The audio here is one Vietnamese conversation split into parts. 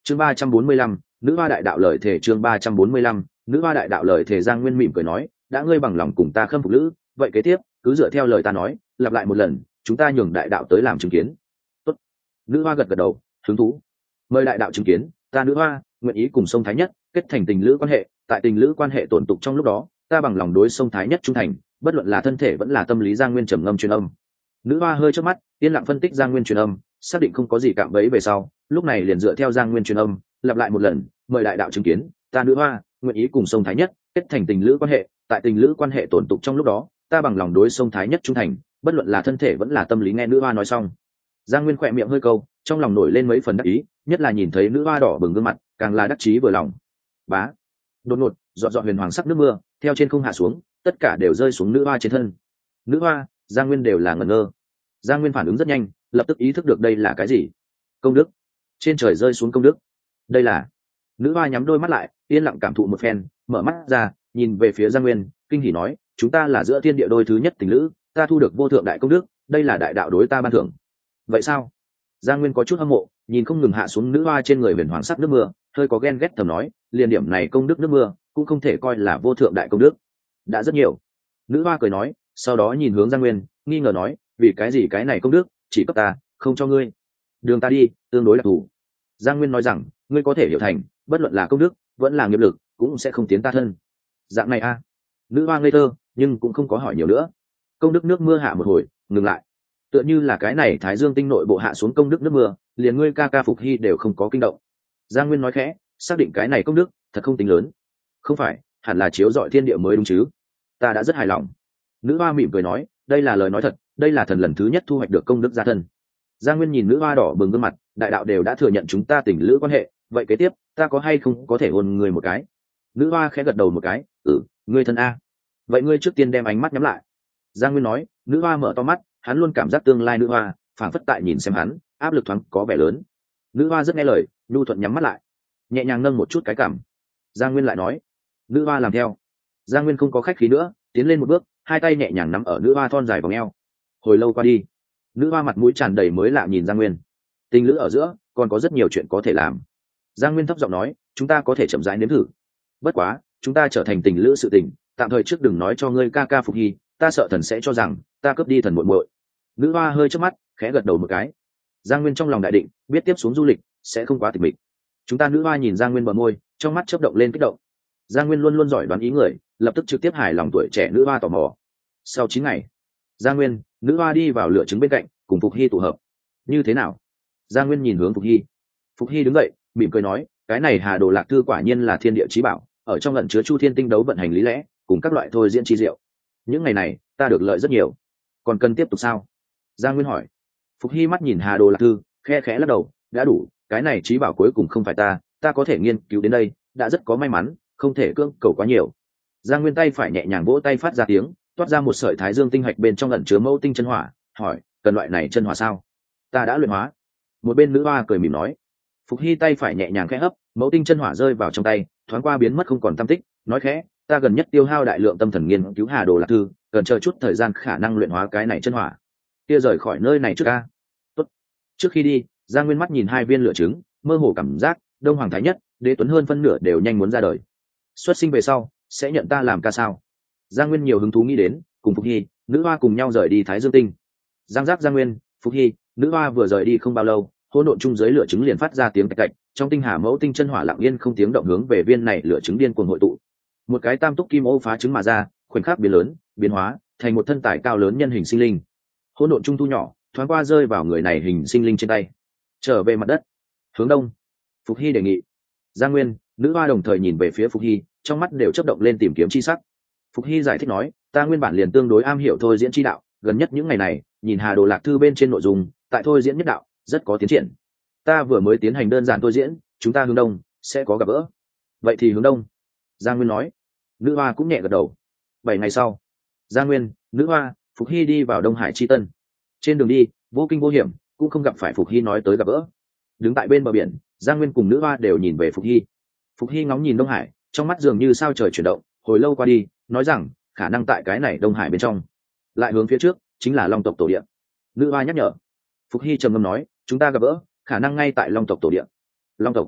chương 345, nữ hoa đại đạo lời thể. chương 345, nữ hoa đại đạo lời thể. Giang Nguyên mỉm cười nói, đã ngươi bằng lòng cùng ta khâm phục lữ, vậy kế tiếp cứ dựa theo lời ta nói, lặp lại một lần, chúng ta nhường đại đạo tới làm chứng kiến. Tốt. Nữ hoa gật gật đầu, hứng thú. Mời đại đạo chứng kiến, ta nữ hoa nguyện ý cùng sông Thái Nhất kết thành tình lữ quan hệ, tại tình lữ quan hệ tổn tục trong lúc đó, ta bằng lòng đối sông Thái Nhất trung thành, bất luận là thân thể vẫn là tâm lý. Giang Nguyên trầm ngâm truyền âm. Nữ hoa hơi trước mắt, yên lặng phân tích Giang Nguyên truyền âm, xác định không có gì cạm bẫy về sau, lúc này liền dựa theo Giang Nguyên truyền âm, lặp lại một lần, mời đại đạo chứng kiến, ta nữ hoa nguyện ý cùng sông Thái Nhất kết thành tình lữ quan hệ, tại tình lữ quan hệ tổn tục trong lúc đó, ta bằng lòng đối sông Thái Nhất trung thành, bất luận là thân thể vẫn là tâm lý. Nghe nữ hoa nói xong, Giang Nguyên khỏe miệng hơi câu, trong lòng nổi lên mấy phần đắc ý, nhất là nhìn thấy nữ hoa đỏ bừng gương mặt, càng là đắc chí vừa lòng. Bá, đột ngột, dọn dọn huyền hoàng sắc nước mưa theo trên không hạ xuống, tất cả đều rơi xuống nữ hoa trên thân. Nữ hoa, Giang Nguyên đều là ngẩn ngơ. Giang Nguyên phản ứng rất nhanh, lập tức ý thức được đây là cái gì. Công đức, trên trời rơi xuống công đức. Đây là. Nữ hoa nhắm đôi mắt lại, yên lặng cảm thụ một phen, mở mắt ra, nhìn về phía Giang Nguyên, kinh hỉ nói, chúng ta là giữa thiên địa đôi thứ nhất tình lữ, ta thu được vô thượng đại công đức, đây là đại đạo đối ta ban thưởng. Vậy sao? Giang Nguyên có chút hâm mộ, nhìn không ngừng hạ xuống nữ hoa trên người huyền hoàng sắc nước mưa, hơi có ghen ghét thầm nói, liền điểm này công đức nước mưa cũng không thể coi là vô thượng đại công đức, đã rất nhiều. Nữ hoa cười nói, sau đó nhìn hướng Giang Nguyên, nghi ngờ nói, vì cái gì cái này công đức chỉ cấp ta, không cho ngươi? Đường ta đi tương đối đặc thù. Giang Nguyên nói rằng, ngươi có thể hiểu thành, bất luận là công đức vẫn là nghiệp lực, cũng sẽ không tiến ta thân. Dạng này a. Nữ hoa ngây thơ, nhưng cũng không có hỏi nhiều nữa. Công đức nước mưa hạ một hồi, ngừng lại. Tựa như là cái này Thái Dương tinh nội bộ hạ xuống công đức nước mưa, liền ngươi ca ca Phục Hy đều không có kinh động. Giang Nguyên nói khẽ, xác định cái này công đức thật không tính lớn. Không phải, hẳn là chiếu rọi thiên địa mới đúng chứ? Ta đã rất hài lòng. Nữ hoa mỉm cười nói, đây là lời nói thật, đây là thần lần thứ nhất thu hoạch được công đức gia thân. Giang Nguyên nhìn nữ hoa đỏ bừng gương mặt, đại đạo đều đã thừa nhận chúng ta tình lữ quan hệ, vậy kế tiếp ta có hay không có thể hôn người một cái? Nữ hoa khẽ gật đầu một cái, ngươi thân a. Vậy ngươi trước tiên đem ánh mắt nhắm lại. Giang Nguyên nói. Nữ hoa mở to mắt, hắn luôn cảm giác tương lai nữ hoa phảng phất tại nhìn xem hắn, áp lực thoáng có vẻ lớn. Nữ hoa rất nghe lời, nhu thuận nhắm mắt lại, nhẹ nhàng nâng một chút cái cằm. Giang Nguyên lại nói. Nữ hoa làm theo. Giang Nguyên không có khách khí nữa, tiến lên một bước, hai tay nhẹ nhàng nắm ở nữ hoa thon dài vòng eo. Hồi lâu qua đi, nữ hoa mặt mũi tràn đầy mới lạ nhìn Giang Nguyên. Tình lữ ở giữa còn có rất nhiều chuyện có thể làm. Giang Nguyên thấp giọng nói, chúng ta có thể chậm rãi nếm thử. Bất quá chúng ta trở thành tình lữ sự tình, tạm thời trước đừng nói cho ngươi ca ca Phục Hy, ta sợ thần sẽ cho rằng ta cướp đi thần muội muội. Nữ hoa hơi chớp mắt, khẽ gật đầu một cái. Giang Nguyên trong lòng đại định, biết tiếp xuống du lịch sẽ không quá tịch mịch. Chúng ta. Nữ hoa nhìn Giang Nguyên bờ môi, trong mắt chớp động lên kích động. Giang Nguyên luôn luôn giỏi đoán ý người, lập tức trực tiếp hài lòng tuổi trẻ nữ hoa tò mò. Sau 9 ngày, Giang Nguyên, nữ hoa đi vào lửa trứng bên cạnh, cùng Phục Hy tụ hợp. Như thế nào? Giang Nguyên nhìn hướng Phục Hy. Phục Hy đứng dậy, mỉm cười nói, cái này Hà Đồ Lạc Thư quả nhiên là thiên địa chí bảo, ở trong ẩn chứa Chu Thiên tinh đấu vận hành lý lẽ, cùng các loại thôi diễn chi diệu. Những ngày này ta được lợi rất nhiều, còn cần tiếp tục sao? Giang Nguyên hỏi. Phục Hy mắt nhìn Hà Đồ Lạc Thư, khe khẽ lắc đầu, đã đủ, cái này chí bảo cuối cùng không phải ta có thể nghiên cứu đến đây, đã rất có may mắn, không thể cưỡng cầu quá nhiều. Giang Nguyên tay phải nhẹ nhàng vỗ tay phát ra tiếng, toát ra một sợi Thái Dương tinh hạch bên trong ẩn chứa mẫu tinh chân hỏa, hỏi, cần loại này chân hỏa sao? Ta đã luyện hóa. Một bên nữ hoa cười mỉm nói. Phục Hy tay phải nhẹ nhàng khẽ hấp, mẫu tinh chân hỏa rơi vào trong tay, thoáng qua biến mất không còn tăm tích, nói khẽ, ta gần nhất tiêu hao đại lượng tâm thần nghiên cứu Hà Đồ Lạc Thư, cần chờ chút thời gian khả năng luyện hóa cái này chân hỏa. Kia rời khỏi nơi này trước ca. Tốt. Trước khi đi, Giang Nguyên mắt nhìn hai viên lửa trứng, mơ hồ cảm giác Đông Hoàng Thái Nhất, Đế Tuấn hơn phân nửa đều nhanh muốn ra đời. Xuất sinh về sau sẽ nhận ta làm ca sao? Giang Nguyên nhiều hứng thú nghĩ đến, cùng Phục Hy, nữ hoa cùng nhau rời đi Thái Dương tinh. Giang Giác, Giang Nguyên, Phục Hy, nữ hoa vừa rời đi không bao lâu, hỗn độn chung dưới lửa trứng liền phát ra tiếng tạch tạch, trong tinh hà mẫu tinh chân hỏa lặng yên không tiếng động hướng về viên này lửa trứng điên cuồng hội tụ. Một cái tam túc kim ô phá trứng mà ra, khoảnh khắc biến lớn, biến hóa thành một thân tải cao lớn nhân hình sinh linh. Hỗn độn trung thu nhỏ, thoáng qua rơi vào người này hình sinh linh trên tay. Trở về mặt đất, hướng đông. Phục Hy đề nghị. Giang Nguyên, nữ hoa đồng thời nhìn về phía Phục Hy, trong mắt đều chớp động lên tìm kiếm chi sắc. Phục Hy giải thích nói, ta nguyên bản liền tương đối am hiểu thôi diễn chi đạo, gần nhất những ngày này nhìn Hà Đồ Lạc Thư bên trên nội dung, tại thôi diễn nhất đạo rất có tiến triển. Ta vừa mới tiến hành đơn giản thôi diễn, chúng ta hướng đông sẽ có gặp gỡ. Vậy thì hướng đông. Giang Nguyên nói. Nữ hoa cũng nhẹ gật đầu. 7 ngày sau, Giang Nguyên, nữ hoa, Phục Hy đi vào Đông Hải Chi Tân. Trên đường đi vô kinh vô hiểm, cũng không gặp phải Phục Hy nói tới gặp gỡ. Đứng tại bên bờ biển, Giang Nguyên cùng nữ hoa đều nhìn về Phục Hy. Phục Hy ngóng nhìn Đông Hải, trong mắt dường như sao trời chuyển động, hồi lâu qua đi, nói rằng khả năng tại cái này Đông Hải bên trong. Lại hướng phía trước chính là Long tộc tổ địa. Nữ hoa nhắc nhở. Phục Hy trầm ngâm nói, chúng ta gặp gỡ khả năng ngay tại Long tộc tổ địa. Long tộc.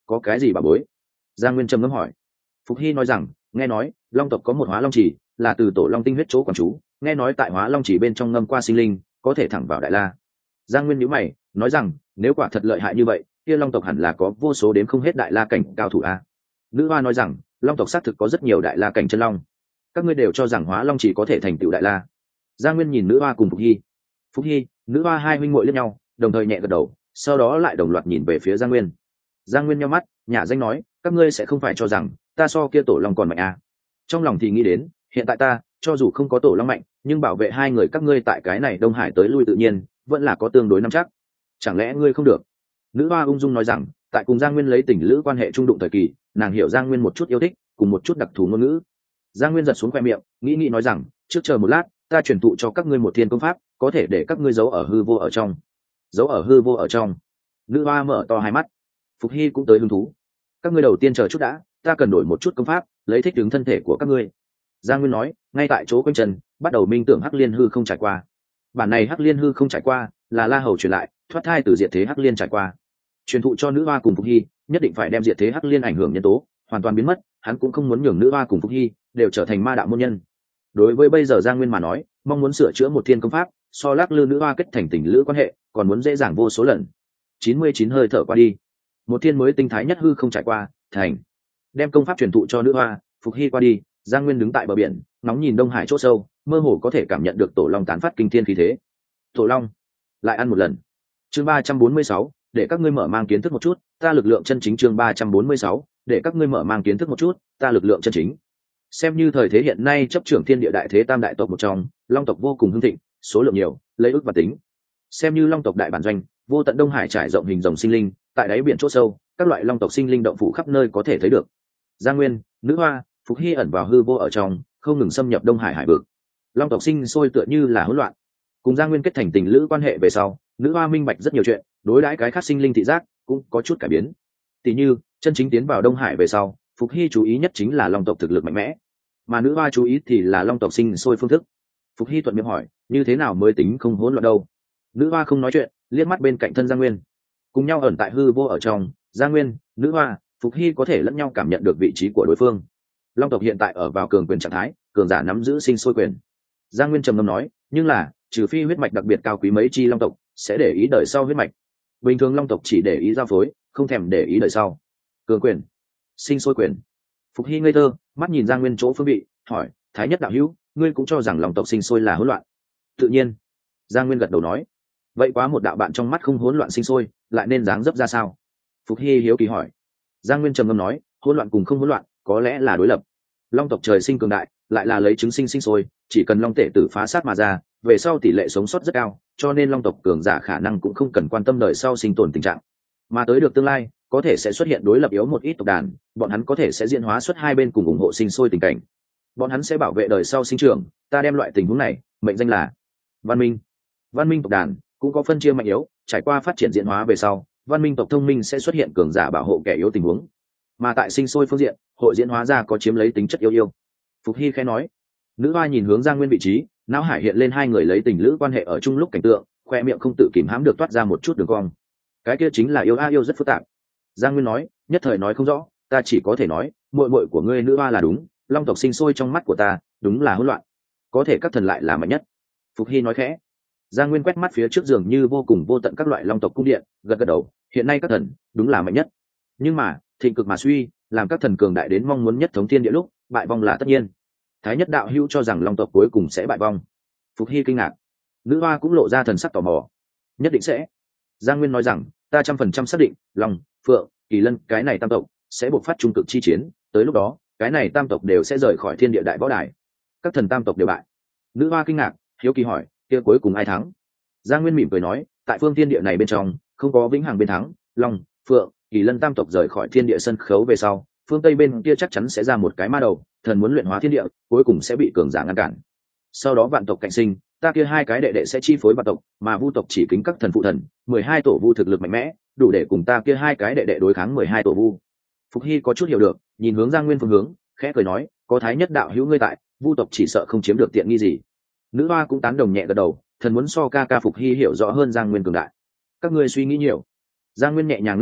có cái gì bà bối? Giang Nguyên trầm ngâm hỏi. Phục Hy nói rằng, nghe nói long tộc có một hóa long chỉ, là từ tổ long tinh huyết chỗ quản chú, nghe nói tại hóa long chỉ bên trong ngâm qua sinh linh có thể thẳng vào đại la. Giang Nguyên nhíu mày nói rằng, nếu quả thật lợi hại như vậy, kia long tộc hẳn là có vô số đến không hết đại la cảnh cao thủ a. Nữ hoa nói rằng, long tộc xác thực có rất nhiều đại la cảnh chân long. Các ngươi đều cho rằng hóa long chỉ có thể thành tựu đại la. Giang Nguyên nhìn nữ hoa cùng Phục Hy, nữ hoa hai huynh muội liếc nhau, đồng thời nhẹ gật đầu, sau đó lại đồng loạt nhìn về phía Giang Nguyên. Giang Nguyên nhíu mắt, nhả danh nói, các ngươi sẽ không phải cho rằng ta so kia tổ long còn mạnh à? Trong lòng thì nghĩ đến, hiện tại ta cho dù không có tổ long mạnh, nhưng bảo vệ hai người các ngươi tại cái này Đông Hải tới lui tự nhiên vẫn là có tương đối nắm chắc. Chẳng lẽ ngươi không được? Nữ hoa ung dung nói rằng, tại cùng Giang Nguyên lấy tình lữ quan hệ trung đụng thời kỳ, nàng hiểu Giang Nguyên một chút yêu thích, cùng một chút đặc thù ngôn ngữ. Giang Nguyên giật xuống khoe miệng, nghĩ nói rằng, trước chờ một lát, ta truyền thụ cho các ngươi một thiên công pháp, có thể để các ngươi giấu ở hư vô ở trong. Giấu ở hư vô ở trong. Nữ hoa mở to hai mắt. Phục Hy cũng tới hứng thú. Các ngươi đầu tiên chờ chút đã, ta cần đổi một chút công pháp, lấy thích ứng thân thể của các ngươi. Giang Nguyên nói, ngay tại chỗ quanh chân, bắt đầu minh tưởng Hắc Liên hư không trải qua. Bản này Hắc Liên hư không trải qua, là La Hầu truyền lại, thoát thai từ diệt thế Hắc Liên trải qua. Truyền thụ cho nữ hoa cùng Phục Hy, nhất định phải đem diệt thế Hắc Liên ảnh hưởng nhân tố hoàn toàn biến mất, hắn cũng không muốn nhường nữ hoa cùng Phục Hy đều trở thành ma đạo môn nhân. Đối với bây giờ Giang Nguyên mà nói, mong muốn sửa chữa một thiên công pháp, so lắc lư nữ hoa kết thành tình lữ quan hệ, còn muốn dễ dàng vô số lần. 99 hơi thở qua đi, một thiên mới tinh thái nhất hư không trải qua, thành. Đem công pháp truyền thụ cho nữ hoa, Phục Hy qua đi, Giang Nguyên đứng tại bờ biển, nóng nhìn Đông Hải chỗ sâu, mơ hồ có thể cảm nhận được tổ long tán phát kinh thiên khí thế. Tổ long, lại ăn một lần. Chương 346, để các ngươi mở mang kiến thức một chút, ta lực lượng chân chính. Chương 346, để các ngươi mở mang kiến thức một chút, ta lực lượng chân chính. Xem như thời thế hiện nay chấp trưởng thiên địa đại thế tam đại tộc một trong, long tộc vô cùng hưng thịnh, số lượng nhiều, lấy ước và tính. Xem như long tộc đại bản doanh, vô tận Đông Hải trải rộng hình rồng sinh linh, tại đáy biển chỗ sâu, các loại long tộc sinh linh động phủ khắp nơi có thể thấy được. Giang Nguyên, nữ hoa, Phục Hy ẩn vào hư vô ở trong, không ngừng xâm nhập Đông Hải hải vực. Long tộc sinh sôi tựa như là hỗn loạn. Cùng Giang Nguyên kết thành tình lữ quan hệ về sau, nữ hoa minh bạch rất nhiều chuyện, đối đãi cái khác sinh linh thị giác cũng có chút cải biến. Tỷ như chân chính tiến vào Đông Hải về sau, Phục Hy chú ý nhất chính là long tộc thực lực mạnh mẽ, mà nữ hoa chú ý thì là long tộc sinh sôi phương thức. Phục Hy thuận miệng hỏi, như thế nào mới tính không hỗn loạn đâu? Nữ hoa không nói chuyện, liếc mắt bên cạnh thân Giang Nguyên. Cùng nhau ẩn tại hư vô ở trong, Giang Nguyên, nữ hoa, Phục Hy có thể lẫn nhau cảm nhận được vị trí của đối phương. Long tộc hiện tại ở vào cường quyền trạng thái, cường giả nắm giữ sinh sôi quyền. Giang Nguyên trầm ngâm nói, nhưng là trừ phi huyết mạch đặc biệt cao quý mấy chi long tộc sẽ để ý đời sau huyết mạch, bình thường long tộc chỉ để ý giao phối, không thèm để ý đời sau. Cường quyền, sinh sôi quyền. Phục Hy ngây thơ, mắt nhìn Giang Nguyên chỗ phương vị, hỏi, thái nhất đạo hữu, ngươi cũng cho rằng long tộc sinh sôi là hỗn loạn? Tự nhiên. Giang Nguyên gật đầu nói, vậy quá một đạo bạn trong mắt không hỗn loạn sinh sôi, lại nên dáng dấp ra sao? Phục Hy hiếu kỳ hỏi. Giang Nguyên trầm ngâm nói, hỗn loạn cùng không hỗn loạn có lẽ là đối lập. Long tộc trời sinh cường đại, lại là lấy trứng sinh sinh sôi, chỉ cần long tể tử phá sát mà ra, về sau tỷ lệ sống sót rất cao, cho nên long tộc cường giả khả năng cũng không cần quan tâm đời sau sinh tồn tình trạng. Mà tới được tương lai, có thể sẽ xuất hiện đối lập yếu một ít tộc đàn, bọn hắn có thể sẽ diễn hóa xuất hai bên cùng ủng hộ sinh sôi tình cảnh. Bọn hắn sẽ bảo vệ đời sau sinh trưởng, ta đem loại tình huống này mệnh danh là văn minh. Văn minh tộc đàn cũng có phân chia mạnh yếu, trải qua phát triển diễn hóa về sau, văn minh tộc thông minh sẽ xuất hiện cường giả bảo hộ kẻ yếu tình huống. Mà tại sinh sôi phương diện, hội diễn hóa ra có chiếm lấy tính chất yêu. Phục Hy khẽ nói. Nữ hoa nhìn hướng Giang Nguyên vị trí, não hải hiện lên hai người lấy tình lữ quan hệ ở chung lúc cảnh tượng, khoe miệng không tự kìm hãm được toát ra một chút đường cong. Cái kia chính là yêu rất phức tạp. Giang Nguyên nói, nhất thời nói không rõ, ta chỉ có thể nói, muội muội của ngươi nữ hoa là đúng, long tộc sinh sôi trong mắt của ta, đúng là hỗn loạn. Có thể các thần lại là mạnh nhất. Phục Hy nói khẽ. Giang Nguyên quét mắt phía trước giường như vô cùng vô tận các loại long tộc cung điện, gật gật đầu, hiện nay các thần đúng là mạnh nhất. Nhưng mà, thịnh cực mà suy, làm các thần cường đại đến mong muốn nhất thống thiên địa lúc, bại vong là tất nhiên. Thái nhất đạo hữu cho rằng long tộc cuối cùng sẽ bại vong. Phục Hy kinh ngạc. Nữ hoa cũng lộ ra thần sắc tò mò. Nhất định sẽ. Giang Nguyên nói rằng, ta 100% xác định, long, phượng, kỳ lân cái này tam tộc sẽ buộc phát trung cực chi chiến, tới lúc đó cái này tam tộc đều sẽ rời khỏi thiên địa đại võ đài, các thần tam tộc đều bại. Nữ hoa kinh ngạc, hiếu kỳ hỏi, kia cuối cùng ai thắng? Giang Nguyên mỉm cười nói, tại phương thiên địa này bên trong không có vĩnh hằng bên thắng, long, phượng, kỳ lân tam tộc rời khỏi thiên địa sân khấu về sau, phương tây bên kia chắc chắn sẽ ra một cái ma đầu, thần muốn luyện hóa thiên địa, cuối cùng sẽ bị cường giả ngăn cản. Sau đó vạn tộc cạnh sinh, ta kia hai cái đệ đệ sẽ chi phối vạn tộc, mà vu tộc chỉ kính các thần phụ thần, 12 tổ vu thực lực mạnh mẽ, đủ để cùng ta kia hai cái đệ đệ đối kháng 12 tổ vu. Phục Hy có chút hiểu được, nhìn hướng Giang Nguyên phương hướng, khẽ cười nói, có thái nhất đạo hữu ngươi tại, vu tộc chỉ sợ không chiếm được tiện nghi gì. Nữ hoa cũng tán đồng nhẹ gật đầu, thần muốn so ca ca Phục Hy hiểu rõ hơn Giang Nguyên cường đại. Các ngươi suy nghĩ nhiều. Giang Nguyên nhẹ nhàng lắc đầu,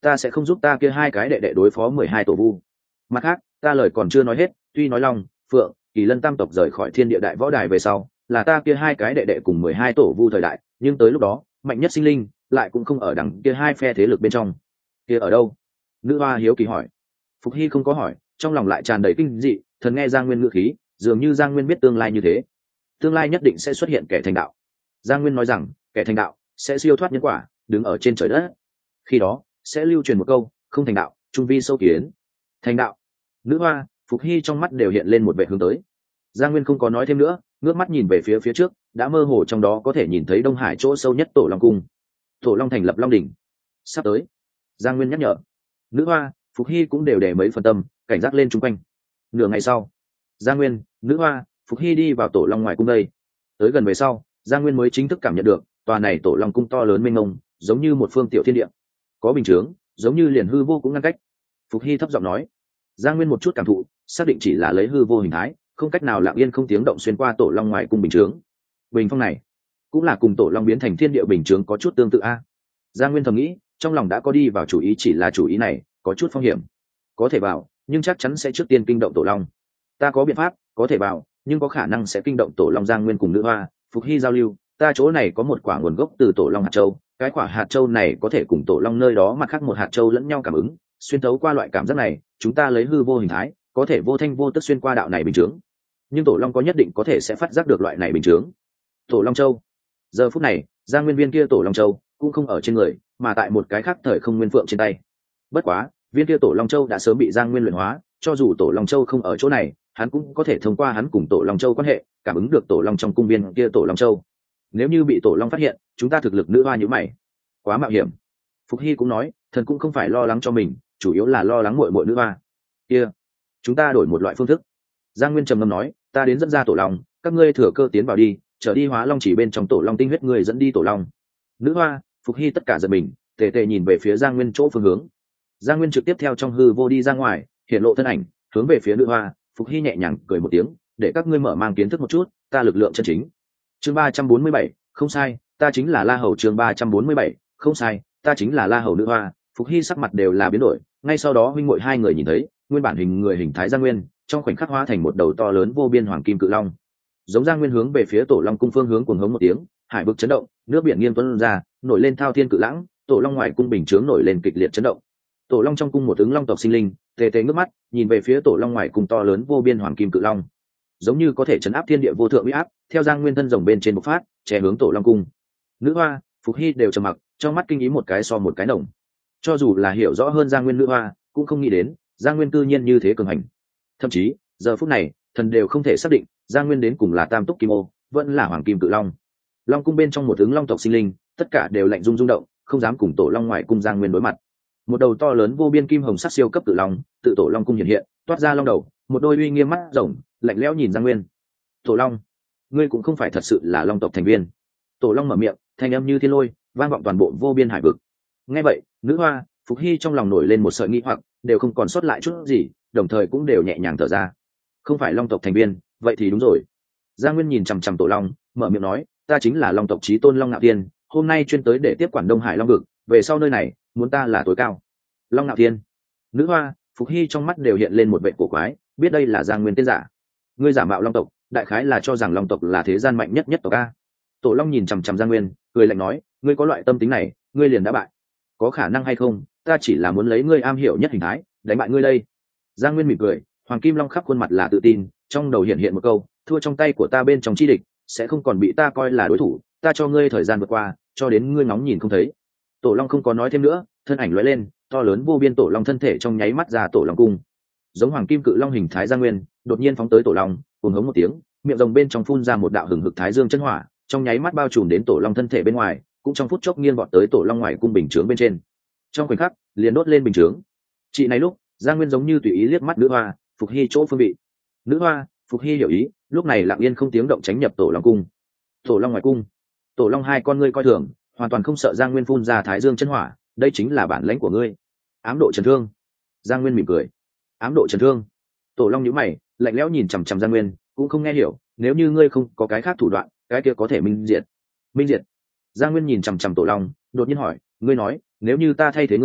ta sẽ không giúp ta kia hai cái đệ đệ đối phó 12 tổ vu. Mặt khác, ta lời còn chưa nói hết, tuy nói Long, Phượng, Kỳ Lân tam tộc rời khỏi thiên địa đại võ đài về sau, là ta kia hai cái đệ đệ cùng 12 tổ vu thời đại, nhưng tới lúc đó, mạnh nhất sinh linh lại cũng không ở đằng kia hai phe thế lực bên trong. Kia ở đâu? Nữ hoa hiếu kỳ hỏi. Phục Hy không có hỏi, trong lòng lại tràn đầy kinh dị, thần nghe Giang Nguyên ngữ khí, dường như Giang Nguyên biết tương lai như thế. Tương lai nhất định sẽ xuất hiện kẻ thành đạo. Giang Nguyên nói rằng, kẻ thành đạo sẽ siêu thoát nhân quả, đứng ở trên trời đất. Khi đó, sẽ lưu truyền một câu, không thành đạo, trung vi sâu kiến. Thành đạo. Nữ hoa, Phục Hy trong mắt đều hiện lên một vẻ hướng tới. Giang Nguyên không có nói thêm nữa, ngước mắt nhìn về phía trước, đã mơ hồ trong đó có thể nhìn thấy Đông Hải chỗ sâu nhất Tổ Long cung. Tổ Long thành lập Long đỉnh. Sắp tới. Giang Nguyên nhắc nhở. Nữ hoa, Phục Hy cũng đều để mấy phần tâm, cảnh giác lên chung quanh. Nửa ngày sau, Giang Nguyên, Nữ hoa, Phục Hy đi vào Tổ Long ngoài cung đây. Tới gần về sau, Giang Nguyên mới chính thức cảm nhận được, tòa này Tổ Long cung to lớn mênh mông, giống như một phương tiểu thiên địa. Có bình chướng, giống như liền hư vô cũng ngăn cách. Phục Hy thấp giọng nói. Giang Nguyên một chút cảm thụ, xác định chỉ là lấy hư vô hình thái, không cách nào lặng yên không tiếng động xuyên qua Tổ Long ngoài cung bình chướng. Bình phong này, cũng là cùng Tổ Long biến thành thiên địa bình chướng có chút tương tự a. Giang Nguyên thầm nghĩ, trong lòng đã có đi vào chủ ý, chỉ là chủ ý này có chút phong hiểm. Có thể vào, nhưng chắc chắn sẽ trước tiên kinh động Tổ Long. Ta có biện pháp, có thể vào, nhưng có khả năng sẽ kinh động Tổ Long. Giang Nguyên cùng Nữ hoa, Phục Hy giao lưu, ta chỗ này có một quả nguồn gốc từ Tổ Long hạt châu, cái quả hạt châu này có thể cùng Tổ Long nơi đó mặt khác một hạt châu lẫn nhau cảm ứng, xuyên thấu qua loại cảm giác này, chúng ta lấy hư vô hình thái, có thể vô thanh vô tức xuyên qua đạo này bình chướng. Nhưng Tổ Long có nhất định có thể sẽ phát giác được loại này bình chướng. Tổ Long châu. Giờ phút này, Giang Nguyên viên kia Tổ Long châu cũng không ở trên người, mà tại một cái khác thời không nguyên phượng trên tay. Bất quá, viên kia Tổ Long châu đã sớm bị Giang Nguyên luyện hóa, cho dù Tổ Long châu không ở chỗ này, hắn cũng có thể thông qua hắn cùng Tổ Long châu quan hệ, cảm ứng được Tổ Long trong cung viên kia Tổ Long châu. Nếu như bị Tổ Long phát hiện, chúng ta thực lực Nữ hoa như mày, quá mạo hiểm. Phục Hy cũng nói, thần cũng không phải lo lắng cho mình, chủ yếu là lo lắng muội muội Nữ hoa. Kia, chúng ta đổi một loại phương thức. Giang Nguyên trầm ngâm nói, ta đến dẫn ra Tổ Long, các ngươi thừa cơ tiến vào đi, trở đi hóa Long chỉ bên trong Tổ Long tinh huyết, người dẫn đi Tổ Long. Nữ hoa, Phục Hy tất cả giật mình, tề tề nhìn về phía Giang Nguyên chỗ phương hướng. Giang Nguyên trực tiếp theo trong hư vô đi ra ngoài, hiện lộ thân ảnh, hướng về phía Nữ hoa. Phục Hy nhẹ nhàng cười một tiếng, để các ngươi mở mang kiến thức một chút ta lực lượng chân chính. Chương 347, không sai, ta chính là La Hầu. Chương 347, không sai, ta chính là La Hầu. Nữ hoa, Phục Hy sắc mặt đều là biến đổi, ngay sau đó huynh muội hai người nhìn thấy nguyên bản hình người hình thái Giang Nguyên trong khoảnh khắc hóa thành một đầu to lớn vô biên hoàng kim cự long. Giống Giang Nguyên hướng về phía Tổ Long cung phương hướng cuồng hống một tiếng, hải vực chấn động, nước biển nghiêng tuôn ra, nổi lên thao thiên cự lãng. Tổ Long ngoài cung bình chướng nổi lên kịch liệt chấn động. Tổ Long trong cung một ứng long tộc sinh linh tê tê ngước mắt nhìn về phía Tổ Long ngoài cung to lớn vô biên hoàng kim cự long, giống như có thể chấn áp thiên địa vô thượng uy áp, theo Giang Nguyên thân rồng bên trên bộc phát, che hướng Tổ Long cung. Nữ hoa, Phục Hy đều trầm mặc, trong mắt kinh ý một cái so một cái nồng. Cho dù là hiểu rõ hơn Giang Nguyên, Nữ hoa cũng không nghĩ đến Giang Nguyên cư nhiên như thế cường hành. Thậm chí giờ phút này thần đều không thể xác định Giang Nguyên đến cùng là tam túc kim ô vẫn là hoàng kim cự long. Long cung bên trong một ứng long tộc sinh linh tất cả đều lạnh rung rung động, không dám cùng Tổ Long ngoài cung Giang Nguyên đối mặt. Một đầu to lớn vô biên kim hồng sắc siêu cấp cự long tự Tổ Long cung hiện hiện, toát ra long đầu, một đôi uy nghiêm mắt rồng lạnh lẽo nhìn Giang Nguyên. Tổ Long, ngươi cũng không phải thật sự là long tộc thành viên. Tổ Long mở miệng, thanh âm như thiên lôi vang vọng toàn bộ vô biên hải vực. Nghe vậy, Nữ hoa, Phục Hy trong lòng nổi lên một sợi nghi hoặc, đều không còn sót lại chút gì, đồng thời cũng đều nhẹ nhàng thở ra. Không phải long tộc thành viên, vậy thì đúng rồi. Giang Nguyên nhìn chằm chằm Tổ Long, mở miệng nói, ta chính là long tộc chí tôn Long Nạo Thiên, hôm nay chuyên tới để tiếp quản Đông Hải Long vực, về sau nơi này muốn ta là tối cao. Long Nạo Thiên. Nữ hoa, Phục Hy trong mắt đều hiện lên một vẻ cổ quái, biết đây là Giang Nguyên tên giả. Ngươi giả mạo long tộc, đại khái là cho rằng long tộc là thế gian mạnh nhất nhất tộc a. Tổ Long nhìn chằm chằm Giang Nguyên, cười lạnh nói, ngươi có loại tâm tính này, ngươi liền đã bại. Có khả năng hay không, ta chỉ là muốn lấy ngươi am hiểu nhất hình thái đánh bại ngươi đây. Giang Nguyên mỉm cười, hoàng kim long khắp khuôn mặt là tự tin, trong đầu hiện hiện một câu, thua trong tay của ta bên trong chi địch sẽ không còn bị ta coi là đối thủ, ta cho ngươi thời gian vượt qua, cho đến ngươi ngóng nhìn không thấy. Tổ Long không có nói thêm nữa, thân ảnh lóe lên, to lớn vô biên Tổ Long thân thể trong nháy mắt ra Tổ Long cung. Giống hoàng kim cự long hình thái Giang Nguyên đột nhiên phóng tới Tổ Long, cuồng hống một tiếng, miệng rồng bên trong phun ra một đạo hừng hực thái dương chân hỏa, trong nháy mắt bao trùm đến Tổ Long thân thể bên ngoài, cũng trong phút chốc nghiêng vọt tới Tổ Long ngoài cung bình chướng bên trên. Trong khoảnh khắc liền đốt lên bình chướng. Chị này lúc Giang Nguyên giống như tùy ý liếc mắt Nữ hoa, Phục Hy chỗ phương vị. Nữ hoa, Phục Hy hiểu ý, lúc này lặng yên không tiếng động tránh nhập Tổ Long cung. Tổ Long ngoài cung, Tổ Long hai con ngươi coi thường, hoàn toàn không sợ Giang Nguyên phun ra thái dương chân hỏa, đây chính là bản lãnh của ngươi. Ám độ trần thương. Giang Nguyên mỉm cười. Ám độ trần thương. Tổ Long nhíu mày, lạnh lẽo nhìn chằm chằm Giang Nguyên, cũng không nghe hiểu, nếu như ngươi không có cái khác thủ đoạn, cái kia có thể minh diệt. Minh diệt. Giang Nguyên nhìn chằm chằm Tổ Long, đột nhiên hỏi, ngươi nói, nếu như ta thay thế ngươi,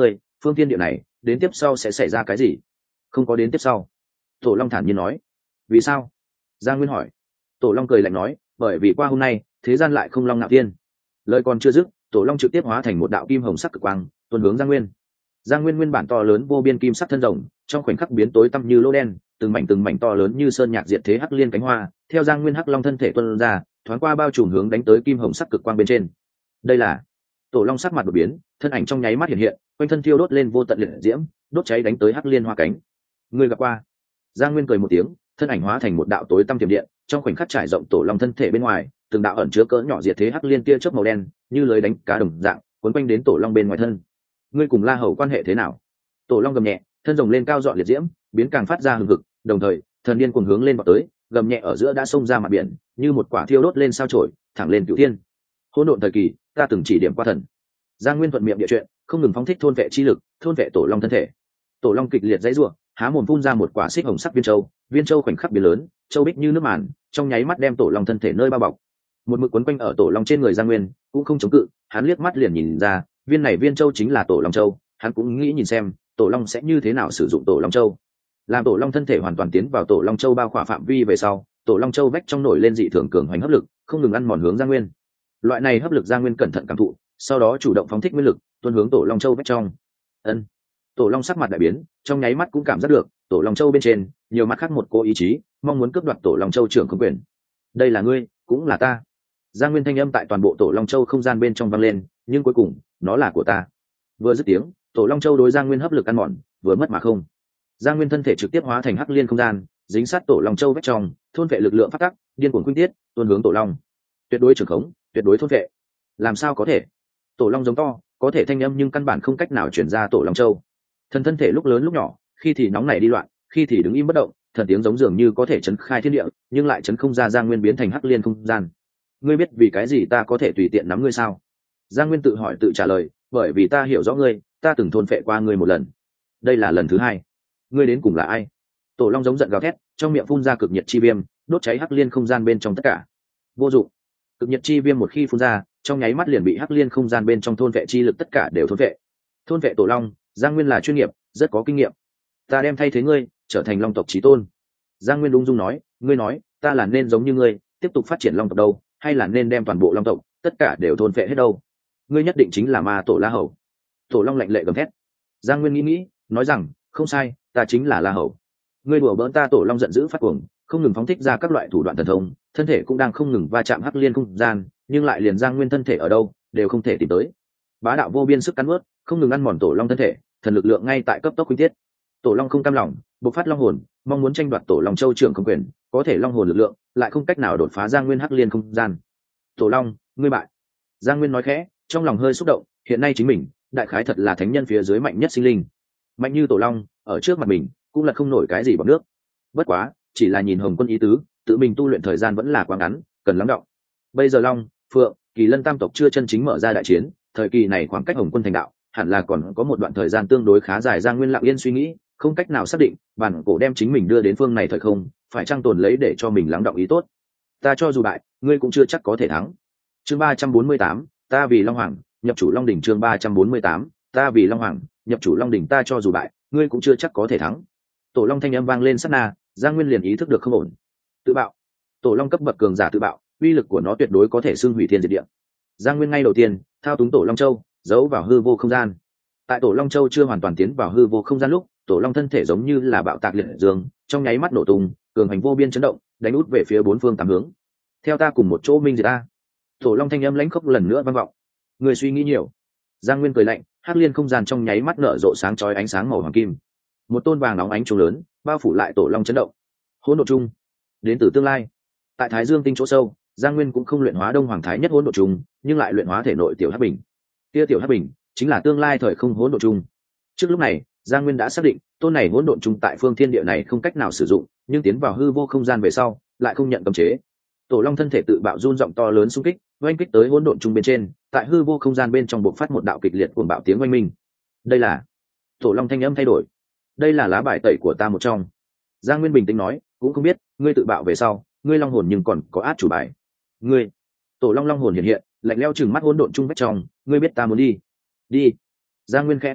phương thiên địa này đến tiếp sau sẽ xảy ra cái gì? Không có đến tiếp sau. Tổ long thản nhiên nói. Vì sao? Giang Nguyên hỏi. Tổ long cười lạnh nói, bởi vì qua hôm nay thế gian lại không long ngạo thiên. Lời còn chưa dứt, tổ long trực tiếp hóa thành một đạo kim hồng sắc cực quang tuôn hướng Giang Nguyên. Giang Nguyên nguyên bản to lớn vô biên kim sắc thân rồng trong khoảnh khắc biến tối tăm như lỗ đen, từng mảnh to lớn như sơn nhạc diệt thế hắc liên cánh hoa theo Giang Nguyên hắc long thân thể tuôn ra, thoáng qua bao trùm hướng đánh tới kim hồng sắc cực quang bên trên. Đây là tổ long sắc mặt đột biến, thân ảnh trong nháy mắt hiện hiện, quanh thân thiêu đốt lên vô tận liệt diễm, đốt cháy đánh tới hắc liên hoa cánh. Người gặp qua. Giang Nguyên cười một tiếng, thân ảnh hóa thành một đạo tối tăm tiềm điện, trong khoảnh khắc trải rộng tổ long thân thể bên ngoài, từng đạo ẩn chứa cỡ nhỏ diệt thế hắc liên tia chớp màu đen như lưới đánh cá đồng dạng cuốn quanh đến tổ long bên ngoài thân. Ngươi cùng La Hầu quan hệ thế nào? Tổ long gầm nhẹ, thân rồng lên cao dọn liệt diễm, biến càng phát ra hừng hực, đồng thời thần điên cuồng hướng lên vào tới, gầm nhẹ ở giữa đã xông ra mặt biển, như một quả thiêu đốt lên sao chổi, thẳng lên cửu thiên. Hỗn độn thời kỳ, ta từng chỉ điểm qua thần. Giang Nguyên thuận miệng địa chuyện, không ngừng phóng thích thôn vệ chi lực, thôn vệ tổ long thân thể. Tổ long kịch liệt dãy rủa, há mồm phun ra một quả xích hồng sắc viên châu khoảnh khắc biến lớn, châu bích như nước màn, trong nháy mắt đem tổ long thân thể nơi bao bọc. Một mực quấn quanh ở tổ long trên người Giang Nguyên cũng không chống cự, hắn liếc mắt liền nhìn ra, viên châu chính là tổ long châu, hắn cũng nghĩ nhìn xem tổ long sẽ như thế nào sử dụng tổ long châu. Làm tổ long thân thể hoàn toàn tiến vào tổ long châu bao khỏa phạm vi về sau, tổ long châu vách trong nổi lên dị thường cường hoành hấp lực, không ngừng ăn mòn hướng Giang Nguyên. Loại này hấp lực Giang Nguyên cẩn thận cảm thụ, sau đó chủ động phóng thích nguyên lực tuôn hướng tổ long châu vách trong. Ân. Tổ long sắc mặt đại biến, trong nháy mắt cũng cảm giác được tổ long châu bên trên nhiều mặt khác một cố ý chí mong muốn cướp đoạt tổ long châu trưởng không quyền. Đây là ngươi, cũng là ta. Giang Nguyên thanh âm tại toàn bộ tổ long châu không gian bên trong vang lên, nhưng cuối cùng nó là của ta. Vừa dứt tiếng, tổ long châu đối Giang Nguyên hấp lực ăn mòn vừa mất mà không. Giang Nguyên thân thể trực tiếp hóa thành hắc liên không gian, dính sát tổ long châu vách trong, thôn vệ lực lượng phát tắc, điên cuồng khuynh tiết tuôn hướng tổ long. Tuyệt đối trưởng khống, tuyệt đối thôn vệ. Làm sao có thể? Tổ long giống to, có thể thanh âm nhưng căn bản không cách nào chuyển ra tổ long châu. Thần thân thể lúc lớn lúc nhỏ, khi thì nóng nảy đi loạn, khi thì đứng im bất động, thần tiếng giống dường như có thể chấn khai thiên địa, nhưng lại chấn không ra. Giang Nguyên biến thành hắc liên không gian. Ngươi biết vì cái gì ta có thể tùy tiện nắm ngươi sao? Giang Nguyên tự hỏi tự trả lời, bởi vì ta hiểu rõ ngươi, ta từng thôn phệ qua ngươi một lần. Đây là lần thứ hai. Ngươi đến cùng là ai? Tổ long giống giận gào thét, trong miệng phun ra cực nhiệt chi viêm, đốt cháy hắc liên không gian bên trong tất cả. Vô dụng. Cực nhiệt chi viêm một khi phun ra, trong nháy mắt liền bị hắc liên không gian bên trong thôn vệ chi lực tất cả đều thôn vệ. Thôn vệ tổ long, Giang Nguyên là chuyên nghiệp, rất có kinh nghiệm. Ta đem thay thế ngươi, trở thành long tộc chí tôn. Giang Nguyên ung dung nói, ngươi nói, ta là nên giống như ngươi, tiếp tục phát triển long tộc đâu, hay là nên đem toàn bộ long tộc tất cả đều thôn vệ hết đâu? Ngươi nhất định chính là ma tổ La Hầu. Tổ long lạnh lệ gầm thét. Giang Nguyên nghĩ, nói rằng, không sai, ta chính là La Hầu. Ngươi đùa bỡn ta. Tổ long giận dữ phát cuồng, không ngừng phóng thích ra các loại thủ đoạn thần thông, thân thể cũng đang không ngừng va chạm hắc liên không gian, nhưng lại liền Giang Nguyên thân thể ở đâu đều không thể tìm tới. Bá đạo vô biên sức cắn nuốt, không ngừng ăn mòn tổ long thân thể, thần lực lượng ngay tại cấp tốc khuynh tiết. Tổ long không cam lòng, bộc phát long hồn, mong muốn tranh đoạt tổ long châu trưởng không quyền, có thể long hồn lực lượng lại không cách nào đột phá Giang Nguyên hắc liên không gian. Tổ long, ngươi bại. Giang Nguyên nói khẽ, trong lòng hơi xúc động, hiện nay chính mình đại khái thật là thánh nhân phía dưới mạnh nhất sinh linh, mạnh như tổ long ở trước mặt mình cũng là không nổi cái gì bằng nước. Bất quá chỉ là nhìn Hồng Quân ý tứ, tự mình tu luyện thời gian vẫn là quá ngắn, cần lắng đọng. Bây giờ long, phượng, kỳ lân tam tộc chưa chân chính mở ra đại chiến, thời kỳ này khoảng cách Hồng Quân thành đạo hẳn là còn có một đoạn thời gian tương đối khá dài. Giang Nguyên lặng yên suy nghĩ, không cách nào xác định bản cổ đem chính mình đưa đến phương này thời không phải trang tồn lấy để cho mình lắng đọng ý tốt. Ta cho dù bại, ngươi cũng chưa chắc có thể thắng. Chương 348, ta vì long hoàng nhập chủ long đỉnh. Chương 348, ta vì long hoàng nhập chủ long đỉnh. Ta cho dù bại, ngươi cũng chưa chắc có thể thắng. Tổ long thanh âm vang lên sát na, Giang Nguyên liền ý thức được không ổn. Tự bạo. Tổ long cấp bậc cường giả tự bạo, uy lực của nó tuyệt đối có thể xưng hủy thiên diệt địa. Giang Nguyên ngay đầu tiên thao túng tổ long châu giấu vào hư vô không gian. Tại tổ long châu chưa hoàn toàn tiến vào hư vô không gian lúc, tổ long thân thể giống như là bạo tạc liệt dương, trong nháy mắt nổ tung, cường hành vô biên chấn động, đánh út về phía bốn phương tám hướng. Theo ta cùng một chỗ minh diệt ta. Tổ long thanh âm lãnh khốc lần nữa vang vọng. Người suy nghĩ nhiều. Giang Nguyên cười lạnh, hắc liên không gian trong nháy mắt nở rộ sáng chói ánh sáng màu hoàng kim. Một tôn vàng nóng ánh trùng lớn bao phủ lại tổ long chấn động. Hỗn độn chung đến từ tương lai. Tại Thái Dương tinh chỗ sâu, Giang Nguyên cũng không luyện hóa Đông Hoàng Thái nhất hỗn độn chung, nhưng lại luyện hóa thể nội tiểu hắc bình. Kia tiểu hắc bình chính là tương lai thời không hỗn độn chung. Trước lúc này, Giang Nguyên đã xác định tôn này hỗn độn chung tại phương thiên địa này không cách nào sử dụng, nhưng tiến vào hư vô không gian về sau lại không nhận cấm chế. Tổ long thân thể tự bạo run giọng to lớn xung kích, oanh kích tới hỗn độn chung bên trên, tại hư vô không gian bên trong bộc phát một đạo kịch liệt cuồng bạo tiếng oanh minh. Đây là tổ long thanh âm thay đổi. Đây là lá bài tẩy của ta một trong. Giang Nguyên bình tĩnh nói, cũng không biết ngươi tự bạo về sau, ngươi long hồn nhưng còn có át chủ bài. Ngươi tổ long long hồn hiện hiện, lạnh lẽo chừng mắt hỗn độn chung vách trong, ngươi biết ta muốn đi. Đi. Giang Nguyên khẽ cười nói,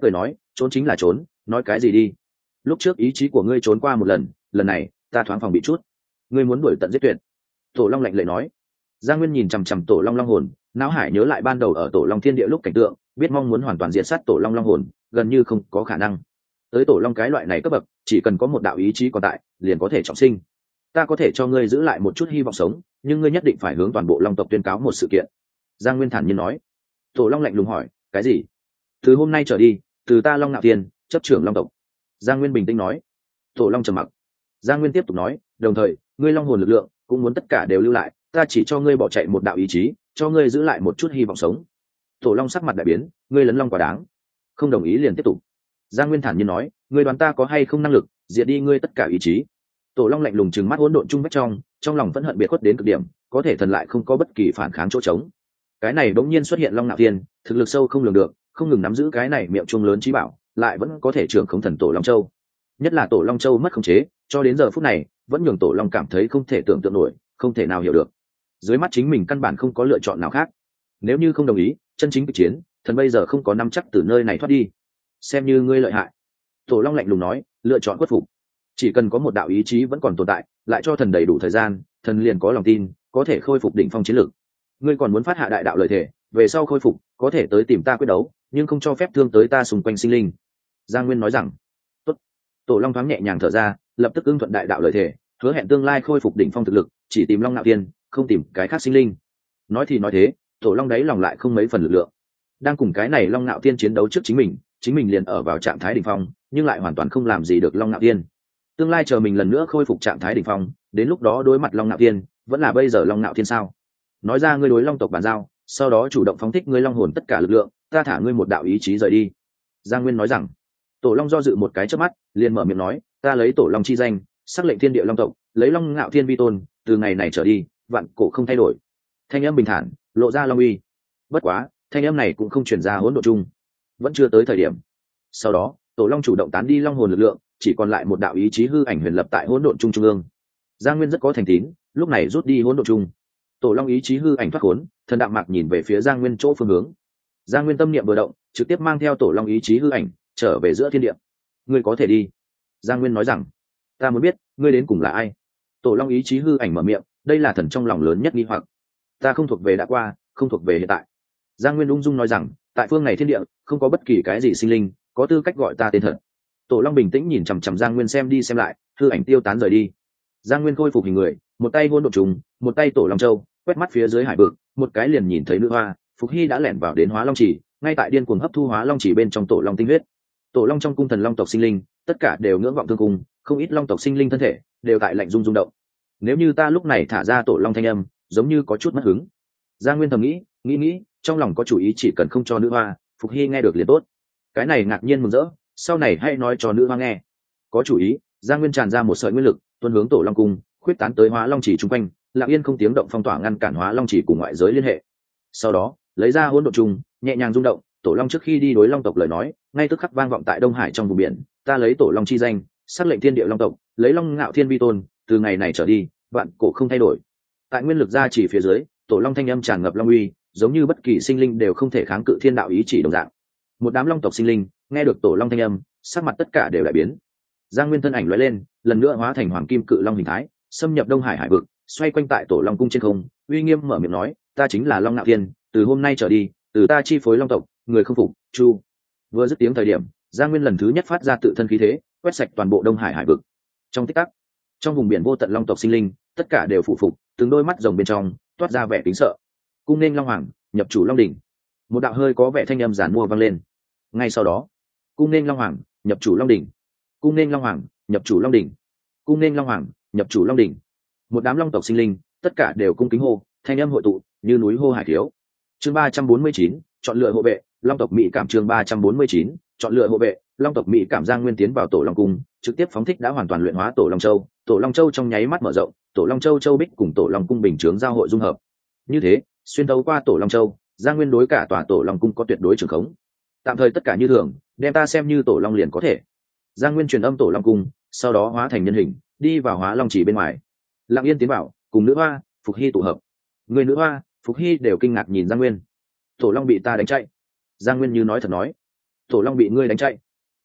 trốn chính là trốn, nói cái gì đi. Lúc trước ý chí của ngươi trốn qua một lần, lần này ta thoáng phòng bị chút. Ngươi muốn đuổi tận giết tuyệt. Tổ long lạnh lệ nói. Giang Nguyên nhìn chằm chằm tổ long long hồn, não hải nhớ lại ban đầu ở tổ long thiên địa lúc cảnh tượng, biết mong muốn hoàn toàn diệt sát tổ long long hồn gần như không có khả năng. Tới tổ long cái loại này cấp bậc, chỉ cần có một đạo ý chí còn tại liền có thể trọng sinh. Ta có thể cho ngươi giữ lại một chút hy vọng sống, nhưng ngươi nhất định phải hướng toàn bộ long tộc tuyên cáo một sự kiện. Giang Nguyên thản nhiên nói. Tổ long lạnh lùng hỏi, cái gì? Từ hôm nay trở đi, từ ta Long Nạo Thiên chấp trưởng long tộc. Giang Nguyên bình tĩnh nói. Tổ long trầm mặc. Giang Nguyên tiếp tục nói, đồng thời ngươi long hồn lực lượng cũng muốn tất cả đều lưu lại, ta chỉ cho ngươi bỏ chạy một đạo ý chí, cho ngươi giữ lại một chút hy vọng sống. Tổ long sắc mặt đại biến, ngươi lấn long quá đáng. Không đồng ý liền tiếp tục. Giang Nguyên thản nhiên nói, ngươi đoán ta có hay không năng lực diệt đi ngươi tất cả ý chí. Tổ long lạnh lùng trừng mắt hỗn độn chung vách trong lòng vẫn hận biệt khuất đến cực điểm, có thể thần lại không có bất kỳ phản kháng chỗ trống. Cái này bỗng nhiên xuất hiện Long Nạo Thiên, thực lực sâu không lường được, không ngừng nắm giữ cái này miệng chuông lớn chí bảo, lại vẫn có thể trưởng khống thần tổ Long Châu. Nhất là tổ Long Châu mất khống chế, cho đến giờ phút này, vẫn nhường tổ Long cảm thấy không thể tưởng tượng nổi, không thể nào hiểu được. Dưới mắt chính mình căn bản không có lựa chọn nào khác. Nếu như không đồng ý, chân chính kịch chiến, thần bây giờ không có nắm chắc từ nơi này thoát đi. Xem như ngươi lợi hại. Tổ Long lạnh lùng nói, lựa chọn khuất phục. Chỉ cần có một đạo ý chí vẫn còn tồn tại, lại cho thần đầy đủ thời gian, thần liền có lòng tin, có thể khôi phục đỉnh phong chiến lực. Ngươi còn muốn phát hạ đại đạo lời thề, về sau khôi phục có thể tới tìm ta quyết đấu, nhưng không cho phép thương tới ta xung quanh sinh linh. Giang Nguyên nói rằng. Tốt. Tổ Long thoáng nhẹ nhàng thở ra, lập tức ưng thuận đại đạo lời thề, hứa hẹn tương lai khôi phục đỉnh phong thực lực, chỉ tìm Long Nạo Thiên, không tìm cái khác sinh linh. Nói thì nói thế, tổ Long đấy lòng lại không mấy phần lực lượng. Đang cùng cái này Long Nạo Thiên chiến đấu trước chính mình liền ở vào trạng thái đỉnh phong, nhưng lại hoàn toàn không làm gì được Long Nạo Thiên. Tương lai chờ mình lần nữa khôi phục trạng thái đỉnh phong, đến lúc đó đối mặt Long Nạo Thiên, vẫn là bây giờ Long Nạo Thiên sao? Nói ra ngươi đối long tộc bàn giao, sau đó chủ động phóng thích ngươi long hồn tất cả lực lượng, ta thả ngươi một đạo ý chí rời đi. Giang Nguyên nói rằng. Tổ Long do dự một cái chớp mắt, liền mở miệng nói, ta lấy tổ long chi danh, sắc lệnh thiên địa long tộc, lấy Long Nạo Thiên vi tôn, từ ngày này trở đi, vạn cổ không thay đổi. Thanh âm bình thản, lộ ra long uy. Bất quá, thanh âm này cũng không truyền ra hỗn độn chung, vẫn chưa tới thời điểm. Sau đó, tổ long chủ động tán đi long hồn lực lượng, chỉ còn lại một đạo ý chí hư ảnh huyền lập tại hỗn độn chung trung ương. Giang Nguyên rất có thành tín, lúc này rút đi hỗn độn chung. Tổ long ý chí hư ảnh thoát khốn, thần đạm mạc nhìn về phía Giang Nguyên chỗ phương hướng. Giang Nguyên tâm niệm vừa động, trực tiếp mang theo tổ long ý chí hư ảnh trở về giữa thiên địa. Ngươi có thể đi. Giang Nguyên nói rằng. Ta muốn biết ngươi đến cùng là ai. Tổ long ý chí hư ảnh mở miệng, đây là thần trong lòng lớn nhất nghi hoặc. Ta không thuộc về đã qua, không thuộc về hiện tại. Giang Nguyên ung dung nói rằng, tại phương này thiên địa không có bất kỳ cái gì sinh linh có tư cách gọi ta tên thật. Tổ long bình tĩnh nhìn chằm chằm Giang Nguyên xem đi xem lại, hư ảnh tiêu tán rời đi. Giang Nguyên khôi phục hình người, một tay hôn độn trùng, một tay tổ long châu, quét mắt phía dưới hải vực, một cái liền nhìn thấy nữ hoa Phục Hy đã lẻn vào đến Hóa Long Chỉ, ngay tại điên cuồng hấp thu Hóa Long Chỉ bên trong tổ long tinh huyết. Tổ long trong cung thần long tộc sinh linh, tất cả đều ngưỡng vọng thương cung, không ít long tộc sinh linh thân thể đều tại lạnh rung rung động. Nếu như ta lúc này thả ra tổ long thanh âm, giống như có chút mất hứng. Giang Nguyên thầm nghĩ, trong lòng có chủ ý, chỉ cần không cho nữ hoa Phục Hy nghe được liền tốt. Cái này ngạc nhiên mừng rỡ, sau này hãy nói cho nữ hoa nghe. Có chủ ý, Giang Nguyên tràn ra một sợi nguyên lực, tuôn hướng tổ long cung, khuyết tán tới Hóa Long Chỉ chung quanh, lặng yên không tiếng động phong tỏa ngăn cản Hóa Long Chỉ cùng ngoại giới liên hệ. Sau đó, lấy ra hỗn độn trùng, nhẹ nhàng rung động, tổ long trước khi đi đối long tộc lời nói, ngay tức khắc vang vọng tại Đông Hải trong vùng biển, ta lấy tổ long chi danh, sắc lệnh thiên địa long tộc, lấy Long Ngạo Thiên vi tôn, từ ngày này trở đi, vạn cổ không thay đổi. Tại nguyên lực gia chỉ phía dưới, tổ long thanh âm tràn ngập long uy, giống như bất kỳ sinh linh đều không thể kháng cự thiên đạo ý chỉ đồng dạng. Một đám long tộc sinh linh nghe được tổ long thanh âm, sắc mặt tất cả đều đại biến. Giang Nguyên thân ảnh lóe lên, lần nữa hóa thành hoàng kim cự long hình thái, xâm nhập Đông Hải hải vực, xoay quanh tại tổ long cung trên không, uy nghiêm mở miệng nói, ta chính là Long Ngạo Thiên, từ hôm nay trở đi, từ ta chi phối long tộc, người không phục, chu. Vừa dứt tiếng thời điểm, Giang Nguyên lần thứ nhất phát ra tự thân khí thế, quét sạch toàn bộ Đông Hải hải vực. Trong tích tắc, trong vùng biển vô tận long tộc sinh linh, tất cả đều phụ phục, từng đôi mắt rồng bên trong toát ra vẻ kính sợ. Cung nên long hoàng, nhập chủ long đỉnh. Một đạo hơi có vẻ thanh âm giản mua vang lên. Ngay sau đó, cung nên long hoàng, nhập chủ long đỉnh. Cung nên long hoàng, nhập chủ long đỉnh. Cung nên long hoàng, nhập chủ long đỉnh. Một đám long tộc sinh linh, tất cả đều cung kính hô, thanh âm hội tụ như núi hô hải thiếu. Chương 349, chọn lựa hộ vệ, long tộc mỹ cảm. Chương 349, chọn lựa hộ vệ, long tộc mỹ cảm. Giang Nguyên tiến vào tổ long cung, trực tiếp phóng thích đã hoàn toàn luyện hóa tổ long châu. Tổ long châu trong nháy mắt mở rộng, tổ long châu châu bích cùng tổ long cung bình chướng giao hội dung hợp. Như thế, xuyên thấu qua tổ long châu, Giang Nguyên đối cả tòa tổ long cung có tuyệt đối trường khống. Tạm thời tất cả như thường, đem ta xem như tổ long liền có thể. Giang Nguyên truyền âm tổ long cung, sau đó hóa thành nhân hình, đi vào Hóa Long Chỉ bên ngoài. Lặng yên tiến vào, cùng nữ hoa Phục Hy tụ hợp. Người nữ hoa Phục Hy đều kinh ngạc nhìn Giang Nguyên. Tổ long bị ta đánh chạy. Giang Nguyên như nói thật nói, tổ long bị ngươi đánh chạy.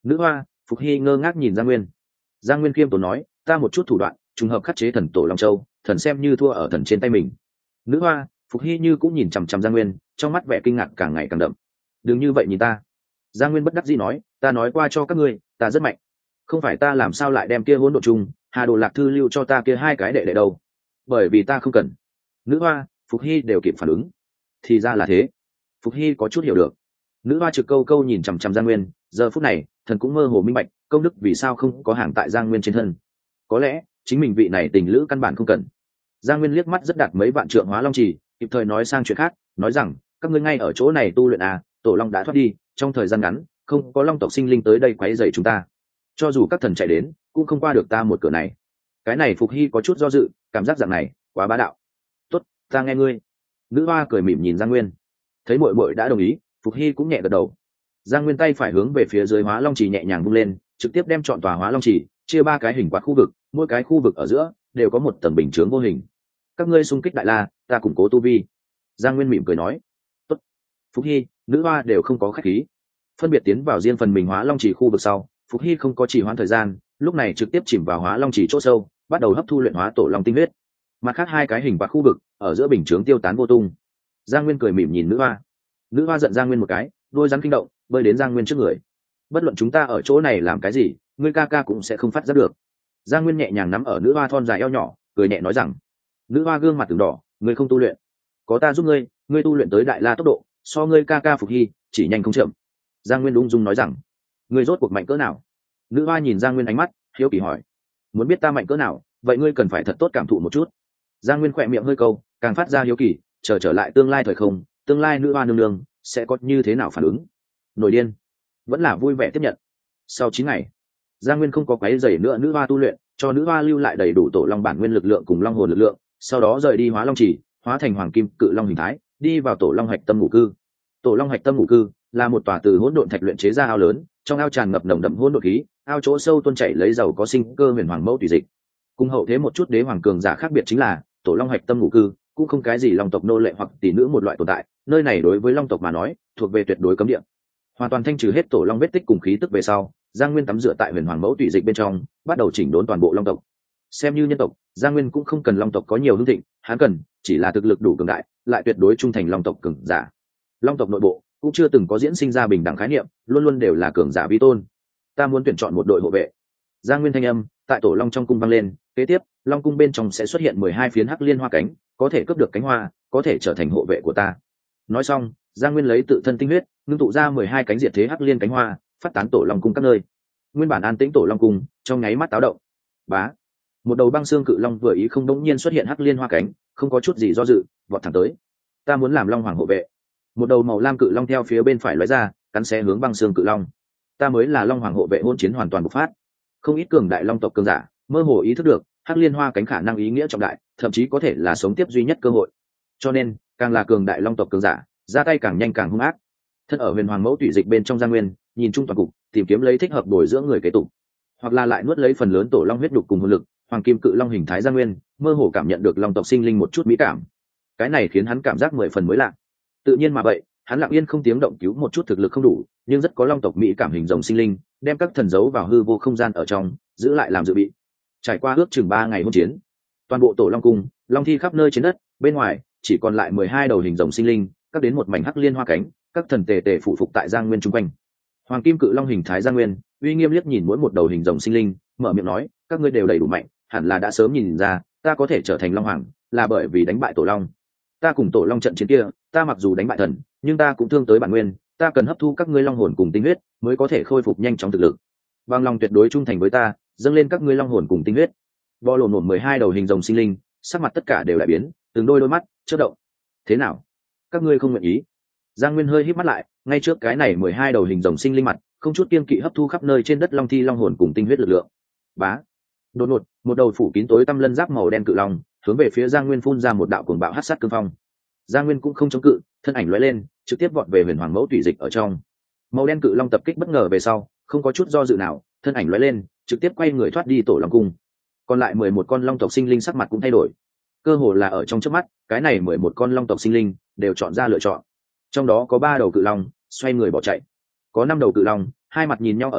Nữ hoa Phục Hy ngơ ngác nhìn Giang Nguyên. Giang Nguyên khiêm tốn nói, ta một chút thủ đoạn trùng hợp khắc chế thần tổ Long Châu, thần xem như thua ở thần trên tay mình. Nữ hoa Phục Hy như cũng nhìn chằm chằm Giang Nguyên, trong mắt vẻ kinh ngạc càng ngày càng đậm. Đừng như vậy nhìn ta. Giang Nguyên bất đắc dĩ nói, ta nói qua cho các ngươi, ta rất mạnh. Không phải ta làm sao lại đem kia hỗn độn chung Hà Đồ Lạc Thư lưu cho ta kia hai cái đệ đệ đâu. Bởi vì ta không cần. Nữ hoa Phục Hy đều kịp phản ứng. Thì ra là thế. Phục Hy có chút hiểu được. Nữ hoa trực câu câu nhìn chằm chằm Giang Nguyên, giờ phút này thần cũng mơ hồ minh bạch công đức vì sao không có hàng tại Giang Nguyên trên thân. Có lẽ chính mình vị này tình lữ căn bản không cần. Giang Nguyên liếc mắt rất đạt mấy vạn trượng hóa long trì, kịp thời nói sang chuyện khác, nói rằng các ngươi ngay ở chỗ này tu luyện à, tổ long đã thoát đi, trong thời gian ngắn không có long tộc sinh linh tới đây quấy rầy chúng ta, cho dù các thần chạy đến cũng không qua được ta một cửa này. Cái này Phục Hy có chút do dự, cảm giác dạng này quá bá đạo. Tốt, ta nghe ngươi. Nữ hoa cười mỉm nhìn Giang Nguyên, thấy muội muội đã đồng ý, Phục Hy cũng nhẹ gật đầu. Giang Nguyên tay phải hướng về phía dưới hóa long trì nhẹ nhàng vung lên, trực tiếp đem trọn tòa hóa long trì chia ba cái hình quạt khu vực, mỗi cái khu vực ở giữa đều có một tầng bình chướng vô hình. Các ngươi xung kích đại la, ta củng cố tu vi. Giang Nguyên mỉm cười nói. Tốt. Phục Hy, nữ hoa đều không có khách khí, phân biệt tiến vào riêng phần mình hóa long trì khu vực sau. Phục Hy không có trì hoãn thời gian, lúc này trực tiếp chìm vào hóa long trì chỗ sâu, bắt đầu hấp thu luyện hóa tổ long tinh huyết. Mặt khác hai cái hình quạt khu vực ở giữa bình chướng tiêu tán vô tung. Giang Nguyên cười mỉm nhìn nữ hoa. Nữ hoa giận Giang Nguyên một cái, đôi rắn kinh động, bơi đến Giang Nguyên trước người. Bất luận chúng ta ở chỗ này làm cái gì, ngươi ca ca cũng sẽ không phát giác được. Giang Nguyên nhẹ nhàng nắm ở nữ hoa thon dài eo nhỏ, cười nhẹ nói rằng. Nữ hoa gương mặt từng đỏ, ngươi không tu luyện, có ta giúp ngươi, ngươi tu luyện tới đại la tốc độ so ngươi ca ca Phục Hy chỉ nhanh không chậm. Giang Nguyên ung dung nói rằng. Ngươi rốt cuộc mạnh cỡ nào? Nữ hoa nhìn Giang Nguyên ánh mắt hiếu kỳ hỏi. Muốn biết ta mạnh cỡ nào, vậy ngươi cần phải thật tốt cảm thụ một chút. Giang Nguyên khỏe miệng hơi câu, càng phát ra hiếu kỳ, trở lại tương lai thời không, tương lai nữ hoa nương nương sẽ có như thế nào phản ứng. Nổi điên vẫn là vui vẻ tiếp nhận. Sau 9 ngày, Giang Nguyên không có quấy rầy nữa nữ hoa tu luyện, cho nữ hoa lưu lại đầy đủ tổ long bản nguyên lực lượng cùng long hồn lực lượng, sau đó rời đi hóa long trì, hóa thành hoàng kim cự long hình thái, đi vào tổ long hạch tâm ngủ cư. Tổ long hạch tâm ngủ cư là một tòa từ hỗn độn thạch luyện chế ra ao lớn, trong ao tràn ngập nồng đậm hỗn độn khí, ao chỗ sâu tuôn chảy lấy giàu có sinh cơ huyền hoàng mẫu tùy dịch. Cùng hậu thế một chút đế hoàng cường giả khác biệt chính là, tổ long hạch tâm ngủ cư cũng không cái gì long tộc nô lệ hoặc tỷ nữ một loại tồn tại, nơi này đối với long tộc mà nói thuộc về tuyệt đối cấm địa. Hoàn toàn thanh trừ hết tổ long vết tích cùng khí tức về sau, Giang Nguyên tắm rửa tại huyền hoàng mẫu tùy dịch bên trong, bắt đầu chỉnh đốn toàn bộ long tộc. Xem như nhân tộc, Giang Nguyên cũng không cần long tộc có nhiều hưng thịnh, hắn cần chỉ là thực lực đủ cường đại, lại tuyệt đối trung thành long tộc cường giả. Long tộc nội bộ cũng chưa từng có diễn sinh ra bình đẳng khái niệm, luôn luôn đều là cường giả vi tôn. Ta muốn tuyển chọn một đội hộ vệ. Giang Nguyên thanh âm tại tổ long trong cung vang lên, kế tiếp long cung bên trong sẽ xuất hiện 12 phiến hắc liên hoa cánh, có thể cướp được cánh hoa, có thể trở thành hộ vệ của ta. Nói xong, Giang Nguyên lấy tự thân tinh huyết ngưng tụ ra 12 cánh diệt thế hắc liên cánh hoa, phát tán tổ long cung các nơi. Nguyên bản an tĩnh tổ long cung trong nháy mắt táo động. Bá, một đầu băng xương cự long vừa ý không đống nhiên xuất hiện hắc liên hoa cánh, không có chút gì do dự, vọt thẳng tới. Ta muốn làm long hoàng hộ vệ. Một đầu màu lam cự long theo phía bên phải lóe ra, cắn xé hướng băng xương cự long. Ta mới là long hoàng hộ vệ. Hôn chiến hoàn toàn bộc phát. Không ít cường đại long tộc cường giả mơ hồ ý thức được hắc liên hoa cánh khả năng ý nghĩa trọng đại, thậm chí có thể là sống tiếp duy nhất cơ hội. Cho nên càng là cường đại long tộc cường giả ra tay càng nhanh càng hung ác. Thân ở huyền hoàng mẫu tùy dịch bên trong Giang Nguyên nhìn chung toàn cục, tìm kiếm lấy thích hợp bồi dưỡng người kế tục, hoặc là lại nuốt lấy phần lớn tổ long huyết đục cùng hồn lực. Hoàng kim cự long hình thái Giang Nguyên mơ hồ cảm nhận được long tộc sinh linh một chút mỹ cảm, cái này khiến hắn cảm giác 10 phần mới lạ. Tự nhiên mà vậy, hắn lặng yên không tiếng động cứu một chút thực lực không đủ nhưng rất có long tộc mỹ cảm hình rồng sinh linh, đem các thần giấu vào hư vô không gian ở trong, giữ lại làm dự bị. Trải qua ước chừng 3 ngày hôn chiến, toàn bộ tổ long cung long thi khắp nơi trên đất, bên ngoài chỉ còn lại 12 đầu hình rồng sinh linh, các đến một mảnh hắc liên hoa cánh, các thần tề tề phụ phục tại Giang Nguyên chung quanh. Hoàng kim cự long hình thái Giang Nguyên uy nghiêm liếc nhìn mỗi một đầu hình rồng sinh linh, mở miệng nói, các ngươi đều đầy đủ mạnh, hẳn là đã sớm nhìn ra ta có thể trở thành long hoàng là bởi vì đánh bại tổ long. Ta cùng tổ long trận chiến kia, ta mặc dù đánh bại thần nhưng ta cũng thương tới bản nguyên, ta cần hấp thu các ngươi long hồn cùng tinh huyết mới có thể khôi phục nhanh chóng thực lực. Bằng lòng tuyệt đối trung thành với ta, dâng lên các ngươi long hồn cùng tinh huyết. Bò lổn lổn 12 đầu hình rồng sinh linh, sắc mặt tất cả đều đại biến, từng đôi mắt chớp động. Thế nào, các ngươi không nguyện ý? Giang Nguyên hơi híp mắt lại, ngay trước cái này 12 đầu hình rồng sinh linh mặt, không chút kiêng kỵ hấp thu khắp nơi trên đất long thi long hồn cùng tinh huyết lực lượng. Bá, đột ngột, một đầu phủ kín tối tăm lân giáp màu đen cự long hướng về phía Giang Nguyên phun ra một đạo cuồng bạo hắc sát cương phong. Giang Nguyên cũng không chống cự, thân ảnh lóe lên, trực tiếp vọt về huyền hoàng mẫu tùy dịch ở trong. Màu đen cự long tập kích bất ngờ về sau, không có chút do dự nào, thân ảnh lóe lên, trực tiếp quay người thoát đi tổ long cung. Còn lại 11 con long tộc sinh linh sắc mặt cũng thay đổi. Cơ hồ là ở trong chớp mắt, cái này 11 con long tộc sinh linh đều chọn ra lựa chọn. Trong đó có 3 đầu cự long xoay người bỏ chạy, có 5 đầu cự long hai mặt nhìn nhau ở giữa,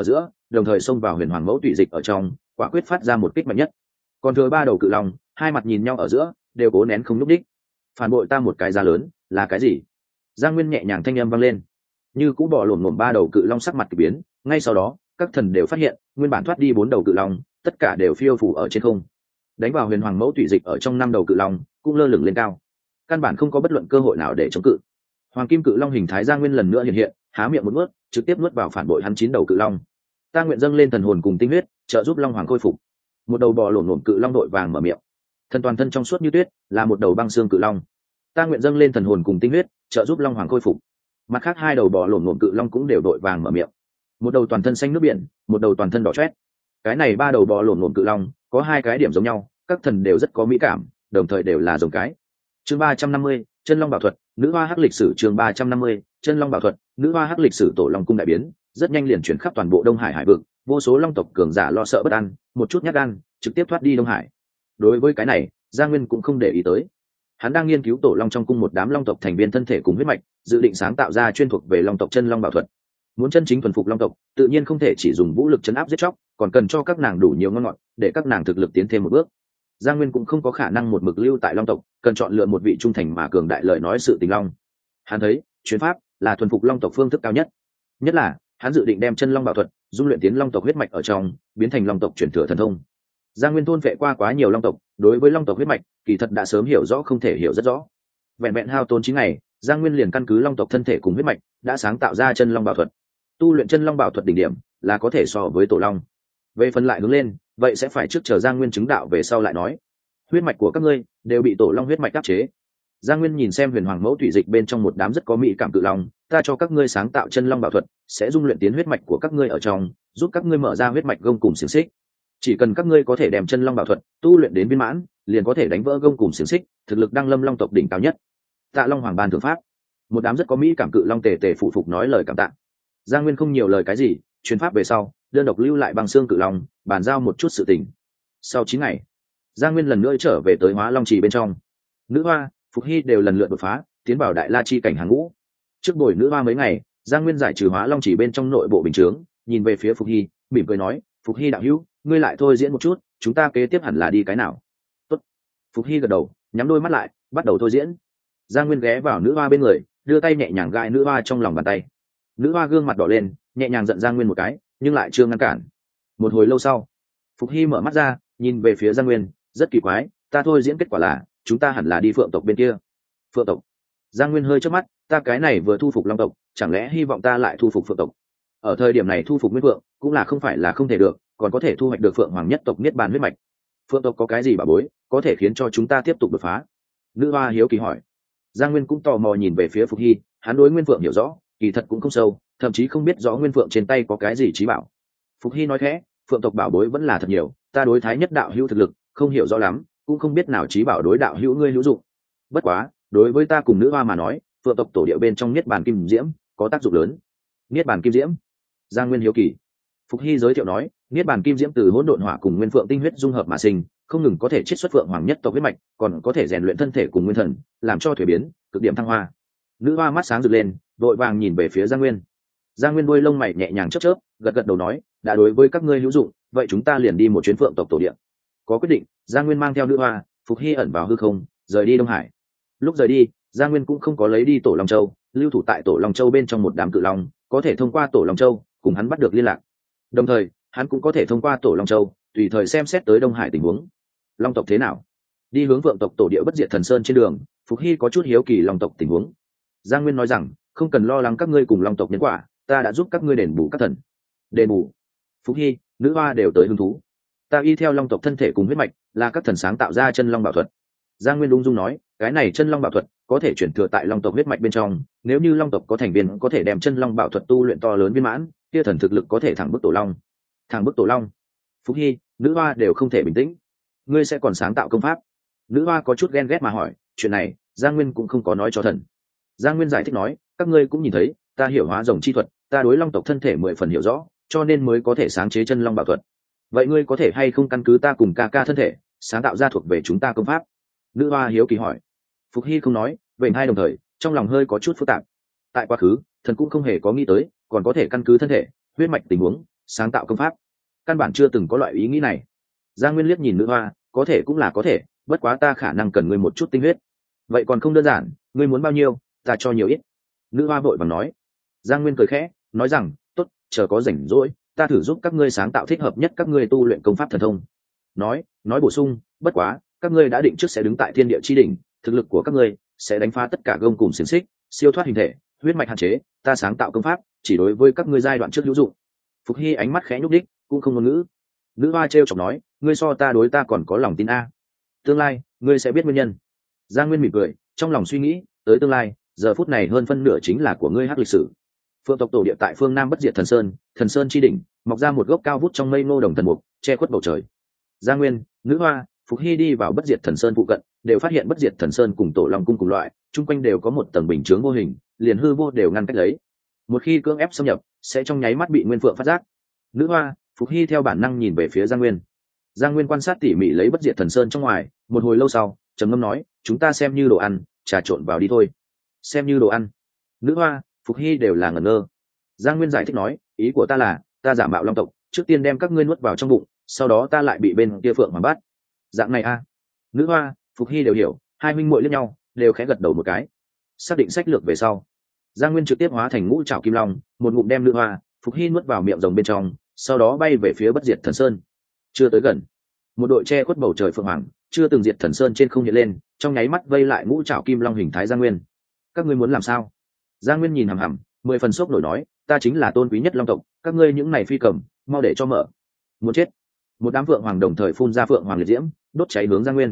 đồng thời xông vào huyền hoàng mẫu tụy dịch ở trong, quả quyết phát ra một kích mạnh nhất. Còn thừa ba đầu cự long hai mặt nhìn nhau ở giữa, đều cố nén không núp đích. Phản bội ta một cái giá lớn, là cái gì? Giang Nguyên nhẹ nhàng thanh âm vang lên. Như cũ bỏ lổm ngổm ba đầu cự long sắc mặt kỳ biến, ngay sau đó các thần đều phát hiện nguyên bản thoát đi bốn đầu cự long tất cả đều phiêu phủ ở trên không, đánh vào huyền hoàng mẫu tụy dịch ở trong năm đầu cự long cũng lơ lửng lên cao, căn bản không có bất luận cơ hội nào để chống cự. Hoàng kim cự long hình thái Giang Nguyên lần nữa hiện hiện, há miệng một nuốt, trực tiếp nuốt vào phản bội hắn chín đầu cự long. Ta nguyện dâng lên thần hồn cùng tinh huyết, trợ giúp long hoàng khôi phục. Một đầu bò lổm ngổm cự long đội vàng mở miệng, thần toàn thân trong suốt như tuyết, là một đầu băng xương cự long. Ta nguyện dâng lên thần hồn cùng tinh huyết, trợ giúp long hoàng khôi phục. Mặt khác hai đầu bò lổm ngổm cự long cũng đều đội vàng mở miệng, một đầu toàn thân xanh nước biển, một đầu toàn thân đỏ chót. Cái này ba đầu bò lổm ngổm cự long có hai cái điểm giống nhau, các thần đều rất có mỹ cảm, đồng thời đều là rồng cái. Chương 350, chân long bảo thuật, nữ hoa hắc lịch sử. Chương 350, chân long bảo thuật, nữ hoa hắc lịch sử. Tổ long cung đại biến rất nhanh liền chuyển khắp toàn bộ Đông Hải hải vực, vô số long tộc cường giả lo sợ bất an, một chút nhát gan trực tiếp thoát đi Đông Hải. Đối với cái này, Giang Nguyên cũng không để ý tới. Hắn đang nghiên cứu tổ long trong cung một đám long tộc thành viên thân thể cùng huyết mạch, dự định sáng tạo ra chuyên thuộc về long tộc chân long bảo thuật. Muốn chân chính thuần phục long tộc, tự nhiên không thể chỉ dùng vũ lực chấn áp giết chóc, còn cần cho các nàng đủ nhiều ngon ngọt, để các nàng thực lực tiến thêm một bước. Giang Nguyên cũng không có khả năng một mực lưu tại long tộc, cần chọn lựa một vị trung thành mà cường đại lời nói sự tình long. Hắn thấy chuyến pháp là thuần phục long tộc phương thức cao nhất, nhất là hắn dự định đem chân long bảo thuật dung luyện tiến long tộc huyết mạch ở trong, biến thành long tộc truyền thừa thần thông. Giang Nguyên thôn phệ qua quá nhiều long tộc, đối với long tộc huyết mạch kỳ thật đã sớm hiểu rõ không thể hiểu rất rõ. Vẹn vẹn hao tốn 9 ngày, Giang Nguyên liền căn cứ long tộc thân thể cùng huyết mạch đã sáng tạo ra chân long bảo thuật. Tu luyện chân long bảo thuật đỉnh điểm là có thể so với tổ long. Về phần lại hướng lên, vậy sẽ phải trước chờ Giang Nguyên chứng đạo về sau lại nói. Huyết mạch của các ngươi đều bị tổ long huyết mạch áp chế. Giang Nguyên nhìn xem huyền hoàng mẫu thủy dịch bên trong một đám rất có mỹ cảm cự long, ta cho các ngươi sáng tạo chân long bảo thuật, sẽ dung luyện tiến huyết mạch của các ngươi ở trong, giúp các ngươi mở ra huyết mạch gông cùng xiềng xích. Chỉ cần các ngươi có thể đem chân long bảo thuật tu luyện đến viên mãn, liền có thể đánh vỡ gông cùng xiềng xích, thực lực đăng lâm long tộc đỉnh cao nhất. Tạ Long Hoàng ban thượng pháp. Một đám rất có mỹ cảm cự long tề tề phụ phục nói lời cảm tạ. Giang Nguyên không nhiều lời cái gì, truyền pháp về sau, đơn độc lưu lại băng xương cự long, bàn giao một chút sự tình. Sau 9 ngày, Giang Nguyên lần nữa trở về tới Hóa Long Trì bên trong. Nữ hoa, Phục Hy đều lần lượt đột phá, tiến vào đại la chi cảnh hàng ngũ. Trước buổi nữ hoa mấy ngày, Giang Nguyên giải trừ Hóa Long Trì bên trong nội bộ bình chướng, nhìn về phía Phục Hy, mỉm cười nói, Phục Hy đạo hữu, ngươi lại thôi diễn một chút, chúng ta kế tiếp hẳn là đi cái nào? Tốt. Phục Hy gật đầu, nhắm đôi mắt lại, bắt đầu thôi diễn. Giang Nguyên ghé vào nữ hoa bên người, đưa tay nhẹ nhàng gãi nữ hoa trong lòng bàn tay. Nữ hoa gương mặt đỏ lên, nhẹ nhàng giận Giang Nguyên một cái, nhưng lại chưa ngăn cản. Một hồi lâu sau, Phục Hy mở mắt ra, nhìn về phía Giang Nguyên, rất kỳ quái, ta thôi diễn kết quả là chúng ta hẳn là đi Phượng tộc bên kia. Phượng tộc? Giang Nguyên hơi chớp mắt, ta cái này vừa thu phục Long tộc, chẳng lẽ hy vọng ta lại thu phục Phượng tộc? Ở thời điểm này thu phục Nguyên Phượng cũng là không phải là không thể được, còn có thể thu hoạch được Phượng Hoàng nhất tộc niết bàn huyết mạch. Phượng tộc có cái gì bảo bối, có thể khiến cho chúng ta tiếp tục đột phá? Nữ hoa hiếu kỳ hỏi. Giang Nguyên cũng tò mò nhìn về phía Phục Hy, hắn đối Nguyên Phượng hiểu rõ, kỳ thật cũng không sâu, thậm chí không biết rõ Nguyên Phượng trên tay có cái gì trí bảo. Phục Hy nói khẽ, Phượng tộc bảo bối vẫn là thật nhiều, ta đối Thái nhất đạo hữu thực lực không hiểu rõ lắm, cũng không biết nào trí bảo đối đạo hữu ngươi hữu dụng. Bất quá, đối với ta cùng nữ hoa mà nói, Phượng tộc tổ địa bên trong niết bàn kim diễm có tác dụng lớn. Niết bàn kim diễm? Giang Nguyên hiếu kỳ. Phục Hy giới thiệu nói, niết bàn kim diễm từ hỗn độn hỏa cùng nguyên phượng tinh huyết dung hợp mà sinh, không ngừng có thể chiết xuất phượng hoàng nhất tộc huyết mạch, còn có thể rèn luyện thân thể cùng nguyên thần, làm cho thuế biến, cực điểm thăng hoa. Nữ hoa mắt sáng rực lên, vội vàng nhìn về phía Giang Nguyên. Giang Nguyên đuôi lông mày nhẹ nhàng chớp chớp, gật gật đầu nói, đã đối với các ngươi hữu dụng, vậy chúng ta liền đi một chuyến phượng tộc tổ địa. Có quyết định, Giang Nguyên mang theo nữ hoa, Phục Hy ẩn vào hư không, rời đi Đông Hải. Lúc rời đi, Giang Nguyên cũng không có lấy đi tổ Long Châu, lưu thủ tại tổ Long Châu bên trong một đám cự long, có thể thông qua tổ Long Châu cùng hắn bắt được liên lạc. Đồng thời, hắn cũng có thể thông qua tổ Long Châu, tùy thời xem xét tới Đông Hải tình huống. Long tộc thế nào? Đi hướng Phượng tộc tổ địa bất diệt thần sơn trên đường, Phục Hy có chút hiếu kỳ Long tộc tình huống. Giang Nguyên nói rằng, không cần lo lắng các ngươi cùng Long tộc nhân quả, ta đã giúp các ngươi đền bù các thần. Đền bù? Phục Hy, nữ hoa đều tới hứng thú. Ta y theo Long tộc thân thể cùng huyết mạch, là các thần sáng tạo ra chân long bảo thuật. Giang Nguyên ung dung nói, cái này chân long bảo thuật có thể chuyển thừa tại Long tộc huyết mạch bên trong, nếu như Long tộc có thành viên có thể đem chân long bảo thuật tu luyện to lớn viên mãn, kia thần thực lực có thể thẳng bức tổ long. Thẳng bức tổ long? Phục Hy, nữ hoa đều không thể bình tĩnh. Ngươi sẽ còn sáng tạo công pháp? Nữ hoa có chút ghen ghét mà hỏi, chuyện này Giang Nguyên cũng không có nói cho thần. Giang Nguyên giải thích nói, các ngươi cũng nhìn thấy, ta hiểu hóa rồng chi thuật, ta đối Long tộc thân thể 10 phần hiểu rõ, cho nên mới có thể sáng chế chân long bảo thuật. Vậy ngươi có thể hay không căn cứ ta cùng ca ca thân thể, sáng tạo ra thuộc về chúng ta công pháp? Nữ hoa hiếu kỳ hỏi. Phục Hy không nói, vậy hai đồng thời, trong lòng hơi có chút phức tạp. Tại quá khứ, thần cũng không hề có nghĩ tới, còn có thể căn cứ thân thể, huyết mạch tình huống, sáng tạo công pháp, căn bản chưa từng có loại ý nghĩ này. Giang Nguyên liếc nhìn nữ hoa, có thể cũng là có thể, bất quá ta khả năng cần ngươi một chút tinh huyết. Vậy còn không đơn giản, ngươi muốn bao nhiêu, ta cho nhiều ít. Nữ hoa vội vàng nói. Giang Nguyên cười khẽ, nói rằng, tốt, chờ có rảnh rỗi, ta thử giúp các ngươi sáng tạo thích hợp nhất các ngươi tu luyện công pháp thần thông. Nói bổ sung, bất quá, các ngươi đã định trước sẽ đứng tại thiên địa chi đỉnh, thực lực của các ngươi sẽ đánh phá tất cả gông cùng xiềng xích, siêu thoát hình thể, huyết mạch hạn chế, ta sáng tạo công pháp chỉ đối với các ngươi giai đoạn trước hữu dụng. Phục Hy ánh mắt khẽ nhúc đích, cũng không ngôn ngữ. Nữ hoa trêu chọc nói, ngươi so ta đối ta còn có lòng tin a. Tương lai, ngươi sẽ biết nguyên nhân. Giang Nguyên mỉm cười, trong lòng suy nghĩ, tới tương lai, giờ phút này hơn phân nửa chính là của ngươi hắc lịch sử. Phượng tộc tổ địa tại phương Nam Bất Diệt Thần Sơn chi đỉnh, mọc ra một gốc cao vút trong mây ngô đồng thần mục, che khuất bầu trời. Giang Nguyên, Nữ hoa, Phục Hy đi vào Bất Diệt Thần Sơn phụ cận, đều phát hiện Bất Diệt Thần Sơn cùng Tổ Long cung cùng loại, chung quanh đều có một tầng bình chướng vô hình, liền hư vô đều ngăn cách lấy. Một khi cưỡng ép xâm nhập, sẽ trong nháy mắt bị Nguyên Phượng phát giác. Nữ hoa, Phục Hy theo bản năng nhìn về phía Giang Nguyên. Giang Nguyên quan sát tỉ mỉ lấy Bất Diệt Thần Sơn trong ngoài, một hồi lâu sau, trầm ngâm nói, chúng ta xem như đồ ăn, trà trộn vào đi thôi. Xem như đồ ăn. Nữ hoa, Phục Hy đều là ngẩn ngơ. Giang Nguyên giải thích nói, ý của ta là, ta giả mạo long tộc, trước tiên đem các ngươi nuốt vào trong bụng, sau đó ta lại bị bên kia Phượng Hoàng bắt. Dạng này a. Nữ hoa, Phục Hy đều hiểu, hai huynh muội liếc nhau, đều khẽ gật đầu một cái. Xác định sách lược về sau, Giang Nguyên trực tiếp hóa thành ngũ trảo kim long, một ngụm đem Nữ hoa, Phục Hy nuốt vào miệng rồng bên trong, sau đó bay về phía Bất Diệt Thần Sơn. Chưa tới gần, một đội che khuất bầu trời Phượng Hoàng, chưa từng diệt Thần Sơn trên không hiện lên, trong nháy mắt vây lại ngũ trảo kim long hình thái Giang Nguyên. Các ngươi muốn làm sao? Giang Nguyên nhìn hằm hằm, 10 phần sốc nổi nói, ta chính là tôn quý nhất long tộc, các ngươi những này phi cầm, mau để cho mở. Muốn chết. Một đám Phượng Hoàng đồng thời phun ra Phượng Hoàng liệt diễm, đốt cháy hướng Giang Nguyên.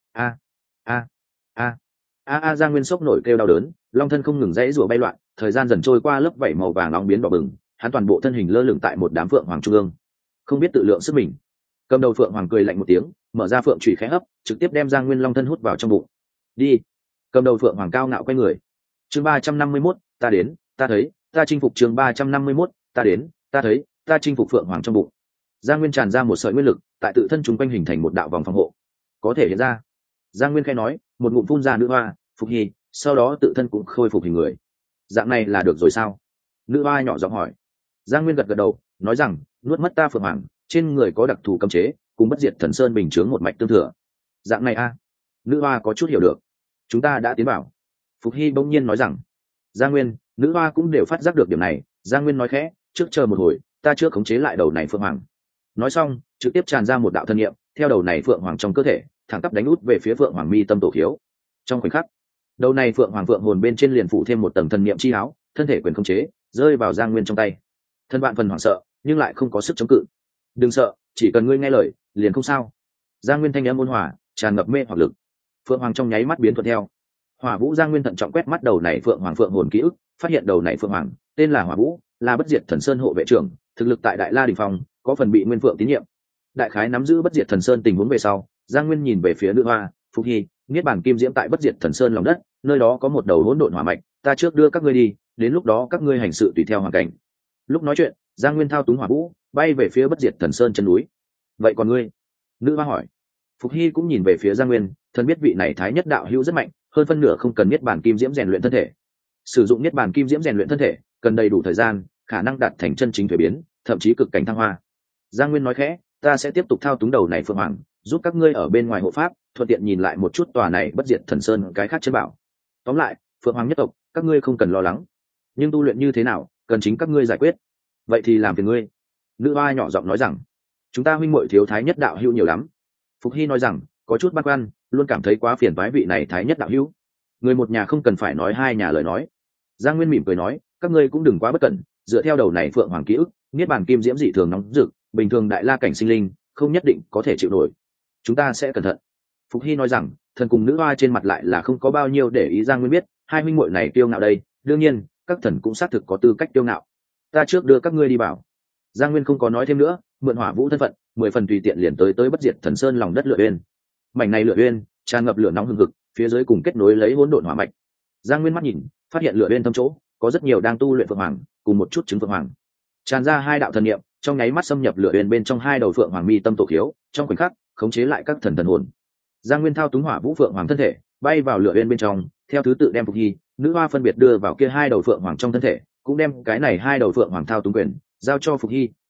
Giang Nguyên sốc nổi kêu đau đớn, long thân không ngừng rẽ rủa bay loạn, thời gian dần trôi qua, lớp vảy màu vàng nóng biến đỏ bừng, hắn toàn bộ thân hình lơ lửng tại một đám Phượng Hoàng trung ương, không biết tự lượng sức mình. Cầm đầu Phượng Hoàng cười lạnh một tiếng, mở ra phượng chùy khẽ hấp, trực tiếp đem Giang Nguyên long thân hút vào trong bụng. Đi. Cầm đầu Phượng Hoàng cao ngạo quay người. Chương 351, ta đến, ta thấy, ta chinh phục. Chương 351, ta đến, ta thấy, ta chinh phục Phượng Hoàng trong bụng. Giang Nguyên tràn ra một sợi nguyên lực, tại tự thân chúng quanh hình thành một đạo vòng phòng hộ. Có thể hiện ra. Giang Nguyên khẽ nói, một ngụm phun ra Nữ hoa, Phục Hy, sau đó tự thân cũng khôi phục hình người. Dạng này là được rồi sao? Nữ hoa nhỏ giọng hỏi. Giang Nguyên gật gật đầu, nói rằng, nuốt mất ta Phượng Hoàng, trên người có đặc thù cấm chế, cùng Bất Diệt Thần Sơn bình chướng một mạch tương thừa. Dạng này a. Nữ hoa có chút hiểu được. Chúng ta đã tiến vào. Phục Hy bỗng nhiên nói rằng. Giang Nguyên, Nữ hoa cũng đều phát giác được điểm này. Giang Nguyên nói khẽ, trước chờ một hồi, ta chưa khống chế lại đầu này Phượng Hoàng. Nói xong, trực tiếp tràn ra một đạo thân niệm, theo đầu này Phượng Hoàng trong cơ thể, thẳng tắp đánh út về phía Phượng Hoàng mi tâm tổ khiếu. Trong khoảnh khắc, đầu này Phượng Hoàng Phượng hồn bên trên liền phủ thêm một tầng thần niệm chi áo, thân thể quyền khống chế rơi vào Giang Nguyên trong tay. Thân bạn phần hoảng sợ, nhưng lại không có sức chống cự. Đừng sợ, chỉ cần ngươi nghe lời, liền không sao. Giang Nguyên thanh âm ôn hòa, tràn ngập mê hoặc lực. Phượng Hoàng trong nháy mắt biến thuận theo. Hỏa Vũ. Giang Nguyên thận trọng quét mắt đầu này Phượng Hoàng Phượng hồn ký ức, phát hiện đầu này Phượng Hoàng tên là Hỏa Vũ, là Bất Diệt Thần Sơn hộ vệ trưởng, thực lực tại Đại La đỉnh phong, có phần bị Nguyên Phượng tín nhiệm. Đại khái nắm giữ Bất Diệt Thần Sơn tình huống về sau, Giang Nguyên nhìn về phía Nữ hoa, Phục Hy, niết bàn kim diễm tại Bất Diệt Thần Sơn lòng đất, nơi đó có một đầu hỗn độn hỏa mạch, ta trước đưa các ngươi đi, đến lúc đó các ngươi hành sự tùy theo hoàn cảnh. Lúc nói chuyện, Giang Nguyên thao túng Hỏa Vũ, bay về phía Bất Diệt Thần Sơn chân núi. Vậy còn ngươi? Nữ hoa hỏi. Phục Hy cũng nhìn về phía Giang Nguyên, thân biết vị này thái nhất đạo hữu rất mạnh, hơn phân nửa không cần niết bàn kim diễm rèn luyện thân thể. Sử dụng niết bàn kim diễm rèn luyện thân thể, cần đầy đủ thời gian, khả năng đạt thành chân chính thuế biến, thậm chí cực cảnh thăng hoa. Giang Nguyên nói khẽ, ta sẽ tiếp tục thao túng đầu này Phượng Hoàng, giúp các ngươi ở bên ngoài hộ pháp, thuận tiện nhìn lại một chút tòa này Bất Diệt Thần Sơn cái khác chân bảo. Tóm lại, Phượng Hoàng nhất tộc, các ngươi không cần lo lắng, nhưng tu luyện như thế nào, cần chính các ngươi giải quyết. Vậy thì làm phiền ngươi. Nữ hoa nhỏ giọng nói rằng, chúng ta huynh muội thiếu thái nhất đạo hữu nhiều lắm. Phục Hy nói rằng, có chút băn khoăn, luôn cảm thấy quá phiền toái vị này thái nhất đạo hữu. Người một nhà không cần phải nói hai nhà lời nói. Giang Nguyên mỉm cười nói, các ngươi cũng đừng quá bất cẩn, dựa theo đầu này Phượng Hoàng ký ức, niết bàn kim diễm dị thường nóng rực, bình thường Đại La cảnh sinh linh không nhất định có thể chịu nổi. Chúng ta sẽ cẩn thận. Phục Hy nói rằng, thần cùng nữ hoa trên mặt lại là không có bao nhiêu để ý. Giang Nguyên biết, hai huynh muội này kiêu ngạo đây, đương nhiên, các thần cũng xác thực có tư cách kiêu ngạo. Ta trước đưa các ngươi đi bảo. Giang Nguyên không có nói thêm nữa, mượn Hỏa Vũ thân phận, 10 phần tùy tiện liền tới Bất Diệt Thần Sơn lòng đất Lửa Uyên. Mảnh này Lửa Uyên tràn ngập lửa nóng hừng hực, phía dưới cùng kết nối lấy hỗn độn hỏa mạch. Giang Nguyên mắt nhìn, phát hiện Lửa Uyên thâm chỗ có rất nhiều đang tu luyện Phượng Hoàng, cùng một chút trứng Phượng Hoàng. Tràn ra hai đạo thần niệm, trong nháy mắt xâm nhập Lửa Uyên bên trong hai đầu Phượng Hoàng mi tâm tổ khiếu, trong khoảnh khắc khống chế lại các thần hồn. Giang Nguyên thao túng Hỏa Vũ Phượng Hoàng thân thể, bay vào Lửa Uyên bên trong, theo thứ tự đem Phục Hy, Nữ hoa phân biệt đưa vào kia hai đầu Phượng Hoàng trong thân thể, cũng đem cái này hai đầu Phượng Hoàng thao túng quyền giao cho Phục Hy,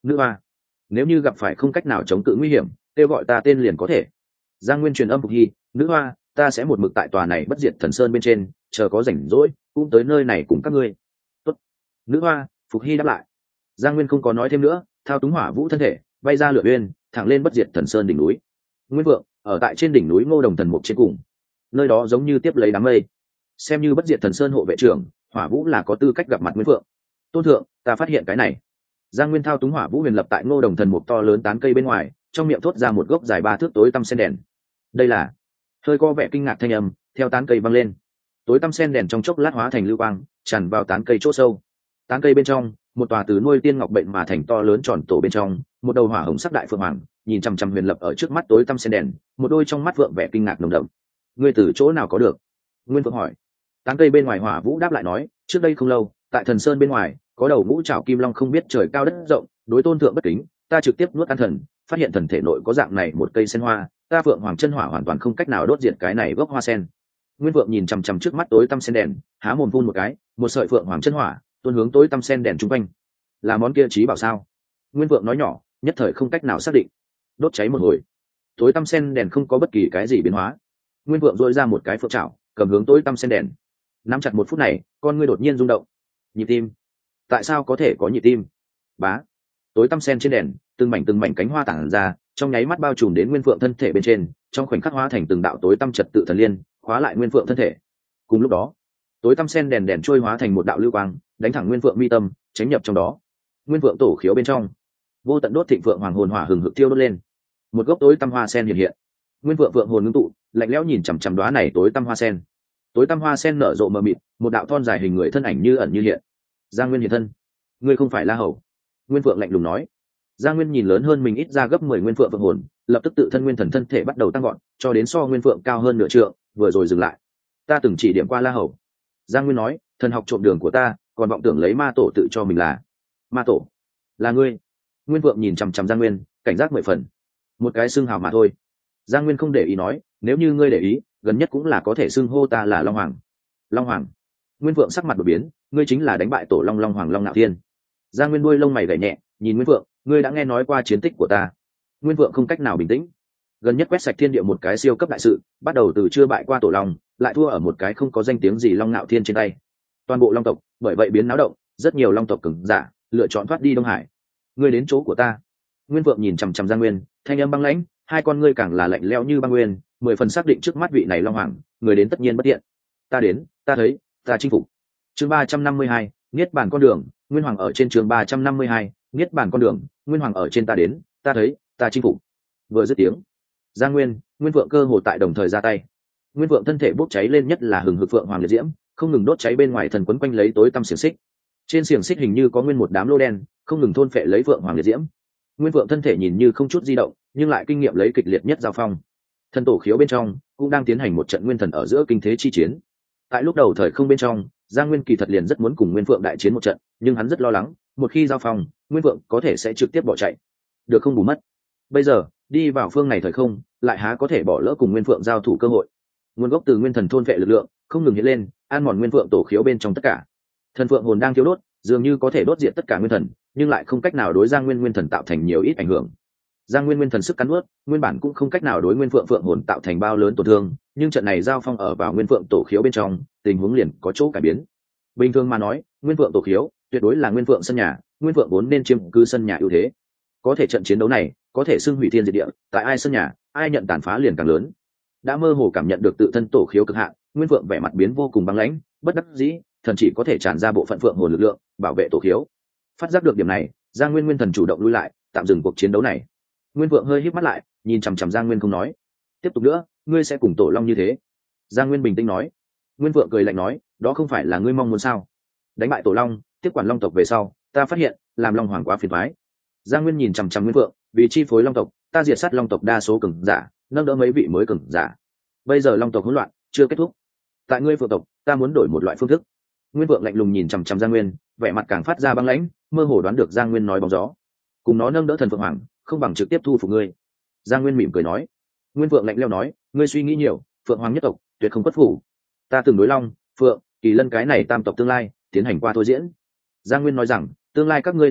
nữ hoa, nếu như gặp phải không cách nào chống cự nguy hiểm kêu gọi ta tên liền có thể. Giang Nguyên truyền âm Phục Hy, nữ hoa, ta sẽ một mực tại tòa này bất diệt thần sơn bên trên, chờ có rảnh rỗi cũng tới nơi này cùng các ngươi. Tốt. Nữ hoa, Phục Hy đáp lại. Giang Nguyên không có nói thêm nữa, thao túng hỏa vũ thân thể bay ra lửa uyên, thẳng lên bất diệt thần sơn đỉnh núi. Nguyên Vượng ở tại trên đỉnh núi Ngô Đồng Thần Mục trên cùng, nơi đó giống như tiếp lấy đám mây. Xem như bất diệt thần sơn hộ vệ trưởng, hỏa vũ là có tư cách gặp mặt Nguyên Vượng. Tôn thượng, ta phát hiện cái này. Giang Nguyên thao túng hỏa vũ huyền lập tại Ngô Đồng Thần Mục to lớn tán cây bên ngoài, trong miệng thốt ra một gốc dài 3 thước tối tăm sen đèn. Đây là, hơi có vẻ kinh ngạc thanh âm theo tán cây vang lên. Tối tăm sen đèn trong chốc lát hóa thành lưu quang, tràn vào tán cây chỗ sâu. Tán cây bên trong, một tòa từ nuôi tiên ngọc bệnh mà thành to lớn tròn tổ bên trong, một đầu hỏa hồng sắc đại phượng hoàng nhìn chằm chằm huyền lập ở trước mắt tối tăm sen đèn, một đôi trong mắt vượng vẻ kinh ngạc nồng đậm. Ngươi từ chỗ nào có được? Nguyên Phượng hỏi. Tán cây bên ngoài hỏa vũ đáp lại nói, trước đây không lâu, tại thần sơn bên ngoài có đầu ngũ trảo kim long không biết trời cao đất rộng, đối tôn thượng bất kính, ta trực tiếp nuốt ăn thần, phát hiện thần thể nội có dạng này một cây sen hoa, ta phượng hoàng chân hỏa hoàn toàn không cách nào đốt diệt cái này gốc hoa sen. Nguyên Phượng nhìn chằm chằm trước mắt tối tăm sen đèn, há mồm phun một cái, một sợi phượng hoàng chân hỏa tuôn hướng tối tăm sen đèn trung quanh. Là món kia trí bảo sao? Nguyên Phượng nói nhỏ, nhất thời không cách nào xác định. Đốt cháy một hồi, tối tăm sen đèn không có bất kỳ cái gì biến hóa. Nguyên Phượng dội ra một cái phượng trảo, cầm hướng tối tăm sen đèn. Nắm chặt một phút này, con ngươi đột nhiên rung động. Nhịp tim. Tại sao có thể có nhịp tim? Bá. Tối tăm sen trên đèn, từng mảnh cánh hoa tản ra, trong nháy mắt bao trùm đến Nguyên Phượng thân thể bên trên, trong khoảnh khắc hóa thành từng đạo tối tăm trật tự thần liên, khóa lại Nguyên Phượng thân thể. Cùng lúc đó, tối tăm sen đèn trôi hóa thành một đạo lưu quang, đánh thẳng Nguyên Phượng mi tâm, tránh nhập trong đó. Nguyên Phượng tổ khiếu bên trong, vô tận đốt thịnh phượng hoàng hồn hỏa hừng hực tiêu đốt lên. Một gốc tối tăm hoa sen hiện hiện. Nguyên Phượng phượng hồn ngưng tụ, lạnh lẽo nhìn chằm chằm đóa này tối tăm hoa sen. Tối tăm hoa sen nở rộ mờ mịt, một đạo thon dài hình người thân ảnh như ẩn như hiện. Giang Nguyên hiện thân. Ngươi không phải La Hầu? Nguyên Phượng lạnh lùng nói. Giang Nguyên nhìn lớn hơn mình ít ra gấp 10 Nguyên Phượng phượng hồn, lập tức tự thân nguyên thần thân thể bắt đầu tăng gọn, cho đến so Nguyên Phượng cao hơn nửa trượng, vừa rồi dừng lại. Ta từng chỉ điểm qua La Hầu. Giang Nguyên nói, thần học trộm đường của ta, còn vọng tưởng lấy ma tổ tự cho mình là ma tổ. Là ngươi? Nguyên Phượng nhìn chằm chằm Giang Nguyên, cảnh giác 10 phần. Một cái xưng hào mà thôi. Giang Nguyên không để ý nói, nếu như ngươi để ý, gần nhất cũng là có thể xưng hô ta là Long Hoàng. Long Hoàng? Nguyên Phượng sắc mặt đổi biến, ngươi chính là đánh bại tổ Long Long Hoàng Long Nạo Thiên. Giang Nguyên đuôi lông mày gảy nhẹ, nhìn Nguyên Phượng, ngươi đã nghe nói qua chiến tích của ta? Nguyên Phượng không cách nào bình tĩnh. Gần nhất quét sạch thiên địa một cái siêu cấp đại sự, bắt đầu từ chưa bại qua tổ Long, lại thua ở một cái không có danh tiếng gì Long Nạo Thiên trên tay. Toàn bộ Long tộc bởi vậy biến náo động, rất nhiều Long tộc cường giả lựa chọn thoát đi Đông Hải. Ngươi đến chỗ của ta. Nguyên Phượng nhìn chằm chằm Giang Nguyên, thanh âm băng lãnh, hai con ngươi càng là lạnh lẽo như băng nguyên, 10 phần xác định trước mắt vị này Long Hoàng, người đến tất nhiên bất tiện. Ta đến, ta thấy, ta chinh phục. Chương 352, niết bàn con đường, Nguyên Hoàng ở trên chương 352, niết bàn con đường, Nguyên Hoàng ở trên ta đến, ta thấy, ta chinh phục. Vừa dứt tiếng, Giang Nguyên, Nguyên Phượng cơ hồ tại đồng thời ra tay. Nguyên Phượng thân thể bốc cháy lên nhất là hừng hực phượng hoàng liệt diễm, không ngừng đốt cháy bên ngoài thần quấn quanh lấy tối tăm xiềng xích. Trên xiềng xích hình như có nguyên một đám lô đen, không ngừng thôn phệ lấy phượng hoàng liệt diễm. Nguyên Phượng thân thể nhìn như không chút di động, nhưng lại kinh nghiệm lấy kịch liệt nhất giao phong. Thần tổ khiếu bên trong cũng đang tiến hành một trận nguyên thần ở giữa kinh thế chi chiến. Tại lúc đầu thời không bên trong, Giang Nguyên kỳ thật liền rất muốn cùng Nguyên Phượng đại chiến một trận, nhưng hắn rất lo lắng, một khi giao phong, Nguyên Phượng có thể sẽ trực tiếp bỏ chạy, được không bù mất. Bây giờ, đi vào phương này thời không, lại há có thể bỏ lỡ cùng Nguyên Phượng giao thủ cơ hội. Nguồn gốc từ nguyên thần thôn vệ lực lượng, không ngừng hiện lên, ăn mòn Nguyên Phượng tổ khiếu bên trong tất cả. Thần phượng hồn đang thiêu đốt, dường như có thể đốt diệt tất cả nguyên thần, nhưng lại không cách nào đối Giang Nguyên nguyên thần tạo thành nhiều ít ảnh hưởng. Giang Nguyên nguyên thần sức cắn nuốt, nguyên bản cũng không cách nào đối Nguyên Phượng phượng hồn tạo thành bao lớn tổn thương, nhưng trận này giao phong ở vào Nguyên Phượng tổ khiếu bên trong, tình huống liền có chỗ cải biến. Bình thường mà nói, Nguyên Phượng tổ khiếu tuyệt đối là Nguyên Phượng sân nhà, Nguyên Phượng vốn nên chiếm cứ sân nhà ưu thế. Có thể trận chiến đấu này, có thể xưng hủy thiên diệt địa, tại ai sân nhà, ai nhận tàn phá liền càng lớn. Đã mơ hồ cảm nhận được tự thân tổ khiếu cực hạn, Nguyên Phượng vẻ mặt biến vô cùng băng lãnh, bất đắc dĩ, thần chỉ có thể tràn ra bộ phận phượng hồn lực lượng, bảo vệ tổ khiếu. Phát giác được điểm này, Giang Nguyên nguyên thần chủ động lui lại, tạm dừng cuộc chiến đấu này. Nguyên Phượng hơi híp mắt lại, nhìn chằm chằm Giang Nguyên không nói. Tiếp tục nữa, ngươi sẽ cùng tổ long như thế? Giang Nguyên bình tĩnh nói. Nguyên Phượng cười lạnh nói, đó không phải là ngươi mong muốn sao? Đánh bại tổ long, tiếp quản long tộc về sau, ta phát hiện làm long hoàng quá phiền toái. Giang Nguyên nhìn chằm chằm Nguyên Phượng, vì chi phối long tộc, ta diệt sát long tộc đa số cường giả, nâng đỡ mấy vị mới cường giả. Bây giờ long tộc hỗn loạn chưa kết thúc, tại ngươi Phượng tộc, ta muốn đổi một loại phương thức. Nguyên Phượng lạnh lùng nhìn chằm chằm Giang Nguyên, vẻ mặt càng phát ra băng lãnh, mơ hồ đoán được Giang Nguyên nói bóng gió. Cùng nó nâng đỡ thần Phượng Hoàng, không bằng trực tiếp thu phục ngươi. Giang Nguyên mỉm cười nói. Nguyên Phượng lạnh lẽo nói, ngươi suy nghĩ nhiều, Phượng Hoàng nhất tộc tuyệt không khuất phục. Ta từng đối Long, Phượng, Kỳ Lân cái này tam tộc tương lai tiến hành qua thôi diễn. Giang Nguyên nói rằng, tương lai các ngươi tam tộc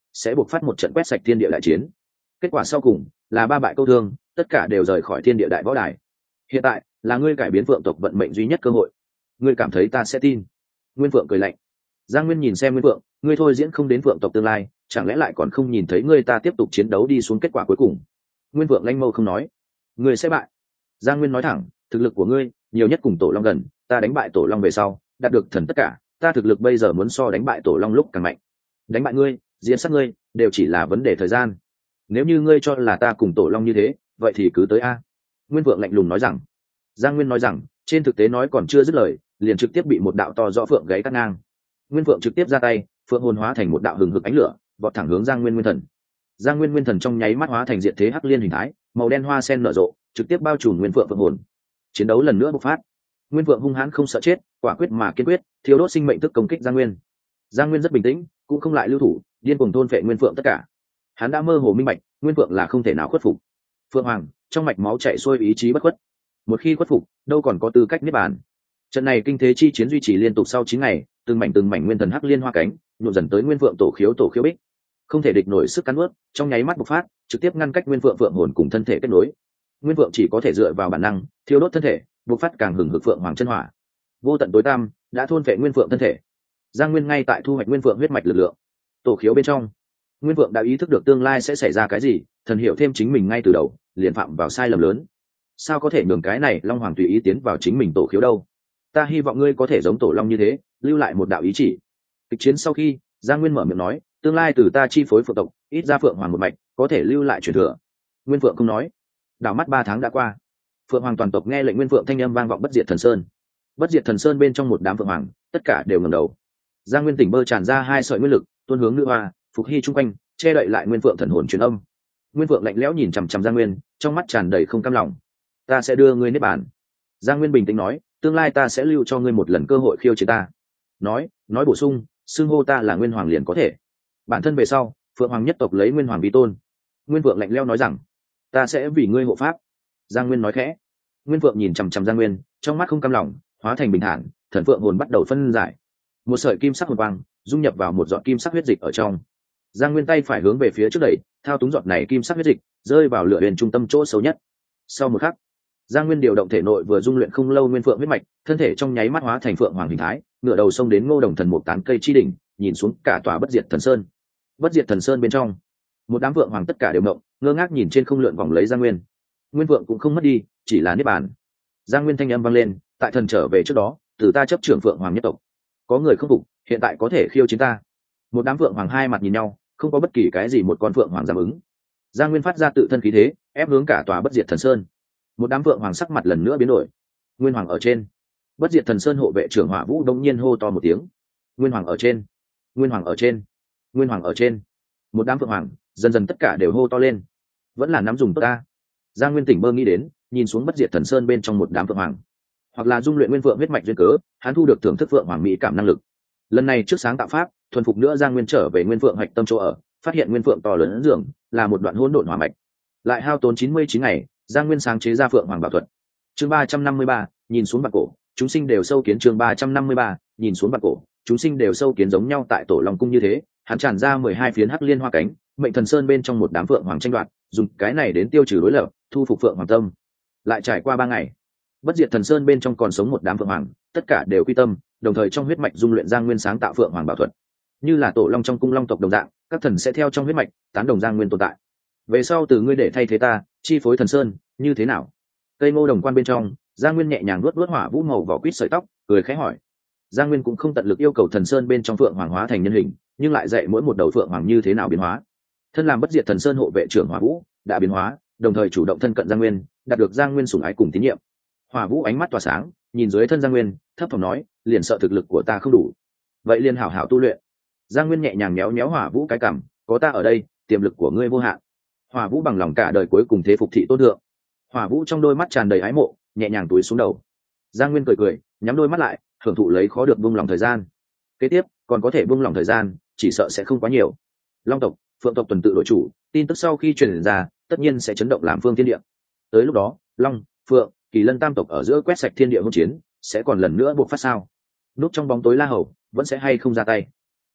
sẽ buộc phát một trận quét sạch thiên địa đại chiến. Kết quả sau cùng là ba bại câu thương, tất cả đều rời khỏi thiên địa đại võ đài. Hiện tại là ngươi cải biến Phượng tộc vận mệnh duy nhất cơ hội. Ngươi cảm thấy ta sẽ tin? Nguyên Phượng cười lạnh. Giang Nguyên nhìn xem Nguyên Phượng, ngươi thôi diễn không đến Phượng tộc tương lai, chẳng lẽ lại còn không nhìn thấy ngươi ta tiếp tục chiến đấu đi xuống kết quả cuối cùng? Nguyên Phượng lanh mâu không nói. Ngươi sẽ bại. Giang Nguyên nói thẳng, thực lực của ngươi nhiều nhất cùng Tổ Long gần, ta đánh bại Tổ Long về sau, đạt được thần tất cả, ta thực lực bây giờ muốn so đánh bại Tổ Long lúc càng mạnh. Đánh bại ngươi, diễn sát ngươi, đều chỉ là vấn đề thời gian. Nếu như ngươi cho là ta cùng Tổ Long như thế, vậy thì cứ tới a. Nguyên Phượng lạnh lùng nói rằng. Giang Nguyên nói rằng, trên thực tế nói còn chưa dứt lời, liền trực tiếp bị một đạo to rõ phượng gáy cắt ngang. Nguyên Phượng trực tiếp ra tay, phượng hồn hóa thành một đạo hừng hực ánh lửa, vọt thẳng hướng Giang Nguyên Nguyên Thần. Giang Nguyên Nguyên Thần trong nháy mắt hóa thành diệt thế hắc liên hình thái, màu đen hoa sen nở rộ, trực tiếp bao trùm Nguyên Phượng phượng hồn. Chiến đấu lần nữa bộc phát. Nguyên Phượng hung hãn không sợ chết, quả quyết mà kiên quyết, thiếu đốt sinh mệnh tức công kích Giang Nguyên. Giang Nguyên rất bình tĩnh, cũng không lại lưu thủ, điên cuồng thôn phệ Nguyên Phượng tất cả. Hắn đã mơ hồ minh bạch, Nguyên Phượng là không thể nào khuất phục. Phượng Hoàng, trong mạch máu chảy xuôi ý chí bất khuất. Một khi khuất phục, đâu còn có tư cách niết bàn. Trận này kinh thế chi chiến duy trì liên tục sau 9 ngày, từng mảnh nguyên thần hắc liên hoa cánh, nhuộm dần tới Nguyên Phượng tổ khiếu bích. Không thể địch nổi sức cắn nuốt, trong nháy mắt bộc phát, trực tiếp ngăn cách Nguyên Phượng phượng hồn cùng thân thể kết nối. Nguyên Phượng chỉ có thể dựa vào bản năng, thiêu đốt thân thể, bộc phát càng hừng hực phượng hoàng chân hỏa. Vô tận tối tăm đã thôn phệ Nguyên Phượng thân thể. Giang Nguyên ngay tại thu hoạch Nguyên Phượng huyết mạch lực lượng. Tổ khiếu bên trong, Nguyên Phượng đã ý thức được tương lai sẽ xảy ra cái gì, thần hiểu thêm chính mình ngay từ đầu, liền phạm vào sai lầm lớn. Sao có thể nhường cái này Long Hoàng tùy ý tiến vào chính mình tổ khiếu đâu? Ta hy vọng ngươi có thể giống Tổ Long như thế, lưu lại một đạo ý chỉ. Kịch chiến sau khi, Giang Nguyên mở miệng nói, tương lai từ ta chi phối Phượng tộc, ít ra Phượng Hoàng một mạch, có thể lưu lại truyền thừa. Nguyên Phượng không nói. Đảo mắt 3 tháng đã qua, Phượng Hoàng toàn tộc nghe lệnh Nguyên Phượng thanh âm vang vọng Bất Diệt Thần Sơn. Bất Diệt Thần Sơn bên trong một đám Phượng Hoàng, tất cả đều ngẩng đầu. Giang Nguyên tỉnh bơ tràn ra 2 sợi nguyên lực, tuôn hướng nữ hoa, Phục Hy chung quanh, che đậy lại Nguyên Phượng thần hồn truyền âm. Nguyên Phượng lạnh lẽo nhìn chằm chằm Giang Nguyên, trong mắt tràn đầy không cam lòng. Ta sẽ đưa ngươi niết bàn. Giang Nguyên bình tĩnh nói, tương lai ta sẽ lưu cho ngươi một lần cơ hội khiêu chiến ta. Nói bổ sung, xưng hô ta là Nguyên Hoàng liền có thể. Bản thân về sau, Phượng Hoàng nhất tộc lấy Nguyên Hoàng vi tôn. Nguyên Phượng lạnh lẽo nói rằng, ta sẽ vì ngươi hộ pháp. Giang Nguyên nói khẽ. Nguyên Phượng nhìn chằm chằm Giang Nguyên, trong mắt không cam lòng, hóa thành bình thản, thần phượng hồn bắt đầu phân giải. Một sợi kim sắc hồn quang dung nhập vào một giọt kim sắc huyết dịch ở trong. Giang Nguyên tay phải hướng về phía trước đẩy, thao túng giọt này kim sắc huyết dịch, rơi vào lửa huyền trung tâm chỗ xấu nhất. Sau một khắc, Giang Nguyên điều động thể nội vừa dung luyện không lâu Nguyên Phượng huyết mạch, thân thể trong nháy mắt hóa thành phượng hoàng hình thái, ngửa đầu xông đến Ngô Đồng Thần một tán cây chi đỉnh, nhìn xuống cả tòa Bất Diệt Thần Sơn. Bất Diệt Thần Sơn bên trong, một đám phượng hoàng tất cả đều ngộng, ngơ ngác nhìn trên không lượn vòng lấy Giang Nguyên. Nguyên Phượng cũng không mất đi, chỉ là niết bàn. Giang Nguyên thanh âm vang lên, tại thần trở về trước đó, từ ta chấp trưởng phượng hoàng nhất tộc. Có người không phục, hiện tại có thể khiêu chiến ta. Một đám phượng hoàng hai mặt nhìn nhau, không có bất kỳ cái gì một con phượng hoàng dám ứng. Giang Nguyên phát ra tự thân khí thế, ép hướng cả tòa Bất Diệt Thần Sơn. Một đám phượng hoàng sắc mặt lần nữa biến đổi. Nguyên Hoàng ở trên. Bất Diệt Thần Sơn hộ vệ trưởng Hỏa Vũ đống nhiên hô to một tiếng. Nguyên Hoàng ở trên. Nguyên Hoàng ở trên. Nguyên Hoàng ở trên. Một đám phượng hoàng dần dần tất cả đều hô to lên. Vẫn là nắm dùng tốt ta. Giang Nguyên tỉnh mơ nghĩ đến, nhìn xuống Bất Diệt Thần Sơn bên trong một đám phượng hoàng, hoặc là dung luyện Nguyên Phượng huyết mạch duyên cớ, hắn thu được thưởng thức phượng hoàng mỹ cảm năng lực. Lần này trước sáng tạo pháp, thuần phục nữa Giang Nguyên trở về Nguyên Phượng hạch tâm chỗ ở, phát hiện Nguyên Phượng to lớn dường là một đoạn hỗn độn hỏa mạch. Lại hao tốn 99 ngày, Giang Nguyên sáng chế ra Phượng Hoàng Bảo Thuật. Chương 353, nhìn xuống bạc cổ, chúng sinh đều sâu kiến. Chương 353, nhìn xuống bạc cổ, chúng sinh đều sâu kiến giống nhau tại Tổ Long cung như thế, hắn tràn ra 12 phiến hắc liên hoa cánh, Mệnh Thần Sơn bên trong một đám phượng hoàng tranh đoạt, dùng cái này đến tiêu trừ đối lập, thu phục phượng hoàng tâm. Lại trải qua 3 ngày, Bất Diệt Thần Sơn bên trong còn sống một đám phượng hoàng, tất cả đều quy tâm, đồng thời trong huyết mạch dung luyện Giang Nguyên sáng tạo Phượng Hoàng Bảo Thuật. Như là Tổ Long trong cung long tộc đồng dạng, các thần sẽ theo trong huyết mạch tán đồng Giang Nguyên tồn tại. Về sau từ ngươi để thay thế ta, chi phối Thần Sơn, như thế nào? Cây ngô đồng quan bên trong, Giang Nguyên nhẹ nhàng vuốt Hỏa Vũ màu vỏ quýt sợi tóc, cười khẽ hỏi. Giang Nguyên cũng không tận lực yêu cầu Thần Sơn bên trong phượng hoàng hóa thành nhân hình, nhưng lại dạy mỗi một đầu phượng hoàng như thế nào biến hóa. Thân làm Bất Diệt Thần Sơn hộ vệ trưởng Hỏa Vũ đã biến hóa, đồng thời chủ động thân cận Giang Nguyên, đạt được Giang Nguyên sủng ái cùng tín nhiệm. Hỏa Vũ ánh mắt tỏa sáng, nhìn dưới thân Giang Nguyên, thấp thỏm nói, liền sợ thực lực của ta không đủ, vậy liền hảo hảo tu luyện. Giang Nguyên nhẹ nhàng méo méo Hỏa Vũ cái cằm, có ta ở đây, tiềm lực của ngươi vô hạn. Hỏa Vũ bằng lòng cả đời cuối cùng thế phục thị tôn thượng. Hỏa Vũ trong đôi mắt tràn đầy ái mộ, nhẹ nhàng túi xuống đầu. Giang Nguyên cười cười, nhắm đôi mắt lại, hưởng thụ lấy khó được buông lòng thời gian. Kế tiếp còn có thể buông lòng thời gian, chỉ sợ sẽ không quá nhiều. Long tộc, Phượng tộc tuần tự đổi chủ, tin tức sau khi truyền ra, tất nhiên sẽ chấn động làm phương thiên địa. Tới lúc đó, Long, Phượng, Kỳ Lân tam tộc ở giữa quét sạch thiên địa hỗn chiến, sẽ còn lần nữa buộc phát sao? Núp trong bóng tối La Hầu vẫn sẽ hay không ra tay?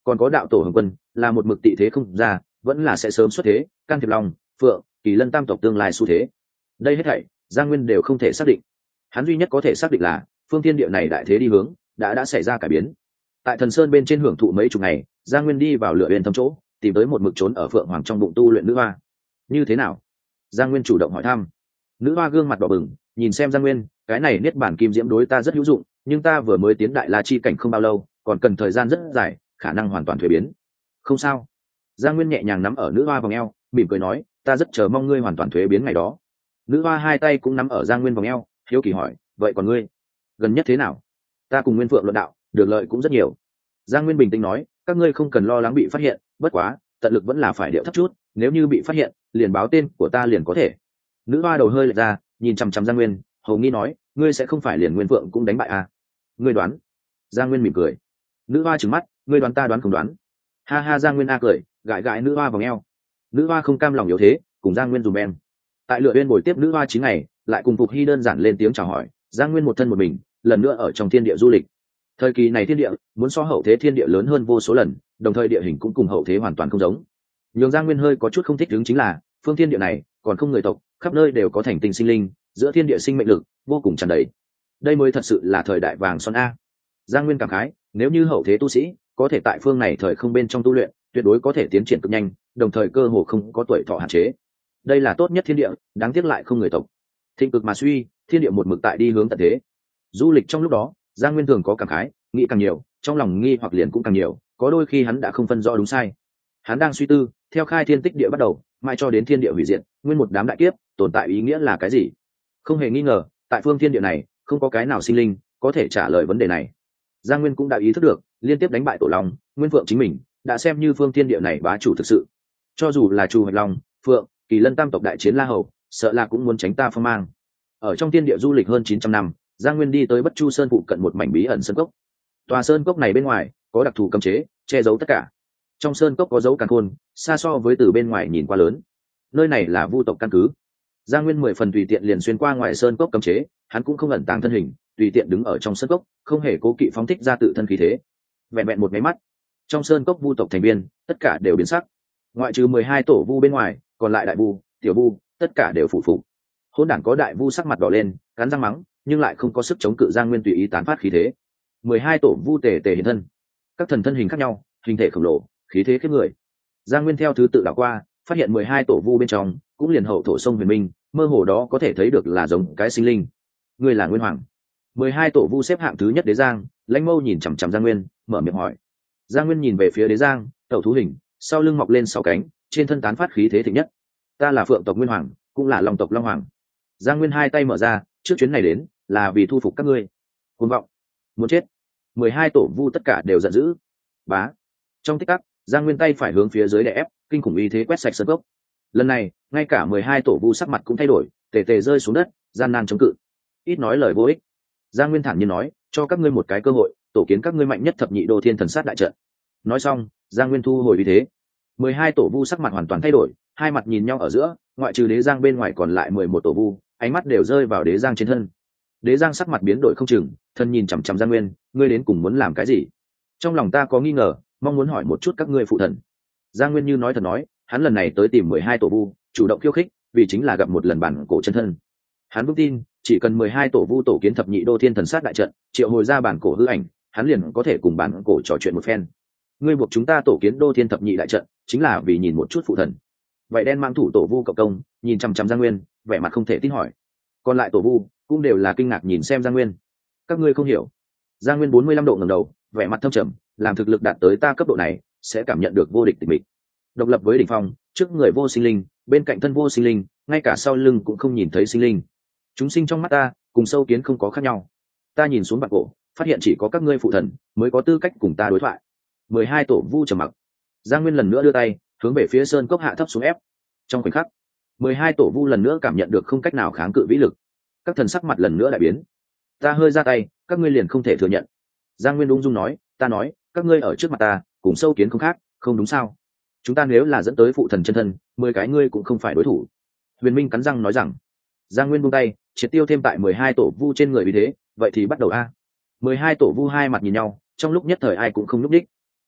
còn có đạo tổ hồng quân là một mực tị thế không ra, vẫn là sẽ sớm xuất thế can thiệp long phượng kỳ lân tam tộc tương lai xu thế. Đây hết thảy Giang Nguyên đều không thể xác định. Hắn duy nhất có thể xác định là phương thiên địa này đại thế đi hướng đã xảy ra cải biến. Tại Thần Sơn bên trên hưởng thụ mấy chục ngày, Giang Nguyên đi vào Lửa Uyên Thâm chỗ, tìm tới một mực trốn ở Phượng Hoàng trong bụng tu luyện nữ hoa. Như thế nào? Giang Nguyên chủ động hỏi thăm. Nữ hoa gương mặt đỏ bừng, nhìn xem Giang Nguyên, cái này niết bản kim diễm đối ta rất hữu dụng, nhưng ta vừa mới tiến đại la chi cảnh không bao lâu, còn cần thời gian rất dài, khả năng hoàn toàn thuế biến. Không sao. Giang Nguyên nhẹ nhàng nắm ở nữ hoa vòng eo, mỉm cười nói, ta rất chờ mong ngươi hoàn toàn thuế biến ngày đó. Nữ hoa hai tay cũng nắm ở Giang Nguyên vòng eo, hiếu kỳ hỏi, vậy còn ngươi, gần nhất thế nào? Ta cùng Nguyên Phượng luận đạo, được lợi cũng rất nhiều. Giang Nguyên bình tĩnh nói, các ngươi không cần lo lắng bị phát hiện, bất quá tận lực vẫn là phải điệu thấp chút, nếu như bị phát hiện liền báo tên của ta liền có thể. Nữ hoa đầu hơi lệch ra, nhìn chằm chằm Giang Nguyên, hầu nghi nói, ngươi sẽ không phải liền Nguyên Phượng cũng đánh bại à? Ngươi đoán? Giang Nguyên mỉm cười. Nữ hoa trừng mắt, ngươi đoán ta đoán không đoán? Ha ha. Giang Nguyên a cười, gãi gãi nữ hoa vòng eo. Nữ hoa không cam lòng yếu thế, cùng Giang Nguyên dùm beng. Tại Lửa Uyên bồi tiếp nữ hoa 9 ngày, lại cùng Phục Hy đơn giản lên tiếng chào hỏi. Giang Nguyên một thân một mình, lần nữa ở trong thiên địa du lịch. Thời kỳ này thiên địa muốn so hậu thế thiên địa lớn hơn vô số lần, đồng thời địa hình cũng cùng hậu thế hoàn toàn không giống. Nhường Giang Nguyên hơi có chút không thích ứng chính là phương thiên địa này còn không người tộc, khắp nơi đều có thành tinh sinh linh, giữa thiên địa sinh mệnh lực vô cùng tràn đầy. Đây mới thật sự là thời đại vàng son a. Giang Nguyên cảm khái, nếu như hậu thế tu sĩ có thể tại phương này thời không bên trong tu luyện, tuyệt đối có thể tiến triển cực nhanh, đồng thời cơ hồ không có tuổi thọ hạn chế. Đây là tốt nhất thiên địa, đáng tiếc lại không người tộc. Thịnh cực mà suy, thiên địa một mực tại đi hướng tận thế. Du lịch trong lúc đó, Giang Nguyên thường có cảm khái, nghĩ càng nhiều, trong lòng nghi hoặc liền cũng càng nhiều, có đôi khi hắn đã không phân rõ đúng sai. Hắn đang suy tư, theo khai thiên tích địa bắt đầu, mãi cho đến thiên địa hủy diệt, nguyên một đám đại kiếp, tồn tại ý nghĩa là cái gì? Không hề nghi ngờ, tại phương thiên địa này, không có cái nào sinh linh có thể trả lời vấn đề này. Giang Nguyên cũng đã ý thức được, liên tiếp đánh bại Tổ Long, Nguyên Phượng chính mình, đã xem như phương thiên địa này bá chủ thực sự. Cho dù là Chu Hoạch Long, Phượng, Kỳ Lân tam tộc đại chiến La Hầu, sợ là cũng muốn tránh ta phong mang. Ở trong thiên địa du lịch hơn 900 năm, Giang Nguyên đi tới Bất Chu Sơn phụ cận một mảnh bí ẩn sơn cốc. Tòa sơn cốc này bên ngoài có đặc thù cấm chế, che giấu tất cả. Trong sơn cốc có dấu càn khôn, xa so với từ bên ngoài nhìn qua lớn. Nơi này là Vu tộc căn cứ. Giang Nguyên 10 phần tùy tiện liền xuyên qua ngoài sơn cốc cấm chế, hắn cũng không ẩn tàng thân hình, tùy tiện đứng ở trong sơn cốc, không hề cố kỵ phóng thích ra tự thân khí thế. Vẹn vẹn một cái mắt, trong sơn cốc Vu tộc thành viên tất cả đều biến sắc. Ngoại trừ 12 tổ Vu bên ngoài, còn lại đại Vu, tiểu Vu, tất cả đều phụ phục. Hỗn đản có đại Vu sắc mặt đỏ lên, cắn răng mắng, nhưng lại không có sức chống cự Giang Nguyên tùy ý tán phát khí thế. 12 tổ Vu tề tề hiện thân, các thần thân hình khác nhau, hình thể khổng lồ, khí thế khiếp người. Giang Nguyên theo thứ tự đảo qua, phát hiện 12 tổ Vu bên trong cũng liền hậu thổ sông huyền minh, mơ hồ đó có thể thấy được là giống cái sinh linh. Ngươi là Nguyên Hoàng. 12 tổ Vu xếp hạng thứ nhất Đế Giang, lãnh mâu nhìn chằm chằm Giang Nguyên, mở miệng hỏi. Giang Nguyên nhìn về phía Đế Giang, tẩu thú hình, sau lưng mọc lên 6 cánh, trên thân tán phát khí thế thịnh nhất. Ta là Phượng tộc Nguyên Hoàng, cũng là Long tộc Long Hoàng. Giang Nguyên hai tay mở ra, trước chuyến này đến là vì thu phục các ngươi. Cuồng vọng, muốn chết. 12 tổ Vu tất cả đều giận dữ. Bá. Trong tích tắc, Giang Nguyên tay phải hướng phía dưới đè ép, kinh khủng uy thế quét sạch sơn cốc. Lần này, ngay cả 12 tổ Vu sắc mặt cũng thay đổi, tề tề rơi xuống đất, gian nan chống cự. Ít nói lời vô ích. Giang Nguyên thản nhiên nói, cho các ngươi một cái cơ hội, tổ kiến các ngươi mạnh nhất thập nhị đô thiên thần sát đại trận. Nói xong, Giang Nguyên thu hồi uy thế. 12 tổ Vu sắc mặt hoàn toàn thay đổi, hai mặt nhìn nhau ở giữa, ngoại trừ Đế Giang bên ngoài còn lại 11 tổ Vu, ánh mắt đều rơi vào Đế Giang trên thân. Đế Giang sắc mặt biến đổi không chừng, thân nhìn chằm chằm Giang Nguyên, ngươi đến cùng muốn làm cái gì? Trong lòng ta có nghi ngờ, mong muốn hỏi một chút các ngươi phụ thần. Giang Nguyên như nói thật nói, hắn lần này tới tìm 12 tổ Vu, chủ động khiêu khích, vì chính là gặp một lần bản cổ chân thân. Hắn vững tin, chỉ cần 12 tổ Vu tổ kiến thập nhị đô thiên thần sát đại trận, triệu hồi ra bản cổ hư ảnh, hắn liền có thể cùng bản cổ trò chuyện một phen. Ngươi buộc chúng ta tổ kiến đô thiên thập nhị đại trận, chính là vì nhìn một chút phụ thần. Vậy đen mang thủ tổ Vu cộng công, nhìn chằm chằm Giang Nguyên, vẻ mặt không thể tin hỏi. Còn lại tổ Vu cũng đều là kinh ngạc nhìn xem Giang Nguyên. Các ngươi không hiểu. Giang Nguyên 45 độ ngẩng đầu, vẻ mặt thâm trầm, làm thực lực đạt tới ta cấp độ này, sẽ cảm nhận được vô địch tịch mịch. Độc lập với đỉnh phong, trước người vô sinh linh, bên cạnh thân vô sinh linh, ngay cả sau lưng cũng không nhìn thấy sinh linh. Chúng sinh trong mắt ta, cùng sâu kiến không có khác nhau. Ta nhìn xuống bản cổ, phát hiện chỉ có các ngươi phụ thần mới có tư cách cùng ta đối thoại. 12 tổ Vu trầm mặc. Giang Nguyên lần nữa đưa tay, hướng về phía sơn cốc hạ thấp xuống ép. Trong khoảnh khắc, 12 tổ Vu lần nữa cảm nhận được không cách nào kháng cự vĩ lực. Các thần sắc mặt lần nữa đại biến. Ta hơi ra tay, các ngươi liền không thể thừa nhận. Giang Nguyên ung dung nói, ta nói, các ngươi ở trước mặt ta, cùng sâu kiến không khác, không đúng sao? Chúng ta nếu là dẫn tới phụ thần chân thân, 10 cái ngươi cũng không phải đối thủ. Huyền Minh cắn răng nói rằng. Giang Nguyên buông tay, triệt tiêu thêm tại 12 tổ Vu trên người vì thế, vậy thì bắt đầu a. 12 tổ Vu hai mặt nhìn nhau, trong lúc nhất thời ai cũng không nhúc đích.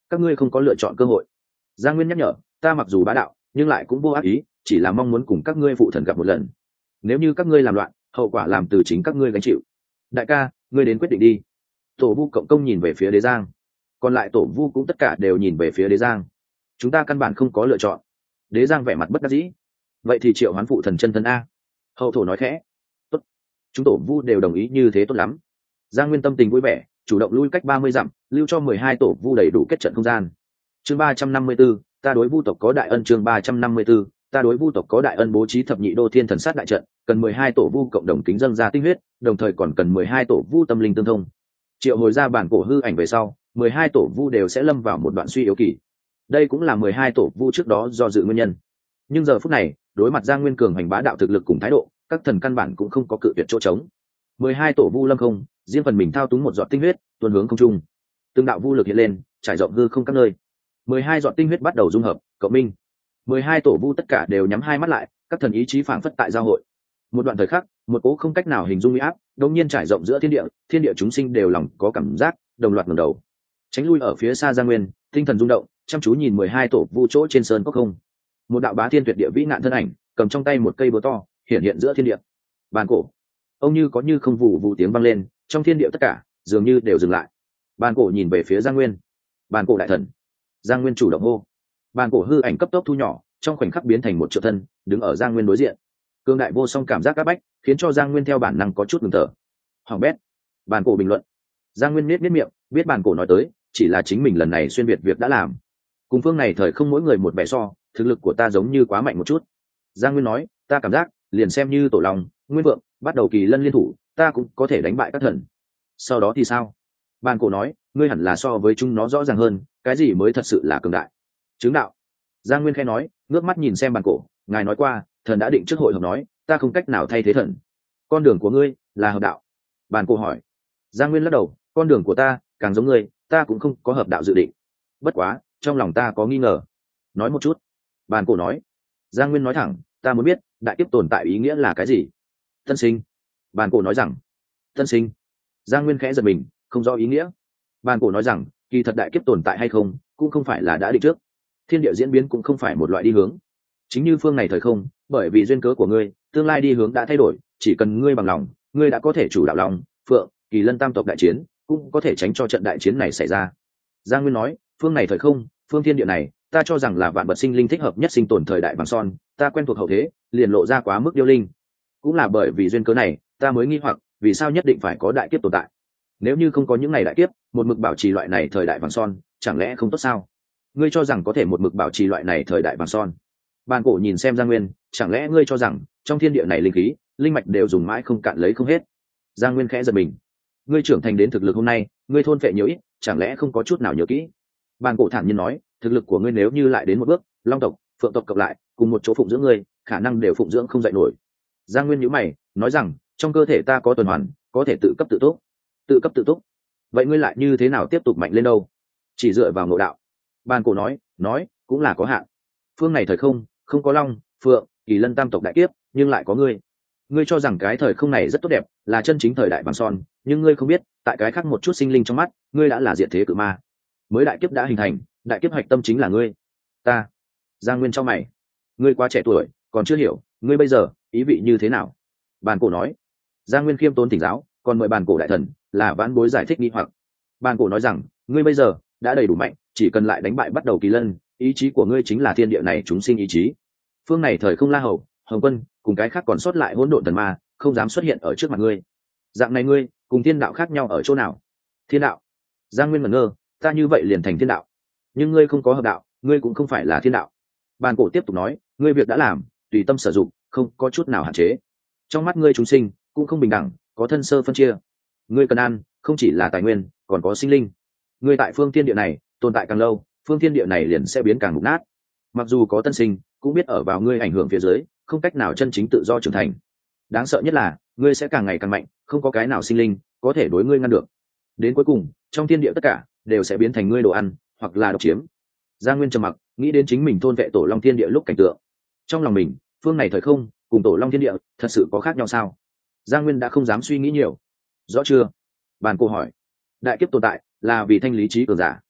các ngươi không có lựa chọn cơ hội. Giang Nguyên nhắc nhở, ta mặc dù bá đạo nhưng lại cũng vô ác ý, chỉ là mong muốn cùng các ngươi phụ thần gặp một lần. Nếu như các ngươi làm loạn, hậu quả làm từ chính các ngươi gánh chịu. Đại ca, ngươi đến quyết định đi. Tổ vu cộng công nhìn về phía Đế Giang, còn lại tổ vu cũng tất cả đều nhìn về phía Đế Giang. Chúng ta căn bản không có lựa chọn. Đế Giang vẻ mặt bất đắc dĩ. Vậy thì triệu hoán phụ thần chân thân a. Hậu thổ nói khẽ. Tốt, chúng tổ vu đều đồng ý như thế tốt lắm. Giang Nguyên tâm tình vui vẻ, chủ động lui cách 30 dặm, lưu cho 12 tổ vu đầy đủ kết trận không gian. Chương 354, ta đối vu tộc có đại ân. Chương 354, ta đối vu tộc có đại ân. Bố trí thập nhị đô thiên thần sát đại trận, cần 12 tổ vu cộng đồng kính dâng ra tinh huyết, đồng thời còn cần 12 tổ vu tâm linh tương thông. Triệu hồi ra bản cổ hư ảnh về sau, 12 tổ vu đều sẽ lâm vào một đoạn suy yếu kỳ. Đây cũng là 12 tổ vu trước đó do dự nguyên nhân. Nhưng giờ phút này, đối mặt Giang Nguyên cường hành bá đạo thực lực cùng thái độ, các thần căn bản cũng không có cự tuyệt chỗ trống. 12 tổ vu lâm không, riêng phần mình thao túng một giọt tinh huyết, tuôn hướng không trung. Từng đạo vu lực hiện lên, trải rộng hư không các nơi. 12 giọt tinh huyết bắt đầu dung hợp, cộng minh. 12 tổ vu tất cả đều nhắm hai mắt lại, các thần ý chí phảng phất tại giao hội. Một đoạn thời khắc, một cỗ không cách nào hình dung uy áp, đột nhiên trải rộng giữa thiên địa chúng sinh đều lòng có cảm giác, đồng loạt ngẩng đầu. Tránh lui ở phía xa Giang Nguyên, tinh thần rung động, chăm chú nhìn 12 tổ vu chỗ trên sơn cốc không. Một đạo bá thiên tuyệt địa vĩ nạn thân ảnh, cầm trong tay một cây búa to, hiện hiện giữa thiên địa. Bàn cổ. Ông như có như không vụ tiếng vang lên, trong thiên địa tất cả dường như đều dừng lại. Bàn cổ nhìn về phía Giang Nguyên. Bàn cổ đại thần. Giang Nguyên chủ động hô. Bàn cổ hư ảnh cấp tốc thu nhỏ, trong khoảnh khắc biến thành một triệu thân, đứng ở Giang Nguyên đối diện. Cương đại vô song cảm giác áp bách, khiến cho Giang Nguyên theo bản năng có chút ngừng thở. Hoàng bét. Bàn cổ bình luận. Giang Nguyên nết miệng, biết bàn cổ nói tới, chỉ là chính mình lần này xuyên việt việc đã làm. Cùng phương này thời không mỗi người một vẻ so, thực lực của ta giống như quá mạnh một chút. Giang Nguyên nói, ta cảm giác, liền xem như tổ long, Nguyên Vượng, bắt đầu kỳ lân liên thủ, ta cũng có thể đánh bại các thần. Sau đó thì sao? Bàn cổ nói, ngươi hẳn là so với chúng nó rõ ràng hơn, cái gì mới thật sự là cường đại. Chứng đạo. Giang Nguyên khẽ nói, ngước mắt nhìn xem bàn cổ, ngài nói qua, thần đã định trước hội hợp nói, ta không cách nào thay thế thần. Con đường của ngươi là hợp đạo. Bàn cổ hỏi. Giang Nguyên lắc đầu, con đường của ta càng giống ngươi, ta cũng không có hợp đạo dự định. Bất quá, trong lòng ta có nghi ngờ. Nói một chút. Bàn cổ nói. Giang Nguyên nói thẳng, ta muốn biết, đại kiếp tồn tại ý nghĩa là cái gì? Tân sinh. Bàn cổ nói rằng. Tân sinh. Giang Nguyên khẽ giật mình, không rõ ý nghĩa. Bàn cổ nói rằng, kỳ thật đại kiếp tồn tại hay không, cũng không phải là đã định trước. Thiên địa diễn biến cũng không phải một loại đi hướng. Chính như phương này thời không, bởi vì duyên cớ của ngươi, tương lai đi hướng đã thay đổi, chỉ cần ngươi bằng lòng, ngươi đã có thể chủ đạo lòng, Phượng, Kỳ Lân tam tộc đại chiến, cũng có thể tránh cho trận đại chiến này xảy ra. Giang Nguyên nói, phương này thời không, phương thiên địa này, ta cho rằng là vạn vật sinh linh thích hợp nhất sinh tồn thời đại vàng son, ta quen thuộc hậu thế, liền lộ ra quá mức điêu linh. Cũng là bởi vì duyên cớ này, ta mới nghi hoặc, vì sao nhất định phải có đại kiếp tồn tại. Nếu như không có những ngày đại kiếp, một mực bảo trì loại này thời đại vàng son, chẳng lẽ không tốt sao? Ngươi cho rằng có thể một mực bảo trì loại này thời đại vàng son? Bàn cổ nhìn xem Giang Nguyên, chẳng lẽ ngươi cho rằng trong thiên địa này linh khí, linh mạch đều dùng mãi không cạn lấy không hết? Giang Nguyên khẽ giật mình. Ngươi trưởng thành đến thực lực hôm nay, ngươi thôn phệ nhiều ít, chẳng lẽ không có chút nào nhớ kỹ? Bàn cổ thản nhiên nói, thực lực của ngươi nếu như lại đến một bước, Long tộc, Phượng tộc cộng lại, cùng một chỗ phụng dưỡng ngươi, khả năng đều phụng dưỡng không dậy nổi. Giang Nguyên nhíu mày, nói rằng, trong cơ thể ta có tuần hoàn, có thể tự cấp tự túc. Tự cấp tự túc? Vậy ngươi lại như thế nào tiếp tục mạnh lên đâu? Chỉ dựa vào ngộ đạo. Bàn cổ nói, cũng là có hạn. Phương này thời không, không có Long, Phượng, Kỳ Lân tam tộc đại kiếp, nhưng lại có ngươi. Ngươi cho rằng cái thời không này rất tốt đẹp, là chân chính thời đại vàng son, nhưng ngươi không biết, tại cái khác một chút sinh linh trong mắt, ngươi đã là diệt thế cự ma. Mới đại kiếp đã hình thành, đại kiếp hạch tâm chính là ngươi. Ta. Giang Nguyên cho mày. Ngươi quá trẻ tuổi, còn chưa hiểu, ngươi bây giờ ý vị như thế nào? Bàn cổ nói. Giang Nguyên khiêm tốn thỉnh giáo, còn mời bàn cổ đại thần là vãn bối giải thích nghi hoặc. Bàn cổ nói rằng, ngươi bây giờ đã đầy đủ mạnh, chỉ cần lại đánh bại bắt đầu Kỳ Lân, ý chí của ngươi chính là thiên địa này chúng sinh ý chí. Phương này thời không La Hầu, Hồng Quân cùng cái khác còn sót lại hỗn độn thần ma, không dám xuất hiện ở trước mặt ngươi. Dạng này ngươi cùng thiên đạo khác nhau ở chỗ nào? Thiên đạo. Giang Nguyên ngẩn ngơ, ta như vậy liền thành thiên đạo. Nhưng ngươi không có hợp đạo, ngươi cũng không phải là thiên đạo. Bàn cổ tiếp tục nói, ngươi việc đã làm, tùy tâm sử dụng, không có chút nào hạn chế. Trong mắt ngươi chúng sinh cũng không bình đẳng, có thân sơ phân chia. Ngươi cần ăn, không chỉ là tài nguyên, còn có sinh linh. Ngươi tại phương thiên địa này tồn tại càng lâu, phương thiên địa này liền sẽ biến càng mục nát. Mặc dù có tân sinh, cũng biết ở vào ngươi ảnh hưởng phía dưới, không cách nào chân chính tự do trưởng thành. Đáng sợ nhất là, ngươi sẽ càng ngày càng mạnh, không có cái nào sinh linh có thể đối ngươi ngăn được. Đến cuối cùng, trong thiên địa tất cả đều sẽ biến thành ngươi đồ ăn, hoặc là độc chiếm. Giang Nguyên trầm mặc, nghĩ đến chính mình thôn vệ tổ long thiên địa lúc cảnh tượng. Trong lòng mình, phương này thời không cùng tổ long thiên địa thật sự có khác nhau sao? Giang Nguyên đã không dám suy nghĩ nhiều. Rõ chưa? Bàn cổ hỏi. Đại kiếp tồn tại là vì thanh lý trí cường giả.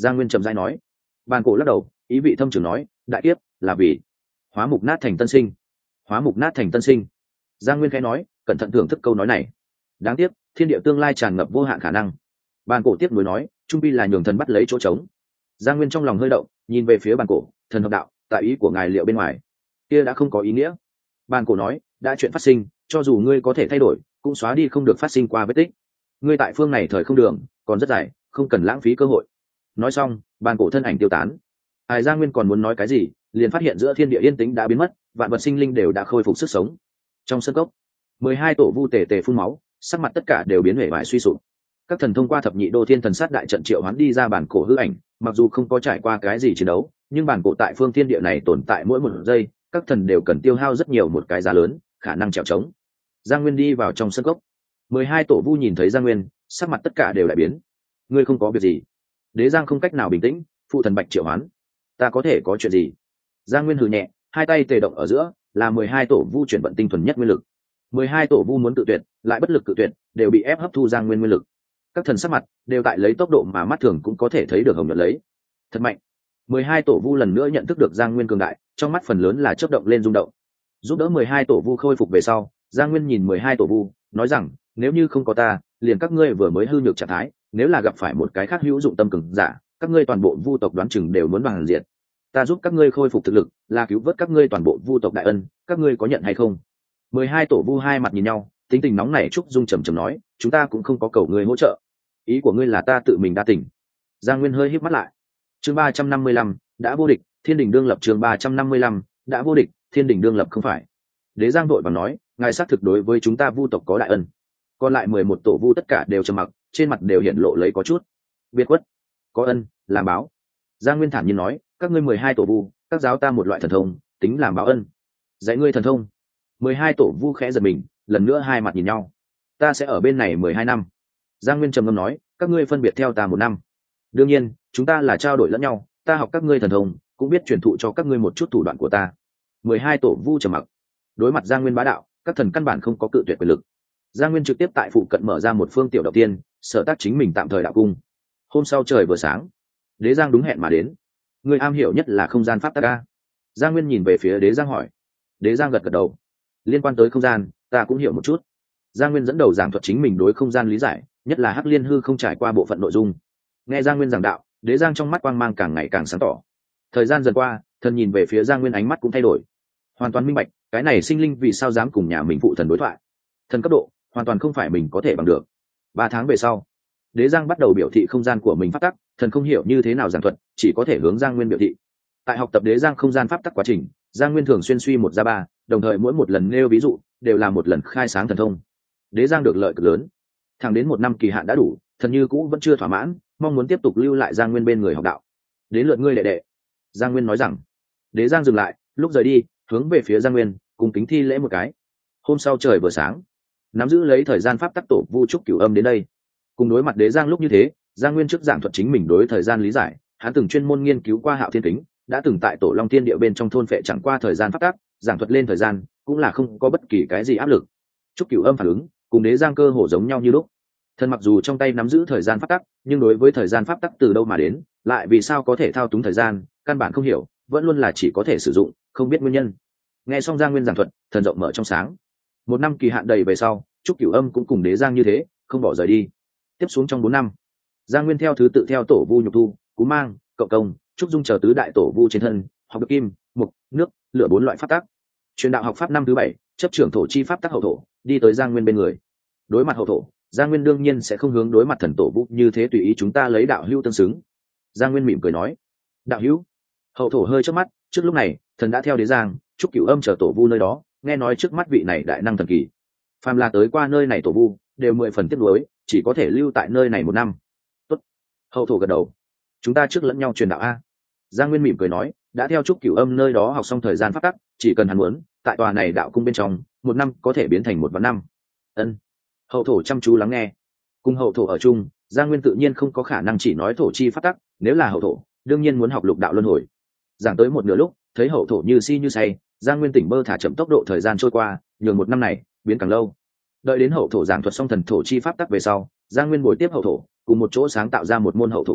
Giang Nguyên trầm rãi nói. Bàn cổ lắc đầu, ý vị thâm trường nói, đại kiếp là vì hóa mục nát thành tân sinh. Hóa mục nát thành tân sinh. Giang Nguyên khẽ nói, cẩn thận thưởng thức câu nói này. Đáng tiếc, thiên địa tương lai tràn ngập vô hạn khả năng. Bàn cổ tiếp nối nói, trung pi là nhường thần bắt lấy chỗ trống. Giang Nguyên trong lòng hơi động, nhìn về phía bàn cổ, thần hợp đạo, tại ý của ngài liệu bên ngoài kia đã không có ý nghĩa. Bàn cổ nói, đã chuyện phát sinh, cho dù ngươi có thể thay đổi, cũng xóa đi không được phát sinh qua vết tích. Ngươi tại phương này thời không đường còn rất dài, không cần lãng phí cơ hội. Nói xong, bàn cổ thân ảnh tiêu tán. Hải Giang Nguyên còn muốn nói cái gì, liền phát hiện giữa thiên địa yên tĩnh đã biến mất, vạn vật sinh linh đều đã khôi phục sức sống. Trong sân cốc, 12 tổ vu tề tề phun máu, sắc mặt tất cả đều biến hể bại suy sụp. Các thần thông qua thập nhị đô thiên thần sát đại trận triệu hoán đi ra bản cổ hư ảnh, mặc dù không có trải qua cái gì chiến đấu, nhưng bản cổ tại phương thiên địa này tồn tại mỗi một giây, các thần đều cần tiêu hao rất nhiều một cái giá lớn, khả năng trèo trống. Giang Nguyên đi vào trong sân cốc, 12 tổ vu nhìn thấy Giang Nguyên, sắc mặt tất cả đều lại biến. Ngươi không có việc gì? Đế Giang không cách nào bình tĩnh, phụ thần bạch triệu hoán. Ta có thể có chuyện gì? Giang Nguyên hừ nhẹ, hai tay tề động ở giữa, là 12 tổ vu chuyển vận tinh thuần nhất nguyên lực. 12 tổ vu muốn tự tuyệt, lại bất lực cự tuyệt, đều bị ép hấp thu Giang Nguyên nguyên lực. Các thần sắc mặt đều tại lấy tốc độ mà mắt thường cũng có thể thấy được hồng nhuận lấy. Thật mạnh. 12 tổ vu lần nữa nhận thức được Giang Nguyên cường đại, trong mắt phần lớn là chớp động lên rung động. Giúp đỡ 12 tổ vu khôi phục về sau, Giang Nguyên nhìn 12 tổ vu, nói rằng, nếu như không có ta, liền các ngươi vừa mới hư nhược trạng thái, nếu là gặp phải một cái khác hữu dụng tâm cường giả, các ngươi toàn bộ vu tộc đoán chừng đều muốn bằng diệt. Ta giúp các ngươi khôi phục thực lực, là cứu vớt các ngươi toàn bộ vu tộc đại ân, các ngươi có nhận hay không? 12 tổ vu hai mặt nhìn nhau, tính tình nóng nảy trúc dung trầm trầm nói, chúng ta cũng không có cầu ngươi hỗ trợ. Ý của ngươi là ta tự mình đa tình. Giang Nguyên hơi híp mắt lại. Chương 355, đã vô địch, thiên đình đương lập. Chương 355, đã vô địch, thiên đình đương lập. Không phải. Đế Giang đội và nói, ngài xác thực đối với chúng ta vu tộc có đại ân. Còn lại 11 tổ vu tất cả đều trầm mặc, trên mặt đều hiện lộ lấy có chút biệt khuất. Có ân, làm báo. Giang Nguyên thản nhiên nói, các ngươi 12 tổ vu, các giáo ta một loại thần thông, tính làm báo ân. Dạy ngươi thần thông. 12 tổ vu khẽ giật mình, lần nữa hai mặt nhìn nhau. Ta sẽ ở bên này 12 năm. Giang Nguyên trầm ngâm nói, các ngươi phân biệt theo ta 1 năm. Đương nhiên, chúng ta là trao đổi lẫn nhau, ta học các ngươi thần thông, cũng biết truyền thụ cho các ngươi một chút thủ đoạn của ta. 12 tổ vu trầm mặc. Đối mặt Giang Nguyên bá đạo, các thần căn bản không có cự tuyệt quyền lực. Giang Nguyên trực tiếp tại phụ cận mở ra một phương tiểu động tiên, sở tác chính mình tạm thời đạo cung. Hôm sau trời vừa sáng, Đế Giang đúng hẹn mà đến. Người am hiểu nhất là không gian pháp tắc a. Giang Nguyên nhìn về phía Đế Giang hỏi. Đế Giang gật gật đầu. Liên quan tới không gian, ta cũng hiểu một chút. Giang Nguyên dẫn đầu giảng thuật chính mình đối không gian lý giải, nhất là Hắc Liên hư không trải qua bộ phận nội dung. Nghe Giang Nguyên giảng đạo, Đế Giang trong mắt quang mang càng ngày càng sáng tỏ. Thời gian dần qua, thần nhìn về phía Giang Nguyên ánh mắt cũng thay đổi. Hoàn toàn minh bạch, cái này sinh linh vì sao dám cùng nhà mình phụ thần đối thoại. Thần cấp độ, hoàn toàn không phải mình có thể bằng được. 3 tháng về sau, Đế Giang bắt đầu biểu thị không gian của mình pháp tắc, thần không hiểu như thế nào giảng thuật, chỉ có thể hướng Giang Nguyên biểu thị. Tại học tập Đế Giang không gian pháp tắc quá trình, Giang Nguyên thường xuyên suy 1 ra 3, đồng thời mỗi một lần nêu ví dụ, đều là một lần khai sáng thần thông. Đế Giang được lợi cực lớn. Thẳng đến 1 năm kỳ hạn đã đủ, thần như cũ vẫn chưa thỏa mãn, mong muốn tiếp tục lưu lại Giang Nguyên bên người học đạo. Đến lượt ngươi đệ đệ. Giang Nguyên nói rằng. Đế Giang dừng lại, lúc rời đi, hướng về phía Giang Nguyên, cùng kính thi lễ một cái. Hôm sau trời vừa sáng, nắm giữ lấy thời gian pháp tắc tổ vu trúc cửu âm đến đây. Cùng đối mặt Đế Giang lúc như thế, Giang Nguyên trước giảng thuật chính mình đối thời gian lý giải, hắn từng chuyên môn nghiên cứu qua Hạo Thiên Kính, đã từng tại Tổ Long Thiên Địa bên trong thôn phệ chẳng qua thời gian pháp tắc, giảng thuật lên thời gian, cũng là không có bất kỳ cái gì áp lực. Trúc cửu âm phản ứng, cùng Đế Giang cơ hồ giống nhau như lúc. Thần mặc dù trong tay nắm giữ thời gian pháp tắc, nhưng đối với thời gian pháp tắc từ đâu mà đến, lại vì sao có thể thao túng thời gian, căn bản không hiểu, vẫn luôn là chỉ có thể sử dụng, không biết nguyên nhân. Nghe xong Giang Nguyên giảng thuật, thần rộng mở trong sáng. 1 năm kỳ hạn đầy về sau, Trúc cửu âm cũng cùng Đế Giang như thế, không bỏ rời đi. Tiếp xuống trong 4 năm, Giang Nguyên theo thứ tự theo tổ vu nhục thu, cú mang, cộng công, Trúc Dung chờ tứ đại tổ vu trên thân, học được kim, mục, nước, lửa 4 loại pháp tắc. Truyền đạo học pháp năm thứ 7, chấp trưởng thổ chi pháp tắc hậu thổ, đi tới Giang Nguyên bên người. Đối mặt hậu thổ, Giang Nguyên đương nhiên sẽ không hướng đối mặt thần tổ vu như thế tùy ý, chúng ta lấy đạo hữu tương xứng. Giang Nguyên mỉm cười nói, đạo hữu. Hậu thổ hơi chớp mắt, trước lúc này, thần đã theo Đế Giang, Trúc cửu âm chờ tổ vu nơi đó, nghe nói trước mắt vị này đại năng thần kỳ. Phàm là tới qua nơi này tổ vu, đều 10 phần tiếc nuối, chỉ có thể lưu tại nơi này 1 năm. Tốt. Hậu thổ gật đầu. Chúng ta trước lẫn nhau truyền đạo a. Giang Nguyên mỉm cười nói, đã theo Trúc cửu âm nơi đó học xong thời gian pháp tắc, chỉ cần hắn muốn, tại tòa này đạo cung bên trong, 1 năm có thể biến thành 1 vạn năm. Ân. Hậu thổ chăm chú lắng nghe. Cùng hậu thổ ở chung, Giang Nguyên tự nhiên không có khả năng chỉ nói thổ chi pháp tắc, nếu là hậu thổ, đương nhiên muốn học lục đạo luân hồi. Giảng tới một nửa lúc, thấy hậu thổ như si như say, Giang Nguyên tỉnh bơ thả chậm tốc độ thời gian trôi qua, nhường 1 năm này biến càng lâu. Đợi đến hậu thổ giảng thuật xong thần thổ chi pháp tắc về sau, Giang Nguyên bồi tiếp hậu thổ, cùng một chỗ sáng tạo ra một môn hậu thổ kinh,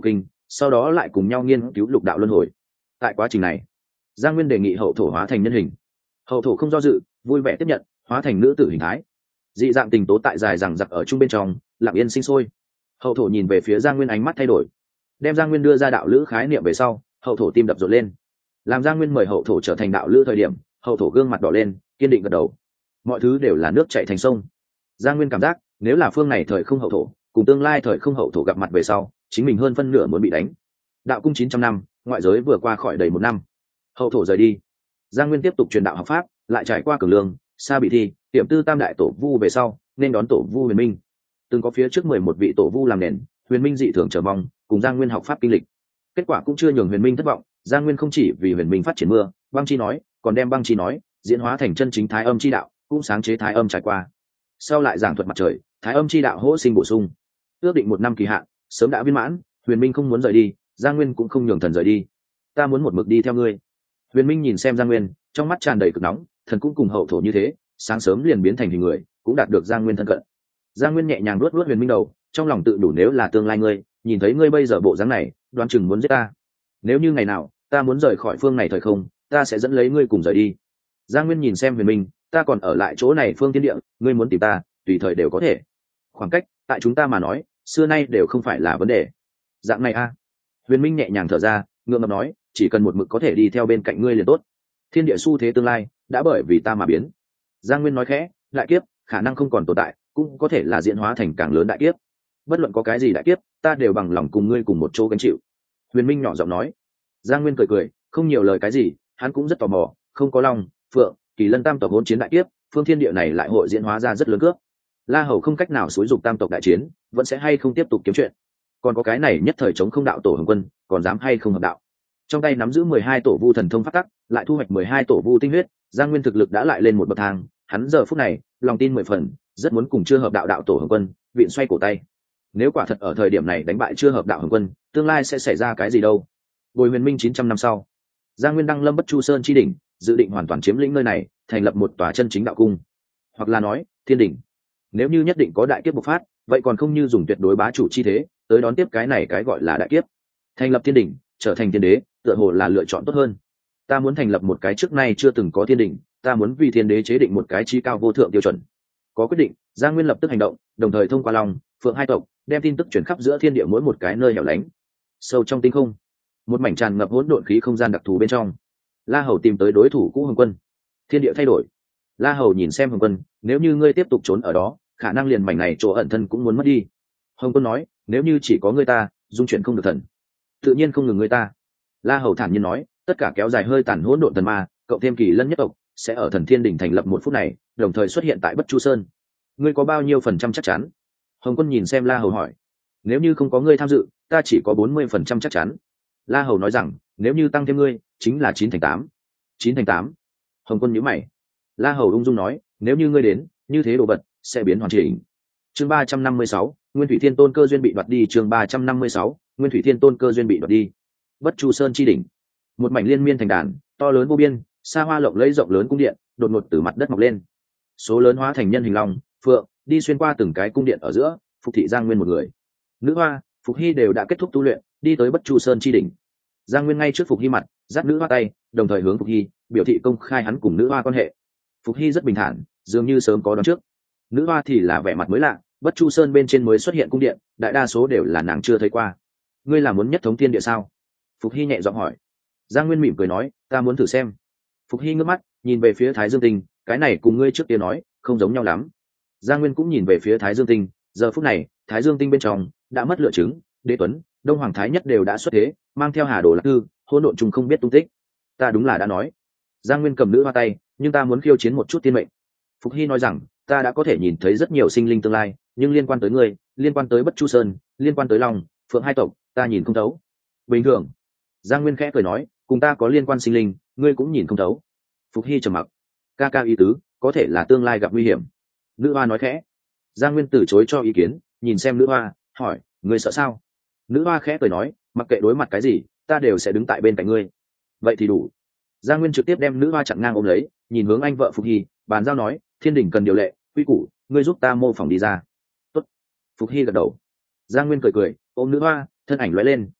sau đó lại cùng nhau nghiên cứu lục đạo luân hồi. Tại quá trình này, Giang Nguyên đề nghị hậu thổ hóa thành nhân hình. Hậu thổ không do dự, vui vẻ tiếp nhận, hóa thành nữ tử hình thái. Dị dạng tình tố tại dài rằng giặc ở chung bên trong, lặng yên sinh sôi. Hậu thổ nhìn về phía Giang Nguyên, ánh mắt thay đổi. Đem Giang Nguyên đưa ra đạo lữ khái niệm về sau, hậu thổ tim đập rộn lên. Làm Giang Nguyên mời hậu thổ trở thành đạo lữ thời điểm, hậu thổ gương mặt đỏ lên, kiên định gật đầu. Mọi thứ đều là nước chảy thành sông. Giang Nguyên cảm giác, nếu là phương này thời không hậu thổ, cùng tương lai thời không hậu thổ gặp mặt về sau, chính mình hơn phân nửa muốn bị đánh. Đạo cung 900 năm, ngoại giới vừa qua khỏi đầy 1 năm. Hậu thổ rời đi, Giang Nguyên tiếp tục truyền đạo học pháp, lại trải qua Cường Lương, Sa Bị Thi, Tiệm Tư tam đại tổ vu về sau, nên đón tổ vu Huyền Minh. Từng có phía trước 11 vị tổ vu làm nền, Huyền Minh dị thường chờ mong, cùng Giang Nguyên học pháp kinh lịch. Kết quả cũng chưa nhường Huyền Minh thất vọng, Giang Nguyên không chỉ vì Huyền Minh phát triển mưa, băng chi nói, còn đem băng chi nói diễn hóa thành chân chính thái âm chi đạo, cũng sáng chế thái âm trải qua. Sau lại giảng thuật mặt trời, thái âm chi đạo hỗ sinh bổ sung. Ước định 1 năm kỳ hạn, sớm đã viên mãn, Huyền Minh không muốn rời đi, Giang Nguyên cũng không nhường thần rời đi. Ta muốn một mực đi theo ngươi. Huyền Minh nhìn xem Giang Nguyên, trong mắt tràn đầy cực nóng, thần cũng cùng hậu thổ như thế, sáng sớm liền biến thành hình người, cũng đạt được Giang Nguyên thân cận. Giang Nguyên nhẹ nhàng luốt Huyền Minh đầu, trong lòng tự đủ, nếu là tương lai ngươi, nhìn thấy ngươi bây giờ bộ dáng này, đoán chừng muốn giết ta. Nếu như ngày nào ta muốn rời khỏi phương này thời không, ta sẽ dẫn lấy ngươi cùng rời đi. Giang Nguyên nhìn xem Huyền Minh, ta còn ở lại chỗ này phương thiên địa, ngươi muốn tìm ta, tùy thời đều có thể. Khoảng cách, tại chúng ta mà nói, xưa nay đều không phải là vấn đề. Dạng này a. Huyền Minh nhẹ nhàng thở ra, ngượng ngập nói, chỉ cần một mực có thể đi theo bên cạnh ngươi liền tốt. Thiên địa xu thế tương lai đã bởi vì ta mà biến. Giang Nguyên nói khẽ, đại kiếp khả năng không còn tồn tại, cũng có thể là diễn hóa thành càng lớn đại kiếp. Bất luận có cái gì đại kiếp, ta đều bằng lòng cùng ngươi cùng một chỗ gánh chịu. Huyền Minh nhỏ giọng nói. Giang Nguyên cười cười, không nhiều lời cái gì, hắn cũng rất tò mò, không có long, phượng, kỳ lân tam tộc hỗn chiến đại kiếp, phương thiên địa này lại hội diễn hóa ra rất lớn cướp. La Hầu không cách nào xúi dục tam tộc đại chiến, vẫn sẽ hay không tiếp tục kiếm chuyện. Còn có cái này nhất thời chống không đạo tổ Hồng Quân, còn dám hay không hợp đạo. Trong tay nắm giữ 12 tổ vu thần thông pháp tắc, lại thu hoạch 12 tổ vu tinh huyết, Giang Nguyên thực lực đã lại lên một bậc thang, hắn giờ phút này, lòng tin 10 phần, rất muốn cùng chưa hợp đạo đạo tổ Hồng Quân, viện xoay cổ tay. Nếu quả thật ở thời điểm này đánh bại chưa hợp đạo Hồng Quân, tương lai sẽ xảy ra cái gì đâu? Bồi Huyền Minh 900 năm sau, Giang Nguyên đăng lâm Bất Chu Sơn chi đỉnh, dự định hoàn toàn chiếm lĩnh nơi này, thành lập một tòa chân chính đạo cung, hoặc là nói, thiên đỉnh. Nếu như nhất định có đại kiếp bộc phát, vậy còn không như dùng tuyệt đối bá chủ chi thế, tới đón tiếp cái này cái gọi là đại kiếp. Thành lập thiên đỉnh, trở thành thiên đế, tựa hồ là lựa chọn tốt hơn. Ta muốn thành lập một cái trước nay chưa từng có thiên đỉnh, ta muốn vì thiên đế chế định một cái chí cao vô thượng tiêu chuẩn. Có quyết định, Giang Nguyên lập tức hành động, đồng thời thông qua Long, Phượng hai tộc, đem tin tức truyền khắp giữa thiên địa mỗi một cái nơi hẻo lánh. Sâu trong tinh không, một mảnh tràn ngập hỗn độn khí không gian đặc thù bên trong, La Hầu tìm tới đối thủ cũ Hồng Quân. Thiên địa thay đổi, La Hầu nhìn xem Hồng Quân, nếu như ngươi tiếp tục trốn ở đó, khả năng liền mảnh này chỗ ẩn thân cũng muốn mất đi. Hồng Quân nói, nếu như chỉ có ngươi ta, dung chuyển không được thần, tự nhiên không ngừng ngươi ta. La Hầu thản nhiên nói, tất cả kéo dài hơi tàn hỗn độn thần ma, cộng thêm kỳ lân nhất tộc, sẽ ở Thần Thiên đỉnh thành lập 1 phút này, đồng thời xuất hiện tại Bất Chu Sơn. Ngươi có bao nhiêu phần trăm chắc chắn? Hồng Quân nhìn xem La Hầu hỏi. Nếu như không có ngươi tham dự, ta chỉ có 40% chắc chắn. La Hầu nói rằng, nếu như tăng thêm ngươi, chính là 9/8. 9/8. Hồng Quân nhíu mày. La Hầu ung dung nói, nếu như ngươi đến, như thế đồ vật sẽ biến hoàn chỉnh. Chương 356, Nguyên Thủy Thiên Tôn cơ duyên bị đoạt đi. Chương 356, Nguyên Thủy Thiên Tôn cơ duyên bị đoạt đi. Bất Chu Sơn chi đỉnh, một mảnh liên miên thành đàn, to lớn vô biên, xa hoa lộng lẫy rộng lớn cung điện, đột ngột từ mặt đất mọc lên. Số lớn hóa thành nhân hình long, phượng, đi xuyên qua từng cái cung điện ở giữa, phục thị Giang Nguyên một người. Nữ hoa, Phục Hy đều đã kết thúc tu luyện, đi tới Bất Chu Sơn chi đỉnh. Giang Nguyên ngay trước Phục Hy mặt, giáp nữ hoa tay, đồng thời hướng Phục Hy biểu thị công khai hắn cùng nữ hoa quan hệ. Phục Hy rất bình thản, dường như sớm có đoán trước. Nữ hoa thì là vẻ mặt mới lạ, Bất Chu Sơn bên trên mới xuất hiện cung điện, đại đa số đều là nàng chưa thấy qua. Ngươi là muốn nhất thống thiên địa sao? Phục Hy nhẹ giọng hỏi. Giang Nguyên mỉm cười nói, ta muốn thử xem. Phục Hy ngước mắt, nhìn về phía Thái Dương Tinh, cái này cùng ngươi trước kia nói, không giống nhau lắm. Giang Nguyên cũng nhìn về phía Thái Dương Tinh, giờ phút này, Thái Dương Tinh bên trong đã mất lựa chứng, Đế Tuấn, Đông Hoàng Thái Nhất đều đã xuất thế, mang theo Hà Đồ Lạc Tư, hỗn độn trùng không biết tung tích. Ta đúng là đã nói. Giang Nguyên cầm nữ hoa tay, nhưng ta muốn khiêu chiến một chút tiên mệnh. Phục Hy nói rằng, ta đã có thể nhìn thấy rất nhiều sinh linh tương lai, nhưng liên quan tới ngươi, liên quan tới Bất Chu Sơn, liên quan tới Long, Phượng hai tộc, ta nhìn không thấu. Bình thường. Giang Nguyên khẽ cười nói, cùng ta có liên quan sinh linh, ngươi cũng nhìn không thấu. Phục Hy trầm mặc. Ca ca ý tứ, có thể là tương lai gặp nguy hiểm. Nữ hoa nói khẽ. Giang Nguyên từ chối cho ý kiến, nhìn xem nữ hoa, hỏi, ngươi sợ sao? Nữ hoa khẽ cười nói, mặc kệ đối mặt cái gì, ta đều sẽ đứng tại bên cạnh ngươi. Vậy thì đủ. Giang Nguyên trực tiếp đem nữ hoa chặn ngang ôm lấy, nhìn hướng anh vợ Phục Hy, bàn giao nói, thiên đình cần điều lệ, quy củ, ngươi giúp ta mô phỏng đi ra. Tốt. Phục Hy gật đầu. Giang Nguyên cười cười, ôm nữ hoa, thân ảnh lóe lên,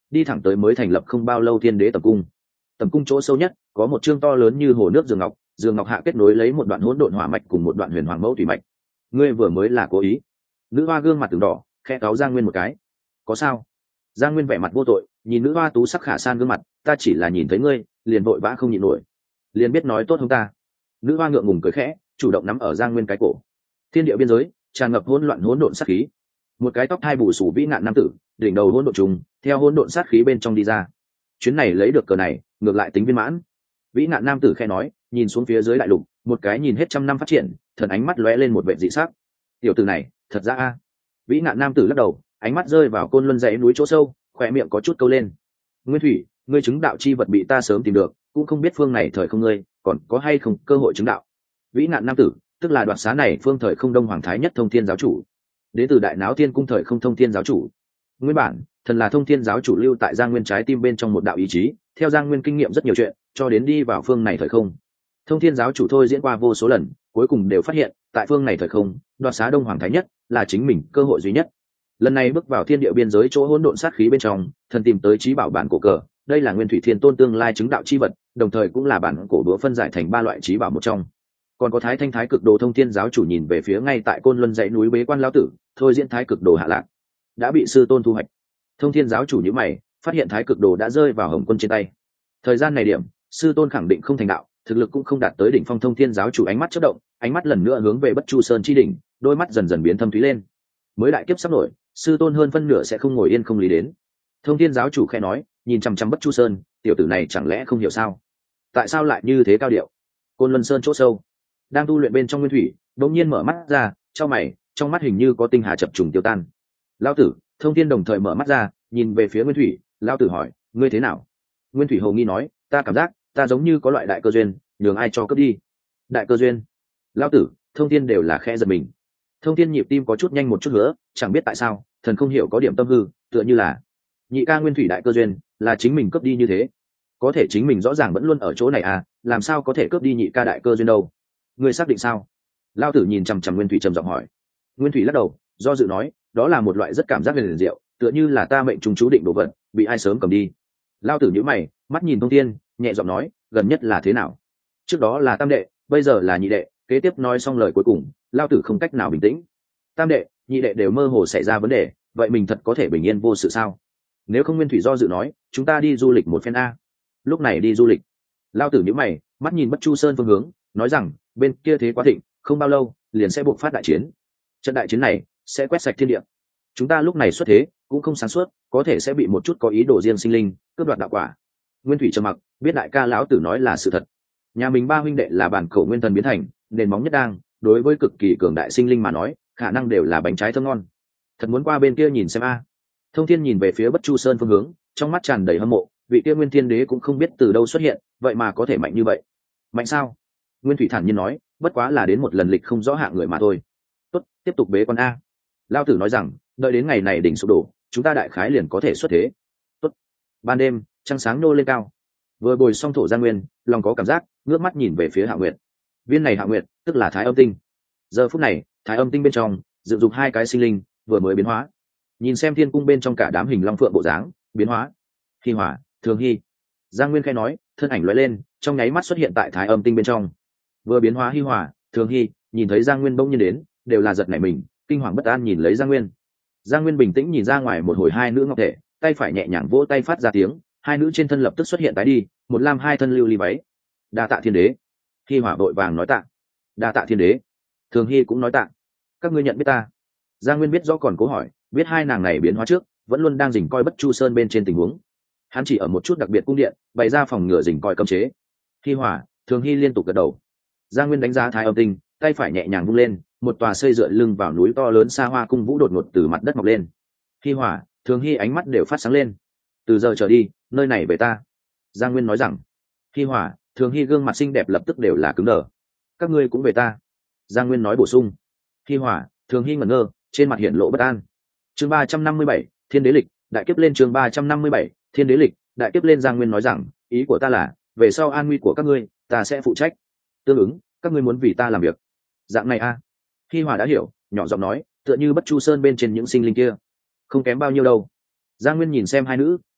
đi thẳng tới mới thành lập không bao lâu thiên đế tầm cung. Tầm cung chỗ sâu nhất có một chương to lớn như hồ nước giường ngọc hạ kết nối lấy một đoạn hỗn độn hỏa mạch cùng một đoạn huyền hoàng mẫu thủy mạch. Ngươi vừa mới là cố ý. Nữ hoa gương mặt từng đỏ, khẽ cáu Giang Nguyên một cái. Có sao? Giang Nguyên vẻ mặt vô tội, nhìn nữ hoa tú sắc khả san gương mặt, ta chỉ là nhìn thấy ngươi, liền vội vã không nhịn nổi, liền biết nói tốt không ta. Nữ hoa ngượng ngùng cười khẽ, chủ động nắm ở Giang Nguyên cái cổ. Thiên địa biên giới tràn ngập hỗn loạn hỗn độn sát khí. Một cái tóc hai bù sù vĩ ngạn nam tử, đỉnh đầu hỗn độn trùng, theo hỗn độn sát khí bên trong đi ra. Chuyến này lấy được cờ này, ngược lại tính viên mãn. Vĩ ngạn nam tử khẽ nói, nhìn xuống phía dưới đại lục, một cái nhìn hết trăm năm phát triển, thần ánh mắt lóe lên một vẻ dị sắc. Tiểu tử này, thật ra a. Vĩ ngạn nam tử lắc đầu, ánh mắt rơi vào côn luân dãy núi chỗ sâu, khỏe miệng có chút câu lên. Nguyên Thủy, ngươi chứng đạo chi vật bị ta sớm tìm được, cũng không biết phương này thời không ngươi còn có hay không cơ hội chứng đạo. Vĩ ngạn nam tử, tức là đoạt xá này phương thời không đông hoàng thái nhất thông thiên giáo chủ, đến từ đại náo thiên cung thời không thông thiên giáo chủ. Nguyên bản thần là thông thiên giáo chủ lưu tại Giang Nguyên trái tim bên trong một đạo ý chí, theo Giang Nguyên kinh nghiệm rất nhiều chuyện, cho đến đi vào phương này thời không. Thông thiên giáo chủ thôi diễn qua vô số lần, cuối cùng đều phát hiện tại phương này thời không, đoạt xá đông hoàng thái nhất là chính mình cơ hội duy nhất. Lần này bước vào thiên địa biên giới chỗ hỗn độn sát khí bên trong, thần tìm tới trí bảo bản cổ cờ, đây là Nguyên Thủy Thiên Tôn tương lai chứng đạo chi vật, đồng thời cũng là bản cổ đũa phân giải thành ba loại trí bảo một trong. Còn có Thái Thanh Thái Cực Đồ thông thiên giáo chủ nhìn về phía ngay tại côn luân dãy núi bế quan lão tử, thôi diễn Thái Cực Đồ hạ lạc, đã bị sư tôn thu hoạch. Thông thiên giáo chủ nhíu mày, phát hiện Thái Cực Đồ đã rơi vào Hồng Quân trên tay. Thời gian này điểm, sư tôn khẳng định không thành đạo, thực lực cũng không đạt tới đỉnh phong. Thông thiên giáo chủ ánh mắt chớp động, ánh mắt lần nữa hướng về Bất Chu Sơn chi đỉnh, đôi mắt dần dần biến thâm thúy lên. Mới đại kiếp sắp nổi, sư tôn hơn phân nửa sẽ không ngồi yên không lý đến. Thông thiên giáo chủ khẽ nói, nhìn chăm chăm Bất Chu Sơn, tiểu tử này chẳng lẽ không hiểu sao? Tại sao lại như thế cao điệu? Côn Luân Sơn chỗ sâu, đang tu luyện bên trong Nguyên Thủy đột nhiên mở mắt ra, chau mày, trong mắt hình như có tinh hà chập trùng tiêu tan. Lão tử, Thông thiên đồng thời mở mắt ra, nhìn về phía Nguyên Thủy. Lão tử hỏi, ngươi thế nào? Nguyên Thủy hồ nghi nói, ta cảm giác ta giống như có loại đại cơ duyên, nhường ai cho cướp đi. Đại cơ duyên? Lão tử, Thông thiên đều là khẽ giật mình. Thông thiên nhịp tim có chút nhanh một chút nữa, chẳng biết tại sao thần không hiểu có điểm tâm hư, tựa như là nhị ca Nguyên Thủy đại cơ duyên là chính mình cướp đi như thế. Có thể chính mình rõ ràng vẫn luôn ở chỗ này à, làm sao có thể cướp đi nhị ca đại cơ duyên đâu? Ngươi xác định sao? Lão tử nhìn chằm chằm Nguyên Thủy trầm giọng hỏi. Nguyên Thủy lắc đầu, do dự nói, đó là một loại rất cảm giác liền diệu, tựa như là ta mệnh trùng chú định đồ vật bị ai sớm cầm đi. Lão tử nhíu mày, mắt nhìn Thông thiên, nhẹ giọng nói, gần nhất là thế nào? Trước đó là tam đệ, bây giờ là nhị đệ. Kế tiếp nói xong lời cuối cùng, Lão tử không cách nào bình tĩnh. Tam đệ, nhị đệ đều mơ hồ xảy ra vấn đề, vậy mình thật có thể bình yên vô sự sao? Nếu không, Nguyên Thủy do dự nói, chúng ta đi du lịch một phen a. Lúc này đi du lịch? Lão tử nhíu mày, mắt nhìn Bất Chu Sơn phương hướng, nói rằng, bên kia thế quá thịnh, không bao lâu liền sẽ buộc phát đại chiến. Trận đại chiến này sẽ quét sạch thiên địa. Chúng ta lúc này xuất thế cũng không sáng suốt, có thể sẽ bị một chút có ý đồ riêng sinh linh cướp đoạt đạo quả. Nguyên Thủy trầm mặc, biết đại ca lão tử nói là sự thật. Nhà mình ba huynh đệ là bản cổ nguyên thần biến thành, nền móng nhất đang, đối với cực kỳ cường đại sinh linh mà nói, khả năng đều là bánh trái thơm ngon. Thật muốn qua bên kia nhìn xem a. Thông thiên nhìn về phía Bất Chu Sơn phương hướng, trong mắt tràn đầy hâm mộ, vị kia Nguyên Thiên Đế cũng không biết từ đâu xuất hiện, vậy mà có thể mạnh như vậy. Mạnh sao? Nguyên Thủy thản nhiên nói, bất quá là đến một lần lịch không rõ hạng người mà thôi. Tốt, tiếp tục bế quan a. Lão tử nói rằng, đợi đến ngày này đỉnh sụp đổ, chúng ta đại khái liền có thể xuất thế. Tốt. Ban đêm, trăng sáng nô lên cao. Vừa bồi xong thổ Giang Nguyên, lòng có cảm giác, ngước mắt nhìn về phía Hạ Nguyệt. Viên này Hạ Nguyệt, tức là Thái Âm Tinh. Giờ phút này, Thái Âm Tinh bên trong dựng dục hai cái sinh linh vừa mới biến hóa. Nhìn xem thiên cung bên trong cả đám hình long phượng bộ dáng biến hóa. Hi Hỏa, Thường Hy. Giang Nguyên khẽ nói, thân ảnh lóe lên, trong nháy mắt xuất hiện tại Thái Âm Tinh bên trong. Vừa biến hóa Hi Hỏa, Thường Hy nhìn thấy Giang Nguyên bỗng nhiên đến, đều là giật nảy mình, kinh hoàng bất an nhìn lấy Giang Nguyên. Giang Nguyên bình tĩnh nhìn ra ngoài một hồi hai nữ ngọc thể, tay phải nhẹ nhàng vỗ tay phát ra tiếng, hai nữ trên thân lập tức xuất hiện tái đi, một lam hai thân lưu ly váy. Đa tạ thiên đế. Hi Hỏa vội vàng nói tạ. Đa tạ thiên đế. Thường Hy cũng nói tạ. Các ngươi nhận biết ta? Giang Nguyên biết rõ còn cố hỏi, biết hai nàng này biến hóa trước vẫn luôn đang rình coi Bất Chu Sơn bên trên tình huống. Hắn chỉ ở một chút đặc biệt cung điện bày ra phòng ngừa rình coi cấm chế. Hi Hỏa, Thường Hy liên tục gật đầu. Giang Nguyên đánh giá Thái Âm Tinh, tay phải nhẹ nhàng vung lên, một tòa xây dựa lưng vào núi to lớn xa hoa cung vũ đột ngột từ mặt đất mọc lên. Hi Hỏa, Thường Hy ánh mắt đều phát sáng lên. Từ giờ trở đi, nơi này về ta. Giang Nguyên nói rằng. Hi Hỏa, Thường Hy gương mặt xinh đẹp lập tức đều là cứng đờ. Các ngươi cũng về ta. Giang Nguyên nói bổ sung. Hi Hỏa, Thường Hy ngẩn ngơ, trên mặt hiện lộ bất an. Chương 357, Thiên Đế lịch, đại kiếp lên. Chương 357, Thiên Đế lịch, đại kiếp lên. Giang Nguyên nói rằng, ý của ta là, về sau an nguy của các ngươi, ta sẽ phụ trách. Tương ứng, các ngươi muốn vì ta làm việc. Dạng này a. Hi Hỏa đã hiểu, nhỏ giọng nói, tựa như Bất Chu Sơn bên trên những sinh linh kia, không kém bao nhiêu đâu. Giang Nguyên nhìn xem hai nữ,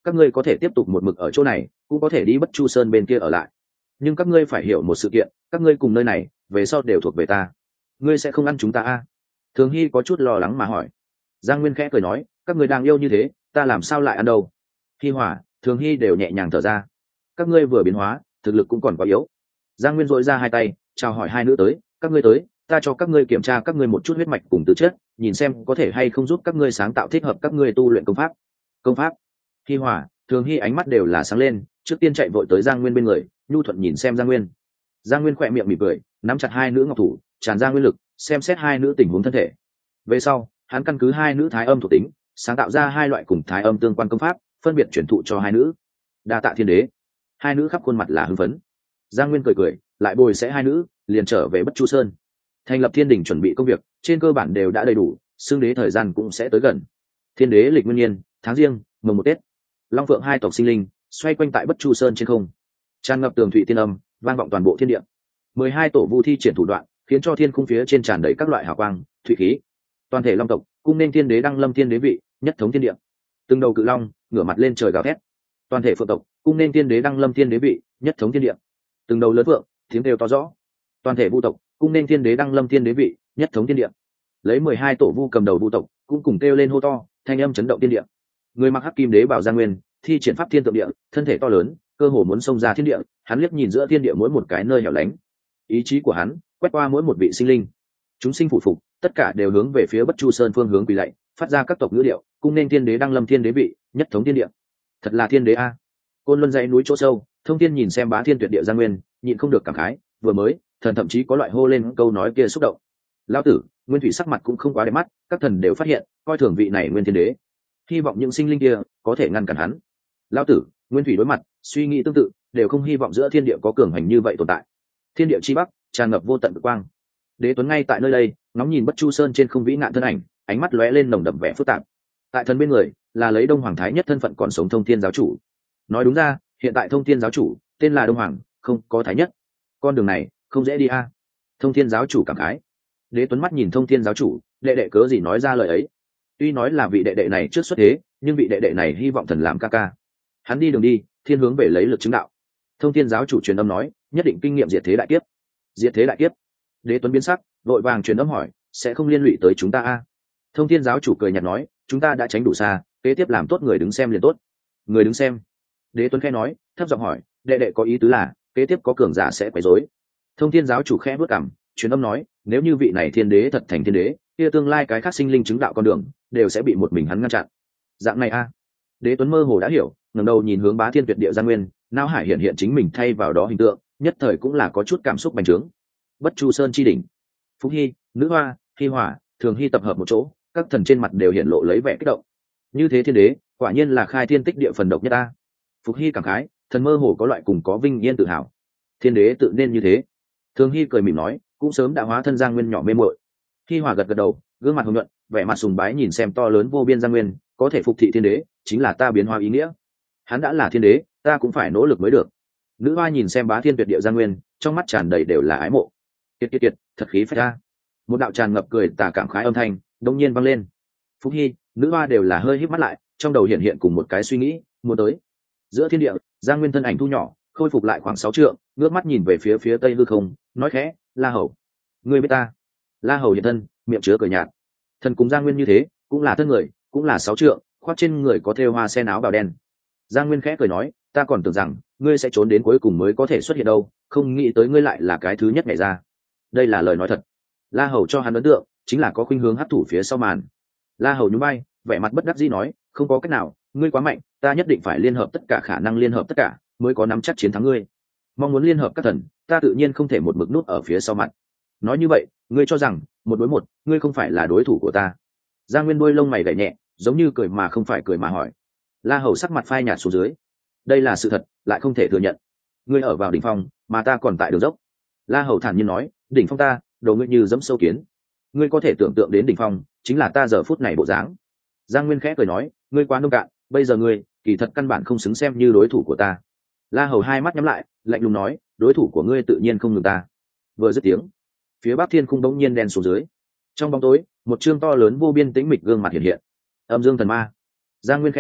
các ngươi có thể tiếp tục một mực ở chỗ này, cũng có thể đi Bất Chu Sơn bên kia ở lại, nhưng các ngươi phải hiểu một sự kiện, các ngươi cùng nơi này về sau đều thuộc về ta. Ngươi sẽ không ăn chúng ta à? Thường Hy có chút lo lắng mà hỏi. Giang Nguyên khẽ cười nói, các ngươi đang yêu như thế, ta làm sao lại ăn đâu. Hi Hỏa, Thường Hy đều nhẹ nhàng thở ra. Các ngươi vừa biến hóa, thực lực cũng còn quá yếu. Giang Nguyên dội ra hai tay, chào hỏi hai nữ tới, các ngươi tới, ta cho các ngươi kiểm tra các ngươi một chút huyết mạch cùng tư chất, nhìn xem có thể hay không giúp các ngươi sáng tạo thích hợp các ngươi tu luyện công pháp. Công pháp? Hi Hỏa, Thường Hy ánh mắt đều là sáng lên, trước tiên chạy vội tới Giang Nguyên bên người, nhu thuận nhìn xem Giang Nguyên. Giang Nguyên khỏe miệng mỉm cười, nắm chặt hai nữ ngọc thủ, tràn ra nguyên lực, xem xét hai nữ tình huống thân thể. Về sau, hắn căn cứ hai nữ thái âm thuộc tính, sáng tạo ra hai loại cùng thái âm tương quan công pháp, phân biệt chuyển thụ cho hai nữ. Đa tạ thiên đế. Hai nữ khắp khuôn mặt là hưng phấn. Giang Nguyên cười cười, lại bồi sẽ hai nữ, liền trở về Bất Chu Sơn. Thành lập thiên đình chuẩn bị công việc, trên cơ bản đều đã đầy đủ, xương đế thời gian cũng sẽ tới gần. Thiên đế lịch nguyên niên, tháng riêng, mồng một Tết. Long Phượng hai tộc sinh linh, xoay quanh tại Bất Chu Sơn trên không. Tràn ngập tường thụy tiên âm, vang vọng toàn bộ thiên địa. 12 tổ vu thi triển thủ đoạn, khiến cho thiên khung phía trên tràn đầy các loại hào quang, thủy khí. Toàn thể long tộc, cung nên thiên đế đăng lâm thiên đế vị, nhất thống thiên địa. Từng đầu cự long, ngửa mặt lên trời gào thét. Toàn thể phượng tộc, cung nên thiên đế đăng lâm thiên đế vị, nhất thống thiên địa. Từng đầu lớn phượng, tiếng kêu to rõ. Toàn thể vu tộc, cung nên thiên đế đăng lâm thiên đế vị, nhất thống thiên địa. Lấy 12 tổ vu cầm đầu vu tộc, cũng cùng kêu lên hô to, thanh âm chấn động thiên địa. Người mặc hắc kim đế bảo Giang Nguyên, thi triển pháp thiên tượng địa, thân thể to lớn, cơ hồ muốn xông ra thiên địa, hắn liếc nhìn giữa thiên địa mỗi một cái nơi hẻo lánh. Ý chí của hắn quét qua mỗi một vị sinh linh, chúng sinh phủ phục, tất cả đều hướng về phía Bất Chu Sơn phương hướng quỳ lạy, phát ra các tộc ngữ điệu, cung nên thiên đế đăng lâm thiên đế vị, nhất thống thiên địa. Thật là thiên đế a. Côn Luân dãy núi chỗ sâu, Thông Thiên nhìn xem bá thiên tuyệt địa Giang Nguyên, nhịn không được cảm khái, vừa mới, thần thậm chí có loại hô lên câu nói kia xúc động. Lão tử, Nguyên Thủy sắc mặt cũng không quá đẹp mắt, các thần đều phát hiện, coi thường vị này Nguyên Thiên Đế. Hy vọng những sinh linh kia có thể ngăn cản hắn. Lão tử, Nguyên Thủy đối mặt, suy nghĩ tương tự, đều không hy vọng giữa thiên địa có cường hành như vậy tồn tại. Thiên địa chi bắc, tràn ngập vô tận cực quang. Đế Tuấn ngay tại nơi đây, ngóng nhìn Bất Chu Sơn trên không vĩ nạn thân ảnh, ánh mắt lóe lên nồng đậm vẻ phức tạp. Tại thần bên người, là lấy Đông Hoàng Thái Nhất thân phận còn sống Thông Thiên giáo chủ. Nói đúng ra, hiện tại Thông Thiên giáo chủ tên là Đông Hoàng, không có Thái Nhất. Con đường này không dễ đi a. Thông Thiên giáo chủ cảm khái. Đế Tuấn mắt nhìn Thông Thiên giáo chủ, đệ đệ cớ gì nói ra lời ấy. Tuy nói là vị đệ đệ này trước xuất thế, nhưng vị đệ đệ này hy vọng thần làm ca ca. Hắn đi đường đi, thiên hướng về lấy lực chứng đạo. Thông Thiên giáo chủ truyền âm nói, nhất định kinh nghiệm diệt thế đại kiếp. Diệt thế đại kiếp? Đế Tuấn biến sắc, vội vàng truyền âm hỏi, sẽ không liên lụy tới chúng ta a? Thông Thiên giáo chủ cười nhạt nói, chúng ta đã tránh đủ xa, kế tiếp làm tốt người đứng xem liền tốt. Người đứng xem? Đế Tuấn khẽ nói, thấp giọng hỏi, đệ đệ có ý tứ là kế tiếp có cường giả sẽ quấy rối. Thông Thiên giáo chủ khẽ bước cằm, truyền âm nói, nếu như vị này thiên đế thật thành thiên đế, kia tương lai cái khác sinh linh chứng đạo con đường đều sẽ bị một mình hắn ngăn chặn. Dạng này a? Đế Tuấn mơ hồ đã hiểu, ngẩng đầu nhìn hướng bá thiên tuyệt địa Giang Nguyên, não hải hiện hiện chính mình thay vào đó hình tượng, nhất thời cũng là có chút cảm xúc bành trướng. Bất Chu Sơn chi đỉnh, Phúc Hy, Nữ Hoa, Hi Hỏa, Thường Hy tập hợp một chỗ, các thần trên mặt đều hiện lộ lấy vẻ kích động. Như thế thiên đế, quả nhiên là khai thiên tích địa phần độc nhất ta. Phúc Hy cảm khái, thần mơ hồ có loại cùng có vinh yên tự hào. Thiên đế tự nên như thế. Thường Hy cười mỉm nói, cũng sớm đã hóa thân Giang Nguyên nhỏ mê muội. Hi Hỏa gật gật đầu, gương mặt hồng nhuận, vẻ mặt sùng bái nhìn xem to lớn vô biên Giang Nguyên, có thể phục thị thiên đế, chính là ta biến hóa ý nghĩa. Hắn đã là thiên đế, ta cũng phải nỗ lực mới được. Nữ Hoa nhìn xem bá thiên tuyệt địa Giang Nguyên, trong mắt tràn đầy đều là ái mộ. Kiệt kiệt kiệt, thật khí phách ra. Một đạo tràn ngập cười tà cảm khái âm thanh đông nhiên vang lên. Phúc Hy, Nữ Hoa đều là hơi híp mắt lại, trong đầu hiện hiện cùng một cái suy nghĩ, muốn tới. Giữa thiên địa, Giang Nguyên thân ảnh thu nhỏ, khôi phục lại khoảng 6 trượng, ngước mắt nhìn về phía tây hư không, nói khẽ, La Hầu, ngươi biết ta? La Hầu hiện thân, miệng chứa cười nhạt. Thần cùng Giang Nguyên như thế, cũng là thân người, cũng là 6 trượng, khoác trên người có thêu hoa sen áo bào đen. Giang Nguyên khẽ cười nói, ta còn tưởng rằng ngươi sẽ trốn đến cuối cùng mới có thể xuất hiện đâu, không nghĩ tới ngươi lại là cái thứ nhất nhảy ra. Đây là lời nói thật. La Hầu cho hắn ấn tượng chính là có khuynh hướng hấp thủ phía sau màn. La Hầu nhún vai, vẻ mặt bất đắc dĩ nói, không có cách nào, ngươi quá mạnh, ta nhất định phải liên hợp tất cả khả năng liên hợp tất cả, mới có nắm chắc chiến thắng ngươi. Mong muốn liên hợp các thần, ta tự nhiên không thể một mực nút ở phía sau mặt. Nói như vậy, ngươi cho rằng một đối một, ngươi không phải là đối thủ của ta? Giang Nguyên đuôi lông mày gảy nhẹ, giống như cười mà không phải cười mà hỏi. La Hầu sắc mặt phai nhạt xuống dưới. Đây là sự thật, lại không thể thừa nhận. Ngươi ở vào đỉnh phong, mà ta còn tại đường dốc. La Hầu thản nhiên nói, đỉnh phong ta, đồ ngươi như dẫm sâu kiến. Ngươi có thể tưởng tượng đến đỉnh phong, chính là ta giờ phút này bộ dáng. Giang Nguyên khẽ cười nói, ngươi quá nông cạn, bây giờ ngươi, kỳ thật căn bản không xứng xem như đối thủ của ta. La Hầu hai mắt nhắm lại, lạnh lùng nói, đối thủ của ngươi tự nhiên không ngừng ta. Vừa dứt tiếng, phía bắc thiên khung bỗng nhiên đen xuống dưới. Trong bóng tối, một chương to lớn vô biên tĩnh mịch gương mặt hiện hiện. Âm Dương thần ma. Giang Nguyên khẽ nói,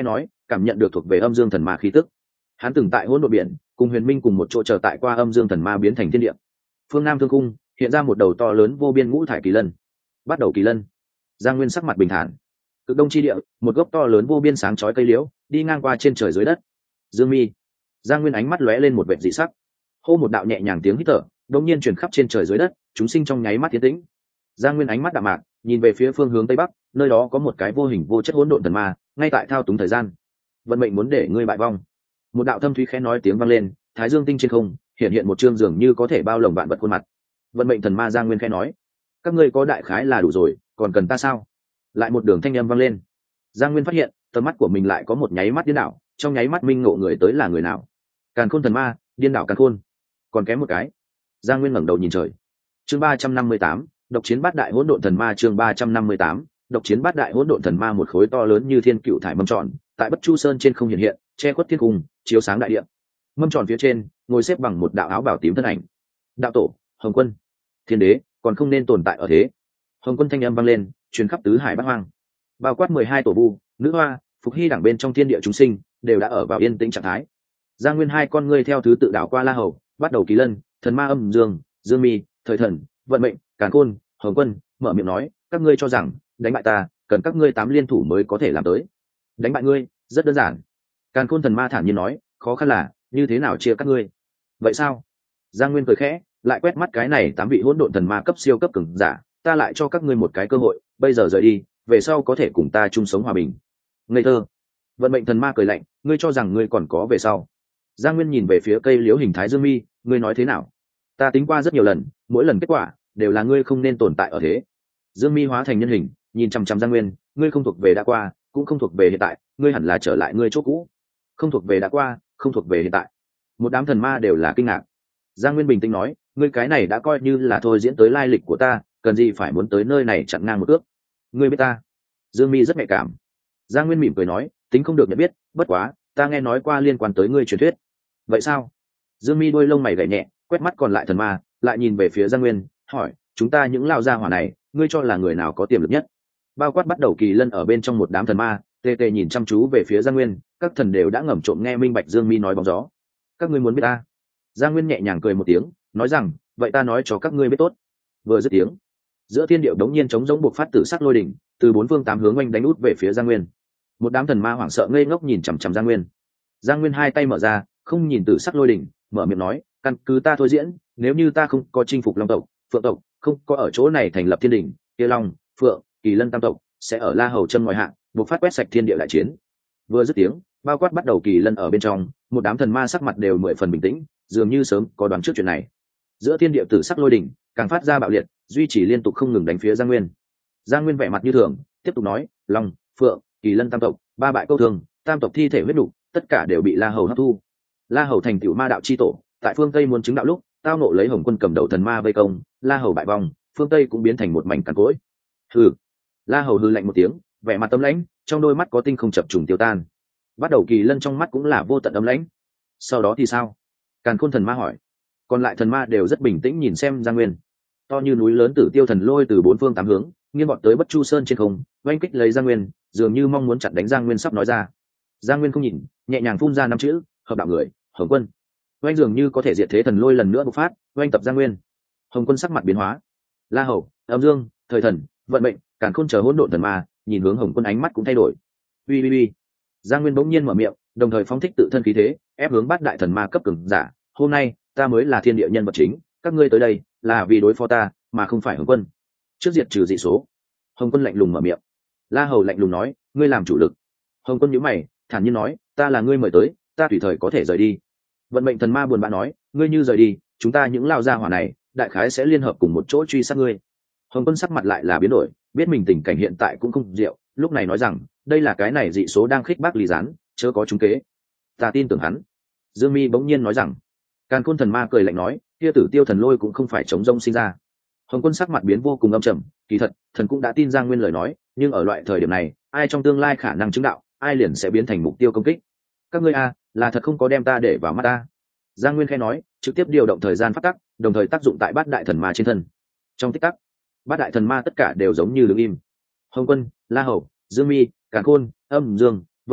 cảm nhận được thuộc về âm dương thần ma khí tức. Hắn từng tại hỗn độn biển cùng Huyền Minh cùng một chỗ chờ tại qua âm dương thần ma biến thành thiên địa. Phương Nam thương cung hiện ra một đầu to lớn vô biên ngũ thải kỳ lân. Bắt đầu kỳ lân. Giang Nguyên sắc mặt bình thản. Cực đông chi địa, một gốc to lớn vô biên sáng chói cây liễu đi ngang qua trên trời dưới đất. Dương mi. Giang Nguyên ánh mắt lóe lên một vệt dị sắc. Hô một đạo nhẹ nhàng tiếng hít thở đột nhiên truyền khắp trên trời dưới đất, chúng sinh trong nháy mắt tiến tĩnh. Giang Nguyên ánh mắt đạm mạc, nhìn về phía phương hướng tây bắc, nơi đó có một cái vô hình vô chất hỗn độn thần ma, ngay tại thao túng thời gian. Vận mệnh muốn để ngươi bại vong. Một đạo thâm thúy khẽ nói tiếng vang lên, thái dương tinh trên không hiện hiện một chương dường như có thể bao lồng vạn vật khuôn mặt. Vận mệnh thần ma Giang Nguyên khẽ nói, các ngươi có đại khái là đủ rồi, còn cần ta sao? Lại một đường thanh âm vang lên. Giang Nguyên phát hiện tầm mắt của mình lại có một nháy mắt điên đảo, trong nháy mắt minh ngộ người tới là người nào. Càn Khôn thần ma, điên đảo Càn Khôn. Còn kém một cái. Giang Nguyên ngẩng đầu nhìn trời. Chương 358, độc chiến bát đại hỗn độn thần ma. Chương 358, độc chiến bát đại hỗn độn thần ma. Một khối to lớn như thiên cựu thải mâm tròn tại Bất Chu Sơn trên không hiện hiện, che khuất thiên cung, chiếu sáng đại địa. Mâm tròn phía trên ngồi xếp bằng một đạo áo bào tím thân ảnh. Đạo tổ Hồng Quân. Thiên đế còn không nên tồn tại ở thế. Hồng Quân thanh âm vang lên, truyền khắp tứ hải bát hoang, bao quát 12 tổ vu, nữ hoa, phục hy đẳng bên trong thiên địa chúng sinh đều đã ở vào yên tĩnh trạng thái. Giang Nguyên hai con ngươi theo thứ tự đảo qua La Hầu, bắt đầu Kỳ Lân, thần ma âm dương, Dương Mi, thời thần, vận mệnh, Càn Khôn, Hồng Quân, mở miệng nói, các ngươi cho rằng đánh bại ta cần các ngươi 8 liên thủ mới có thể làm tới. Đánh bại ngươi rất đơn giản. Càn Khôn thần ma thản nhiên nói, khó khăn là như thế nào chia các ngươi. Vậy sao? Giang Nguyên cười khẽ, lại quét mắt cái này 8 vị hỗn độn thần ma cấp siêu cấp cường giả, ta lại cho các ngươi một cái cơ hội, bây giờ rời đi, về sau có thể cùng ta chung sống hòa bình. Ngây thơ. Vận mệnh thần ma cười lạnh, ngươi cho rằng ngươi còn có về sau. Giang Nguyên nhìn về phía cây liễu hình thái Dương Mi, ngươi nói thế nào? Ta tính qua rất nhiều lần, mỗi lần kết quả đều là ngươi không nên tồn tại ở thế. Dương Mi hóa thành nhân hình, nhìn chăm chăm Giang Nguyên, ngươi không thuộc về đã qua, cũng không thuộc về hiện tại, ngươi hẳn là trở lại ngươi chỗ cũ. Không thuộc về đã qua, không thuộc về hiện tại. Một đám thần ma đều là kinh ngạc. Giang Nguyên bình tĩnh nói, ngươi cái này đã coi như là thôi diễn tới lai lịch của ta, cần gì phải muốn tới nơi này chặn ngang một ước. Ngươi biết ta. Dương Mi rất nhạy cảm. Giang Nguyên mỉm cười nói, tính không được nhận biết, bất quá ta nghe nói qua liên quan tới ngươi truyền thuyết. Vậy sao? Dương Mi đôi lông mày gảy nhẹ, quét mắt còn lại thần ma, lại nhìn về phía Giang Nguyên, hỏi, chúng ta những lao gia hỏa này, ngươi cho là người nào có tiềm lực nhất? Bao quát bắt đầu Kỳ Lân ở bên trong một đám thần ma, tê tê nhìn chăm chú về phía Giang Nguyên, các thần đều đã ngầm trộm nghe minh bạch Dương Mi nói bóng gió. Các ngươi muốn biết ta? Giang Nguyên nhẹ nhàng cười một tiếng, nói rằng, vậy ta nói cho các ngươi biết tốt. Vừa dứt tiếng, giữa thiên điệu đống nhiên chống giống buộc phát tử sắc lôi đỉnh, từ bốn phương tám hướng oanh đánh út về phía Giang Nguyên. Một đám thần ma hoảng sợ ngây ngốc nhìn chằm chằm Giang Nguyên. Giang Nguyên hai tay mở ra, không nhìn tử sắc lôi đỉnh, mở miệng nói, căn cứ ta thôi diễn, nếu như ta không có chinh phục Long tộc, Phượng tộc, không có ở chỗ này thành lập thiên đỉnh, kia Long, Phượng, Kỳ Lân tam tộc sẽ ở La Hầu chân ngoài hạng, buộc phát quét sạch thiên địa đại chiến. Vừa dứt tiếng, bao quát bắt đầu Kỳ Lân ở bên trong, một đám thần ma sắc mặt đều 10 phần bình tĩnh, dường như sớm có đoán trước chuyện này. Giữa thiên địa tử sắc lôi đỉnh càng phát ra bạo liệt, duy trì liên tục không ngừng đánh phía Giang Nguyên. Giang Nguyên vẻ mặt như thường, tiếp tục nói, Long, Phượng, Kỳ Lân tam tộc, ba bại câu thường, tam tộc thi thể huyết đủ, tất cả đều bị La Hầu hấp thu. La Hầu thành tựu ma đạo chi tổ, tại phương Tây muốn chứng đạo lúc, tao nộ lấy Hồng Quân cầm đầu thần ma vây công, La Hầu bại vong, phương Tây cũng biến thành một mảnh cằn cỗi. Hừ. La Hầu hừ lạnh một tiếng, vẻ mặt tâm lãnh, trong đôi mắt có tinh không chập trùng tiêu tan. Bắt đầu Kỳ Lân trong mắt cũng là vô tận âm lãnh. Sau đó thì sao? Càn Khôn thần ma hỏi. Còn lại thần ma đều rất bình tĩnh nhìn xem Giang Nguyên. To như núi lớn Tử Tiêu thần lôi từ bốn phương tám hướng nghiêng bọn tới Bất Chu Sơn trên không, oanh kích lấy Giang Nguyên, dường như mong muốn chặn đánh Giang Nguyên sắp nói ra. Giang Nguyên không nhìn, nhẹ nhàng phun ra 5 chữ, hợp đạo người, Hồng Quân. Oanh dường như có thể diệt thế thần lôi lần nữa bộc phát, oanh tập Giang Nguyên. Hồng Quân sắc mặt biến hóa. La Hầu, Âm Dương, Thời Thần, Vận Mệnh, Càn Khôn chờ hỗn độn thần ma, nhìn hướng Hồng Quân ánh mắt cũng thay đổi. Uy uy uy. Giang Nguyên bỗng nhiên mở miệng, đồng thời phóng thích tự thân khí thế, ép hướng bát đại thần ma cấp cường giả, hôm nay ta mới là thiên địa nhân vật chính, các ngươi tới đây là vì đối phó ta, mà không phải Hồng Quân. Trước diệt trừ dị số. Hồng Quân lạnh lùng mở miệng. La Hầu lạnh lùng nói, ngươi làm chủ lực. Hồng Quân nhíu mày, thản nhiên nói, ta là ngươi mời tới, ta tùy thời có thể rời đi. Vận mệnh thần ma buồn bã nói, ngươi như rời đi, chúng ta những lao gia hỏa này, đại khái sẽ liên hợp cùng một chỗ truy sát ngươi. Hồng Quân sắc mặt lại là biến đổi, biết mình tình cảnh hiện tại cũng không diệu, lúc này nói rằng, đây là cái này dị số đang khích bác Lý Gián, chớ có trúng kế. Ta tin tưởng hắn. Dương Mi bỗng nhiên nói rằng. Càn Khôn thần ma cười lạnh nói, kia Tử Tiêu thần lôi cũng không phải chống rông sinh ra. Hồng Quân sắc mặt biến vô cùng âm trầm, kỳ thật, thần cũng đã tin Giang Nguyên lời nói, nhưng ở loại thời điểm này, ai trong tương lai khả năng chứng đạo, ai liền sẽ biến thành mục tiêu công kích. Các ngươi a, là thật không có đem ta để vào mắt ta. Giang Nguyên khẽ nói, trực tiếp điều động thời gian phát tắc, đồng thời tác dụng tại bát đại thần ma trên thân. Trong tích tắc, bát đại thần ma tất cả đều giống như đứng im. Hồng Quân, La Hầu, Dương Mi, Càn Khôn, Âm Dương, Vận Mệnh,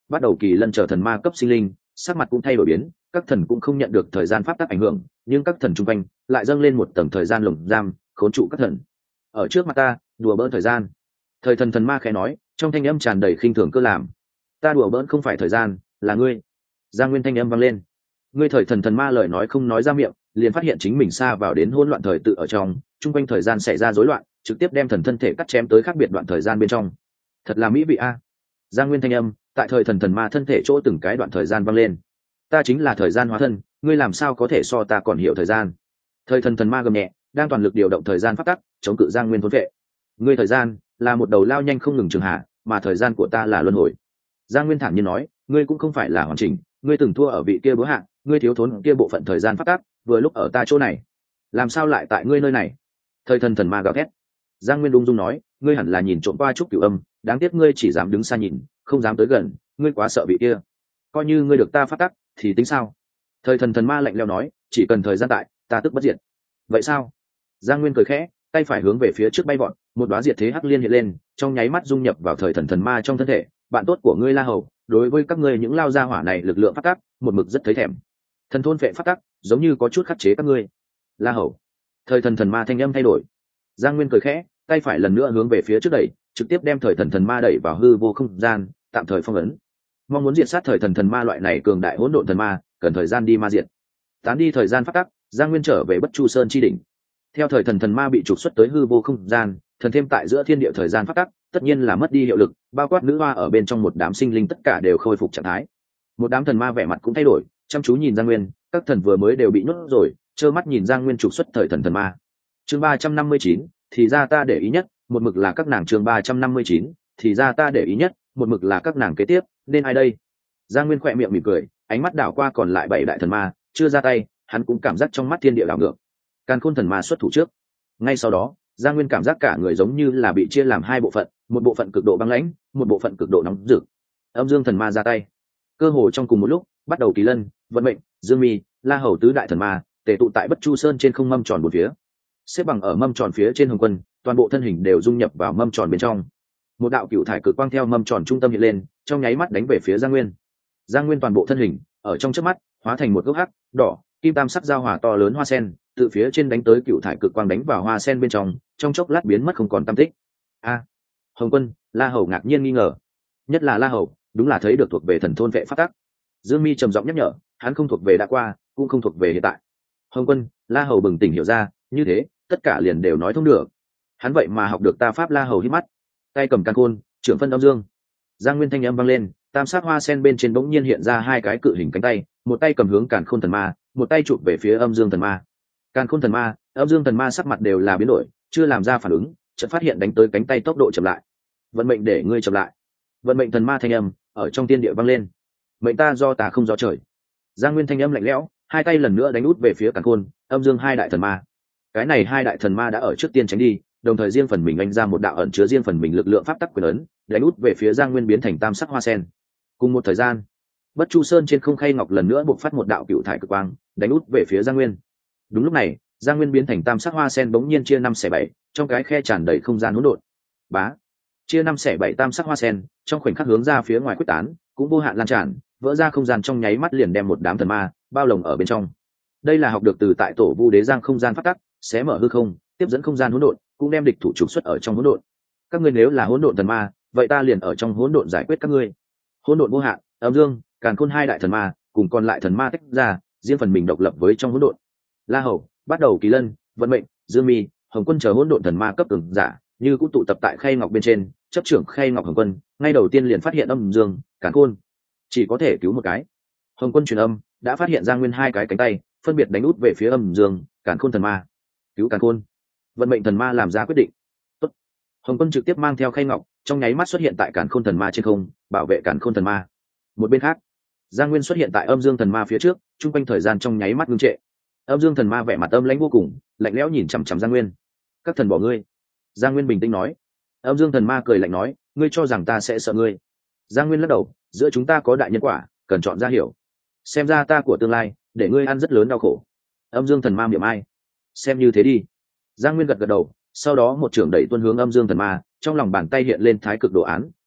bắt đầu kỳ lân trở thần ma cấp sinh linh sắc mặt cũng thay đổi biến, các thần cũng không nhận được thời gian pháp tắc ảnh hưởng, nhưng các thần chung quanh lại dâng lên một tầng thời gian lồng giam khốn trụ các thần. Ở trước mặt ta đùa bỡn thời gian. Thời thần thần ma khẽ nói, trong thanh âm tràn đầy khinh thường cơ làm. Ta đùa bỡn không phải thời gian, là ngươi. Giang Nguyên thanh âm vang lên. Ngươi thời thần thần ma lời nói không nói ra miệng, liền phát hiện chính mình xa vào đến hỗn loạn thời tự ở trong, chung quanh thời gian xảy ra rối loạn, trực tiếp đem thần thân thể cắt chém tới khác biệt đoạn thời gian bên trong. Thật là mỹ vị a. Giang Nguyên thanh âm tại thời thần thần ma thân thể chỗ từng cái đoạn thời gian vang lên. Ta chính là thời gian hóa thân, ngươi làm sao có thể so ta còn hiểu thời gian? Thời thần thần ma gầm nhẹ, đang toàn lực điều động thời gian phát tắc, chống cự Giang Nguyên thôn vệ. Ngươi thời gian là một đầu lao nhanh không ngừng trường hạ, mà thời gian của ta là luân hồi. Giang Nguyên thản nhiên nói, ngươi cũng không phải là hoàn chỉnh, ngươi từng thua ở vị kia bữa hạng, ngươi thiếu thốn kia bộ phận thời gian phát tắc, vừa lúc ở ta chỗ này, làm sao lại tại ngươi nơi này? Thời thần thần ma gào thét. Giang Nguyên ung dung nói, ngươi hẳn là nhìn trộm qua trúc cửu âm, đáng tiếc ngươi chỉ dám đứng xa nhìn, không dám tới gần, ngươi quá sợ vị kia. Coi như ngươi được ta phát tắc thì tính sao? Thời thần thần ma lạnh lẽo nói, chỉ cần thời gian tại, ta tức bất diệt. Vậy sao? Giang Nguyên cười khẽ, tay phải hướng về phía trước bay vọt, một đóa diệt thế hắc liên hiện lên, trong nháy mắt dung nhập vào thời thần thần ma trong thân thể. Bạn tốt của ngươi La Hầu, đối với các ngươi những lao gia hỏa này lực lượng phát tắc, một mực rất thấy thèm. Thần thôn phệ phát tắc, giống như có chút khắc chế các ngươi. La Hầu. Thời thần thần ma thanh âm thay đổi. Giang Nguyên cười khẽ, tay phải lần nữa hướng về phía trước đẩy, trực tiếp đem thời thần thần ma đẩy vào hư vô không gian, tạm thời phong ấn. Mong muốn diệt sát thời thần thần ma loại này cường đại hỗn độn thần ma, cần thời gian đi ma diệt. Tán đi thời gian phát tắc, Giang Nguyên trở về Bất Chu Sơn chi đỉnh. Theo thời thần thần ma bị trục xuất tới hư vô không gian, thần thêm tại giữa thiên địa thời gian phát tắc, tất nhiên là mất đi hiệu lực, bao quát nữ hoa ở bên trong một đám sinh linh tất cả đều khôi phục trạng thái. Một đám thần ma vẻ mặt cũng thay đổi, chăm chú nhìn Giang Nguyên, các thần vừa mới đều bị nhốt rồi, trơ mắt nhìn Giang Nguyên trục xuất thời thần thần ma. Chương 359, thì ra ta để ý nhất, một mực là các nàng. Chương 359, thì ra ta để ý nhất, một mực là các nàng kế tiếp, nên ai đây? Giang Nguyên khỏe miệng mỉm cười, ánh mắt đảo qua còn lại 7 đại thần ma, chưa ra tay, hắn cũng cảm giác trong mắt thiên địa đảo ngược. Càn Khôn thần ma xuất thủ trước. Ngay sau đó, Giang Nguyên cảm giác cả người giống như là bị chia làm hai bộ phận, một bộ phận cực độ băng lãnh, một bộ phận cực độ nóng rực. Âm Dương thần ma ra tay. Cơ hồ trong cùng một lúc, bắt đầu Kỳ Lân, Vận Mệnh, Dương Mi, La Hầu tứ đại thần ma, tề tụ tại Bất Chu Sơn trên không mâm tròn bốn phía. Xếp bằng ở mâm tròn phía trên Hồng Quân, toàn bộ thân hình đều dung nhập vào mâm tròn bên trong. Một đạo cựu thải cực quang theo mâm tròn trung tâm hiện lên, trong nháy mắt đánh về phía Giang Nguyên. Giang Nguyên toàn bộ thân hình ở trong chớp mắt hóa thành một gốc hắc, đỏ, kim tam sắc giao hòa to lớn hoa sen, từ phía trên đánh tới cựu thải cực quang đánh vào hoa sen bên trong chốc lát biến mất không còn tăm tích. A, Hồng Quân, La Hầu ngạc nhiên nghi ngờ, nhất là La Hầu, đúng là thấy được thuộc về thần thôn vệ pháp tắc. Dương Mi trầm giọng nhắc nhở, hắn không thuộc về đã qua, cũng không thuộc về hiện tại. Hồng Quân, La Hầu bừng tỉnh hiểu ra, như thế, tất cả liền đều nói thông được. Hắn vậy mà học được ta pháp. La Hầu hít mắt, tay cầm càn khôn, trưởng phân âm dương. Giang Nguyên thanh âm vang lên, tam sắc hoa sen bên trên bỗng nhiên hiện ra hai cái cự hình cánh tay, một tay cầm hướng càn khôn thần ma, một tay chụp về phía âm dương thần ma. Càn khôn thần ma, âm dương thần ma sắc mặt đều là biến đổi, chưa làm ra phản ứng, chợt phát hiện đánh tới cánh tay tốc độ chậm lại. Vận mệnh để ngươi chậm lại. Vận mệnh thần ma thanh âm ở trong tiên địa vang lên. Mệnh ta do ta không do trời. Giang Nguyên thanh âm lạnh lẽo, hai tay lần nữa đánh út về phía càn khôn, âm dương hai đại thần ma. Cái này hai đại thần ma đã ở trước tiên tránh đi, đồng thời riêng phần mình anh ra một đạo ẩn chứa riêng phần mình lực lượng pháp tắc quyền ấn, đánh út về phía Giang Nguyên biến thành tam sắc hoa sen. Cùng một thời gian, Bất Chu Sơn trên không khay ngọc lần nữa bộc phát một đạo cựu thải cực quang, đánh út về phía Giang Nguyên. Đúng lúc này, Giang Nguyên biến thành tam sắc hoa sen bỗng nhiên chia 5/7, trong cái khe tràn đầy không gian hỗn độn. Bá, chia 5/7 tam sắc hoa sen, trong khoảnh khắc hướng ra phía ngoài quyết tán, cũng vô hạn lan tràn, vỡ ra không gian trong nháy mắt liền đem một đám thần ma bao lồng ở bên trong. Đây là học được từ tại Tổ Vu Đế Giang không gian pháp tắc, xé mở hư không, tiếp dẫn không gian hỗn độn, cũng đem địch thủ trục xuất ở trong hỗn độn. Các ngươi nếu là hỗn độn thần ma, vậy ta liền ở trong hỗn độn giải quyết các ngươi. Hỗn độn vô hạn, âm dương, càn khôn hai đại thần ma, cùng còn lại thần ma tách ra, riêng phần mình độc lập với trong hỗn độn. La Hầu, bắt đầu Kỳ Lân, Vận Mệnh, Dương Mi, Hồng Quân chờ hỗn độn thần ma cấp cường giả, như cũng tụ tập tại khay ngọc bên trên, chấp trưởng khay ngọc Hồng Quân, ngay đầu tiên liền phát hiện âm dương, càn khôn, chỉ có thể cứu một cái. Hồng Quân truyền âm, đã phát hiện Giang Nguyên hai cái cánh tay, phân biệt đánh út về phía âm dương, càn khôn thần ma. Cứu càn khôn. Vận mệnh thần ma làm ra quyết định. Tốt. Hồng Quân trực tiếp mang theo khay ngọc, trong nháy mắt xuất hiện tại càn khôn thần ma trên không, bảo vệ càn khôn thần ma. Một bên khác, Giang Nguyên xuất hiện tại âm dương thần ma phía trước, trung quanh thời gian trong nháy mắt ngưng trệ. Âm dương thần ma vẻ mặt âm lãnh vô cùng, lạnh lẽo nhìn chằm chằm Giang Nguyên. Các thần bỏ ngươi. Giang Nguyên bình tĩnh nói. Âm dương thần ma cười lạnh nói, ngươi cho rằng ta sẽ sợ ngươi? Giang Nguyên lắc đầu, giữa chúng ta có đại nhân quả, cần chọn ra hiểu. Xem ra ta của tương lai, để ngươi ăn rất lớn đau khổ. Âm dương thần ma miệng ai? Xem như thế đi. Giang Nguyên gật gật đầu, sau đó một trưởng đẩy tuôn hướng âm dương thần ma, trong lòng bàn tay hiện lên thái cực đồ án,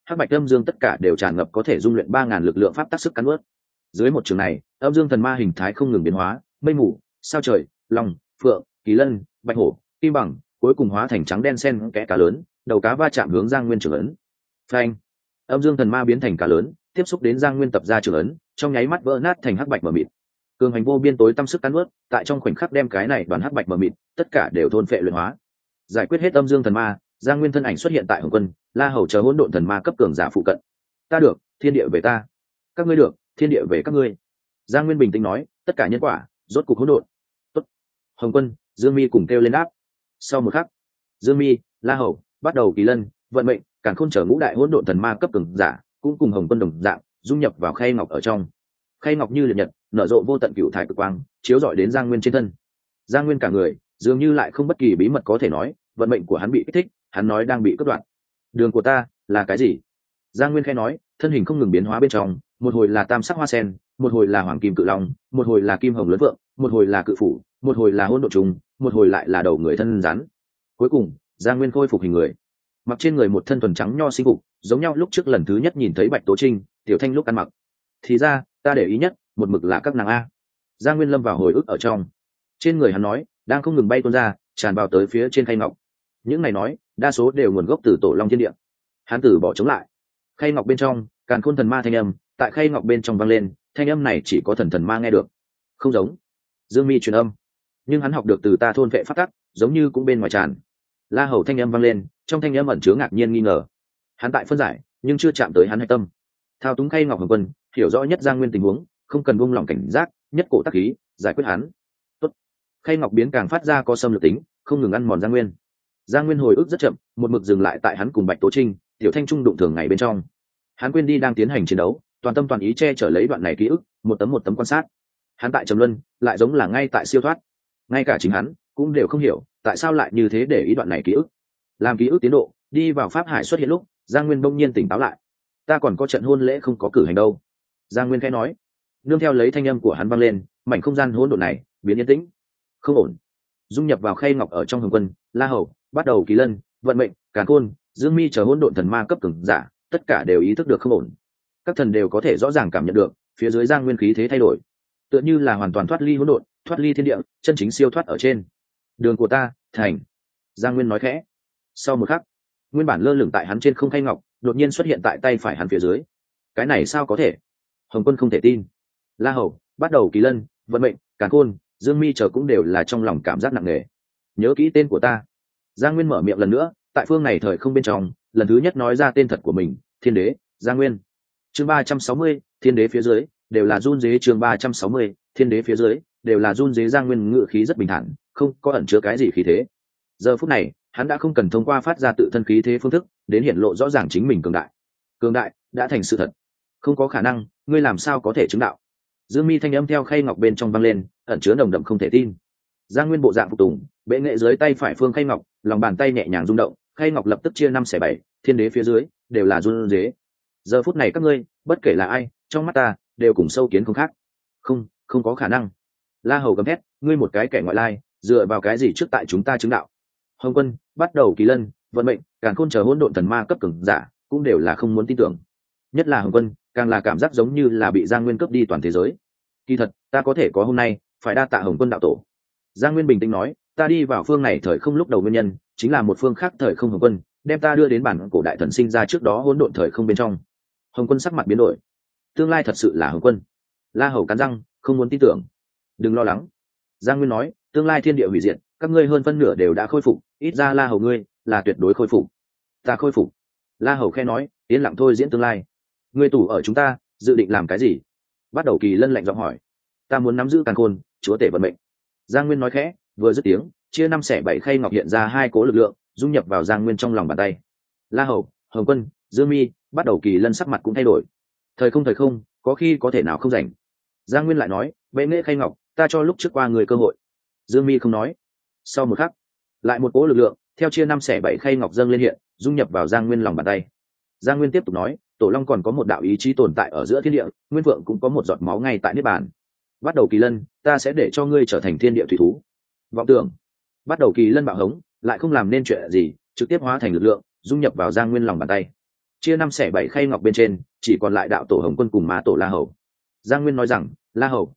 hắc bạch âm dương tất cả đều tràn ngập có thể dung luyện 3.000 lực lượng pháp tác sức cắn ướt. Dưới một trường này, âm dương thần ma hình thái không ngừng biến hóa, mây mù, sao trời, long, phượng, kỳ lân, bạch hổ, kim bằng, cuối cùng hóa thành trắng đen xen kẽ cá lớn, đầu cá va chạm hướng Giang Nguyên trường ấn. Phanh! Âm dương thần ma biến thành cá lớn, tiếp xúc đến Giang Nguyên tập ra trường ấn, trong nháy mắt vỡ nát thành hắc bạch mờ mịt. Cường hành vô biên tối tâm sức cắn ướt, tại trong khoảnh khắc đem cái này đoàn hắc bạch mờ mịt, tất cả đều thôn phệ luyện hóa. Giải quyết hết âm dương thần ma, Giang Nguyên thân ảnh xuất hiện tại Hồng Quân, La Hầu chờ hỗn độn thần ma cấp cường giả phụ cận. Ta được, thiên địa về ta. Các ngươi được, thiên địa về các ngươi. Giang Nguyên bình tĩnh nói, tất cả nhân quả, rốt cục hỗn độn. Tốt. Hồng Quân, Dương Mi cùng kêu lên đáp. Sau một khắc, Dương Mi, La Hầu bắt đầu kỳ lân, vận mệnh, càn khôn trở ngũ đại hỗn độn thần ma cấp cường giả, cũng cùng Hồng Quân đồng dạng, dung nhập vào khay ngọc ở trong. Khay ngọc như liệt nhật, nở rộ vô tận cửu thải cực quang, chiếu rọi đến Giang Nguyên trên thân. Giang Nguyên cả người, dường như lại không bất kỳ bí mật có thể nói, vận mệnh của hắn bị kích thích, hắn nói đang bị cắt đoạn. Đường của ta là cái gì? Giang Nguyên khẽ nói, thân hình không ngừng biến hóa bên trong, một hồi là tam sắc hoa sen, một hồi là hoàng kim cự long, một hồi là kim hồng lớn vượng, một hồi là cự phủ, một hồi là hỗn độn trùng, một hồi lại là đầu người thân rắn. Cuối cùng, Giang Nguyên khôi phục hình người, mặc trên người một thân thuần trắng nho sinh phục, giống nhau lúc trước lần thứ nhất nhìn thấy Bạch Tố Trinh, Tiểu Thanh lúc ăn mặc. Thì ra, ta để ý nhất, một mực là các nàng a. Giang Nguyên lâm vào hồi ức ở trong. Trên người hắn nói, đang không ngừng bay tuôn ra, tràn vào tới phía trên khay ngọc. Những này nói, đa số đều nguồn gốc từ Tổ Long Thiên Địa. Hắn từ bỏ chống lại. Khay ngọc bên trong, càn khôn thần ma thanh âm, tại khay ngọc bên trong vang lên, thanh âm này chỉ có thần ma nghe được. Không giống. Dương Mi truyền âm, nhưng hắn học được từ ta thôn vệ pháp tắc, giống như cũng bên ngoài tràn. La Hầu thanh âm vang lên, trong thanh âm ẩn chứa ngạc nhiên nghi ngờ. Hắn tại phân giải, nhưng chưa chạm tới hắn hạch tâm. Thao túng khay ngọc Hồng Quân, hiểu rõ nhất Giang Nguyên tình huống, không cần buông lỏng cảnh giác, nhất cổ tác khí, giải quyết hắn. Tốt. Khay ngọc biến càng phát ra có xâm lược tính, không ngừng ăn mòn Giang Nguyên. Giang Nguyên hồi ức rất chậm, một mực dừng lại tại hắn cùng Bạch Tố Trinh, Tiểu Thanh trung đụng thường ngày bên trong. Hắn quên đi đang tiến hành chiến đấu, toàn tâm toàn ý che chở lấy đoạn này ký ức, một tấm quan sát. Hắn tại trầm luân, lại giống là ngay tại siêu thoát. Ngay cả chính hắn cũng đều không hiểu, tại sao lại như thế để ý đoạn này ký ức. Làm ký ức tiến độ đi vào pháp hải xuất hiện lúc, Giang Nguyên bỗng nhiên tỉnh táo lại. Ta còn có trận hôn lễ không có cử hành đâu. Giang Nguyên khẽ nói. Nương theo lấy thanh âm của hắn vang lên, mảnh không gian hỗn độn này biến yên tĩnh. Không ổn. Dung nhập vào khay ngọc ở trong Hồng Quân, La Hầu bắt đầu kỳ lân, vận mệnh, càn khôn, Dương Mi chờ hỗn độn thần ma cấp cường giả, tất cả đều ý thức được không ổn. Các thần đều có thể rõ ràng cảm nhận được phía dưới Giang Nguyên khí thế thay đổi, tựa như là hoàn toàn thoát ly hỗn độn, thoát ly thiên địa, chân chính siêu thoát ở trên. Đường của ta thành. Giang Nguyên nói khẽ. Sau một khắc, nguyên bản lơ lửng tại hắn trên không khay ngọc đột nhiên xuất hiện tại tay phải hắn phía dưới. Cái này sao có thể? Hồng Quân không thể tin. La Hầu bắt đầu kỳ lân, vận mệnh, càn khôn, Dương Mi chờ cũng đều là trong lòng cảm giác nặng nề. Nhớ kỹ tên của ta. Giang Nguyên mở miệng lần nữa, tại phương này thời không bên trong, lần thứ nhất nói ra tên thật của mình, Thiên Đế Giang Nguyên. Chương 360, Thiên Đế phía dưới đều là run rế. Chương 360, Thiên Đế phía dưới đều là run rế. Giang Nguyên ngự khí rất bình thản, không có ẩn chứa cái gì khí thế. Giờ phút này, hắn đã không cần thông qua phát ra tự thân khí thế phương thức đến hiển lộ rõ ràng chính mình cường đại. Cường đại đã thành sự thật. Không có khả năng, ngươi làm sao có thể chứng đạo? Dương Mi thanh âm theo khay ngọc bên trong vang lên, ẩn chứa nồng đậm không thể tin. Giang Nguyên bộ dạng phục tùng, bệ nghệ dưới tay phải phương khay ngọc, lòng bàn tay nhẹ nhàng rung động, khay ngọc lập tức chia 5/7, Thiên Đế phía dưới đều là run rế. Giờ phút này các ngươi, bất kể là ai, trong mắt ta đều cùng sâu kiến không khác. Không có khả năng. La Hầu gầm thét, ngươi một cái kẻ ngoại lai, dựa vào cái gì trước tại chúng ta chứng đạo? Hồng Quân bắt đầu kỳ lân, vận mệnh, càn khôn chờ hỗn độn thần ma cấp cường giả, cũng đều là không muốn tin tưởng. Nhất là Hồng Quân, càng là cảm giác giống như là bị Giang Nguyên cướp đi toàn thế giới. Kỳ thật, ta có thể có hôm nay, phải đa tạ Hồng Quân đạo tổ. Giang Nguyên bình tĩnh nói, ta đi vào phương này thời không lúc đầu nguyên nhân, chính là một phương khác thời không Hồng Quân, đem ta đưa đến bản cổ đại thần sinh ra trước đó hỗn độn thời không bên trong. Hồng Quân sắc mặt biến đổi. Tương lai thật sự là Hồng Quân. La Hầu cắn răng, không muốn tin tưởng. Đừng lo lắng. Giang Nguyên nói, tương lai thiên địa hủy diệt, các ngươi hơn phân nửa đều đã khôi phục, ít ra La Hầu ngươi là tuyệt đối khôi phục. Ta khôi phục. La Hầu khẽ nói, yên lặng thôi diễn tương lai. Ngươi tù ở chúng ta, dự định làm cái gì? Bắt đầu kỳ lân lạnh giọng hỏi. Ta muốn nắm giữ càn khôn, chúa tể vận mệnh. Giang Nguyên nói khẽ, vừa dứt tiếng, chia 5/7 khay ngọc hiện ra hai cố lực lượng, dung nhập vào Giang Nguyên trong lòng bàn tay. La Hầu, Hồng Quân, Dương Mi, bắt đầu kỳ lân sắc mặt cũng thay đổi. Thời không, có khi có thể nào không rảnh. Giang Nguyên lại nói, bệ nghệ khay ngọc, ta cho lúc trước qua người cơ hội. Dương Mi không nói. Sau một khắc, lại một cố lực lượng theo chia 5/7 khay ngọc dâng lên hiện, dung nhập vào Giang Nguyên lòng bàn tay. Giang Nguyên tiếp tục nói, Tổ Long còn có một đạo ý chí tồn tại ở giữa thiên địa, Nguyên Vượng cũng có một giọt máu ngay tại niết bàn. Bắt đầu kỳ lân, ta sẽ để cho ngươi trở thành thiên địa thủy thú. Vọng tưởng. Bắt đầu kỳ lân bạo hống, lại không làm nên chuyện gì, trực tiếp hóa thành lực lượng, dung nhập vào Giang Nguyên lòng bàn tay. chia 5/7 khay ngọc bên trên chỉ còn lại đạo tổ Hồng Quân cùng ma tổ La Hầu. Giang Nguyên nói rằng, La Hầu,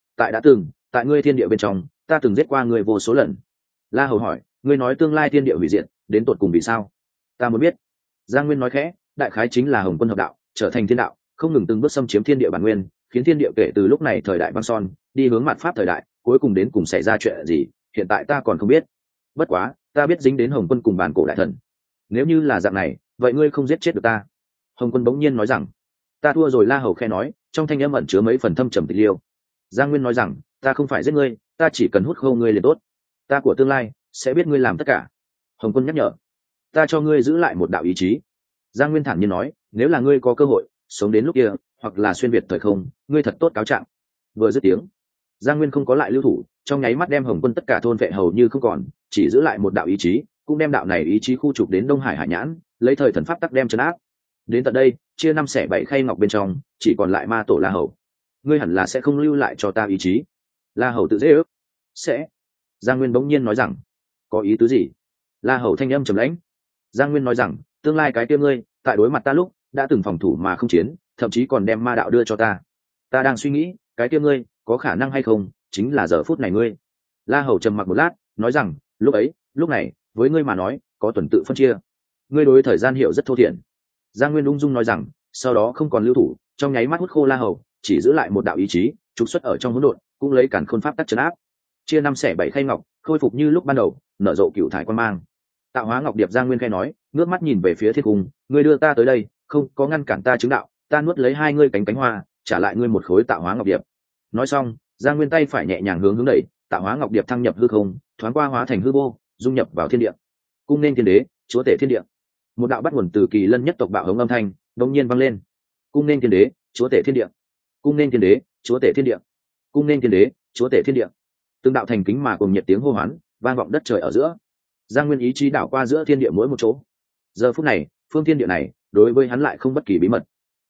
tại ngươi thiên địa bên trong, ta từng giết qua ngươi vô số lần. La Hầu hỏi, ngươi nói tương lai thiên địa hủy diệt đến tột cùng vì sao? Ta muốn biết. Giang Nguyên nói khẽ, đại khái chính là Hồng Quân hợp đạo, trở thành thiên đạo, không ngừng từng bước xâm chiếm thiên địa bản nguyên, khiến thiên địa kể từ lúc này thời đại băng son đi hướng mạt pháp thời đại, cuối cùng đến cùng xảy ra chuyện gì, hiện tại ta còn không biết. Bất quá, ta biết dính đến Hồng Quân cùng bản cổ đại thần. Nếu như là dạng này, vậy ngươi không giết chết được ta. Hồng Quân bỗng nhiên nói rằng, ta thua rồi. La Hầu khe nói, trong thanh âm ẩn chứa mấy phần thâm trầm tịch liêu. Giang Nguyên nói rằng, ta không phải giết ngươi, ta chỉ cần hút khô ngươi liền tốt. Ta của tương lai sẽ biết ngươi làm tất cả. Hồng Quân nhắc nhở, ta cho ngươi giữ lại một đạo ý chí. Giang Nguyên thản nhiên nói, nếu là ngươi có cơ hội sống đến lúc kia, hoặc là xuyên việt thời không, ngươi thật tốt cáo trạng. Vừa dứt tiếng, Giang Nguyên không có lại lưu thủ, trong nháy mắt đem Hồng Quân tất cả thôn vệ hầu như không còn, chỉ giữ lại một đạo ý chí, cũng đem đạo này ý chí khu trục đến Đông Hải Hải Nhãn, lấy thời thần pháp tắc đem trấn áp. Đến tận đây, chia 5/7 khay ngọc bên trong, chỉ còn lại ma tổ La Hầu. Ngươi hẳn là sẽ không lưu lại cho ta ý chí. La Hầu tự dễ ước. Sẽ. Giang Nguyên bỗng nhiên nói rằng, có ý tứ gì? La Hầu thanh âm trầm lãnh. Giang Nguyên nói rằng, tương lai cái kia ngươi, tại đối mặt ta lúc, đã từng phòng thủ mà không chiến, thậm chí còn đem ma đạo đưa cho ta. Ta đang suy nghĩ, cái kia ngươi, có khả năng hay không, chính là giờ phút này ngươi. La Hầu trầm mặc một lát, nói rằng, lúc ấy, lúc này, với ngươi mà nói, có tuần tự phân chia. Ngươi đối thời gian hiểu rất thô thiển. Giang Nguyên ung dung nói rằng, sau đó không còn lưu thủ, trong nháy mắt hút khô La Hầu, chỉ giữ lại một đạo ý chí, trục xuất ở trong hỗn độn, cũng lấy cản khôn pháp tắc trấn áp. Chia 5/7 khay ngọc, khôi phục như lúc ban đầu, nở rộ cựu thải quan mang. Tạo hóa ngọc điệp. Giang Nguyên khai nói, ngước mắt nhìn về phía thiên cung, ngươi đưa ta tới đây, không có ngăn cản ta chứng đạo, ta nuốt lấy hai ngươi cánh hoa, trả lại ngươi một khối tạo hóa ngọc điệp. Nói xong, Giang Nguyên tay phải nhẹ nhàng hướng đẩy, tạo hóa ngọc điệp thăng nhập hư không, thoáng qua hóa thành hư vô, dung nhập vào thiên địa. Cung nên thiên đế, chúa tể thiên địa. Một đạo bắt nguồn từ Kỳ Lân nhất tộc bạo hống âm thanh đột nhiên vang lên. Cung nên thiên đế, chúa tể thiên địa. Cung nên thiên đế, chúa tể thiên địa. Cung nên thiên đế, chúa tể thiên địa. Từng đạo thành kính mà cùng nhiệt tiếng hô hoán vang vọng đất trời ở giữa. Giang Nguyên ý chí đảo qua giữa thiên địa mỗi một chỗ. Giờ phút này, phương thiên địa này đối với hắn lại không bất kỳ bí mật.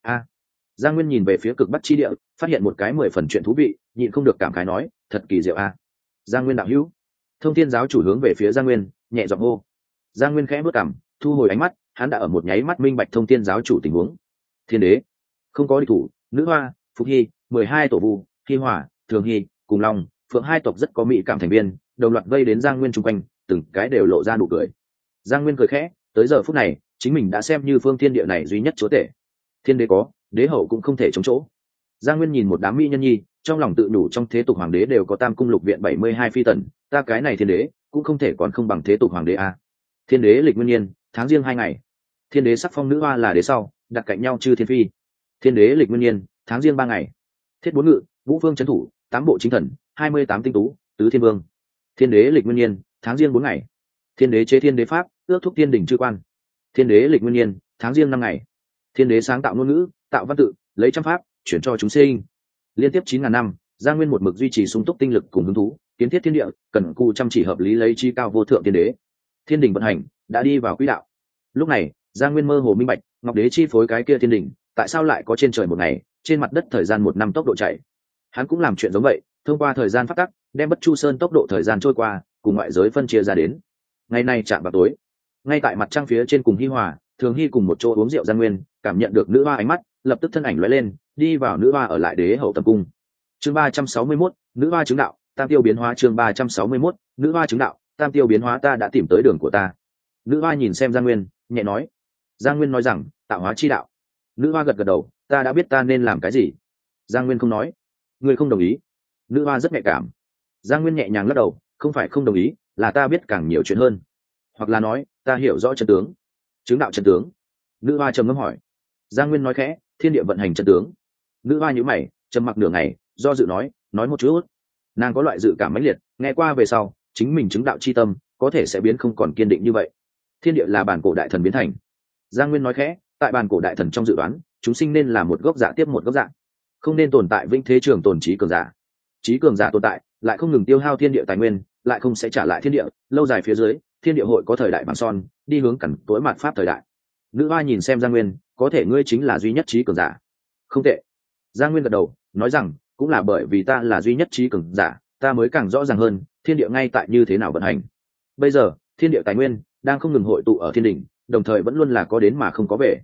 Giang Nguyên nhìn về phía cực bắc chi địa, phát hiện một cái 10 phần chuyện thú vị, nhịn không được cảm khái nói, thật kỳ diệu a. Giang Nguyên đạo hữu. Thông Thiên giáo chủ hướng về phía Giang Nguyên, nhẹ giọng hô. Giang Nguyên khẽ bước cằm, thu hồi ánh mắt, hắn đã ở một nháy mắt minh bạch Thông Thiên giáo chủ tình huống. Thiên đế, không có địch thủ, nữ hoa, Phục Hy, 12 tổ vu, Hy Hỏa, Thường Hy, cùng Long, Phượng hai tộc rất có mỹ cảm thành viên, đồng loạt vây đến Giang Nguyên chung quanh, từng cái đều lộ ra nụ cười. Giang Nguyên cười khẽ, tới giờ phút này, chính mình đã xem như phương thiên địa này duy nhất chúa tể. Thiên đế có, đế hậu cũng không thể chống chỗ. Giang Nguyên nhìn một đám mỹ nhân nhi, trong lòng tự đủ trong thế tục hoàng đế đều có tam cung lục viện 72 phi tần, ta cái này thiên đế cũng không thể còn không bằng thế tục hoàng đế a. Thiên đế lịch nguyên niên, tháng riêng 2 ngày. Thiên đế sắc phong nữ hoa là đế sau, đặt cạnh nhau chư thiên phi. Thiên đế lịch nguyên niên, tháng riêng 3 ngày. Thiết bốn ngự, vũ phương trấn thủ, 8 bộ chính thần, 28 tinh tú, tứ thiên vương. Thiên đế lịch nguyên niên, tháng riêng 4 ngày. Thiên đế chế thiên đế pháp, ước thúc thiên đỉnh chư quan. Thiên đế lịch nguyên niên, tháng riêng 5 ngày. Thiên đế sáng tạo ngôn ngữ, tạo văn tự, lấy trăm pháp chuyển cho chúng sinh. Liên tiếp 9.000 năm, Giang Nguyên một mực duy trì sung túc tinh lực cùng hứng thú, kiến thiết thiên địa, cần cù chăm chỉ hợp lý lấy chi cao vô thượng thiên đế. Thiên đình vận hành đã đi vào quỹ đạo. Lúc này, Giang Nguyên mơ hồ minh bạch, ngọc đế chi phối cái kia thiên đình, tại sao lại có trên trời một ngày, trên mặt đất thời gian 1 năm tốc độ chạy. Hắn cũng làm chuyện giống vậy, thông qua thời gian phát tắc, đem Bất Chu Sơn tốc độ thời gian trôi qua, cùng ngoại giới phân chia ra đến. Ngày nay chạm vào tối, ngay tại mặt trăng phía trên cùng Hi Hòa, Thường Hy cùng một chỗ uống rượu. Giang Nguyên cảm nhận được nữ hoa ánh mắt, lập tức thân ảnh lóe lên, đi vào nữ hoa ở lại đế hậu tập cung. Chương 361, nữ hoa chứng đạo, tam tiêu biến hóa. Chương 361, nữ hoa chứng đạo, tam tiêu biến hóa. Ta đã tìm tới đường của ta. Nữ hoa nhìn xem Giang Nguyên, nhẹ nói. Giang Nguyên nói rằng, tạo hóa chi đạo. Nữ hoa gật gật đầu, ta đã biết ta nên làm cái gì. Giang Nguyên không nói. Ngươi không đồng ý. Nữ hoa rất nhạy cảm. Giang Nguyên nhẹ nhàng lắc đầu, không phải không đồng ý, là ta biết càng nhiều chuyện hơn, hoặc là nói ta hiểu rõ chân tướng. Chứng đạo chân tướng. Nữ hoa trầm ngâm hỏi. Giang Nguyên nói khẽ, thiên địa vận hành chân tướng. Nữ hoa nhíu mày, trầm mặc nửa ngày, do dự nói một chút. Nàng có loại dự cảm mãnh liệt, nghe qua về sau, chính mình chứng đạo chi tâm có thể sẽ biến không còn kiên định như vậy. Thiên địa là bản cổ đại thần biến thành. Giang Nguyên nói khẽ, tại bản cổ đại thần trong dự đoán, chúng sinh nên là một gốc dạ tiếp một gốc dạ, không nên tồn tại vĩnh thế trường tồn trí cường giả. Trí cường giả tồn tại, lại không ngừng tiêu hao thiên địa tài nguyên, lại không sẽ trả lại thiên địa, lâu dài phía dưới, thiên địa hội có thời đại bằng son, đi hướng cẩn tối mạt pháp thời đại. Nữ hoa nhìn xem Giang Nguyên, có thể ngươi chính là duy nhất trí cường giả. Không tệ. Giang Nguyên gật đầu, nói rằng, cũng là bởi vì ta là duy nhất trí cường giả, ta mới càng rõ ràng hơn thiên địa ngay tại như thế nào vận hành. Bây giờ thiên địa tài nguyên đang không ngừng hội tụ ở thiên đỉnh, đồng thời vẫn luôn là có đến mà không có về.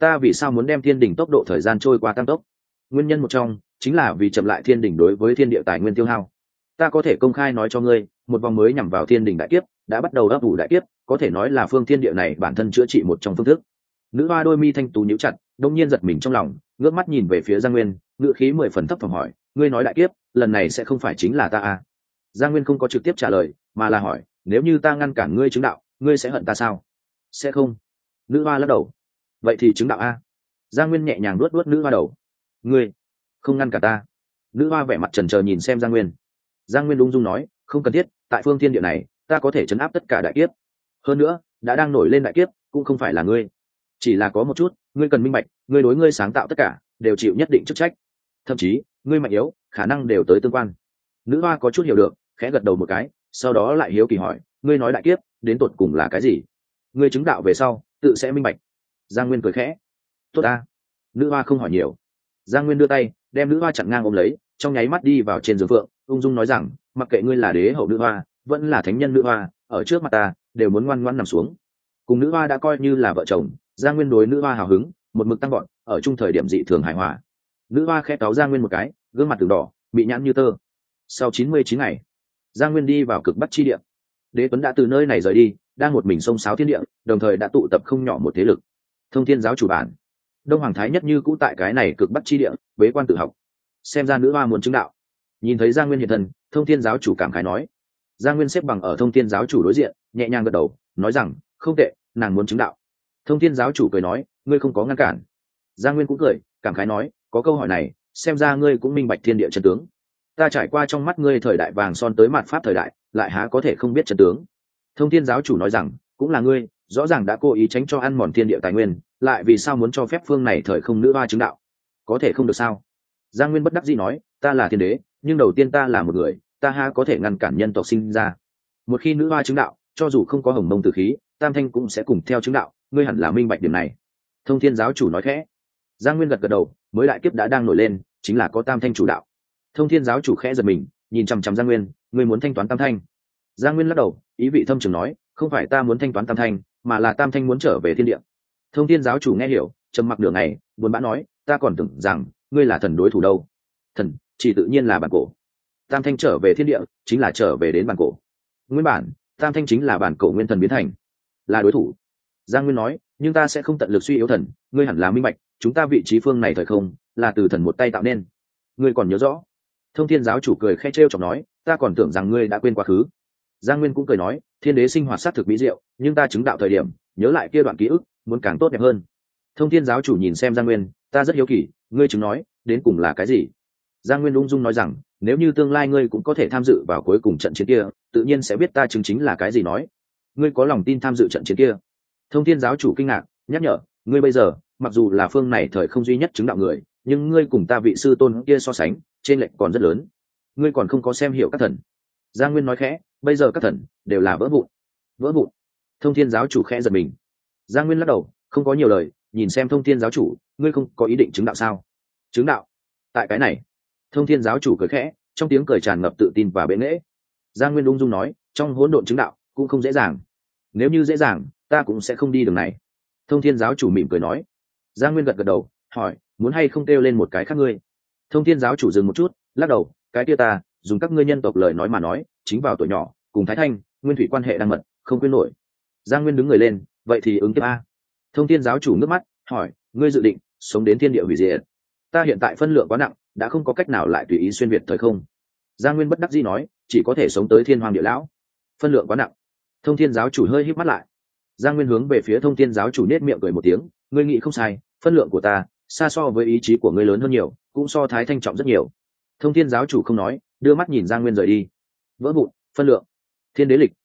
ta vì sao muốn đem thiên đình tốc độ thời gian trôi qua tăng tốc? Nguyên nhân một trong chính là vì chậm lại thiên đình đối với thiên địa tài nguyên tiêu hao. Ta có thể công khai nói cho ngươi, một vòng mới nhằm vào thiên đình đại kiếp đã bắt đầu ấp ủ đại kiếp, có thể nói là phương thiên địa này bản thân chữa trị một trong phương thức. Nữ hoa đôi mi thanh tú nhíu chặt, đông nhiên giật mình trong lòng, ngước mắt nhìn về phía Giang Nguyên, ngữ khí 10 phần thấp thỏm hỏi, ngươi nói đại kiếp, lần này sẽ không phải chính là ta à? Giang Nguyên không có trực tiếp trả lời, mà là hỏi, nếu như ta ngăn cản ngươi chứng đạo, ngươi sẽ hận ta sao? Sẽ không. Nữ hoa lắc đầu. Vậy thì chứng đạo a. Giang Nguyên nhẹ nhàng luốt nữ hoa đầu. Ngươi không ngăn cả ta. Nữ hoa vẻ mặt chần chờ nhìn xem Giang Nguyên. Giang Nguyên ung dung nói, không cần thiết, tại phương thiên địa này ta có thể chấn áp tất cả đại kiếp. Hơn nữa đã đang nổi lên đại kiếp cũng không phải là ngươi, chỉ là có một chút ngươi cần minh bạch, ngươi đối ngươi sáng tạo tất cả đều chịu nhất định chức trách, thậm chí ngươi mạnh yếu khả năng đều tới tương quan. Nữ hoa có chút hiểu được, khẽ gật đầu một cái, sau đó lại hiếu kỳ hỏi, ngươi nói đại kiếp đến tột cùng là cái gì? Ngươi chứng đạo về sau tự sẽ minh bạch. Giang Nguyên cười khẽ. Tốt a. Nữ hoa không hỏi nhiều. Giang Nguyên đưa tay đem nữ hoa chặn ngang ôm lấy, trong nháy mắt đi vào trên giường phượng, ung dung nói rằng, mặc kệ ngươi là đế hậu nữ hoa vẫn là thánh nhân nữ hoa, ở trước mặt ta đều muốn ngoan ngoãn nằm xuống. Cùng nữ hoa đã coi như là vợ chồng, Giang Nguyên đối nữ hoa hào hứng một mực tăng gọn, ở chung thời điểm dị thường hài hòa. Nữ hoa khẽ cáo Giang Nguyên một cái, gương mặt từng đỏ, bị nhãn như tơ. Sau 99 ngày, Giang Nguyên đi vào cực bắc chi địa. Đế Tuấn đã từ nơi này rời đi, đang một mình xông xáo thiên địa, đồng thời đã tụ tập không nhỏ một thế lực. Thông Thiên giáo chủ bản, Đông Hoàng Thái Nhất như cũ tại cái này cực bắc chi địa bế quan tự học. Xem ra nữ hoa muốn chứng đạo. Nhìn thấy Giang Nguyên hiện thân, Thông Thiên giáo chủ cảm khái nói. Giang Nguyên xếp bằng ở Thông Thiên giáo chủ đối diện, nhẹ nhàng gật đầu, nói rằng, không tệ, nàng muốn chứng đạo. Thông Thiên giáo chủ cười nói, ngươi không có ngăn cản. Giang Nguyên cũng cười, cảm khái nói, có câu hỏi này, xem ra ngươi cũng minh bạch thiên địa chân tướng. Ta trải qua trong mắt ngươi thời đại vàng son tới mạt pháp thời đại, lại há có thể không biết chân tướng. Thông Thiên giáo chủ nói rằng, cũng là ngươi, rõ ràng đã cố ý tránh cho ăn mòn thiên địa tài nguyên, lại vì sao muốn cho phép phương này thời không nữ hoa chứng đạo? Có thể không được sao? Giang Nguyên bất đắc dĩ nói, ta là thiên đế, nhưng đầu tiên ta là một người, ta há có thể ngăn cản nhân tộc sinh ra? Một khi nữ hoa chứng đạo, cho dù không có hồng mông tử khí, tam thanh cũng sẽ cùng theo chứng đạo, ngươi hẳn là minh bạch điểm này. Thông Thiên giáo chủ nói khẽ. Giang Nguyên gật gật đầu, mới đại kiếp đã đang nổi lên, chính là có tam thanh chủ đạo. Thông Thiên giáo chủ khẽ giật mình, nhìn chằm chằm Giang Nguyên, ngươi muốn thanh toán tam thanh? Giang Nguyên lắc đầu, ý vị thâm trường nói, không phải ta muốn thanh toán tam thanh, mà là tam thanh muốn trở về thiên địa. Thông Thiên giáo chủ nghe hiểu, trầm mặc nửa ngày, buồn bã nói, ta còn tưởng rằng ngươi là thần đối thủ đâu. Thần chỉ tự nhiên là bản cổ. Tam thanh trở về thiên địa chính là trở về đến bản cổ. Nguyên bản tam thanh chính là bản cổ nguyên thần biến thành, là đối thủ. Giang Nguyên nói, nhưng ta sẽ không tận lực suy yếu thần, ngươi hẳn là minh bạch, chúng ta vị trí phương này thời không là từ thần một tay tạo nên. Ngươi còn nhớ rõ? Thông Thiên giáo chủ cười khẽ trêu chọc nói, ta còn tưởng rằng ngươi đã quên quá khứ. Giang Nguyên cũng cười nói, thiên đế sinh hoạt sát thực mỹ diệu, nhưng ta chứng đạo thời điểm nhớ lại kia đoạn ký ức muốn càng tốt đẹp hơn. Thông Thiên giáo chủ nhìn xem Giang Nguyên, ta rất hiếu kỳ, ngươi chứng nói đến cùng là cái gì? Giang Nguyên ung dung nói rằng, nếu như tương lai ngươi cũng có thể tham dự vào cuối cùng trận chiến kia, tự nhiên sẽ biết ta chứng chính là cái gì. Nói, ngươi có lòng tin tham dự trận chiến kia? Thông Thiên giáo chủ kinh ngạc, nhắc nhở, ngươi bây giờ mặc dù là phương này thời không duy nhất chứng đạo người, nhưng ngươi cùng ta vị sư tôn kia so sánh, trên lệch còn rất lớn. Ngươi còn không có xem hiểu các thần. Giang Nguyên nói khẽ, bây giờ các thần đều là vỡ vụn. Vỡ vụn? Thông Thiên giáo chủ khẽ giật mình. Giang Nguyên lắc đầu, không có nhiều lời, nhìn xem Thông Thiên giáo chủ, ngươi không có ý định chứng đạo sao? Chứng đạo? Tại cái này? Thông Thiên giáo chủ cười khẽ, trong tiếng cười tràn ngập tự tin và bệ nghễ. Giang Nguyên ung dung nói, trong hỗn độn chứng đạo cũng không dễ dàng. Nếu như dễ dàng, ta cũng sẽ không đi đường này. Thông Thiên giáo chủ mỉm cười nói. Giang Nguyên gật gật đầu, hỏi, muốn hay không kêu lên một cái khác ngươi? Thông Thiên giáo chủ dừng một chút, lắc đầu, cái kia ta dùng các ngươi nhân tộc lời nói mà nói, chính vào tuổi nhỏ cùng Thái Thanh Nguyên Thủy quan hệ đang mật, không quên nổi. Giang Nguyên đứng người lên, vậy thì ứng tiếp a. Thông Thiên giáo chủ nước mắt, hỏi, ngươi dự định sống đến thiên địa hủy diệt? Ta hiện tại phân lượng quá nặng, đã không có cách nào lại tùy ý xuyên việt thời không. Giang Nguyên bất đắc dĩ nói, chỉ có thể sống tới thiên hoàng địa lão. Phân lượng quá nặng. Thông Thiên giáo chủ hơi híp mắt lại. Giang Nguyên hướng về phía Thông Thiên giáo chủ nết miệng cười một tiếng, ngươi nghĩ không sai, phân lượng của ta xa so với ý chí của ngươi lớn hơn nhiều, cũng so Thái Thanh trọng rất nhiều. Thông Thiên giáo chủ không nói, đưa mắt nhìn Giang Nguyên rời đi. Vỡ vụn, phân lượng. Thiên đế lịch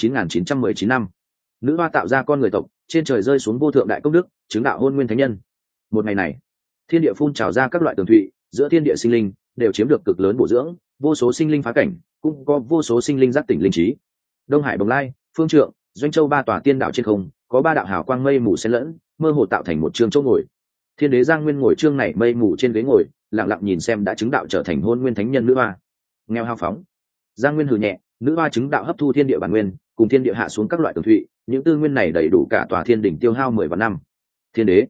99919 năm. Nữ hoa tạo ra con người tộc, trên trời rơi xuống vô thượng đại công đức, chứng đạo hôn nguyên thánh nhân. Một ngày này, thiên địa phun trào ra các loại tường thụy, giữa thiên địa sinh linh đều chiếm được cực lớn bổ dưỡng, vô số sinh linh phá cảnh, cũng có vô số sinh linh giác tỉnh linh trí. Đông Hải Bồng Lai, Phương Trượng, Doanh Châu ba tòa tiên đạo trên không, có ba đạo hào quang mây mù xen lẫn, mơ hồ tạo thành một trường chỗ ngồi. Thiên đế Giang Nguyên ngồi trương này mây mù trên ghế ngồi, lặng lặng nhìn xem đã chứng đạo trở thành hôn nguyên thánh nhân nữ hoa. Nghèo hào phóng. Giang Nguyên hừ nhẹ, nữ hoa chứng đạo hấp thu thiên địa bản nguyên, cùng thiên địa hạ xuống các loại tường thụy, những tư nguyên này đầy đủ cả tòa thiên đỉnh tiêu hao 10 vạn năm. Thiên đế,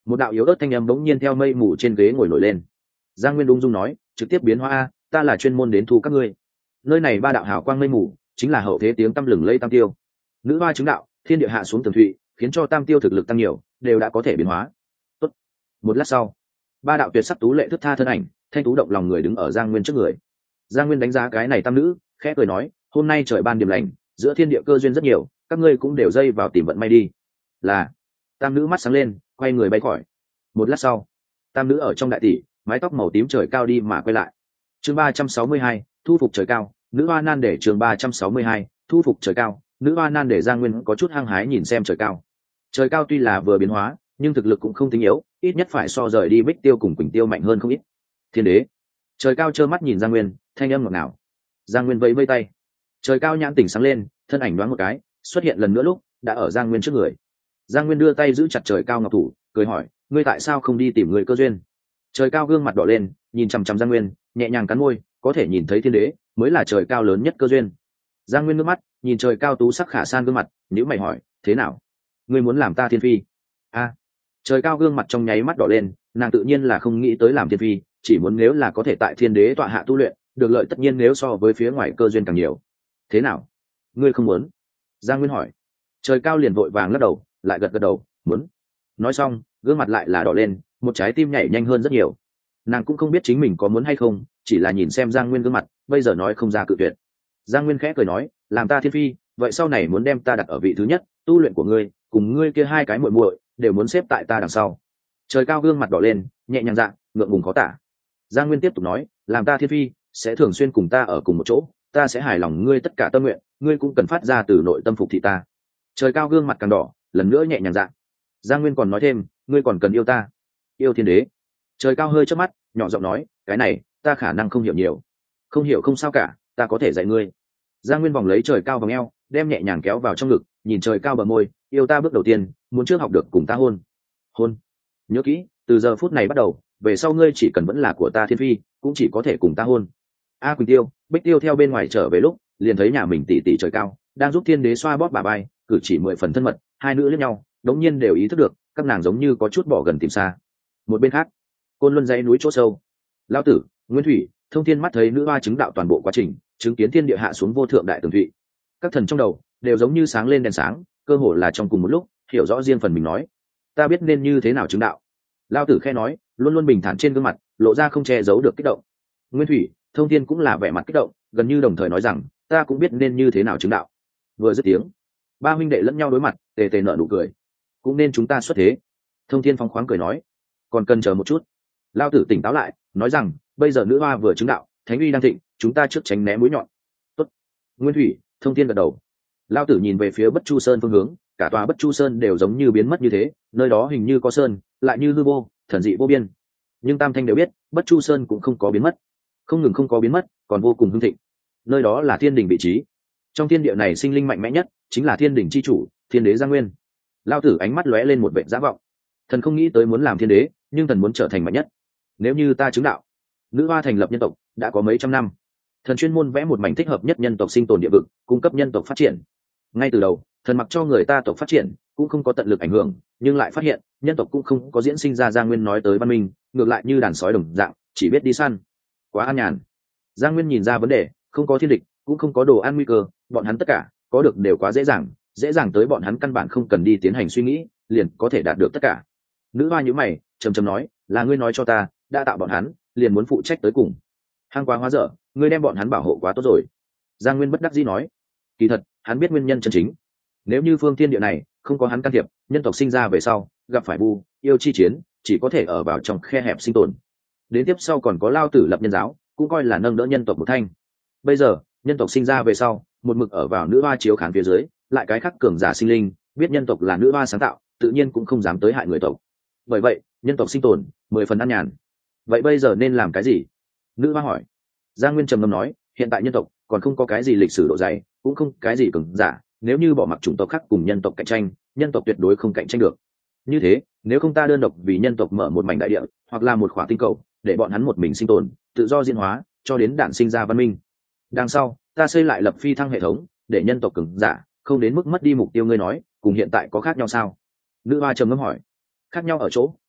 Một đạo yếu ớt thanh âm bỗng nhiên theo mây mù trên ghế ngồi nổi lên. Giang Nguyên ung dung nói, trực tiếp biến hóa a, ta là chuyên môn đến thu các ngươi. Nơi này ba đạo hào quang mây mù chính là hậu thế tiếng tăm lừng lây tam tiêu. Nữ hoa chứng đạo, thiên địa hạ xuống tường thụy, khiến cho tam tiêu thực lực tăng nhiều, đều đã có thể biến hóa. Tốt. Một lát sau, ba đạo tuyệt sắc tú lệ thức tha thân ảnh, thanh tú động lòng người đứng ở Giang Nguyên trước người. Giang Nguyên đánh giá cái này tam nữ, khẽ cười nói, hôm nay trời ban điểm lành, giữa thiên địa cơ duyên rất nhiều, các ngươi cũng đều dây vào tìm vận may đi. Là. Tam nữ mắt sáng lên, quay người bay khỏi. Một lát sau, tam nữ ở trong đại tỷ, mái tóc màu tím trời cao đi mà quay lại. Chương 362, thu phục trời cao, nữ hoa nan để chương 362, thu phục trời cao, nữ hoa nan để Giang Nguyên có chút hăng hái nhìn xem trời cao. Trời cao tuy là vừa biến hóa, nhưng thực lực cũng không tính yếu, ít nhất phải so rời đi Bích Tiêu cùng Quỳnh Tiêu mạnh hơn không ít. Thiên đế. Trời cao trơ mắt nhìn Giang Nguyên, thanh âm ngọt ngào. Giang Nguyên vẫy vẫy tay. Trời cao nhãn tỉnh sáng lên, thân ảnh đoán một cái, xuất hiện lần nữa lúc đã ở Giang Nguyên trước người. Giang Nguyên đưa tay giữ chặt trời cao ngọc thủ, cười hỏi, ngươi tại sao không đi tìm người cơ duyên? Trời cao gương mặt đỏ lên, nhìn chằm chằm Giang Nguyên, nhẹ nhàng cắn môi, có thể nhìn thấy thiên đế mới là trời cao lớn nhất cơ duyên. Giang Nguyên nước mắt nhìn trời cao tú sắc khả san gương mặt, nhíu mày hỏi, thế nào? Ngươi muốn làm ta thiên phi? A. Trời cao gương mặt trong nháy mắt đỏ lên, nàng tự nhiên là không nghĩ tới làm thiên phi, chỉ muốn nếu là có thể tại thiên đế tọa hạ tu luyện, được lợi tất nhiên nếu so với phía ngoài cơ duyên càng nhiều. Thế nào? Ngươi không muốn? Giang Nguyên hỏi. Trời cao liền vội vàng lắc đầu, lại gật gật đầu, muốn. Nói xong, gương mặt lại là đỏ lên, một trái tim nhảy nhanh hơn rất nhiều. Nàng cũng không biết chính mình có muốn hay không, chỉ là nhìn xem Giang Nguyên gương mặt, bây giờ nói không ra cự tuyệt. Giang Nguyên khẽ cười nói, làm ta thiên phi, vậy sau này muốn đem ta đặt ở vị thứ nhất, tu luyện của ngươi cùng ngươi kia hai cái muội muội đều muốn xếp tại ta đằng sau. Trời cao gương mặt đỏ lên, nhẹ nhàng dạ, ngượng ngùng khó tả. Giang Nguyên tiếp tục nói, làm ta thiên phi, sẽ thường xuyên cùng ta ở cùng một chỗ, ta sẽ hài lòng ngươi tất cả tâm nguyện, ngươi cũng cần phát ra từ nội tâm phục thị ta. Trời cao gương mặt càng đỏ, lần nữa nhẹ nhàng dạ. Giang Nguyên còn nói thêm, ngươi còn cần yêu ta, yêu thiên đế. Trời cao hơi chớp mắt, nhỏ giọng nói, cái này ta khả năng không hiểu nhiều. Không hiểu không sao cả, ta có thể dạy ngươi. Giang Nguyên vòng lấy trời cao vòng eo, đem nhẹ nhàng kéo vào trong ngực, nhìn trời cao bờ môi, yêu ta bước đầu tiên, muốn trước học được cùng ta hôn. Hôn. Nhớ kỹ, từ giờ phút này bắt đầu, về sau ngươi chỉ cần vẫn là của ta thiên phi, cũng chỉ có thể cùng ta hôn. A Quỳnh Tiêu, Bích Tiêu theo bên ngoài trở về lúc, liền thấy nhà mình tỷ tỷ trời cao, đang giúp thiên đế xoa bóp bà bay, cử chỉ 10 phần thân mật, hai nữ liếc nhau, đống nhiên đều ý thức được, các nàng giống như có chút bỏ gần tìm xa. Một bên khác, Côn Luân dãy núi chỗ sâu, Lão Tử, Nguyên Thủy, Thông Thiên mắt thấy nữ hoa chứng đạo toàn bộ quá trình, chứng kiến thiên địa hạ xuống vô thượng đại tường thụy. Các thần trong đầu đều giống như sáng lên đèn sáng, cơ hồ là trong cùng một lúc, hiểu rõ riêng phần mình nói, ta biết nên như thế nào chứng đạo. Lão Tử khẽ nói, luôn luôn bình thản trên gương mặt, lộ ra không che giấu được kích động. Nguyên Thủy, Thông Thiên cũng là vẻ mặt kích động, gần như đồng thời nói rằng, ta cũng biết nên như thế nào chứng đạo. Vừa dứt tiếng, ba huynh đệ lẫn nhau đối mặt, tề tề nở nụ cười. Cũng nên chúng ta xuất thế. Thông Thiên phong khoáng cười nói, còn cần chờ một chút. Lão Tử tỉnh táo lại, nói rằng, bây giờ nữ hoa vừa chứng đạo, thánh uy đang thịnh, chúng ta trước tránh né mũi nhọn. Tốt. Nguyên Thủy, Thông Thiên gật đầu. Lão Tử nhìn về phía Bất Chu Sơn phương hướng, cả tòa Bất Chu Sơn đều giống như biến mất như thế, nơi đó hình như có sơn, lại như hư vô, thần dị vô biên. Nhưng Tam Thanh đều biết, Bất Chu Sơn cũng không có biến mất. Không ngừng không có biến mất, còn vô cùng hưng thịnh. Nơi đó là thiên đình vị trí. Trong thiên địa này sinh linh mạnh mẽ nhất, chính là thiên đình chi chủ, thiên đế Giang Nguyên. Lão Tử ánh mắt lóe lên một vẻ dã vọng. Thần không nghĩ tới muốn làm thiên đế, nhưng thần muốn trở thành mạnh nhất. Nếu như ta chứng đạo, nữ hoa thành lập nhân tộc đã có mấy trăm năm, thần chuyên môn vẽ một mảnh thích hợp nhất nhân tộc sinh tồn địa vực, cung cấp nhân tộc phát triển. Ngay từ đầu, thần mặc cho người ta tộc phát triển, cũng không có tận lực ảnh hưởng, nhưng lại phát hiện nhân tộc cũng không có diễn sinh ra Giang Nguyên nói tới văn minh, ngược lại như đàn sói đồng dạng, chỉ biết đi săn, quá an nhàn. Giang Nguyên nhìn ra vấn đề, không có thiên địch, cũng không có đồ ăn nguy cơ, bọn hắn tất cả có được đều quá dễ dàng tới bọn hắn căn bản không cần đi tiến hành suy nghĩ, liền có thể đạt được tất cả. Nữ hoa nhíu mày, trầm trầm nói, là ngươi nói cho ta, đã tạo bọn hắn, liền muốn phụ trách tới cùng. Hang quá hóa dở, ngươi đem bọn hắn bảo hộ quá tốt rồi. Giang Nguyên bất đắc dĩ nói, kỳ thật hắn biết nguyên nhân chân chính. Nếu như phương thiên địa này không có hắn can thiệp, nhân tộc sinh ra về sau gặp phải vu yêu chi chiến, chỉ có thể ở vào trong khe hẹp sinh tồn. Đến tiếp sau còn có Lao Tử lập nhân giáo, cũng coi là nâng đỡ nhân tộc một thanh. Bây giờ nhân tộc sinh ra về sau, một mực ở vào nữ hoa chiếu khán phía dưới, lại cái khắc cường giả sinh linh biết nhân tộc là nữ hoa sáng tạo, tự nhiên cũng không dám tới hại người tộc. Bởi vậy nhân tộc sinh tồn 10 phần an nhàn. Vậy bây giờ nên làm cái gì? Nữ hoa hỏi. Giang Nguyên trầm ngâm nói, hiện tại nhân tộc còn không có cái gì lịch sử độ dày, cũng không cái gì cường giả, nếu như bỏ mặc chủng tộc khác cùng nhân tộc cạnh tranh, nhân tộc tuyệt đối không cạnh tranh được. Như thế, nếu không ta đơn độc vì nhân tộc mở một mảnh đại địa, hoặc là một khỏa tinh cầu, để bọn hắn một mình sinh tồn, tự do diễn hóa, cho đến đản sinh ra văn minh. Đằng sau, ta xây lại lập phi thăng hệ thống, để nhân tộc cường giả không đến mức mất đi mục tiêu. Ngươi nói, cùng hiện tại có khác nhau sao? Nữ hoa trầm ngâm hỏi. Khác nhau ở chỗ,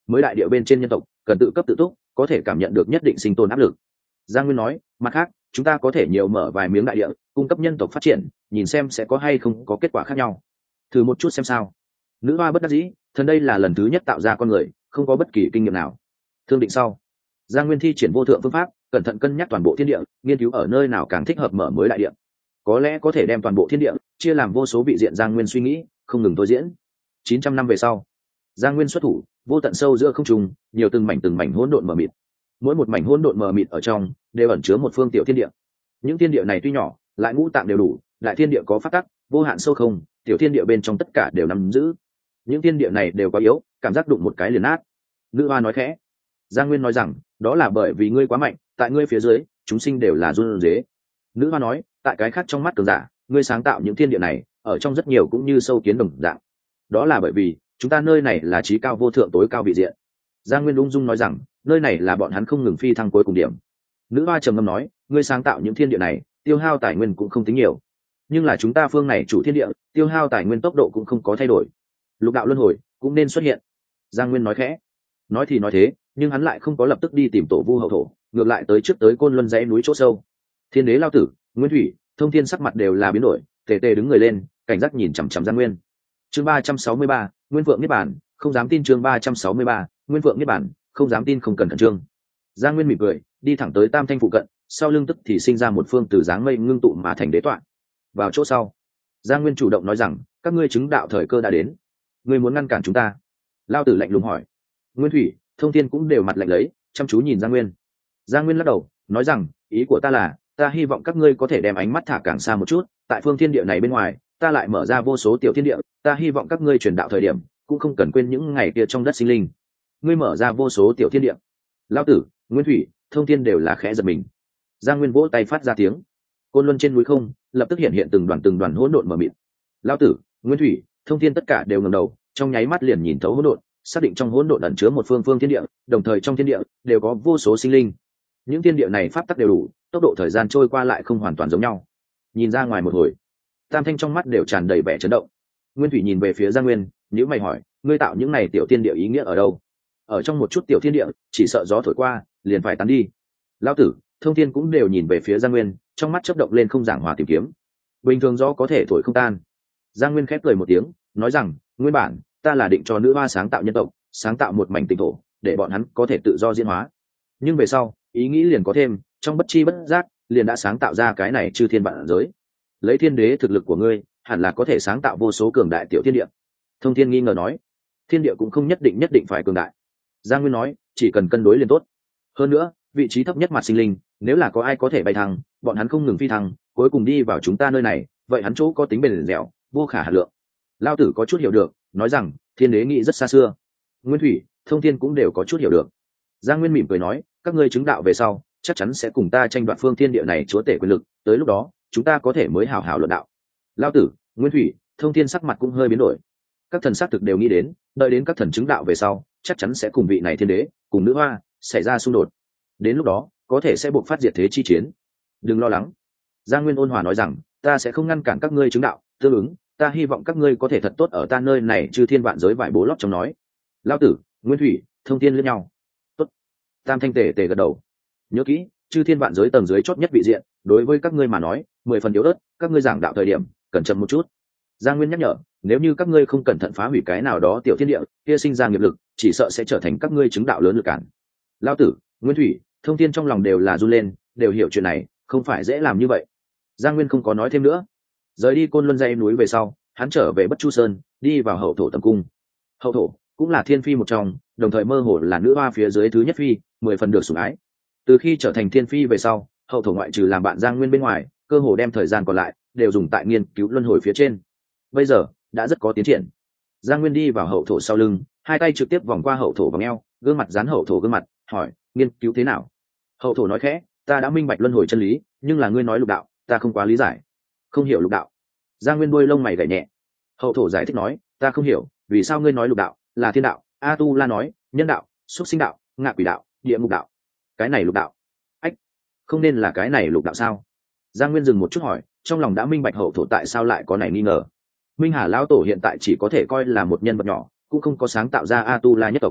mới đại địa bên trên nhân tộc cần tự cấp tự túc, có thể cảm nhận được nhất định sinh tồn áp lực. Giang Nguyên nói, mặt khác chúng ta có thể nhiều mở vài miếng đại địa cung cấp nhân tộc phát triển, nhìn xem sẽ có hay không có kết quả khác nhau. Thử một chút xem sao. Nữ hoa bất đắc dĩ, thần đây là lần thứ nhất tạo ra con người, không có bất kỳ kinh nghiệm nào. Thương định sau, Giang Nguyên thi triển vô thượng phương pháp, cẩn thận cân nhắc toàn bộ thiên địa, nghiên cứu ở nơi nào càng thích hợp mở mới đại địa, có lẽ có thể đem toàn bộ thiên địa chia làm vô số vị diện. Giang Nguyên suy nghĩ không ngừng thôi diễn. 900 năm về sau, Giang Nguyên xuất thủ, vô tận sâu giữa không trung, nhiều từng mảnh hỗn độn mờ mịt, mỗi một mảnh hỗn độn mờ mịt ở trong đều ẩn chứa một phương tiểu thiên địa. Những thiên địa này tuy nhỏ, lại ngũ tạng đều đủ, đại thiên địa có phát tắc vô hạn sâu không, tiểu thiên địa bên trong tất cả đều nắm giữ. Những thiên địa này đều quá yếu, cảm giác đụng một cái liền nát. Nữ hoa nói khẽ. Giang Nguyên nói rằng, đó là bởi vì ngươi quá mạnh, tại ngươi phía dưới chúng sinh đều là run rế. Nữ hoa nói, tại cái khác trong mắt cường giả, ngươi sáng tạo những thiên địa này ở trong rất nhiều cũng như sâu kiến đồng dạng, đó là bởi vì chúng ta nơi này là trí cao vô thượng tối cao vị diện. Giang Nguyên ung dung nói rằng, nơi này là bọn hắn không ngừng phi thăng cuối cùng điểm. Nữ hoa trầm ngâm nói, ngươi sáng tạo những thiên địa này tiêu hao tài nguyên cũng không tính nhiều, nhưng là chúng ta phương này chủ thiên địa tiêu hao tài nguyên tốc độ cũng không có thay đổi, lục đạo luân hồi cũng nên xuất hiện. Giang Nguyên nói khẽ. Nói thì nói thế, nhưng hắn lại không có lập tức đi tìm tổ vu hậu thổ, ngược lại tới trước tới côn luân dãy núi chỗ sâu. Thiên đế Lao Tử, Nguyên Thủy, Thông Thiên sắc mặt đều là biến đổi, tề tề đứng người lên, cảnh giác nhìn chằm chằm Giang Nguyên. Chương 363, Nguyên Vượng niết bàn, không dám tin. Chương 363, Nguyên Vượng niết bàn, không dám tin. Không cần khẩn trương. Giang Nguyên mỉm cười, đi thẳng tới Tam Thanh phụ cận, sau lưng tức thì sinh ra một phương từ dáng mây ngưng tụ mà thành đế tọa. Vào chỗ sau, Giang Nguyên chủ động nói rằng, các ngươi chứng đạo thời cơ đã đến, ngươi muốn ngăn cản chúng ta? Lao Tử lạnh lùng hỏi. Nguyên Thủy, Thông Thiên cũng đều mặt lạnh lấy, chăm chú nhìn Giang Nguyên. Giang Nguyên lắc đầu, nói rằng, ý của ta là, ta hy vọng các ngươi có thể đem ánh mắt thả càng xa một chút, tại phương thiên địa này bên ngoài, ta lại mở ra vô số tiểu thiên địa, ta hy vọng các ngươi truyền đạo thời điểm cũng không cần quên những ngày kia trong đất sinh linh. Ngươi mở ra vô số tiểu thiên địa. Lão Tử, Nguyên Thủy, Thông Thiên đều là khẽ giật mình. Giang Nguyên vỗ tay phát ra tiếng. Côn luân trên núi không lập tức hiện từng đoàn hỗn độn mờ mịt. Lão Tử, Nguyên Thủy, Thông Thiên tất cả đều ngẩng đầu, trong nháy mắt liền nhìn thấu hỗn độn, xác định trong hỗn độn ẩn chứa một phương thiên địa, đồng thời trong thiên địa đều có vô số sinh linh. Những thiên địa này pháp tắc đều đủ, tốc độ thời gian trôi qua lại không hoàn toàn giống nhau. Nhìn ra ngoài một hồi, Tam Thanh trong mắt đều tràn đầy vẻ chấn động. Nguyên Thủy nhìn về phía Giang Nguyên, nhíu mày hỏi, ngươi tạo những này tiểu thiên địa ý nghĩa ở đâu? Ở trong một chút tiểu thiên địa, chỉ sợ gió thổi qua liền phải tán đi. Lão Tử, Thông Thiên cũng đều nhìn về phía Giang Nguyên, trong mắt chớp động lên không giảng hòa tìm kiếm. Bình thường gió có thể thổi không tan. Giang Nguyên khép cười một tiếng, nói rằng, nguyên bản ta là định cho nữ hoa sáng tạo nhân tộc, sáng tạo một mảnh tinh thổ, để bọn hắn có thể tự do diễn hóa. Nhưng về sau, ý nghĩ liền có thêm, trong bất chi bất giác, liền đã sáng tạo ra cái này chư thiên vạn giới. Lấy thiên đế thực lực của ngươi, hẳn là có thể sáng tạo vô số cường đại tiểu thiên địa. Thông Thiên nghi ngờ nói, thiên địa cũng không nhất định phải cường đại. Giang Nguyên nói, chỉ cần cân đối liền tốt. Hơn nữa, vị trí thấp nhất mặt sinh linh, nếu là có ai có thể bay thăng, bọn hắn không ngừng phi thăng, cuối cùng đi vào chúng ta nơi này, vậy hắn chỗ có tính bền dẻo, vô khả hà lượng. Lao Tử có chút hiểu được, nói rằng, thiên đế nghĩ rất xa xưa. Nguyên Thủy, Thông Thiên cũng đều có chút hiểu được. Giang Nguyên mỉm cười nói, các ngươi chứng đạo về sau, chắc chắn sẽ cùng ta tranh đoạt phương thiên địa này chúa tể quyền lực, tới lúc đó, chúng ta có thể mới hào hào luận đạo. Lao Tử, Nguyên Thủy, Thông Thiên sắc mặt cũng hơi biến đổi. Các thần sắc thực đều nghĩ đến, đợi đến các thần chứng đạo về sau, chắc chắn sẽ cùng vị này thiên đế, cùng nữ hoa xảy ra xung đột. Đến lúc đó, có thể sẽ buộc phát diệt thế chi chiến. Đừng lo lắng. Giang Nguyên ôn hòa nói rằng, ta sẽ không ngăn cản các ngươi chứng đạo, tương ứng, ta hy vọng các ngươi có thể thật tốt ở ta nơi này chư thiên vạn giới vải bố lót trong nói. Lao Tử, Nguyên Thủy, Thông Thiên lẫn nhau. Tốt. Tam Thanh tề tề gật đầu. Nhớ kỹ, chư thiên vạn giới tầng dưới chót nhất vị diện, đối với các ngươi mà nói, 10 phần yếu ớt, các ngươi giảng đạo thời điểm, cẩn chậm một chút. Giang Nguyên nhắc nhở, nếu như các ngươi không cẩn thận phá hủy cái nào đó tiểu thiên địa, kia sinh ra nghiệp lực, chỉ sợ sẽ trở thành các ngươi chứng đạo lớn lực cản. Lao Tử, Nguyên Thủy, Thông Thiên trong lòng đều là run lên, đều hiểu chuyện này, không phải dễ làm như vậy. Giang Nguyên không có nói thêm nữa. Rời đi Côn Luân dãy núi về sau, hắn trở về Bất Chu Sơn, đi vào Hậu Thổ Tầm Cung. Hậu Thổ cũng là thiên phi một trong, đồng thời mơ hồ là nữ hoa phía dưới thứ nhất phi, 10 phần được sủng ái. Từ khi trở thành thiên phi về sau, Hậu Thổ ngoại trừ làm bạn Giang Nguyên bên ngoài, cơ hồ đem thời gian còn lại đều dùng tại nghiên cứu luân hồi phía trên. Bây giờ đã rất có tiến triển. Giang Nguyên đi vào Hậu Thổ sau lưng, hai tay trực tiếp vòng qua Hậu Thổ vòng eo, gương mặt dán Hậu Thổ gương mặt, hỏi, nghiên cứu thế nào? Hậu Thổ nói khẽ, ta đã minh bạch luân hồi chân lý, nhưng là ngươi nói lục đạo, ta không quá lý giải. Không hiểu lục đạo. Giang Nguyên đuôi lông mày gảy nhẹ. Hậu Thổ giải thích nói, ta không hiểu, vì sao ngươi nói lục đạo là thiên đạo, A Tu La nói nhân đạo, súc sinh đạo, ngạ quỷ đạo, địa ngục đạo. Cái này lục đạo, ách, không nên là cái này lục đạo sao? Giang Nguyên dừng một chút hỏi, trong lòng đã minh bạch Hậu Thổ tại sao lại có này nghi ngờ. Minh Hà lão tổ hiện tại chỉ có thể coi là một nhân vật nhỏ, cũng không có sáng tạo ra A Tu La nhất tộc.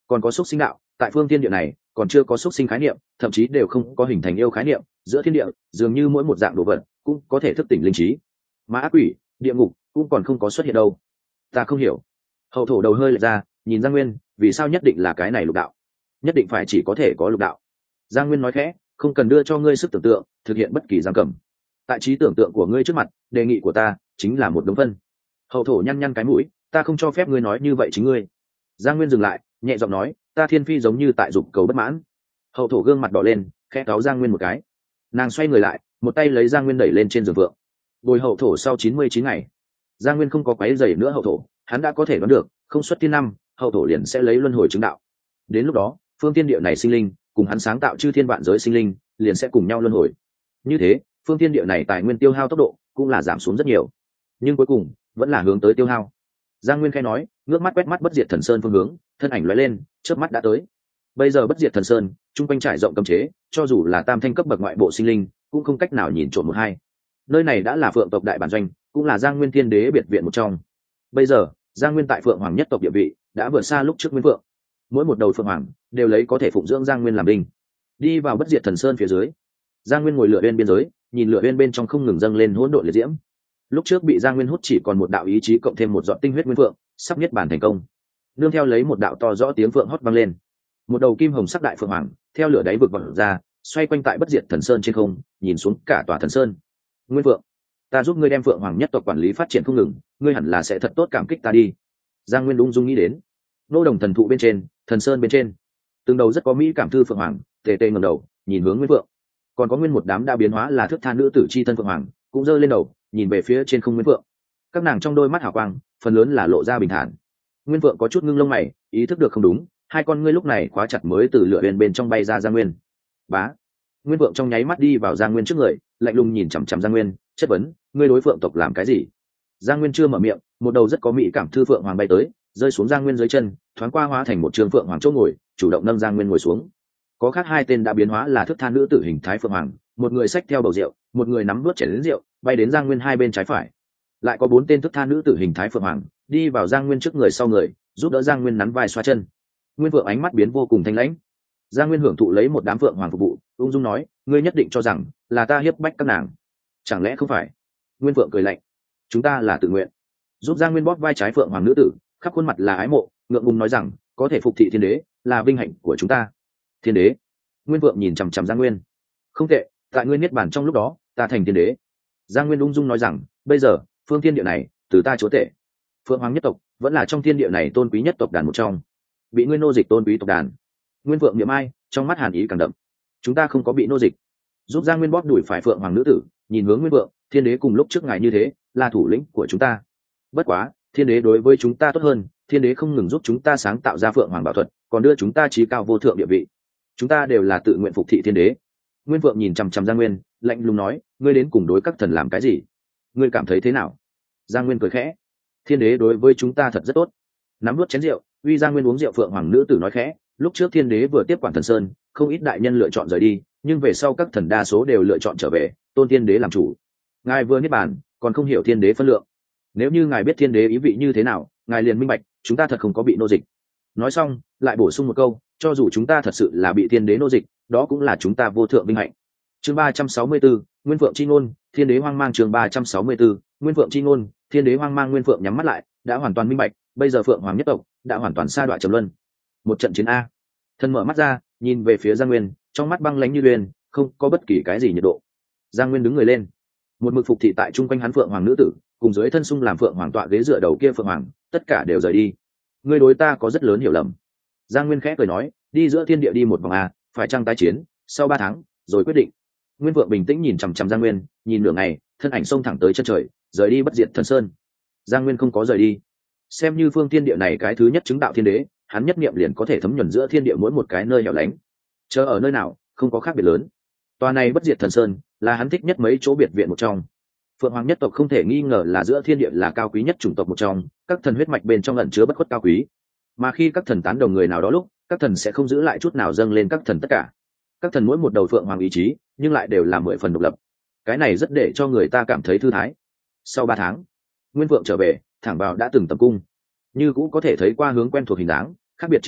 còn có xúc sinh đạo, tại phương thiên địa này còn chưa có xúc sinh khái niệm, thậm chí đều không có hình thành yêu khái niệm. Giữa thiên địa dường như mỗi một dạng đồ vật cũng có thể thức tỉnh linh trí, mà ác quỷ địa ngục cũng còn không có xuất hiện đâu. Ta không hiểu. Hậu thổ đầu hơi lệch ra, nhìn Giang Nguyên, vì sao nhất định là cái này lục đạo, nhất định phải chỉ có thể có lục đạo. Giang Nguyên nói khẽ, không cần đưa cho ngươi sức tưởng tượng thực hiện bất kỳ giam cầm. Tại trí tưởng tượng của ngươi trước mặt, đề nghị của ta chính là một đống phân. Hậu thổ nhăn nhăn cái mũi, ta không cho phép ngươi nói như vậy chính ngươi. Giang Nguyên dừng lại, nhẹ giọng nói, ta thiên phi giống như tại dục cầu bất mãn. Hậu thổ gương mặt đỏ lên, khẽ cáo Giang Nguyên một cái. Nàng xoay người lại, một tay lấy Giang Nguyên đẩy lên trên giường vượng. Bồi hậu thổ sau 99 ngày, Giang Nguyên không có quấy rầy nữa hậu thổ, hắn đã có thể đoán được, không xuất thiên năm, hậu thổ liền sẽ lấy luân hồi chứng đạo. Đến lúc đó, phương thiên địa này sinh linh, cùng hắn sáng tạo chư thiên vạn giới sinh linh, liền sẽ cùng nhau luân hồi. Như thế, phương thiên địa này tài nguyên tiêu hao tốc độ cũng là giảm xuống rất nhiều, nhưng cuối cùng vẫn là hướng tới tiêu hao. Giang Nguyên khai nói, ngước mắt quét mắt bất diệt thần sơn phương hướng, thân ảnh lóe lên, chớp mắt đã tới. Bây giờ bất diệt thần sơn trung quanh trải rộng cấm chế, cho dù là tam thanh cấp bậc ngoại bộ sinh linh cũng không cách nào nhìn trộm một hai. Nơi này đã là phượng tộc đại bản doanh, cũng là Giang Nguyên thiên đế biệt viện một trong. Bây giờ Giang Nguyên tại phượng hoàng nhất tộc địa vị đã vượt xa lúc trước Nguyên Phượng, mỗi một đầu phượng hoàng đều lấy có thể phụng dưỡng Giang Nguyên làm đinh. Đi vào bất diệt thần sơn phía dưới, Giang Nguyên ngồi lửa bên biên giới, nhìn lửa bên trong không ngừng dâng lên hỗn độn liệt diễm. Lúc trước bị Giang Nguyên hút chỉ còn một đạo ý chí cộng thêm một giọt tinh huyết Nguyên Phượng, sắp niết bàn thành công. Nương theo lấy một đạo to rõ tiếng phượng hót vang lên, một đầu kim hồng sắc đại phượng hoàng theo lửa đáy vực vọt ra, xoay quanh tại bất diệt thần sơn trên không, nhìn xuống cả tòa thần sơn. Nguyên Phượng, ta giúp ngươi đem phượng hoàng nhất tộc quản lý phát triển không ngừng, ngươi hẳn là sẽ thật tốt cảm kích ta đi. Giang Nguyên ung dung nghĩ đến. Nô đồng thần thụ bên trên, thần sơn bên trên, từng đầu rất có mỹ cảm thư phượng hoàng tề tề ngẩng đầu nhìn hướng Nguyên Phượng. Còn có nguyên một đám đã biến hóa là thước tha nữ tử chi thân phượng hoàng cũng giơ lên đầu nhìn về phía trên không Nguyên Phượng. Các nàng trong đôi mắt hào quang phần lớn là lộ ra bình thản. Nguyên Phượng có chút ngưng lông mày, ý thức được không đúng, hai con ngươi lúc này khóa chặt mới từ lửa bên trong bay ra Giang Nguyên. Bá. Nguyên Phượng trong nháy mắt đi vào Giang Nguyên trước người, lạnh lùng nhìn chằm chằm Giang Nguyên, chất vấn, ngươi đối phượng tộc làm cái gì? Giang Nguyên chưa mở miệng, một đầu rất có mỹ cảm thư phượng hoàng bay tới, rơi xuống Giang Nguyên dưới chân, thoáng qua hóa thành một trường phượng hoàng chỗ ngồi, chủ động nâng Giang Nguyên ngồi xuống. Có khác hai tên đã biến hóa là thức than nữ tử hình thái phượng hoàng, một người xách theo bầu rượu, một người nắm nuốt chén lớn rượu, bay đến Giang Nguyên hai bên trái phải. Lại có bốn tên thức than nữ tử hình thái phượng hoàng đi vào Giang Nguyên trước người sau người, giúp đỡ Giang Nguyên nắn vai xoa chân. Nguyên Phượng ánh mắt biến vô cùng thanh lãnh. Giang Nguyên hưởng thụ lấy một đám phượng hoàng phục vụ, ung dung nói, ngươi nhất định cho rằng là ta hiếp bách các nàng, chẳng lẽ không phải? Nguyên Phượng cười lạnh, chúng ta là tự nguyện. Giúp Giang Nguyên bóp vai trái phượng hoàng nữ tử, khắp khuôn mặt là ái mộ, ngượng ngùng nói rằng, có thể phục thị thiên đế là vinh hạnh của chúng ta. Thiên đế? Nguyên Phượng nhìn chằm chằm Giang Nguyên. Không tệ, tại ngươi niết bàn trong lúc đó, ta thành thiên đế. Giang Nguyên ung dung nói rằng, bây giờ phương thiên địa này từ ta chúa tể. Phượng hoàng nhất tộc vẫn là trong thiên địa này tôn quý nhất tộc đàn một trong, bị ngươi nô dịch tôn quý tộc đàn. Nguyên Phượng niệm ai, trong mắt hàn ý càng đậm. Chúng ta không có bị nô dịch. Giúp Giang Nguyên bóp đuổi phải phượng hoàng nữ tử, nhìn hướng Nguyên Phượng, thiên đế cùng lúc trước ngài như thế là thủ lĩnh của chúng ta. Bất quá thiên đế đối với chúng ta tốt hơn, thiên đế không ngừng giúp chúng ta sáng tạo ra phượng hoàng bảo thuật, còn đưa chúng ta trí cao vô thượng địa vị. Chúng ta đều là tự nguyện phục thị thiên đế. Nguyên Phượng nhìn chằm chằm Giang Nguyên, lạnh lùng nói, ngươi đến cùng đối các thần làm cái gì? Ngươi cảm thấy thế nào? Giang Nguyên cười khẽ, thiên đế đối với chúng ta thật rất tốt. Nắm nuốt chén rượu, uy Giang Nguyên uống rượu. Phượng hoàng nữ tử nói khẽ, lúc trước thiên đế vừa tiếp quản thần sơn, không ít đại nhân lựa chọn rời đi, nhưng về sau các thần đa số đều lựa chọn trở về, tôn thiên đế làm chủ. Ngài vừa niết bàn, còn không hiểu thiên đế phân lượng. Nếu như ngài biết thiên đế ý vị như thế nào, ngài liền minh bạch, chúng ta thật không có bị nô dịch. Nói xong, lại bổ sung một câu, cho dù chúng ta thật sự là bị thiên đế nô dịch, đó cũng là chúng ta vô thượng vinh hạnh. Chương 364, Nguyên Phượng chi ngôn, thiên đế hoang mang. Chương 364, Nguyên Phượng chi ngôn, thiên đế hoang mang. Nguyên Phượng nhắm mắt lại, đã hoàn toàn minh bạch, bây giờ Phượng hoàng nhất tộc đã hoàn toàn sa đọa trầm luân. Một trận chiến a. Thân mở mắt ra, nhìn về phía Giang Nguyên, trong mắt băng lãnh như huyền, không có bất kỳ cái gì nhiệt độ. Giang Nguyên đứng người lên, một mực phục thị tại trung quanh hắn phượng hoàng nữ tử, cùng dưới thân sung làm phượng hoàng tọa ghế dựa đầu kia phượng hoàng, tất cả đều rời đi. Ngươi đối ta có rất lớn hiểu lầm. Giang Nguyên khẽ cười nói, đi giữa thiên địa đi một vòng a, phải chăng tái chiến, sau 3 tháng rồi quyết định. Nguyên Vượng bình tĩnh nhìn chằm chằm Giang Nguyên, nhìn nửa ngày, thân ảnh xông thẳng tới chân trời, rời đi bất diệt thần sơn. Giang Nguyên không có rời đi, xem như phương thiên địa này cái thứ nhất chứng đạo thiên đế, hắn nhất niệm liền có thể thấm nhuần giữa thiên địa mỗi một cái nơi hẻo lánh. Chờ ở nơi nào, không có khác biệt lớn. Tòa này bất diệt thần sơn là hắn thích nhất mấy chỗ biệt viện một trong. Phượng hoàng nhất tộc không thể nghi ngờ là giữa thiên địa là cao quý nhất chủng tộc một trong, các thần huyết mạch bên trong ẩn chứa bất khuất cao quý. Mà khi các thần tán đồng người nào đó lúc, các thần sẽ không giữ lại chút nào dâng lên các thần tất cả. Các thần mỗi một đầu phượng hoàng ý chí, nhưng lại đều là 10 phần độc lập. Cái này rất để cho người ta cảm thấy thư thái. Sau 3 tháng, Nguyên Phượng trở về, thẳng vào đã từng tập cung. Như cũng có thể thấy qua hướng quen thuộc hình dáng, khác biệt chính là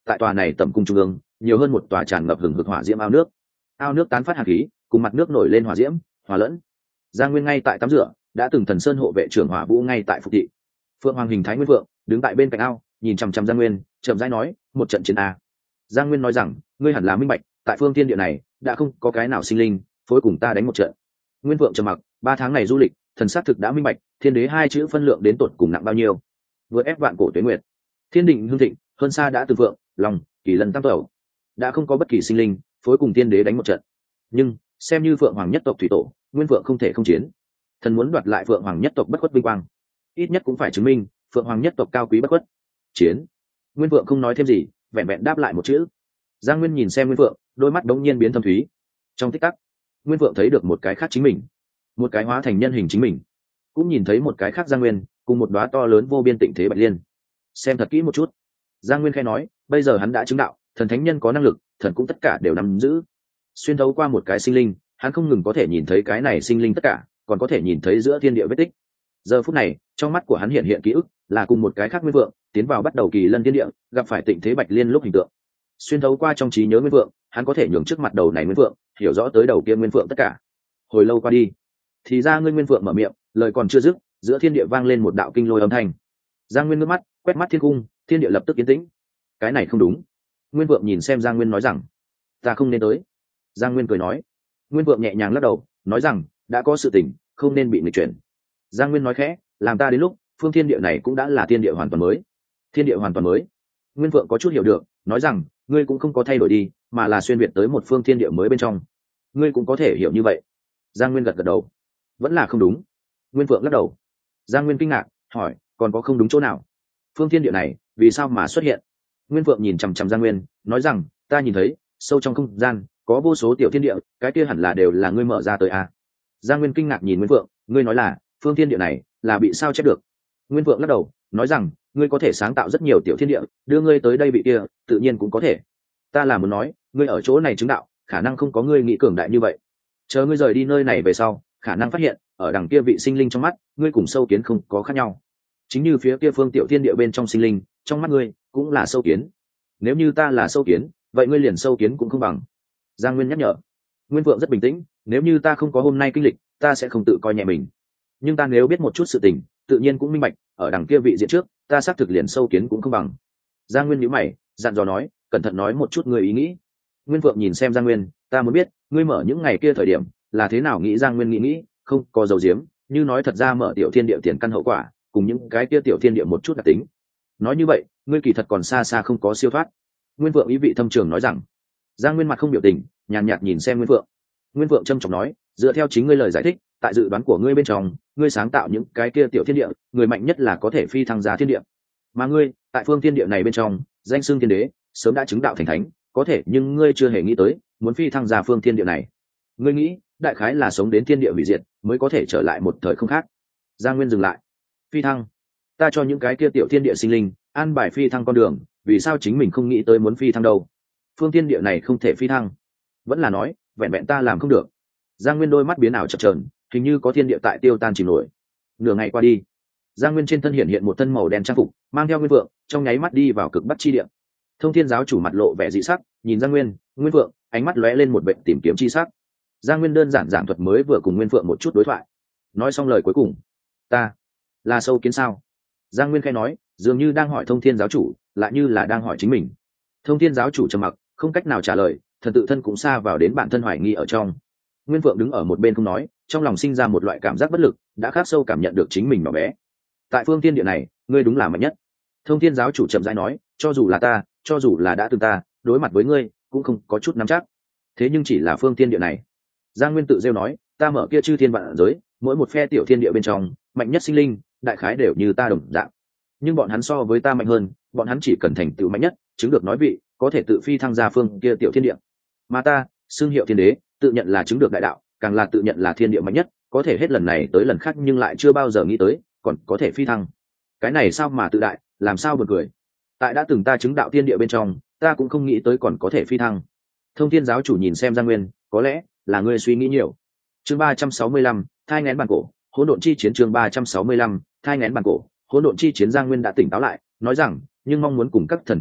tại tòa này tẩm cung trung ương nhiều hơn một tòa tràn ngập hừng hực hỏa diễm ao nước tán phát hạt khí cùng mặt nước nổi lên hỏa diễm hòa lẫn. Giang Nguyên ngay tại tắm rửa, đã từng thần sơn hộ vệ trưởng Hỏa Vũ ngay tại phục thị. Phượng Hoàng hình thái Nguyên Phượng đứng tại bên cạnh ao, nhìn chằm chằm Giang Nguyên, chậm rãi nói, một trận chiến a. Giang Nguyên nói rằng, ngươi hẳn là minh bạch, tại phương thiên địa này đã không có cái nào sinh linh phối cùng ta đánh một trận. Nguyên Phượng trầm mặc, 3 tháng này du lịch, thần sát thực đã minh bạch, thiên đế 2 chữ phân lượng đến tột cùng nặng bao nhiêu. Vượt ép vạn cổ tuế nguyệt, thiên định hương thịnh, hơn xa đã từ Phượng, Long, Kỳ Lân tam tẩu, đã không có bất kỳ sinh linh phối cùng thiên đế đánh một trận. Nhưng xem như Phượng Hoàng nhất tộc thủy tổ, Nguyên Phượng không thể không chiến. Thần muốn đoạt lại Phượng Hoàng nhất tộc bất khuất vinh quang, ít nhất cũng phải chứng minh Phượng Hoàng nhất tộc cao quý bất khuất. Chiến. Nguyên Phượng không nói thêm gì, vẹn vẹn đáp lại một chữ. Giang Nguyên nhìn xem Nguyên Phượng, đôi mắt đống nhiên biến thâm thúy. Trong tích tắc, Nguyên Phượng thấy được một cái khác chính mình, một cái hóa thành nhân hình chính mình, cũng nhìn thấy một cái khác Giang Nguyên cùng một đóa to lớn vô biên tịnh thế bạch liên. Xem thật kỹ một chút. Giang Nguyên khẽ nói, bây giờ hắn đã chứng đạo, thần thánh nhân có năng lực, thần cũng tất cả đều nắm giữ. Xuyên thấu qua một cái sinh linh, hắn không ngừng có thể nhìn thấy cái này sinh linh tất cả, còn có thể nhìn thấy giữa thiên địa vết tích. Giờ phút này, trong mắt của hắn hiện hiện ký ức, là cùng một cái khác Nguyên Vượng tiến vào bắt đầu kỳ lân thiên địa, gặp phải tịnh thế bạch liên lúc hình tượng. Xuyên thấu qua trong trí nhớ Nguyên Vượng, hắn có thể nhường trước mặt đầu này Nguyên Vượng hiểu rõ tới đầu kia Nguyên Vượng tất cả. Hồi lâu qua đi, thì ra ngươi Nguyên Vượng mở miệng, lời còn chưa dứt, giữa thiên địa vang lên một đạo kinh lôi âm thanh. Giang Nguyên ngước mắt, quét mắt thiên cung, thiên địa lập tức yên tĩnh. Cái này không đúng. Nguyên Vượng nhìn xem Giang Nguyên nói rằng, ta không nên tới. Giang Nguyên cười nói. Nguyên Vượng nhẹ nhàng lắc đầu, nói rằng, đã có sự tình, không nên bị nghịch chuyển. Giang Nguyên nói khẽ, làm ta đến lúc phương thiên địa này cũng đã là thiên địa hoàn toàn mới. Thiên địa hoàn toàn mới. Nguyên Vượng có chút hiểu được, nói rằng, ngươi cũng không có thay đổi đi, mà là xuyên việt tới một phương thiên địa mới bên trong. Ngươi cũng có thể hiểu như vậy. Giang Nguyên gật gật đầu. Vẫn là không đúng. Nguyên Vượng lắc đầu. Giang Nguyên kinh ngạc, hỏi, còn có không đúng chỗ nào? Phương thiên địa này vì sao mà xuất hiện? Nguyên Vượng nhìn chằm chằm Giang Nguyên, nói rằng, ta nhìn thấy sâu trong không gian có vô số tiểu thiên địa, cái kia hẳn là đều là ngươi mở ra tới à? Giang Nguyên kinh ngạc nhìn Nguyên Vượng, ngươi nói là phương thiên địa này là bị sao chép được? Nguyên Vượng lắc đầu, nói rằng, ngươi có thể sáng tạo rất nhiều tiểu thiên địa, đưa ngươi tới đây bị kia, tự nhiên cũng có thể. Ta là muốn nói, ngươi ở chỗ này chứng đạo, khả năng không có ngươi nghĩ cường đại như vậy. Chờ ngươi rời đi nơi này về sau, khả năng phát hiện, ở đằng kia vị sinh linh trong mắt, ngươi cùng sâu kiến không có khác nhau. Chính như phía kia phương tiểu thiên địa bên trong sinh linh, trong mắt ngươi cũng là sâu kiến. Nếu như ta là sâu kiến, vậy ngươi liền sâu kiến cũng không bằng. Giang Nguyên nhắc nhở. Nguyên Vượng rất bình tĩnh, nếu như ta không có hôm nay kinh lịch, ta sẽ không tự coi nhẹ mình. Nhưng ta nếu biết một chút sự tình, tự nhiên cũng minh bạch, ở đằng kia vị diện trước, ta xác thực liền sâu kiến cũng không bằng. Giang Nguyên nhíu mày, dặn dò nói, cẩn thận nói một chút người ý nghĩ. Nguyên Vượng nhìn xem Giang Nguyên, ta muốn biết, ngươi mở những ngày kia thời điểm, là thế nào nghĩ? Giang Nguyên nghĩ, không có dầu diếm, như nói thật ra mở tiểu thiên địa tiền căn hậu quả, cùng những cái kia tiểu thiên địa một chút đặc tính. Nói như vậy, ngươi kỳ thật còn xa xa không có siêu thoát. Nguyên Vượng ý vị thâm trường nói rằng. Giang Nguyên mặt không biểu tình, nhàn nhạt nhìn xem Nguyên Vượng. Nguyên Vượng trầm trọng nói, dựa theo chính ngươi lời giải thích, tại dự đoán của ngươi bên trong, ngươi sáng tạo những cái kia tiểu thiên địa, người mạnh nhất là có thể phi thăng ra thiên địa. Mà ngươi, tại phương thiên địa này bên trong, danh xưng thiên đế, sớm đã chứng đạo thành thánh, có thể nhưng ngươi chưa hề nghĩ tới, muốn phi thăng ra phương thiên địa này. Ngươi nghĩ, đại khái là sống đến thiên địa hủy diệt, mới có thể trở lại một thời không khác. Giang Nguyên dừng lại. Phi thăng? Ta cho những cái kia tiểu thiên địa sinh linh an bài phi thăng con đường, vì sao chính mình không nghĩ tới muốn phi thăng đâu? Phương thiên địa này không thể phi thăng, vẫn là nói vẹn vẹn ta làm không được? Giang Nguyên đôi mắt biến ảo chập chờn, hình như có thiên địa tại tiêu tan chìm nổi. Nửa ngày qua đi, Giang Nguyên trên thân hiện hiện một thân màu đen trang phục, mang theo Nguyên Vượng, trong nháy mắt đi vào cực bắc chi địa. Thông Thiên giáo chủ mặt lộ vẻ dị sắc, nhìn Giang Nguyên, Nguyên Vượng, ánh mắt lóe lên một vẻ tìm kiếm chi sắc. Giang Nguyên đơn giản giảng thuật mới vừa cùng Nguyên Vượng một chút đối thoại. Nói xong lời cuối cùng, ta là sâu kiến sao? Giang Nguyên khẽ nói, dường như đang hỏi Thông Thiên giáo chủ, lại như là đang hỏi chính mình. Thông Thiên giáo chủ trầm mặc, không cách nào trả lời, thần tự thân cũng xa vào đến bản thân hoài nghi ở trong. Nguyên Vượng đứng ở một bên không nói, trong lòng sinh ra một loại cảm giác bất lực, đã khắc sâu cảm nhận được chính mình nhỏ bé. Tại phương thiên địa này, ngươi đúng là mạnh nhất. Thông Thiên giáo chủ chậm rãi nói, cho dù là ta, cho dù là đã từng ta, đối mặt với ngươi, cũng không có chút nắm chắc. Thế nhưng chỉ là phương thiên địa này. Giang Nguyên tự rêu nói, ta mở kia chư thiên vạn giới, mỗi một phe tiểu thiên địa bên trong, mạnh nhất sinh linh, đại khái đều như ta đồng dạng. Nhưng bọn hắn so với ta mạnh hơn, bọn hắn chỉ cần thành tựu mạnh nhất, chứng được nói vị, có thể tự phi thăng ra phương kia tiểu thiên địa. Mà ta, xưng hiệu thiên đế, tự nhận là chứng được đại đạo, càng là tự nhận là thiên địa mạnh nhất, có thể hết lần này tới lần khác nhưng lại chưa bao giờ nghĩ tới, còn có thể phi thăng. Cái này sao mà tự đại, làm sao buồn cười. Tại đã từng ta chứng đạo thiên địa bên trong, ta cũng không nghĩ tới còn có thể phi thăng. Thông Thiên giáo chủ nhìn xem Giang Nguyên, có lẽ là ngươi suy nghĩ nhiều. Chương 365, thai nghén bản cổ, hỗn độn chi chiến. Chương 365, thai nghén bản cổ, hỗn độn chi chiến. Giang Nguyên đã tỉnh táo lại, nói rằng, nhưng mong muốn cùng các thần chống lại,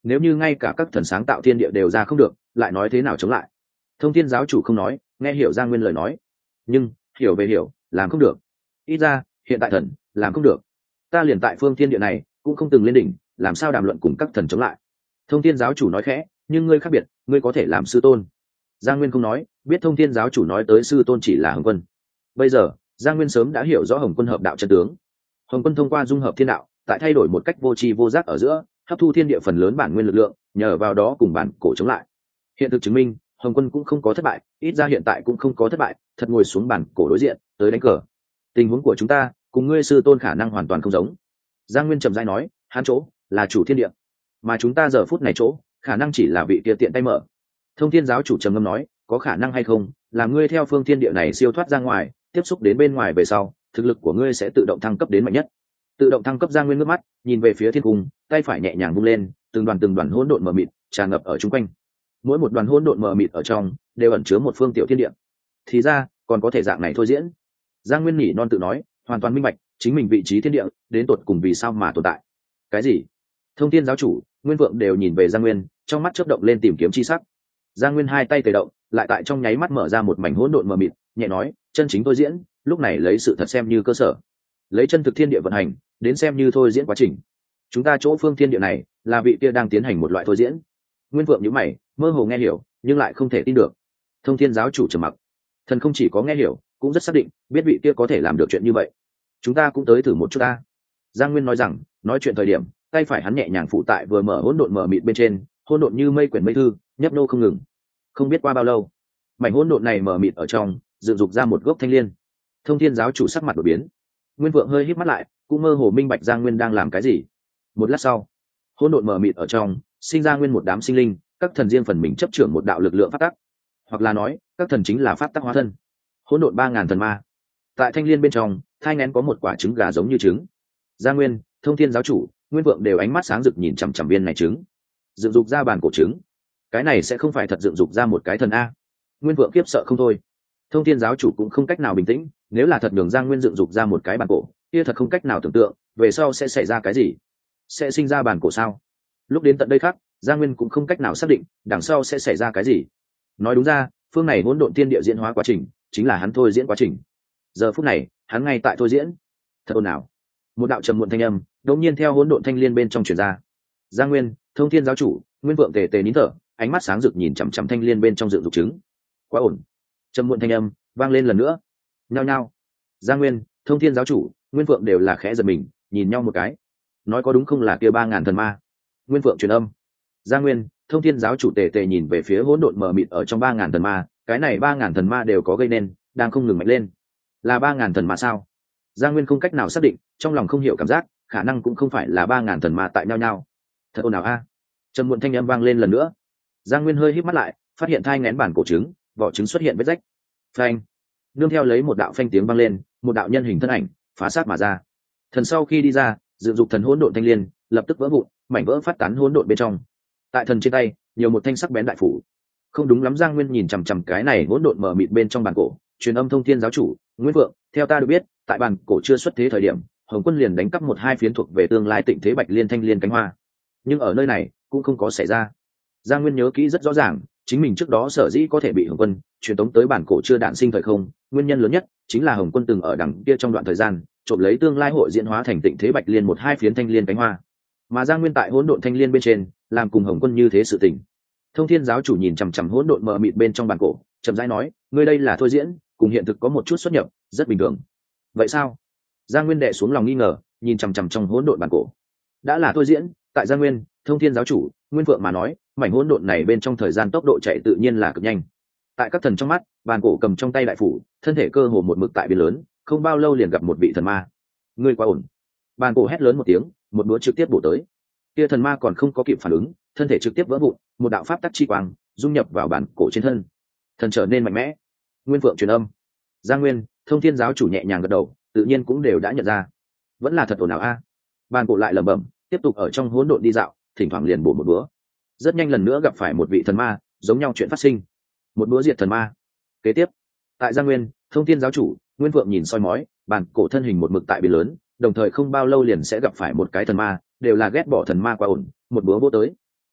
nếu như ngay cả các thần sáng tạo thiên địa đều ra không được, lại nói thế nào chống lại? Thông thiên giáo chủ không nói, nghe hiểu Giang Nguyên lời nói, nhưng hiểu về hiểu, làm không được. Ít ra hiện tại thần làm không được, ta liền tại phương thiên địa này cũng không từng lên đỉnh, làm sao đàm luận cùng các thần chống lại? Thông thiên giáo chủ nói khẽ, nhưng ngươi khác biệt, ngươi có thể làm sư tôn. Giang Nguyên không nói, biết thông thiên giáo chủ nói tới sư tôn chỉ là Hồng Quân. Bây giờ Giang Nguyên sớm đã hiểu rõ Hồng Quân hợp đạo chân tướng. Hồng Quân thông qua dung hợp thiên đạo, tại thay đổi một cách vô tri vô giác ở giữa, hấp thu thiên địa phần lớn bản nguyên lực lượng, nhờ vào đó cùng bản cổ chống lại. Hiện thực chứng minh Hồng Quân cũng không có thất bại, ít ra hiện tại cũng không có thất bại, thật ngồi xuống bản cổ đối diện tới đánh cờ. Tình huống của chúng ta cùng ngươi sư tôn khả năng hoàn toàn không giống. Giang Nguyên trầm rãi nói, hắn chỗ là chủ thiên địa, mà chúng ta giờ phút này chỗ khả năng chỉ là vị kia tiện tay mở. Thông thiên giáo chủ trầm ngâm nói, có khả năng hay không là ngươi theo phương thiên địa này siêu thoát ra ngoài, tiếp xúc đến bên ngoài về sau, thực lực của ngươi sẽ tự động thăng cấp đến mạnh nhất. Tự động thăng cấp. Giang Nguyên ngước mắt nhìn về phía thiên cung, tay phải nhẹ nhàng vung lên, từng đoàn hỗn độn mờ mịt tràn ngập ở chung quanh. Mỗi một đoàn hỗn độn mờ mịt ở trong đều ẩn chứa một phương tiểu thiên địa. Thì ra còn có thể dạng này thôi diễn. Giang Nguyên nhỉ non tự nói, hoàn toàn minh bạch chính mình vị trí thiên địa đến tột cùng vì sao mà tồn tại. Cái gì? Thông thiên giáo chủ, Nguyên Vượng đều nhìn về Giang Nguyên, trong mắt chớp động lên tìm kiếm chi sắc. Giang Nguyên hai tay tề động, lại tại trong nháy mắt mở ra một mảnh hỗn độn mờ mịt, nhẹ nói, chân chính thôi diễn, lúc này lấy sự thật xem như cơ sở, lấy chân thực thiên địa vận hành đến xem như thôi diễn quá trình. Chúng ta chỗ phương thiên địa này là vị kia đang tiến hành một loại thôi diễn. Nguyên Vượng nhíu mày, mơ hồ nghe hiểu nhưng lại không thể tin được. Thông thiên giáo chủ trầm mặc. Thần không chỉ có nghe hiểu, cũng rất xác định biết vị kia có thể làm được chuyện như vậy. Chúng ta cũng tới thử một chút ta. Giang Nguyên nói rằng, nói chuyện thời điểm tay phải hắn nhẹ nhàng phụ tại vừa mở hỗn độn mờ mịt bên trên, hỗn độn như mây quyển mây thư nhấp nô không ngừng. Không biết qua bao lâu, mảnh hỗn độn này mờ mịt ở trong dựng dục ra một gốc thanh liên. Thông thiên giáo chủ sắc mặt đổi biến. Nguyên Vượng hơi híp mắt lại, cũng mơ hồ minh bạch Giang Nguyên đang làm cái gì. Một lát sau, hỗn độn mờ mịt ở trong sinh ra nguyên một đám sinh linh, các thần riêng phần mình chấp trưởng một đạo lực lượng pháp tắc, hoặc là nói các thần chính là pháp tắc hóa thân. Hỗn độn 3000 thần ma. Tại thanh liên bên trong thai nghén có một quả trứng gà giống như trứng. Giang Nguyên, Thông thiên giáo chủ, Nguyên Vượng đều ánh mắt sáng rực nhìn chằm chằm viên này trứng. Dựng dục ra bản cổ trứng, cái này sẽ không phải thật dựng dục ra một cái thần a? Nguyên Vượng kiếp sợ không thôi. Thông thiên giáo chủ cũng không cách nào bình tĩnh, nếu là thật đường Giang Nguyên dựng dục ra một cái bản cổ, kia thật không cách nào tưởng tượng về sau sẽ xảy ra cái gì. Sẽ sinh ra bản cổ sao? Lúc đến tận đây khác, Giang Nguyên cũng không cách nào xác định đằng sau sẽ xảy ra cái gì. Nói đúng ra, phương này hỗn độn thiên địa diễn hóa quá trình chính là hắn thôi diễn quá trình. Giờ phút này hắn ngay tại thôi diễn. Thật ồn ào. Một đạo trầm muộn thanh âm đột nhiên theo hỗn độn thanh liên bên trong truyền ra. Giang Nguyên, Thông thiên giáo chủ, Nguyên Vượng tề tề nín thở, ánh mắt sáng rực nhìn chằm chằm thanh liên bên trong dựng dục trứng. Quá ổn. Trầm muộn thanh âm vang lên lần nữa. Nhao nhao. Giang Nguyên, Thông thiên giáo chủ, Nguyên Vượng đều là khẽ giật mình, nhìn nhau một cái. Nói có đúng không là kia 3000 thần ma? Nguyên Vượng truyền âm. Giang Nguyên, Thông thiên giáo chủ tề tề nhìn về phía hỗn độn mờ mịt ở trong 3000 thần ma, cái này 3000 thần ma đều có gây nên, đang không ngừng mạnh lên. Là 3000 thần ma sao? Giang Nguyên không cách nào xác định, trong lòng không hiểu cảm giác, khả năng cũng không phải là 3000 thần ma tại nhau nhau. Thật ồn ào a. Trầm muộn thanh âm vang lên lần nữa. Giang Nguyên hơi híp mắt lại, phát hiện thai nghén bản cổ trứng, vỏ trứng xuất hiện vết rách. Phanh. Nương theo lấy một đạo phanh tiếng vang lên, một đạo nhân hình thân ảnh phá sát mà ra. Thần sau khi đi ra, dựng dục thần hỗn độn thanh liên lập tức vỡ vụn, mảnh vỡ phát tán hỗn độn bên trong. Tại thần trên tay nhiều một thanh sắc bén đại phủ. Không đúng lắm. Giang Nguyên nhìn chằm chằm cái này hỗn độn mờ mịt bên trong bản cổ, truyền âm Thông thiên giáo chủ, Nguyên Vượng, theo ta được biết, tại bản cổ chưa xuất thế thời điểm, Hồng Quân liền đánh cắp một hai phiến thuộc về tương lai tịnh thế bạch liên thanh liên cánh hoa, nhưng ở nơi này cũng không có xảy ra. Giang Nguyên nhớ kỹ rất rõ ràng, chính mình trước đó sở dĩ có thể bị Hồng Quân truyền tống tới bản cổ chưa đản sinh thời không, nguyên nhân lớn nhất chính là Hồng Quân từng ở đằng kia trong đoạn thời gian trộm lấy tương lai hội diễn hóa thành tịnh thế bạch liên một hai phiến thanh liên cánh hoa, mà Giang Nguyên tại hỗn độn thanh liên bên trên làm cùng Hồng Quân như thế sự tình. Thông thiên giáo chủ nhìn chằm chằm hỗn độn mờ mịt bên trong bản cổ, chậm rãi nói, ngươi đây là thôi diễn, cùng hiện thực có một chút xuất nhập, rất bình thường. Vậy sao? Giang Nguyên đệ xuống lòng nghi ngờ, nhìn chằm chằm trong hỗn độn bản cổ. Đã là thôi diễn, tại Giang Nguyên, Thông thiên giáo chủ, Nguyên Vượng mà nói, mảnh hỗn độn này bên trong thời gian tốc độ chạy tự nhiên là cực nhanh. Tại các thần trong mắt, bản cổ cầm trong tay đại phủ, thân thể cơ hồ một mực tại biển lớn, không bao lâu liền gặp một vị thần ma. Ngươi quá ổn. Bản cổ hét lớn một tiếng, một búa trực tiếp bổ tới. Kia thần ma còn không có kịp phản ứng, thân thể trực tiếp vỡ vụn, một đạo pháp tắc chi quang dung nhập vào bản cổ trên thân, thần trở nên mạnh mẽ. Nguyên Vượng truyền âm. Giang Nguyên, Thông thiên giáo chủ nhẹ nhàng gật đầu, tự nhiên cũng đều đã nhận ra. Vẫn là thật ổn nào a. Bản cổ lại lẩm bẩm, tiếp tục ở trong hỗn độn đi dạo, thỉnh thoảng liền bổ một búa. Rất nhanh lần nữa gặp phải một vị thần ma, giống nhau chuyện phát sinh. Một búa diệt thần ma. Kế tiếp, tại Giang Nguyên, Thông thiên giáo chủ, Nguyên Vượng nhìn soi mói, bản cổ thân hình một mực tại biển lớn, đồng thời không bao lâu liền sẽ gặp phải một cái thần ma, đều là ghét bỏ thần ma quá ổn, một búa vô tới.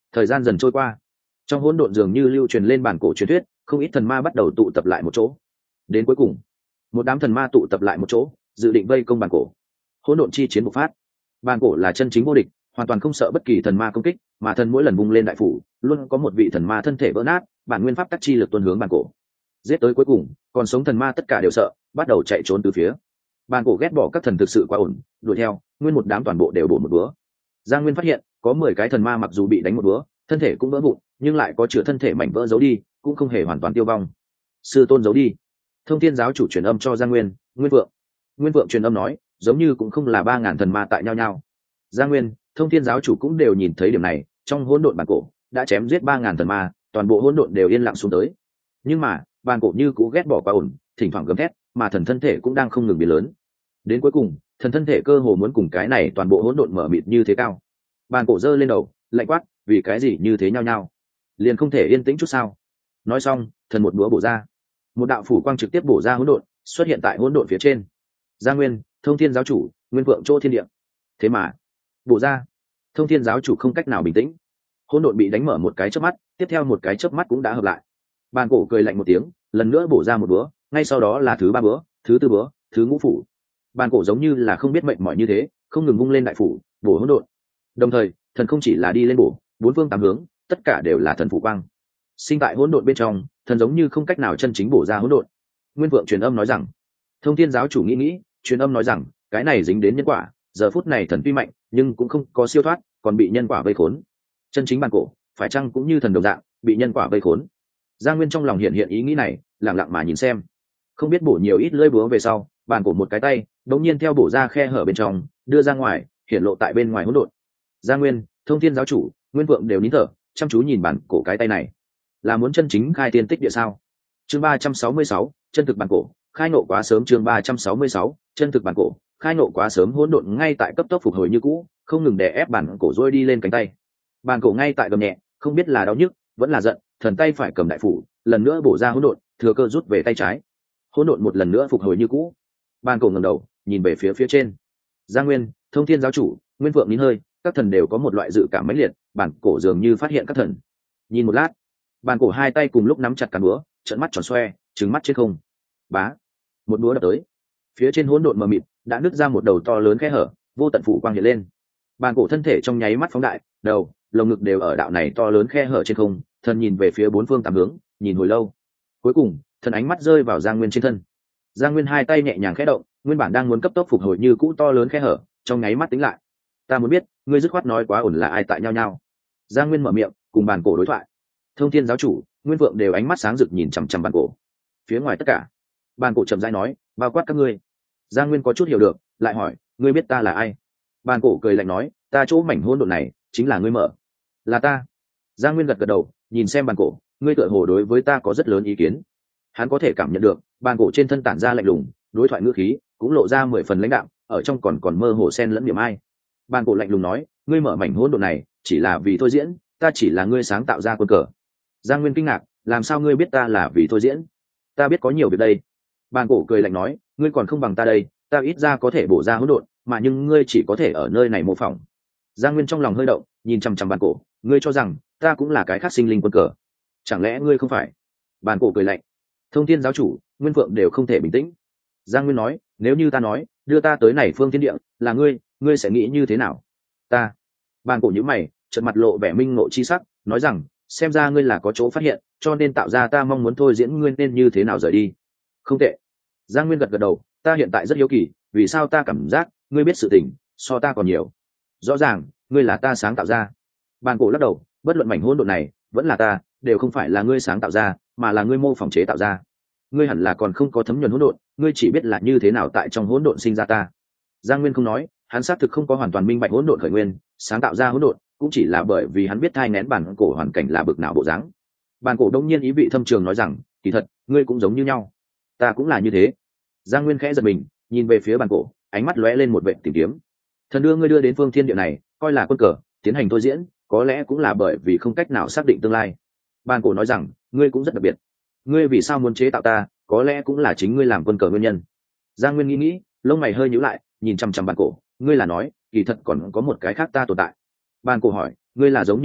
Thời gian dần trôi qua, trong hỗn độn dường như lưu truyền lên bản cổ truyền thuyết, không ít thần ma bắt đầu tụ tập lại một chỗ. Đến cuối cùng, một đám thần ma tụ tập lại một chỗ, dự định vây công bản cổ. Hỗn độn chi chiến bộc phát. Bản cổ là chân chính vô địch, hoàn toàn không sợ bất kỳ thần ma công kích, mà thần mỗi lần bung lên đại phủ, luôn có một vị thần ma thân thể vỡ nát, bản nguyên pháp tắc chi lực tuôn hướng bản cổ. Giết tới cuối cùng, còn sống thần ma tất cả đều sợ, bắt đầu chạy trốn từ phía. Bản cổ ghét bỏ các thần thực sự quá ổn, đuổi theo, nguyên một đám toàn bộ đều bổ một búa. Giang Nguyên phát hiện, có 10 cái thần ma mặc dù bị đánh một búa, thân thể cũng vỡ vụn, nhưng lại có chữa thân thể mảnh vỡ giấu đi, cũng không hề hoàn toàn tiêu vong. Sư tôn giấu đi. Thông Thiên giáo chủ truyền âm cho Giang Nguyên, Nguyên Vượng truyền âm nói, giống như cũng không là 3000 thần ma tại nhau. Giang Nguyên, Thông Thiên giáo chủ cũng đều nhìn thấy điểm này, trong hỗn độn bản cổ đã chém giết 3000 thần ma, toàn bộ hỗn độn đều yên lặng xuống tới. Nhưng mà, bản cổ như cũ ghét bỏ quá ổn, thỉnh thoảng gầm thét, mà thần thân thể cũng đang không ngừng biến lớn. Đến cuối cùng, thần thân thể cơ hồ muốn cùng cái này toàn bộ hỗn độn mở mịt như thế cao. Bản cổ giơ lên đầu, lạnh quát, vì cái gì như thế nhau, liền không thể yên tĩnh chút sao? Nói xong, thần một búa bổ ra, một đạo phủ quang trực tiếp bổ ra hỗn độn, xuất hiện tại hỗn độn phía trên. Giang Nguyên, Thông Thiên giáo chủ, Nguyên Vượng chỗ thiên địa. Thế mà, bổ ra, Thông Thiên giáo chủ không cách nào bình tĩnh. Hỗn độn bị đánh mở một cái chớp mắt, tiếp theo một cái chớp mắt cũng đã hợp lại. Bản cổ cười lạnh một tiếng, lần nữa bổ ra một búa, ngay sau đó là thứ 3 búa, thứ 4 búa, thứ ngũ phủ. Bản cổ giống như là không biết mệnh mỏi như thế, không ngừng vung lên đại phủ, bổ hỗn độn. Đồng thời, thần không chỉ là đi lên bổ, bốn phương tám hướng, tất cả đều là thần phủ quang. Sinh tại hỗn độn bên trong, thần giống như không cách nào chân chính bổ ra hỗn độn. Nguyên Vượng truyền âm nói rằng, Thông Thiên giáo chủ nghĩ, truyền âm nói rằng, cái này dính đến nhân quả, giờ phút này thần tuy mạnh, nhưng cũng không có siêu thoát, còn bị nhân quả vây khốn. Chân chính bản cổ, phải chăng cũng như thần đồng dạng, bị nhân quả vây khốn? Giang Nguyên trong lòng hiện ý nghĩ này, lặng lặng mà nhìn xem. Không biết bổ nhiều ít lưỡi búa về sau, bản cổ một cái tay, đống nhiên theo bổ ra khe hở bên trong, đưa ra ngoài, hiển lộ tại bên ngoài hỗn độn. Giang Nguyên, Thông Thiên giáo chủ, Nguyên Vượng đều nín thở, chăm chú nhìn bản cổ cái tay này, là muốn chân chính khai tiên tích địa sao? Chương 366, chân thực bản cổ, khai nộ quá sớm. Chương 366, chân thực bản cổ, khai nộ quá sớm. Hỗn độn ngay tại cấp tốc phục hồi như cũ, không ngừng đè ép bản cổ rôi đi lên cánh tay. Bản cổ ngay tại gầm nhẹ, không biết là đau nhức, vẫn là giận, thần tay phải cầm đại phủ, lần nữa bổ ra hỗn độn, thừa cơ rút về tay trái. Hỗn độn một lần nữa phục hồi như cũ. Bản cổ ngẩng đầu, nhìn về phía trên. Giang Nguyên, Thông Thiên giáo chủ, Nguyên Vượng nín hơi, các thần đều có một loại dự cảm mãnh liệt, bản cổ dường như phát hiện các thần. Nhìn một lát, bản cổ hai tay cùng lúc nắm chặt cán búa, trợn mắt tròn xoe, trừng mắt trên không. Bá, một búa đập tới. Phía trên hỗn độn mờ mịt đã nứt ra một đầu to lớn khe hở, vô tận phủ quang hiện lên. Bản cổ thân thể trong nháy mắt phóng đại, đầu, lồng ngực đều ở đạo này to lớn khe hở trên không, thần nhìn về phía bốn phương tám hướng, nhìn hồi lâu. Cuối cùng, thần ánh mắt rơi vào Giang Nguyên trên thân. Giang Nguyên hai tay nhẹ nhàng khẽ động, nguyên bản đang muốn cấp tốc phục hồi như cũ to lớn khe hở, trong nháy mắt tính lại. Ta muốn biết, ngươi dứt khoát nói quá ổn là ai tại nhau. Giang Nguyên mở miệng, cùng bản cổ đối thoại. Thông Thiên giáo chủ, Nguyên Vượng đều ánh mắt sáng rực nhìn chằm chằm bản cổ. Phía ngoài tất cả, bản cổ chậm rãi nói, bao quát các ngươi. Giang Nguyên có chút hiểu được, lại hỏi, ngươi biết ta là ai? Bản cổ cười lạnh nói, ta chỗ mảnh hỗn độn này, chính là ngươi mở. Là ta. Giang Nguyên gật gật đầu, nhìn xem bản cổ, ngươi tựa hồ đối với ta có rất lớn ý kiến. Hắn có thể cảm nhận được, bản cổ trên thân tản ra lạnh lùng, đối thoại ngữ khí cũng lộ ra 10 phần lãnh đạm, ở trong còn mơ hồ xen lẫn niềm ai. Bản cổ lạnh lùng nói, ngươi mở mảnh hỗn độn này, chỉ là vì thôi diễn, ta chỉ là ngươi sáng tạo ra quân cờ. Giang Nguyên kinh ngạc, làm sao ngươi biết ta là vì thôi diễn? Ta biết có nhiều việc đây. Bản cổ cười lạnh nói, ngươi còn không bằng ta đây, ta ít ra có thể bổ ra hỗn độn, mà nhưng ngươi chỉ có thể ở nơi này mô phỏng. Giang Nguyên trong lòng hơi động, nhìn chằm chằm bản cổ, ngươi cho rằng ta cũng là cái khác sinh linh quân cờ? Chẳng lẽ ngươi không phải? Bản cổ cười lạnh. Thông Thiên giáo chủ, Nguyên Vượng đều không thể bình tĩnh. Giang Nguyên nói, nếu như ta nói, đưa ta tới này phương thiên địa, là ngươi sẽ nghĩ như thế nào? Ta. Bản cổ nhíu mày, trợn mặt lộ vẻ minh ngộ chi sắc, nói rằng, xem ra ngươi là có chỗ phát hiện, cho nên tạo ra ta mong muốn thôi diễn ngươi nên như thế nào rời đi. Không tệ. Giang Nguyên gật gật đầu, ta hiện tại rất hiếu kỳ, vì sao ta cảm giác ngươi biết sự tình so ta còn nhiều. Rõ ràng, ngươi là ta sáng tạo ra. Bản cổ lắc đầu, bất luận mảnh hỗn độn này, vẫn là ta, đều không phải là ngươi sáng tạo ra, mà là ngươi mô phỏng chế tạo ra. Ngươi hẳn là còn không có thấm nhuần hỗn độn, ngươi chỉ biết là như thế nào tại trong hỗn độn sinh ra ta. Giang Nguyên không nói, hắn xác thực không có hoàn toàn minh bạch hỗn độn khởi nguyên, sáng tạo ra hỗn độn cũng chỉ là bởi vì hắn biết thai nén bản cổ hoàn cảnh là bực nào bộ dáng. Bản cổ đông nhiên ý vị thâm trường nói rằng, kỳ thật, ngươi cũng giống như nhau, ta cũng là như thế. Giang Nguyên khẽ giật mình, nhìn về phía bản cổ, ánh mắt lóe lên một vẻ tìm kiếm. Thần đưa ngươi đưa đến phương thiên địa này, coi là quân cờ, tiến hành thôi diễn, có lẽ cũng là bởi vì không cách nào xác định tương lai. Bản cổ nói rằng, ngươi cũng rất đặc biệt. Ngươi vì sao muốn chế tạo ta, có lẽ cũng là chính ngươi làm quân cờ nguyên nhân. Giang Nguyên nghĩ, lông mày hơi nhíu lại, nhìn chằm chằm bản cổ, ngươi là nói, kỳ thật còn có một cái khác ta tồn tại. Bản cổ hỏi, ngươi là giống như ta,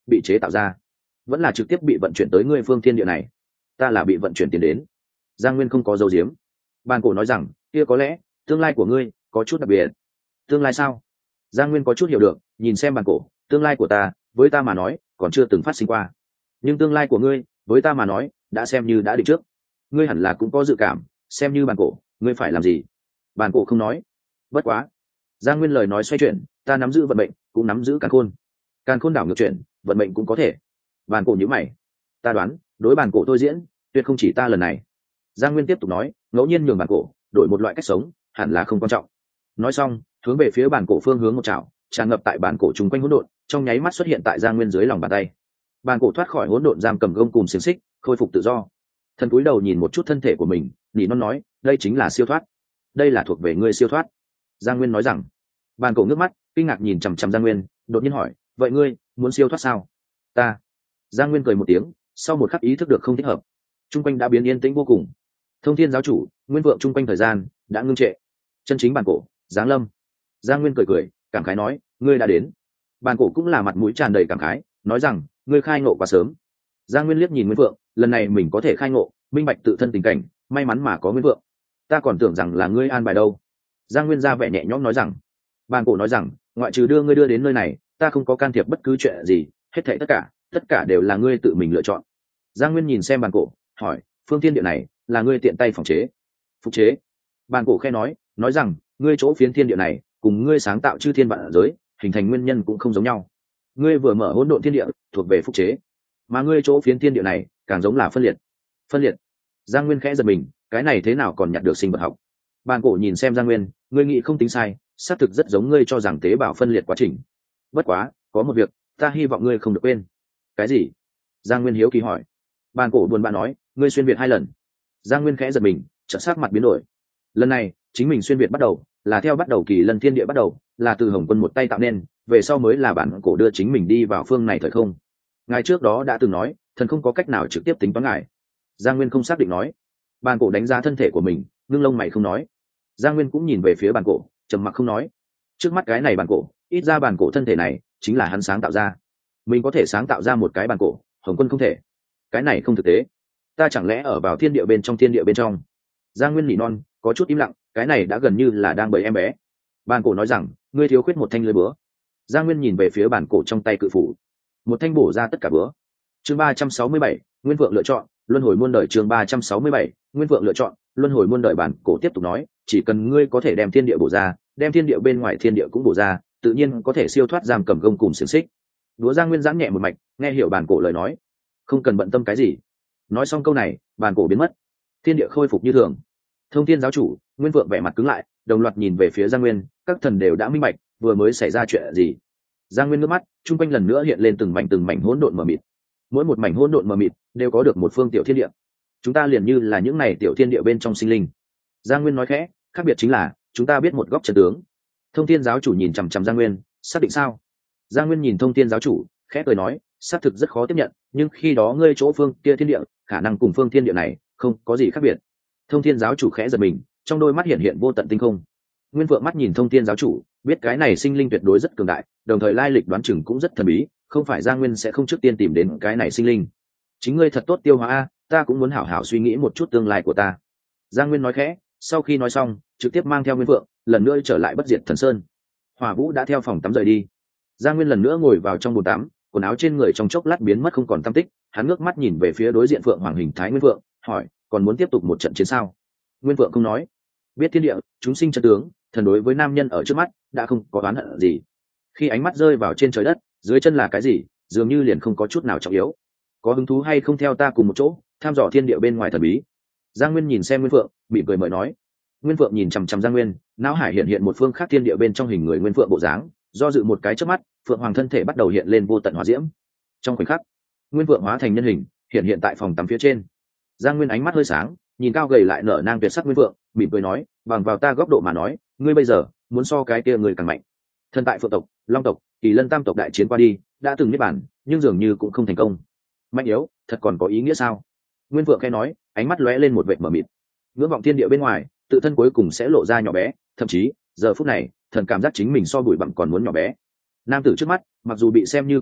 bị chế tạo ra, vẫn là trực tiếp bị vận chuyển tới ngươi phương thiên địa này? Ta là bị vận chuyển tiền đến. Giang Nguyên không có dấu diếm. Bàn cổ nói rằng, kia có lẽ tương lai của ngươi có chút đặc biệt. Tương lai sao? Giang Nguyên có chút hiểu được, nhìn xem bàn cổ, tương lai của ta với ta mà nói còn chưa từng phát sinh qua, nhưng tương lai của ngươi với ta mà nói đã xem như đã định trước. Ngươi hẳn là cũng có dự cảm, xem như bàn cổ ngươi phải làm gì. Bàn cổ không nói. Bất quá, Giang Nguyên lời nói xoay chuyển, ta nắm giữ vận mệnh cũng nắm giữ càn khôn đảo ngược chuyển, vận mệnh cũng có thể. Bàn cổ nhíu mày. Ta đoán đối bàn cổ tôi diễn tuyệt không chỉ ta lần này. Giang Nguyên tiếp tục nói, ngẫu nhiên nhường bàn cổ đổi một loại cách sống hẳn là không quan trọng. Nói xong hướng về phía bàn cổ phương hướng một chảo, tràn ngập tại bàn cổ chung quanh hỗn độn trong nháy mắt xuất hiện tại Giang Nguyên dưới lòng bàn tay. Bàn cổ thoát khỏi hỗn độn giam cầm gông cùng xiềng xích, khôi phục tự do. Thần cúi đầu nhìn một chút thân thể của mình, nhỉ non nói, đây chính là siêu thoát. Đây là thuộc về ngươi siêu thoát. Giang Nguyên nói rằng. Bàn cổ ngước mắt kinh ngạc nhìn chằm chằm Giang Nguyên, đột nhiên hỏi, vậy ngươi muốn siêu thoát sao? Ta. Giang Nguyên cười một tiếng, sau một khắc ý thức được không thích hợp. Trung quanh đã biến yên tĩnh vô cùng. Thông Thiên giáo chủ, Nguyên Vượng trung quanh thời gian đã ngưng trệ. Chân chính bàn cổ giáng lâm. Giang Nguyên cười cảm khái nói, ngươi đã đến. Bàn cổ cũng là mặt mũi tràn đầy cảm khái, nói rằng, ngươi khai ngộ quá sớm. Giang Nguyên liếc nhìn Nguyên Vượng, lần này mình có thể khai ngộ, minh bạch tự thân tình cảnh, may mắn mà có Nguyên Vượng. Ta còn tưởng rằng là ngươi an bài đâu. Giang Nguyên ra vẻ nhẹ nhõm nói rằng. Bàn cổ nói rằng, ngoại trừ đưa ngươi đưa đến nơi này, ta không có can thiệp bất cứ chuyện gì, hết thảy tất cả đều là ngươi tự mình lựa chọn. Giang Nguyên nhìn xem bàn cổ, hỏi, phương thiên địa này là ngươi tiện tay phòng chế? Phục chế. Bàn cổ khẽ nói rằng, ngươi chỗ phiến thiên địa này cùng ngươi sáng tạo chư thiên vạn giới hình thành nguyên nhân cũng không giống nhau. Ngươi vừa mở hỗn độn thiên địa thuộc về phục chế, mà ngươi chỗ phiến thiên địa này càng giống là phân liệt. Giang Nguyên khẽ giật mình, cái này thế nào còn nhặt được sinh vật học? Bàn cổ nhìn xem Giang Nguyên, ngươi nghĩ không tính sai, xác thực rất giống ngươi cho rằng tế bào phân liệt quá trình. Bất quá có một việc ta hy vọng ngươi không được quên. Cái gì? Giang Nguyên hiếu kỳ hỏi. Bàn cổ buồn bã nói, ngươi xuyên việt 2 lần. Giang Nguyên khẽ giật mình, chợt sắc mặt biến đổi. Lần này chính mình xuyên việt bắt đầu là theo bắt đầu kỳ lân thiên địa bắt đầu, là từ Hồng Quân một tay tạo nên, về sau mới là bản cổ đưa chính mình đi vào phương này thời không. Ngài trước đó đã từng nói, thần không có cách nào trực tiếp tính toán ngài. Giang Nguyên không xác định nói. Bàn cổ đánh giá thân thể của mình, ngưng lông mày không nói. Giang Nguyên cũng nhìn về phía bàn cổ, trầm mặc không nói. Trước mắt cái này bàn cổ, ít ra bàn cổ thân thể này chính là hắn sáng tạo ra. Mình có thể sáng tạo ra một cái bàn cổ, Hồng Quân không thể. Cái này không thực tế. Ta chẳng lẽ ở vào thiên địa bên trong? Giang Nguyên nỉ non, có chút im lặng, cái này đã gần như là đang bày em bé. Bàn cổ nói rằng, ngươi thiếu khuyết một thanh lưới búa. Giang Nguyên nhìn về phía bàn cổ trong tay cự phủ, một thanh bổ ra tất cả búa. Chương 367, Nguyên Vượng lựa chọn, luân hồi muôn đời. Chương 367, Nguyên Vượng lựa chọn, luân hồi muôn đời. Bàn cổ tiếp tục nói, chỉ cần ngươi có thể đem thiên địa bổ ra, đem thiên địa bên ngoài thiên địa cũng bổ ra, tự nhiên có thể siêu thoát giam cầm gông cùng xiềng xích. Đúa Giang Nguyên giãn nhẹ một mạch, nghe hiểu bàn cổ lời nói, không cần bận tâm cái gì. Nói xong câu này, bàn cổ biến mất, thiên địa khôi phục như thường. Thông Thiên giáo chủ, Nguyên Vượng vẻ mặt cứng lại, đồng loạt nhìn về phía Giang Nguyên, các thần đều đã minh bạch vừa mới xảy ra chuyện gì. Giang Nguyên nước mắt chung quanh lần nữa hiện lên từng mảnh hỗn độn mờ mịt. Mỗi một mảnh hỗn độn mờ mịt đều có được một phương tiểu thiên địa. Chúng ta liền như là những này tiểu thiên địa bên trong sinh linh. Giang Nguyên nói khẽ, khác biệt chính là chúng ta biết một góc chân tướng. Thông Thiên giáo chủ nhìn chằm chằm Giang Nguyên, xác định sao? Giang Nguyên nhìn Thông Thiên giáo chủ, khẽ cười nói, xác thực rất khó tiếp nhận, nhưng khi đó ngươi chỗ phương kia thiên địa khả năng cùng phương thiên địa này không có gì khác biệt. Thông Thiên giáo chủ khẽ giật mình, trong đôi mắt hiện vô tận tinh không. Nguyên Vượng mắt nhìn Thông Thiên giáo chủ, biết cái này sinh linh tuyệt đối rất cường đại, đồng thời lai lịch đoán chừng cũng rất thần bí, không phải Giang Nguyên sẽ không trước tiên tìm đến cái này sinh linh. Chính ngươi thật tốt tiêu hóa a, ta cũng muốn hảo hảo suy nghĩ một chút tương lai của ta. Giang Nguyên nói khẽ, sau khi nói xong, trực tiếp mang theo Nguyên Vượng lần nữa trở lại Bất Diệt Thần Sơn. Hỏa Vũ đã theo phòng tắm rời đi. Giang Nguyên lần nữa ngồi vào trong bồn tắm, quần áo trên người trong chốc lát biến mất không còn tăm tích, hắn ngước mắt nhìn về phía đối diện Phượng Hoàng hình thái Nguyên Vượng, hỏi, còn muốn tiếp tục một trận chiến sao? Nguyên Vượng không nói. Biết thiên địa chúng sinh chân tướng, thần đối với nam nhân ở trước mắt đã không có oán hận gì. Khi ánh mắt rơi vào trên trời đất, dưới chân là cái gì, dường như liền không có chút nào trọng yếu. Có hứng thú hay không theo ta cùng một chỗ tham dò thiên địa bên ngoài thần bí? Giang Nguyên nhìn xem Nguyên Vượng, mỉm cười mời nói. Nguyên Vượng nhìn chằm chằm Giang Nguyên, não hải hiện một phương khác thiên địa bên trong hình người Nguyên Vượng bộ dáng, do dự một cái chớp mắt, Phượng Hoàng thân thể bắt đầu hiện lên vô tận hỏa diễm. Trong khoảnh khắc, Nguyên Vượng hóa thành nhân hình, hiện tại phòng tắm phía trên. Giang Nguyên ánh mắt hơi sáng, nhìn cao gầy lại nở nang tuyệt sắc Nguyên Vượng, mỉm cười nói, bằng vào ta góc độ mà nói, ngươi bây giờ muốn so cái kia người càng mạnh. Thần tại Phượng tộc, Long tộc, Kỳ Lân tam tộc đại chiến qua đi, đã từng niết bản, nhưng dường như cũng không thành công. Mạnh yếu, thật còn có ý nghĩa sao? Nguyên Vượng khẽ nói, ánh mắt lóe lên một vệt mờ mịt. Ngưỡng vọng thiên địa bên ngoài, tự thân cuối cùng sẽ lộ ra nhỏ bé, thậm chí, giờ phút này, thần cảm giác chính mình so bụi bặm còn muốn nhỏ bé. Nam tử trước mắt, mặc dù bị xem như quân cờ,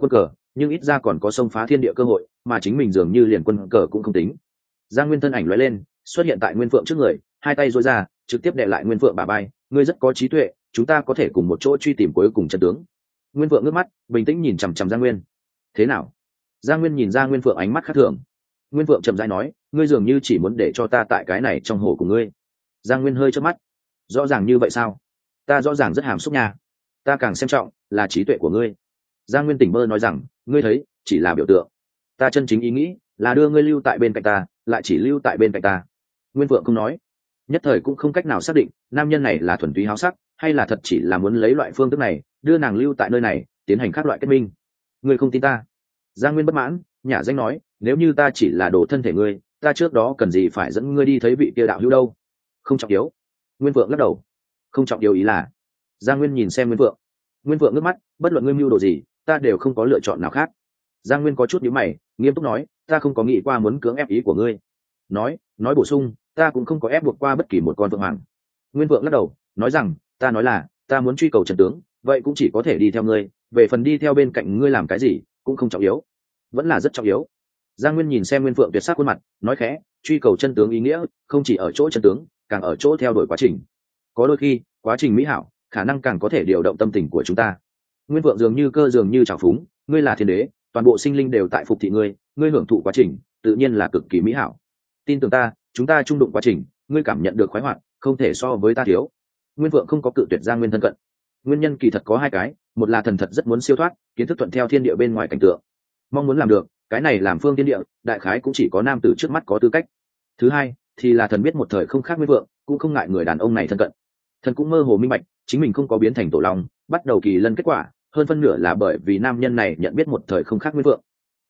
nhưng ít ra còn có xông phá thiên địa cơ hội, mà chính mình dường như liền quân cờ cũng không tính. Giang Nguyên thân ảnh lóe lên, xuất hiện tại Nguyên Phượng trước người, hai tay duỗi ra, trực tiếp đè lại Nguyên Phượng bả vai, ngươi rất có trí tuệ, chúng ta có thể cùng một chỗ truy tìm cuối cùng chân tướng. Nguyên Phượng ngước mắt, bình tĩnh nhìn chằm chằm Giang Nguyên. Thế nào? Giang Nguyên nhìn ra Nguyên Phượng ánh mắt khác thường. Nguyên Phượng chậm rãi nói, ngươi dường như chỉ muốn để cho ta tại cái này trong hồ của ngươi. Giang Nguyên hơi chớp mắt. Rõ ràng như vậy sao? Ta rõ ràng rất hàm xúc nha. Ta càng xem trọng là trí tuệ của ngươi. Giang Nguyên tỉnh mơ nói rằng, ngươi thấy chỉ là biểu tượng. Ta chân chính ý nghĩ là đưa ngươi lưu tại bên cạnh ta, lại chỉ lưu tại bên cạnh ta. Nguyên Phượng không nói, nhất thời cũng không cách nào xác định nam nhân này là thuần túy háo sắc hay là thật chỉ là muốn lấy loại phương thức này đưa nàng lưu tại nơi này tiến hành các loại kết minh. Ngươi không tin ta? Giang Nguyên bất mãn, nhả danh nói, nếu như ta chỉ là đồ thân thể ngươi, ta trước đó cần gì phải dẫn ngươi đi thấy vị kia đạo hữu đâu? Không trọng yếu. Nguyên Phượng lắc đầu. Không trọng yếu ý là? Giang Nguyên nhìn xem Nguyên Phượng. Nguyên Phượng ngước mắt, bất luận ngươi mưu đồ gì, ta đều không có lựa chọn nào khác. Giang Nguyên có chút nhíu mày, nghiêm túc nói, ta không có nghĩ qua muốn cưỡng ép ý của ngươi. Nói bổ sung, ta cũng không có ép buộc qua bất kỳ một con phượng hoàng. Nguyên Phượng lắc đầu, nói rằng, ta nói là, ta muốn truy cầu chân tướng, vậy cũng chỉ có thể đi theo ngươi, về phần đi theo bên cạnh ngươi làm cái gì, cũng không trọng yếu. Vẫn là rất trọng yếu. Giang Nguyên nhìn xem Nguyên Phượng tuyệt sắc khuôn mặt, nói khẽ, truy cầu chân tướng ý nghĩa, không chỉ ở chỗ chân tướng, càng ở chỗ theo đuổi quá trình. Có đôi khi, quá trình mỹ hảo, khả năng càng có thể điều động tâm tình của chúng ta. Nguyên Phượng dường như cơ dường như trào phúng, ngươi là thiên đế, toàn bộ sinh linh đều tại phục thị ngươi, ngươi hưởng thụ quá trình, tự nhiên là cực kỳ mỹ hảo. Tin tưởng ta, chúng ta chung đụng quá trình, ngươi cảm nhận được khoái hoạt, không thể so với ta thiếu. Nguyên Phượng không có cự tuyệt Giang Nguyên thân cận. Nguyên nhân kỳ thật có hai cái, một là thần thật rất muốn siêu thoát, kiến thức thuận theo thiên địa bên ngoài cảnh tượng, mong muốn làm được, cái này làm phương thiên địa, đại khái cũng chỉ có nam tử trước mắt có tư cách. Thứ hai, thì là thần biết một thời không khác Nguyên Phượng, cũng không ngại người đàn ông này thân cận. Thần cũng mơ hồ minh bạch, chính mình không có biến thành tổ long, bắt đầu kỳ lân kết quả, hơn phân nửa là bởi vì nam nhân này nhận biết một thời không khác Nguyên Phượng.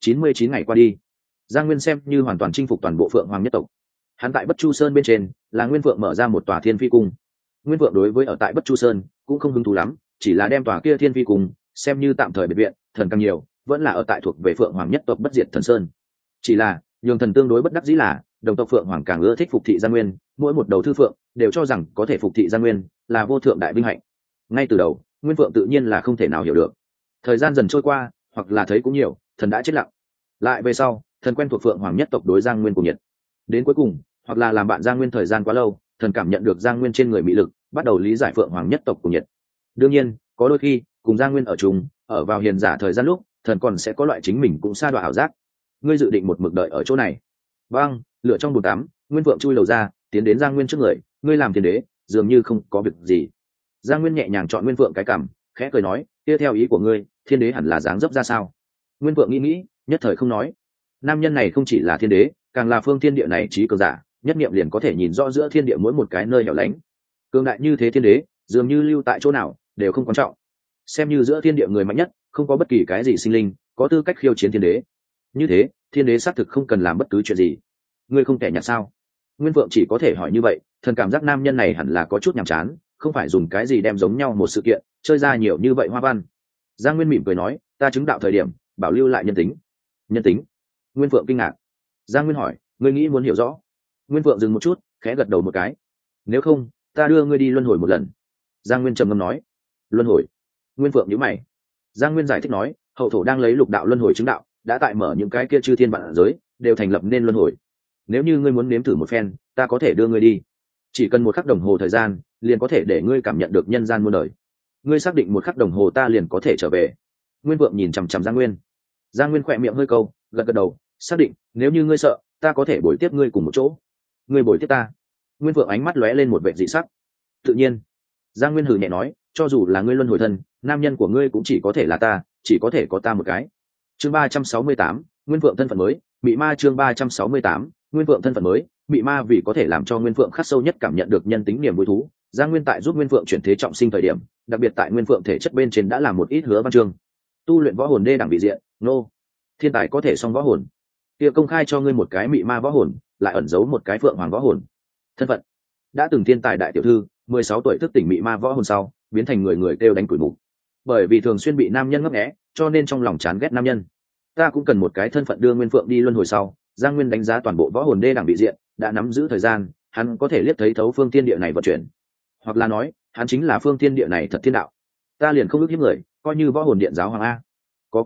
99 ngày qua đi, Giang Nguyên xem như hoàn toàn chinh phục toàn bộ Phượng Hoàng nhất tộc. Hắn tại Bất Chu Sơn bên trên, là Nguyên Phượng mở ra một tòa Thiên Phi cung. Nguyên Phượng đối với ở tại Bất Chu Sơn cũng không hứng thú lắm, chỉ là đem tòa kia Thiên Phi cung xem như tạm thời biệt viện, thần càng nhiều, vẫn là ở tại thuộc về Phượng Hoàng nhất tộc Bất Diệt Thần Sơn. Chỉ là, nhường thần tương đối bất đắc dĩ là, đồng tộc Phượng Hoàng càng ưa thích phục thị Giang Nguyên, mỗi một đầu thư phượng đều cho rằng có thể phục thị Giang Nguyên là vô thượng đại vinh hạnh. Ngay từ đầu, Nguyên Phượng tự nhiên là không thể nào hiểu được. Thời gian dần trôi qua, hoặc là thấy cũng nhiều, thần đã chết lặng. Lại về sau, thần quen thuộc Phượng Hoàng nhất tộc đối Giang Nguyên cùng nhiệt. Đến cuối cùng, hoặc là làm bạn Giang Nguyên thời gian quá lâu, thần cảm nhận được Giang Nguyên trên người mỹ lực, bắt đầu lý giải Phượng Hoàng nhất tộc cùng nhiệt. Đương nhiên, có đôi khi, cùng Giang Nguyên ở chung, ở vào hiền giả thời gian lúc, thần còn sẽ có loại chính mình cũng sa đọa ảo giác. Ngươi dự định một mực đợi ở chỗ này? Vâng, lửa trong bồn tắm, Nguyên Phượng chui lầu ra, tiến đến Giang Nguyên trước người, ngươi làm thiên đế, dường như không có việc gì. Giang Nguyên nhẹ nhàng chọn Nguyên Phượng cái cằm, khẽ cười nói, kia theo ý của ngươi, thiên đế hẳn là dáng dấp ra sao? Nguyên Phượng nghĩ, nhất thời không nói. Nam nhân này không chỉ là thiên đế, càng là phương thiên địa này trí cường giả, nhất niệm liền có thể nhìn rõ giữa thiên địa mỗi một cái nơi hẻo lánh. Cường đại như thế thiên đế, dường như lưu tại chỗ nào đều không quan trọng. Xem như giữa thiên địa người mạnh nhất, không có bất kỳ cái gì sinh linh có tư cách khiêu chiến thiên đế. Như thế, thiên đế xác thực không cần làm bất cứ chuyện gì. Ngươi không thể nhạt sao? Nguyên Phượng chỉ có thể hỏi như vậy, thần cảm giác nam nhân này hẳn là có chút nhàm chán, không phải dùng cái gì đem giống nhau một sự kiện, chơi ra nhiều như vậy hoa văn. Giang Nguyên mỉm cười nói, ta chứng đạo thời điểm, bảo lưu lại nhân tính. Nhân tính? Nguyên Phượng kinh ngạc. Giang Nguyên hỏi, ngươi nghĩ muốn hiểu rõ? Nguyên Phượng dừng một chút, khẽ gật đầu một cái. Nếu không, ta đưa ngươi đi luân hồi một lần. Giang Nguyên trầm ngâm nói. Luân hồi? Nguyên Phượng nhíu mày. Giang Nguyên giải thích nói, hậu thổ đang lấy lục đạo luân hồi chứng đạo, đã tại mở những cái kia chư thiên vạn giới, đều thành lập nên luân hồi. Nếu như ngươi muốn nếm thử một phen, ta có thể đưa ngươi đi. Chỉ cần một khắc đồng hồ thời gian, liền có thể để ngươi cảm nhận được nhân gian muôn đời. Ngươi xác định một khắc đồng hồ ta liền có thể trở về? Nguyên Phượng nhìn chằm chằm Giang Nguyên. Giang Nguyên khỏe miệng hơi câu, gật gật đầu, xác định, nếu như ngươi sợ, ta có thể bồi tiếp ngươi cùng một chỗ. Ngươi bồi tiếp ta? Nguyên Phượng ánh mắt lóe lên một vẻ dị sắc. Tự nhiên. Giang Nguyên hừ nhẹ nói, cho dù là ngươi luân hồi thân, nam nhân của ngươi cũng chỉ có thể là ta, chỉ có thể có ta một cái. Chương 368, Nguyên Phượng thân phận mới, Mị Ma. Chương 368, Nguyên Phượng thân phận mới, Mị Ma. Vì có thể làm cho Nguyên Phượng khắc sâu nhất cảm nhận được nhân tính niềm vui thú, Giang Nguyên tại giúp Nguyên Phượng chuyển thế trọng sinh thời điểm, đặc biệt tại Nguyên Phượng thể chất bên trên đã làm một ít hứa văn chương. Tu luyện võ hồn đê đẳng vị diện, nô. Thiên tài có thể song võ hồn. Kia công khai cho ngươi một cái Mị Ma võ hồn, lại ẩn giấu một cái Phượng Hoàng võ hồn. Thân phận: đã từng thiên tài đại tiểu thư, 16 tuổi thức tỉnh Mị Ma võ hồn sau, biến thành người người kêu đánh củi mục. Bởi vì thường xuyên bị nam nhân ngấp nghé, cho nên trong lòng chán ghét nam nhân. Ta cũng cần một cái thân phận đưa Nguyên Phượng đi luân hồi sau. Giang Nguyên đánh giá toàn bộ võ hồn đê đẳng vị diện, đã nắm giữ thời gian, hắn có thể liếc thấy thấu phương thiên địa này vận chuyển, hoặc là nói, hắn chính là phương thiên địa này thật thiên đạo. Ta liền không ước hiếp người, coi như võ hồn điện giáo hoàng a. Có quyết định,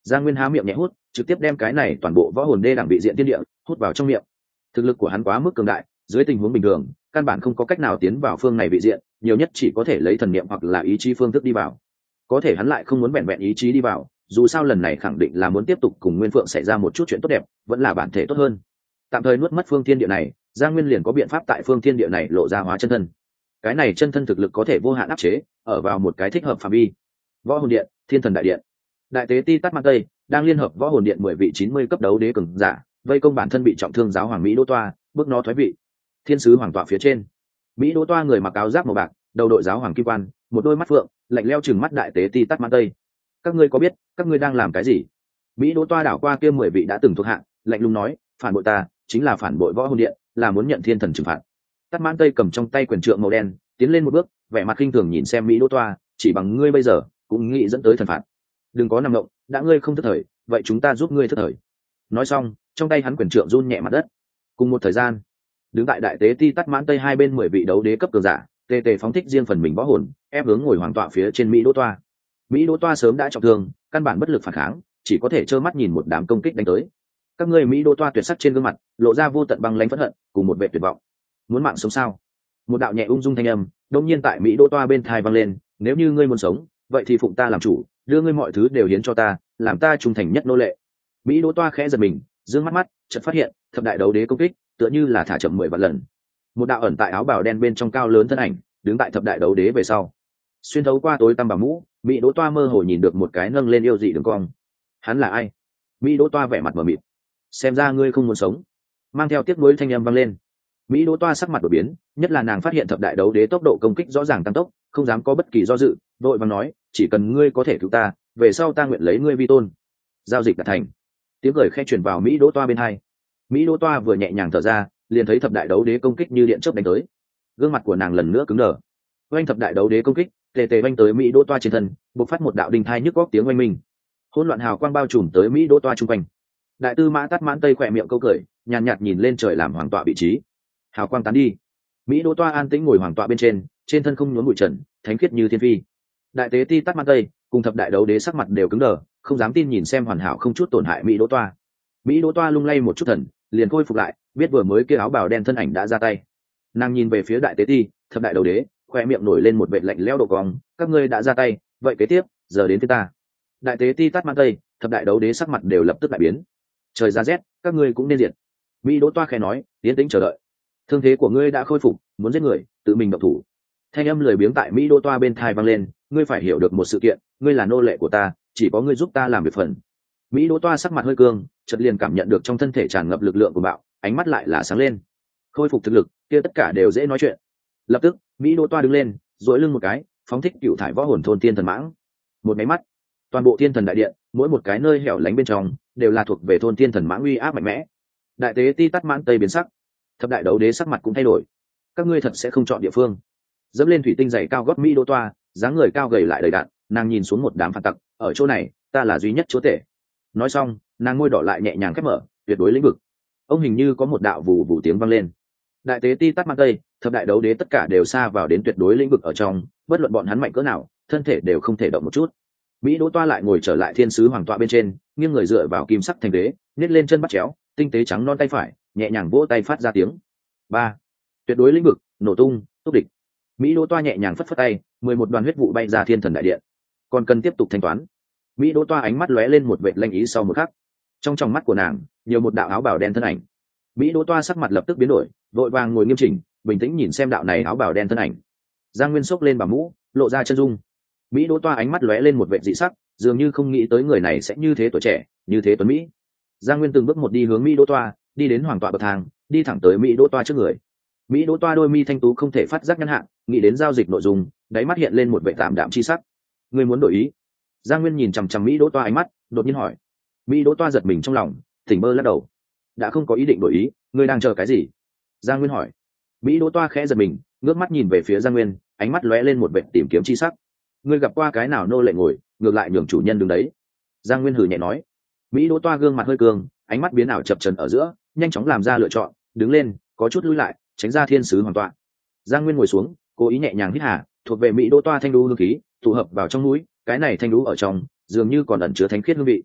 Giang Nguyên há miệng nhẹ hút, trực tiếp đem cái này toàn bộ võ hồn đê đẳng vị diện tiên địa hút vào trong miệng. Thực lực của hắn quá mức cường đại, dưới tình huống bình thường căn bản không có cách nào tiến vào phương này vị diện, nhiều nhất chỉ có thể lấy thần niệm hoặc là ý chí phương thức đi vào. Có thể hắn lại không muốn vẹn vẹn ý chí đi vào, dù sao lần này khẳng định là muốn tiếp tục cùng Nguyên Phượng xảy ra một chút chuyện tốt đẹp, vẫn là bản thể tốt hơn. Tạm thời nuốt mất phương thiên địa này, Giang Nguyên liền có biện pháp tại phương thiên địa này lộ ra hóa chân thân. Cái này chân thân thực lực có thể vô hạn áp chế, ở vào một cái thích hợp phạm vi. Võ hồn điện, Thiên Thần đại điện. Đại tế Ti Tát Ma Tây đang liên hợp võ hồn điện 10 vị 90 cấp đấu đế cường giả, vây công bản thân bị trọng thương giáo hoàng Mỹ Đỗ Toa, bước nó thoái vị. Thiên sứ hoàng tọa phía trên, Mỹ Đỗ Toa người mặc áo giáp màu bạc, đầu đội giáo hoàng kim quan, một đôi mắt phượng lạnh leo chừng mắt đại tế Ti Tát Ma Tây. Các ngươi có biết các ngươi đang làm cái gì? Mỹ Đỗ Toa đảo qua kia 10 vị đã từng thuộc hạ, lạnh lùng nói, phản bội ta chính là phản bội võ hồn điện, là muốn nhận thiên thần trừng phạt. Tát Mãn Tây cầm trong tay quyền trượng màu đen, tiến lên một bước, vẻ mặt khinh thường nhìn xem Mỹ Đỗ Toa, chỉ bằng ngươi bây giờ cũng nghĩ dẫn tới thần phạt. Đừng có nằm ngộng, đã ngươi không thất thời, vậy chúng ta giúp ngươi thất thời. Nói xong, trong tay hắn quyền trượng run nhẹ mặt đất. Cùng một thời gian, đứng tại đại tế Ti Tát Mãn Tây hai bên 10 vị đấu đế cấp cường giả, tề tề phóng thích riêng phần mình võ hồn, ép hướng ngồi hoàng tọa phía trên Mỹ Đỗ Toa. Mỹ Đỗ Toa sớm đã trọng thương, căn bản bất lực phản kháng, chỉ có thể trơ mắt nhìn một đám công kích đánh tới. Các ngươi Mỹ Đỗ Toa tuyệt sắc trên gương mặt lộ ra vô tận băng lãnh phẫn hận, cùng một vẻ tuyệt vọng. Muốn mạng sống sao? Một đạo nhẹ ung dung thanh âm đột nhiên tại Mỹ Đỗ Toa bên tai vang lên, nếu như ngươi muốn sống, vậy thì phụng ta làm chủ, đưa ngươi mọi thứ đều hiến cho ta, làm ta trung thành nhất nô lệ. Mỹ Đỗ Toa khẽ giật mình, dương mắt chợt phát hiện thập đại đấu đế công kích tựa như là thả chậm 10 vạn lần. Một đạo ẩn tại áo bào đen bên trong cao lớn thân ảnh đứng tại thập đại đấu đế về sau, xuyên thấu qua tối tăm bảo mũ, Mỹ Đỗ Toa mơ hồ nhìn được một cái nâng lên yêu dị đường cong. Hắn là ai? Mỹ Đỗ Toa vẻ mặt mờ mịt. Xem ra ngươi không muốn sống. Mang theo tiếc nuối thanh âm vang lên. Mỹ Đỗ Toa sắc mặt đổi biến, nhất là nàng phát hiện thập đại đấu đế tốc độ công kích rõ ràng tăng tốc, không dám có bất kỳ do dự, vội vàng nói, chỉ cần ngươi có thể cứu ta, về sau ta nguyện lấy ngươi vi tôn. Giao dịch đạt thành. Tiếng cười khẽ truyền vào Mỹ Đỗ Toa bên hai. Mỹ Đỗ Toa vừa nhẹ nhàng thở ra, liền thấy thập đại đấu đế công kích như điện chớp đánh tới. Gương mặt của nàng lần nữa cứng đờ. Oanh thập đại đấu đế công kích, tề tề oanh tới Mỹ Đỗ Toa trên thân, bộc phát một đạo đinh thai nhức góc tiếng oanh minh. Hỗn loạn hào quang bao trùm tới Mỹ Đỗ Toa trung quanh. Đại tư mã Tát Mãn Tây khỏe miệng câu cười, nhàn nhạt nhìn lên trời làm hoàng tọa vị trí. Hào quang tán đi, Mỹ Đỗ Toa an tĩnh ngồi hoàng tọa bên trên thân không nhuốm bụi trần, thánh khiết như thiên phi. Đại tế Ti Tát Mãn Tây cùng thập đại đấu đế sắc mặt đều cứng đờ, không dám tin nhìn xem hoàn hảo không chút tổn hại Mỹ Đỗ Toa. Mỹ Đỗ Toa lung lay một chút thần, liền khôi phục lại, biết vừa mới kia áo bào đen thân ảnh đã ra tay. Nàng nhìn về phía đại tế Ti, thập đại đấu đế, khoe miệng nổi lên một vệt lạnh lẽo độ cong, các ngươi đã ra tay, vậy kế tiếp, giờ đến phía ta. Đại tế Ti Tát Mãn Tây, thập đại đấu đế sắc mặt đều lập tức đại biến. Trời ra rét, các ngươi cũng nên diệt. Mỹ Đỗ Toa khẽ nói, tiến tĩnh chờ đợi. Thương thế của ngươi đã khôi phục, muốn giết người, tự mình động thủ. Thanh âm lười biếng tại Mỹ Đỗ Toa bên tai vang lên, ngươi phải hiểu được một sự kiện, ngươi là nô lệ của ta, chỉ có ngươi giúp ta làm việc phần. Mỹ Đỗ Toa sắc mặt hơi cương, chợt liền cảm nhận được trong thân thể tràn ngập lực lượng của bạo, ánh mắt lại là sáng lên. Khôi phục thực lực, kia tất cả đều dễ nói chuyện. Lập tức, Mỹ Đỗ Toa đứng lên, duỗi lưng một cái, phóng thích cựu thải võ hồn thôn thiên thần mãng. Một máy mắt, toàn bộ thiên thần đại điện, mỗi một cái nơi hẻo lánh bên trong, đều là thuộc về thôn thiên thần mãng uy áp mạnh mẽ. Đại tế Ti Tát Mãn Tây biến sắc, thập đại đấu đế sắc mặt cũng thay đổi. Các ngươi thật sẽ không chọn địa phương. Dẫm lên thủy tinh dày cao gót Mỹ Đỗ Toa, dáng người cao gầy lại đầy đặn, nàng nhìn xuống một đám phản tặc, ở chỗ này, ta là duy nhất chúa tể. Nói xong, nàng môi đỏ lại nhẹ nhàng khép mở, tuyệt đối lĩnh vực. Ông hình như có một đạo vù vù tiếng vang lên. Đại tế Ti Tát Mãn Tây, thập đại đấu đế tất cả đều xa vào đến tuyệt đối lĩnh vực ở trong, bất luận bọn hắn mạnh cỡ nào, thân thể đều không thể động một chút. Mỹ Đỗ Toa lại ngồi trở lại thiên sứ hoàng tọa bên trên, nghiêng người dựa vào kim sắc thành đế, nhét lên chân bắt chéo, tinh tế trắng non tay phải, nhẹ nhàng vỗ tay phát ra tiếng. Ba, tuyệt đối lĩnh vực, nổ tung, tốc địch. Mỹ Đỗ Toa nhẹ nhàng phất phất tay, 11 đoàn huyết vụ bay ra thiên thần đại điện. Còn cần tiếp tục thanh toán. Mỹ Đỗ Toa ánh mắt lóe lên một vệt lanh ý sau một khắc. Trong tròng mắt của nàng, nhiều một đạo áo bào đen thân ảnh. Mỹ Đỗ Toa sắc mặt lập tức biến đổi, vội vàng ngồi nghiêm chỉnh, bình tĩnh nhìn xem đạo này áo bào đen thân ảnh. Giang Nguyên xốc lên bà mũ, lộ ra chân dung. Mỹ Đỗ Toa ánh mắt lóe lên một vệt dị sắc, dường như không nghĩ tới người này sẽ như thế tuổi trẻ, như thế tuấn mỹ. Giang Nguyên từng bước một đi hướng Mỹ Đỗ Toa, đi đến hoàng tọa bậc thang, đi thẳng tới Mỹ Đỗ Toa trước người. Mỹ Đỗ Toa đôi mi thanh tú không thể phát giác ngắn hạn, nghĩ đến giao dịch nội dung, đáy mắt hiện lên một vẻ tạm đạm chi sắc. Ngươi muốn đổi ý? Giang Nguyên nhìn chằm chằm Mỹ Đỗ Toa ánh mắt, đột nhiên hỏi. Mỹ Đỗ Toa giật mình trong lòng, tỉnh bơ lắc đầu. Đã không có ý định đổi ý, ngươi đang chờ cái gì? Giang Nguyên hỏi. Mỹ Đỗ Toa khẽ giật mình, ngước mắt nhìn về phía Giang Nguyên, ánh mắt lóe lên một vẻ tìm kiếm chi sắc. Ngươi gặp qua cái nào nô lệ ngồi, ngược lại nhường chủ nhân đứng đấy? Giang Nguyên hừ nhẹ nói. Mỹ Đỗ Toa gương mặt hơi cường, ánh mắt biến ảo chập chờn ở giữa, nhanh chóng làm ra lựa chọn, đứng lên, có chút lùi lại, tránh ra thiên sứ hoàng tọa. Giang Nguyên ngồi xuống, cố ý nhẹ nhàng hít hà, thuộc về Mỹ Đỗ Toa thanh đu hương khí, tụ hợp vào trong mũi, cái này thanh đu ở trong, dường như còn ẩn chứa thánh khiết hương vị.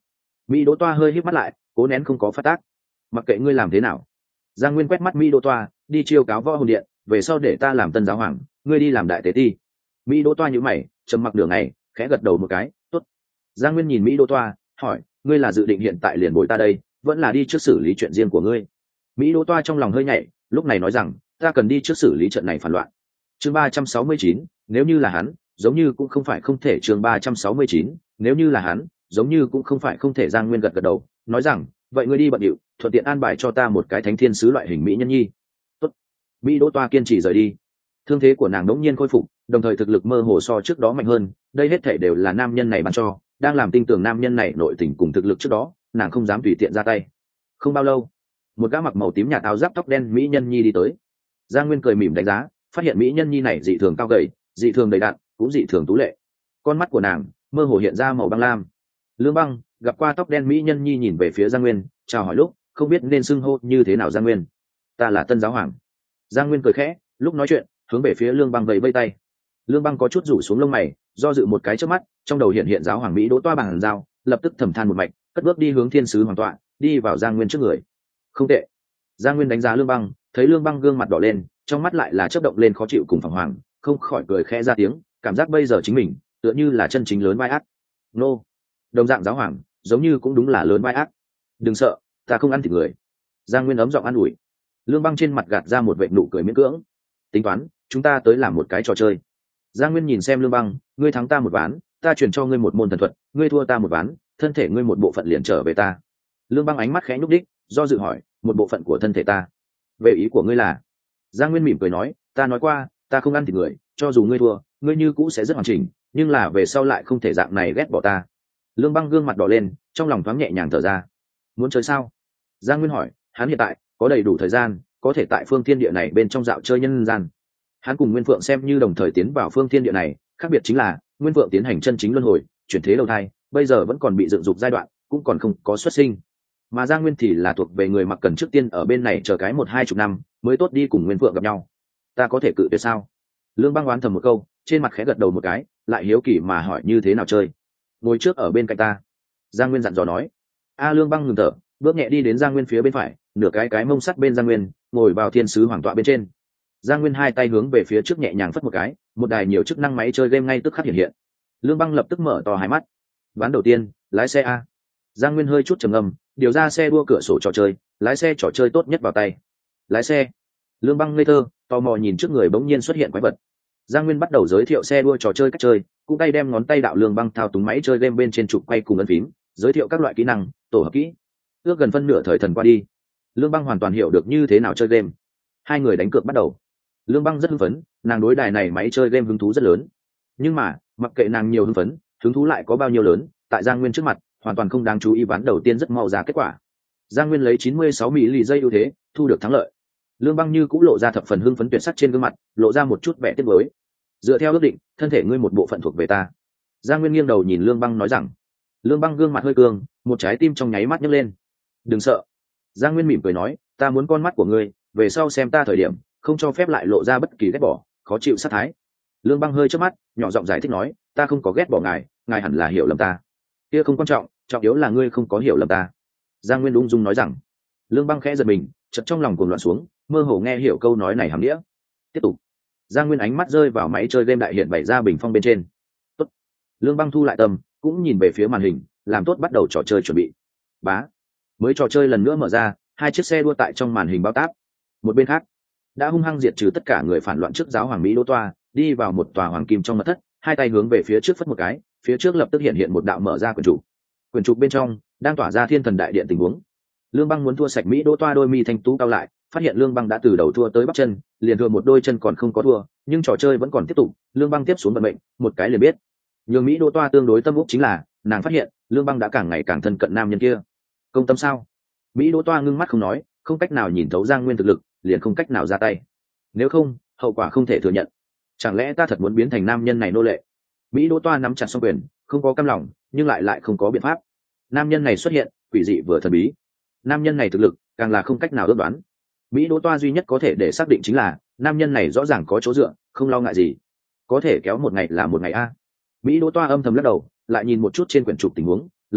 Mỹ Đỗ Toa hơi híp mắt lại, cố nén không có phát tác. Mặc kệ ngươi làm thế nào. Giang Nguyên quét mắt Mỹ Đỗ Toa, đi chiêu cáo võ hồn điện, về sau để ta làm tân giáo hoàng, ngươi đi làm đại tế ti. Mỹ Đỗ Toa nhíu mày, trầm mặc nửa ngày, khẽ gật đầu một cái, tốt. Giang Nguyên nhìn Mỹ Đỗ Toa, hỏi, ngươi là dự định hiện tại liền bồi ta đây, vẫn là đi trước xử lý chuyện riêng của ngươi? Mỹ Đỗ Toa trong lòng hơi nhảy, lúc này nói rằng, ta cần đi trước xử lý trận này phản loạn. Chương 369, nếu như là hắn, giống như cũng không phải không thể. Chương 369, nếu như là hắn, giống như cũng không phải không thể. Giang Nguyên gật gật đầu, nói rằng, vậy ngươi đi bận điệu, thuận tiện an bài cho ta một cái thánh thiên sứ loại hình mỹ nhân nhi. Tốt. Mỹ Đỗ Toa kiên trì rời đi. Thương thế của nàng đống nhiên khôi phục, đồng thời thực lực mơ hồ so trước đó mạnh hơn, đây hết thảy đều là nam nhân này ban cho, đang làm tin tưởng nam nhân này nội tình cùng thực lực trước đó, nàng không dám tùy tiện ra tay. Không bao lâu, một gã mặc màu tím nhạt áo giáp tóc đen mỹ nhân nhi đi tới. Giang Nguyên cười mỉm đánh giá, phát hiện mỹ nhân nhi này dị thường cao gầy, dị thường đầy đặn, cũng dị thường tú lệ. Con mắt của nàng mơ hồ hiện ra màu băng lam. Lương Băng gặp qua tóc đen mỹ nhân nhi, nhìn về phía Giang Nguyên, chào hỏi lúc không biết nên xưng hô như thế nào. Giang Nguyên, ta là tân giáo hoàng. Giang Nguyên cười khẽ, lúc nói chuyện hướng về phía Lương Băng vẫy vẫy tay. Lương Băng có chút rủ xuống lông mày, do dự một cái trước mắt, trong đầu hiện giáo hoàng Mỹ Đỗ Toa bằng dao, lập tức thầm than một mạch, cất bước đi hướng thiên sứ hoàng tọa, đi vào Giang Nguyên trước người. Không tệ. Giang Nguyên đánh giá Lương Băng, thấy Lương Băng gương mặt đỏ lên, trong mắt lại là chớp động lên khó chịu cùng phảng hoàng, không khỏi cười khẽ ra tiếng, cảm giác bây giờ chính mình tựa như là chân chính lớn vai ác. Nô, đồng dạng giáo hoàng, giống như cũng đúng là lớn vai ác. Đừng sợ, ta không ăn thịt người. Giang Nguyên ấm giọng an ủi. Lương Băng trên mặt gạt ra một vệt nụ cười miễn cưỡng. Tính toán, chúng ta tới làm một cái trò chơi. Giang Nguyên nhìn xem Lương Băng, ngươi thắng ta một ván, ta truyền cho ngươi một môn thần thuật, ngươi thua ta một ván, thân thể ngươi một bộ phận liền trở về ta. Lương Băng ánh mắt khẽ nhúc đích, do dự hỏi, một bộ phận của thân thể ta, về ý của ngươi là? Giang Nguyên mỉm cười nói, ta nói qua, ta không ăn thịt người, cho dù ngươi thua, ngươi như cũ sẽ rất hoàn chỉnh, nhưng là về sau lại không thể dạng này ghét bỏ ta. Lương Băng gương mặt đỏ lên, trong lòng thoáng nhẹ nhàng thở ra. Muốn chơi sao? Giang Nguyên hỏi, hắn hiện tại có đầy đủ thời gian, có thể tại phương thiên địa này bên trong dạo chơi nhân gian. Hắn cùng Nguyên Phượng xem như đồng thời tiến vào phương thiên địa này, khác biệt chính là Nguyên Phượng tiến hành chân chính luân hồi, chuyển thế đầu thai, bây giờ vẫn còn bị dựng dục giai đoạn, cũng còn không có xuất sinh. Mà Giang Nguyên thì là thuộc về người mặc cần trước tiên ở bên này chờ cái 1-2 năm mới tốt đi cùng Nguyên Phượng gặp nhau. Ta có thể cự tuyệt sao? Lương Băng oán thầm một câu, trên mặt khẽ gật đầu một cái, lại hiếu kỳ mà hỏi như thế nào chơi. Ngồi trước ở bên cạnh ta. Giang Nguyên dặn dò nói. Lương Băng ngừng thở, bước nhẹ đi đến Giang Nguyên phía bên phải, nửa cái mông sắt bên Giang Nguyên, ngồi vào thiên sứ hoàng tọa bên trên. Giang Nguyên hai tay hướng về phía trước nhẹ nhàng phất một cái, một đài nhiều chức năng máy chơi game ngay tức khắc hiện hiện. Lương Băng lập tức mở to hai mắt. Ván đầu tiên, lái xe a. Giang Nguyên hơi chút trầm ngâm, điều ra xe đua cửa sổ trò chơi, lái xe trò chơi tốt nhất vào tay. Lái xe. Lương Băng ngây thơ, tò mò nhìn trước người bỗng nhiên xuất hiện quái vật. Giang Nguyên bắt đầu giới thiệu xe đua trò chơi cách chơi, cũng tay đem ngón tay đạo Lương Băng thao túng máy chơi game bên trên trục quay cùng ấn phím, giới thiệu các loại kỹ năng, tổ hợp kỹ. Ước gần phân nửa thời thần qua đi, Lương Băng hoàn toàn hiểu được như thế nào chơi game. Hai người đánh cược bắt đầu. Lương Băng rất hưng phấn, nàng đối đài này máy chơi game hứng thú rất lớn. Nhưng mà, mặc kệ nàng nhiều hưng phấn, hứng thú lại có bao nhiêu lớn, tại Giang Nguyên trước mặt, hoàn toàn không đáng chú ý. Ván đầu tiên rất mau ra kết quả. Giang Nguyên lấy 96 mỹ lì giây ưu thế, thu được thắng lợi. Lương Băng như cũng lộ ra thập phần hưng phấn tuyệt sắc trên gương mặt, lộ ra một chút vẻ tiếc nuối. Dựa theo ước định, thân thể ngươi một bộ phận thuộc về ta. Giang Nguyên nghiêng đầu nhìn Lương Băng nói rằng. Lương Băng gương mặt hơi cương, một trái tim trong nháy mắt nhấc lên. Đừng sợ. Giang Nguyên mỉm cười nói, ta muốn con mắt của ngươi, về sau xem ta thời điểm, không cho phép lại lộ ra bất kỳ ghét bỏ, khó chịu sát thái. Lương Băng hơi chớp mắt, nhỏ giọng giải thích nói, ta không có ghét bỏ ngài, ngài hẳn là hiểu lầm ta. Kia không quan trọng, trọng yếu là ngươi không có hiểu lầm ta. Giang Nguyên ung dung nói rằng. Lương Băng khẽ giật mình, chợt trong lòng cuồng loạn xuống, mơ hồ nghe hiểu câu nói này hàm nghĩa. Tiếp tục. Giang Nguyên ánh mắt rơi vào máy chơi game đại hiện bày ra bình phong bên trên. Tốt. Lương Băng thu lại tâm, cũng nhìn về phía màn hình, làm tốt bắt đầu trò chơi chuẩn bị. Bá. Mới trò chơi lần nữa mở ra, hai chiếc xe đua tại trong màn hình bao táp. Một bên khác, đã hung hăng diệt trừ tất cả người phản loạn trước giáo hoàng Mỹ Đỗ Toa, đi vào một tòa hoàng kim trong mật thất, hai tay hướng về phía trước phất một cái, phía trước lập tức hiện một đạo mở ra quyển trục. Quyển trục bên trong đang tỏa ra thiên thần đại điện tình huống. Lương Băng muốn thua sạch Mỹ Đỗ Toa, đôi mi thanh tú cao lại, phát hiện Lương Băng đã từ đầu thua tới bắp chân, liền thừa một đôi chân còn không có thua, nhưng trò chơi vẫn còn tiếp tục. Lương Băng tiếp xuống vận mệnh, một cái liền biết. Nhưng Mỹ Đỗ Toa tương đối tâm úc chính là, nàng phát hiện Lương Băng đã càng ngày càng thân cận nam nhân kia. Công tâm sao? Mỹ Đỗ Toa ngưng mắt không nói, không cách nào nhìn thấu Giang Nguyên thực lực, liền không cách nào ra tay. Nếu không, hậu quả không thể thừa nhận. Chẳng lẽ ta thật muốn biến thành nam nhân này nô lệ? Mỹ Đỗ Toa nắm chặt song quyền, không có cam lòng, nhưng lại không có biện pháp. Nam nhân này xuất hiện, quỷ dị vừa thần bí. Nam nhân này thực lực, càng là không cách nào ước đoán. Mỹ Đỗ Toa duy nhất có thể để xác định chính là, nam nhân này rõ ràng có chỗ dựa, không lo ngại gì. Có thể kéo một ngày là một ngày a. Mỹ Đỗ Toa âm thầm lắc đầu, lại nhìn một chút trên quyển trục tình huống, lẩm bẩm,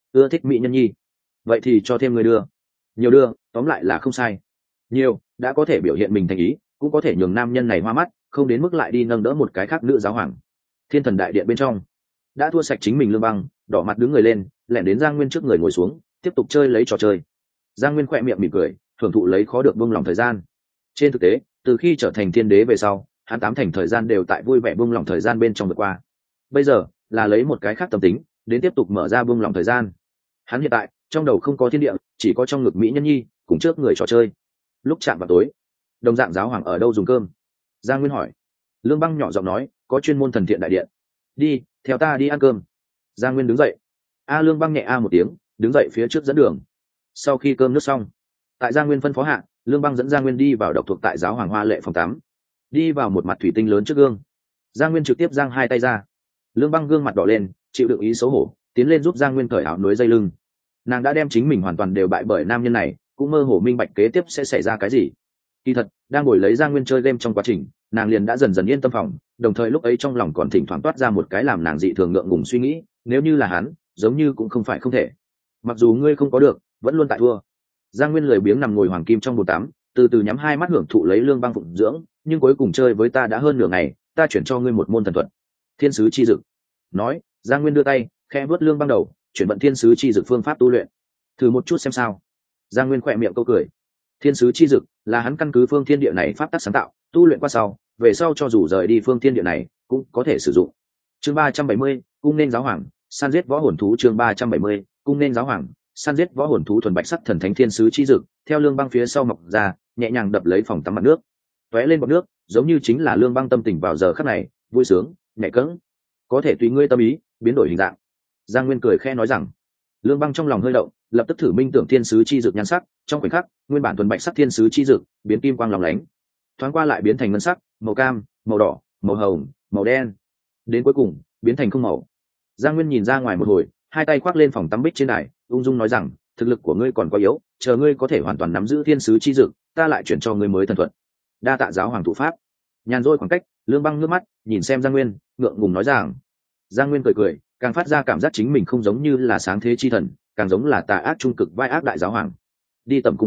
ưa thích mỹ nhân nhi. Vậy thì cho thêm người đưa. Nhiều đưa, tóm lại là không sai. Nhiều đã có thể biểu hiện mình thành ý, cũng có thể nhường nam nhân này hoa mắt, không đến mức lại đi nâng đỡ một cái khác nữ giáo hoàng. Thiên thần đại điện bên trong đã thua sạch chính mình Lương Băng đỏ mặt đứng người lên, lẻn đến Giang Nguyên trước người ngồi xuống, tiếp tục chơi lấy trò chơi. Giang Nguyên khỏe miệng mỉm cười, thưởng thụ lấy khó được buông lỏng thời gian. Trên thực tế, từ khi trở thành thiên đế về sau, hắn tám thành thời gian đều tại vui vẻ buông lỏng thời gian bên trong vượt qua. Bây giờ là lấy một cái khác tâm tính đến tiếp tục mở ra buông lỏng thời gian. Hắn hiện tại trong đầu không có thiên địa, chỉ có trong ngực mỹ nhân nhi cùng trước người trò chơi. Lúc chạm vào tối, đồng dạng giáo hoàng ở đâu dùng cơm? Giang Nguyên hỏi. Lương Băng nhỏ giọng nói, có chuyên môn thần thiện đại điện. Đi, theo ta đi ăn cơm. Giang Nguyên đứng dậy. Lương Băng nhẹ một tiếng, đứng dậy phía trước dẫn đường. Sau khi cơm nước xong, tại Giang Nguyên phân phó hạ, Lương Băng dẫn Giang Nguyên đi vào độc thuộc tại giáo hoàng hoa lệ phòng tắm. Đi vào một mặt thủy tinh lớn trước gương, Giang Nguyên trực tiếp giang hai tay ra. Lương Băng gương mặt đỏ lên, chịu đựng ý xấu hổ, tiến lên giúp Giang Nguyên cởi áo núi dây lưng. Nàng đã đem chính mình hoàn toàn đều bại bởi nam nhân này, cũng mơ hồ minh bạch kế tiếp sẽ xảy ra cái gì. Kỳ thật, đang ngồi lấy Giang Nguyên chơi game trong quá trình, nàng liền đã dần dần yên tâm phòng, đồng thời lúc ấy trong lòng còn thỉnh thoảng toát ra một cái làm nàng dị thường ngượng ngùng suy nghĩ, nếu như là hắn, giống như cũng không phải không thể. Mặc dù ngươi không có được, vẫn luôn tại thua. Giang Nguyên lười biếng nằm ngồi hoàng kim trong bồn tắm, từ từ nhắm hai mắt hưởng thụ lấy Lương Băng phụng dưỡng, nhưng cuối cùng chơi với ta đã hơn nửa ngày, ta chuyển cho ngươi một môn thần thuật. Thiên sứ chi dực. Nói, Giang Nguyên đưa tay, khẽ vuốt Lương Băng đầu, chuyển vận thiên sứ chi dực phương pháp tu luyện. Thử một chút xem sao. Giang Nguyên khỏe miệng câu cười. Thiên sứ chi dực là hắn căn cứ phương thiên địa này pháp tắc sáng tạo, tu luyện qua sau, về sau cho dù rời đi phương thiên địa này, cũng có thể sử dụng. Chương 370, cung nên giáo hoàng, săn giết võ hồn thú. Chương 370, cung nên giáo hoàng, săn giết võ hồn thú. Thuần bạch sắc thần thánh thiên sứ chi dực theo Lương Băng phía sau mọc ra, nhẹ nhàng đập lấy phòng tắm mặt nước, tóe lên bọt nước, giống như chính là Lương Băng tâm tình vào giờ khắc này, vui sướng, nhẹ cẫng. Có thể tùy ngươi tâm ý, biến đổi hình dạng. Giang Nguyên cười khẽ nói rằng. Lương Băng trong lòng hơi động, lập tức thử minh tưởng thiên sứ chi dực nhan sắc, trong khoảnh khắc, nguyên bản thuần bạch sắc thiên sứ chi dực biến kim quang lóng lánh, thoáng qua lại biến thành ngân sắc, màu cam, màu đỏ, màu hồng, màu đen, đến cuối cùng biến thành không màu. Giang Nguyên nhìn ra ngoài một hồi, hai tay khoác lên phòng tắm bích trên đài, ung dung nói rằng, thực lực của ngươi còn quá yếu, chờ ngươi có thể hoàn toàn nắm giữ thiên sứ chi dực, ta lại chuyển cho ngươi mới thần thuật. Đa tạ giáo hoàng thụ pháp. Nhàn rỗi khoảng cách, Lương Băng nước mắt nhìn xem Giang Nguyên, ngượng ngùng nói rằng. Giang Nguyên cười cười, càng phát ra cảm giác chính mình không giống như là sáng thế chi thần, càng giống là tà ác trung cực vai ác đại giáo hoàng. Đi tầm cung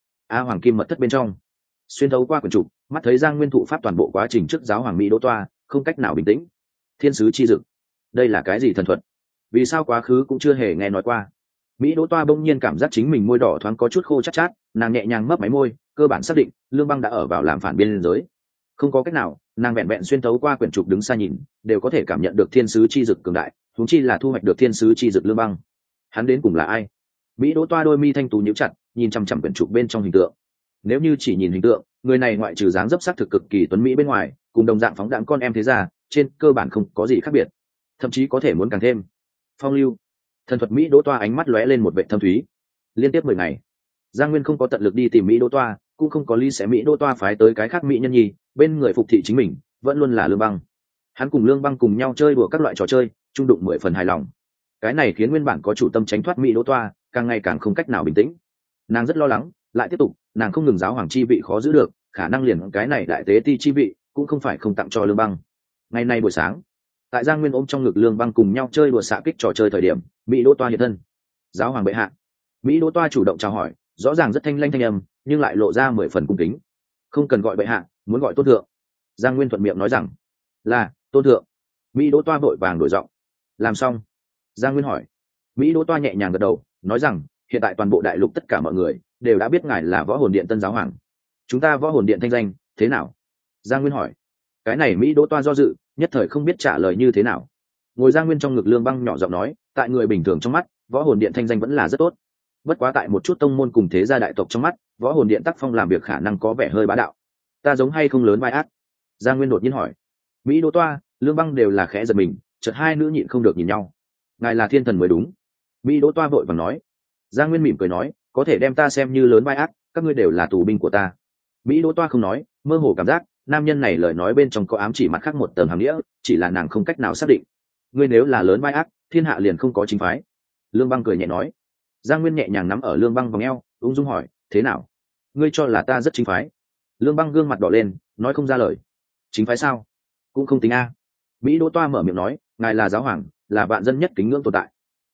a hoàng kim mật thất bên trong, xuyên thấu qua quyển trục, mắt thấy Giang Nguyên thụ pháp toàn bộ quá trình trước giáo hoàng Mỹ Đỗ Toa, không cách nào bình tĩnh. Thiên sứ chi dực, đây là cái gì thần thuật? Vì sao quá khứ cũng chưa hề nghe nói qua? Mỹ Đỗ Toa bỗng nhiên cảm giác chính mình môi đỏ thoáng có chút khô chát chát, nàng nhẹ nhàng mấp máy môi, cơ bản xác định Lương Băng đã ở vào làm phản biên giới. Không có cách nào, nàng vẹn vẹn xuyên thấu qua quyển trục đứng xa nhìn, đều có thể cảm nhận được thiên sứ chi dực cường đại, huống chi là thu hoạch được thiên sứ chi dực Lương Băng. Hắn đến cùng là ai? Mỹ Đỗ Toa đôi mi thanh tú nhíu chặt, nhìn chằm chằm quyển trục bên trong hình tượng. Nếu như chỉ nhìn hình tượng, người này ngoại trừ dáng dấp sắc thực cực kỳ tuấn mỹ bên ngoài, cùng đồng dạng phóng đãng con em thế gia, trên cơ bản không có gì khác biệt, thậm chí có thể muốn càng thêm phong lưu. Thần thuật Mỹ Đỗ Toa ánh mắt lóe lên một vẻ thâm thúy. Liên tiếp 10 ngày, Giang Nguyên không có tận lực đi tìm Mỹ Đỗ Toa, cũng không có lý sẽ Mỹ Đỗ Toa phái tới cái khác mỹ nhân nhi, bên người phục thị chính mình vẫn luôn là Lương Băng. Hắn cùng Lương Băng cùng nhau chơi đùa các loại trò chơi, trung đụng 10 phần hài lòng. Cái này khiến nguyên bản có chủ tâm tránh thoát Mỹ Đỗ Toa, càng ngày càng không cách nào bình tĩnh. Nàng rất lo lắng, lại tiếp tục, nàng không ngừng giáo hoàng chi vị khó giữ được, khả năng liền cái này đại tế ti chi vị cũng không phải không tặng cho Lương Băng. Ngày nay buổi sáng, tại Giang Nguyên ôm trong ngực Lương Băng cùng nhau chơi đùa xạ kích trò chơi thời điểm, Mỹ Đỗ Toa hiện thân. Giáo hoàng bệ hạ. Mỹ Đỗ Toa chủ động chào hỏi, rõ ràng rất thanh lanh thanh âm, nhưng lại lộ ra 10 phần cung kính. Không cần gọi bệ hạ, muốn gọi tôn thượng. Giang Nguyên thuận miệng nói rằng, là tôn thượng. Mỹ Đỗ Toa vội vàng đổi giọng. Làm xong, Giang Nguyên hỏi. Mỹ Đỗ Toa nhẹ nhàng gật đầu, nói rằng, hiện tại toàn bộ đại lục tất cả mọi người đều đã biết ngài là võ hồn điện tân giáo hoàng. Chúng ta võ hồn điện thanh danh thế nào? Giang Nguyên hỏi. Cái này Mỹ Đỗ Toa do dự, nhất thời không biết trả lời như thế nào. Ngồi Giang Nguyên trong ngực Lương Băng nhỏ giọng nói, tại người bình thường trong mắt, võ hồn điện thanh danh vẫn là rất tốt. Bất quá tại một chút tông môn cùng thế gia đại tộc trong mắt, võ hồn điện tác phong làm việc khả năng có vẻ hơi bá đạo. Ta giống hay không lớn vai ác? Giang Nguyên đột nhiên hỏi. Mỹ Đỗ Toa, Lương Băng đều là khẽ giật mình, chợt hai nữ nhịn không được nhìn nhau. Ngài là thiên thần mới đúng. Mỹ Đỗ Toa vội vàng nói. Giang Nguyên mỉm cười nói, có thể đem ta xem như lớn vai ác, các ngươi đều là tù binh của ta. Mỹ Đỗ Toa không nói, mơ hồ cảm giác nam nhân này lời nói bên trong có ám chỉ mặt khác một tầng hàm nghĩa, chỉ là nàng không cách nào xác định. Ngươi nếu là lớn vai ác, thiên hạ liền không có chính phái. Lương Băng cười nhẹ nói. Giang Nguyên nhẹ nhàng nắm ở Lương Băng vòng eo, ung dung hỏi, thế nào? Ngươi cho là ta rất chính phái? Lương Băng gương mặt đỏ lên, nói không ra lời. Chính phái sao? Cũng không tính a. Mỹ Đỗ Toa mở miệng nói, ngài là giáo hoàng, là vạn dân nhất kính ngưỡng tồn tại.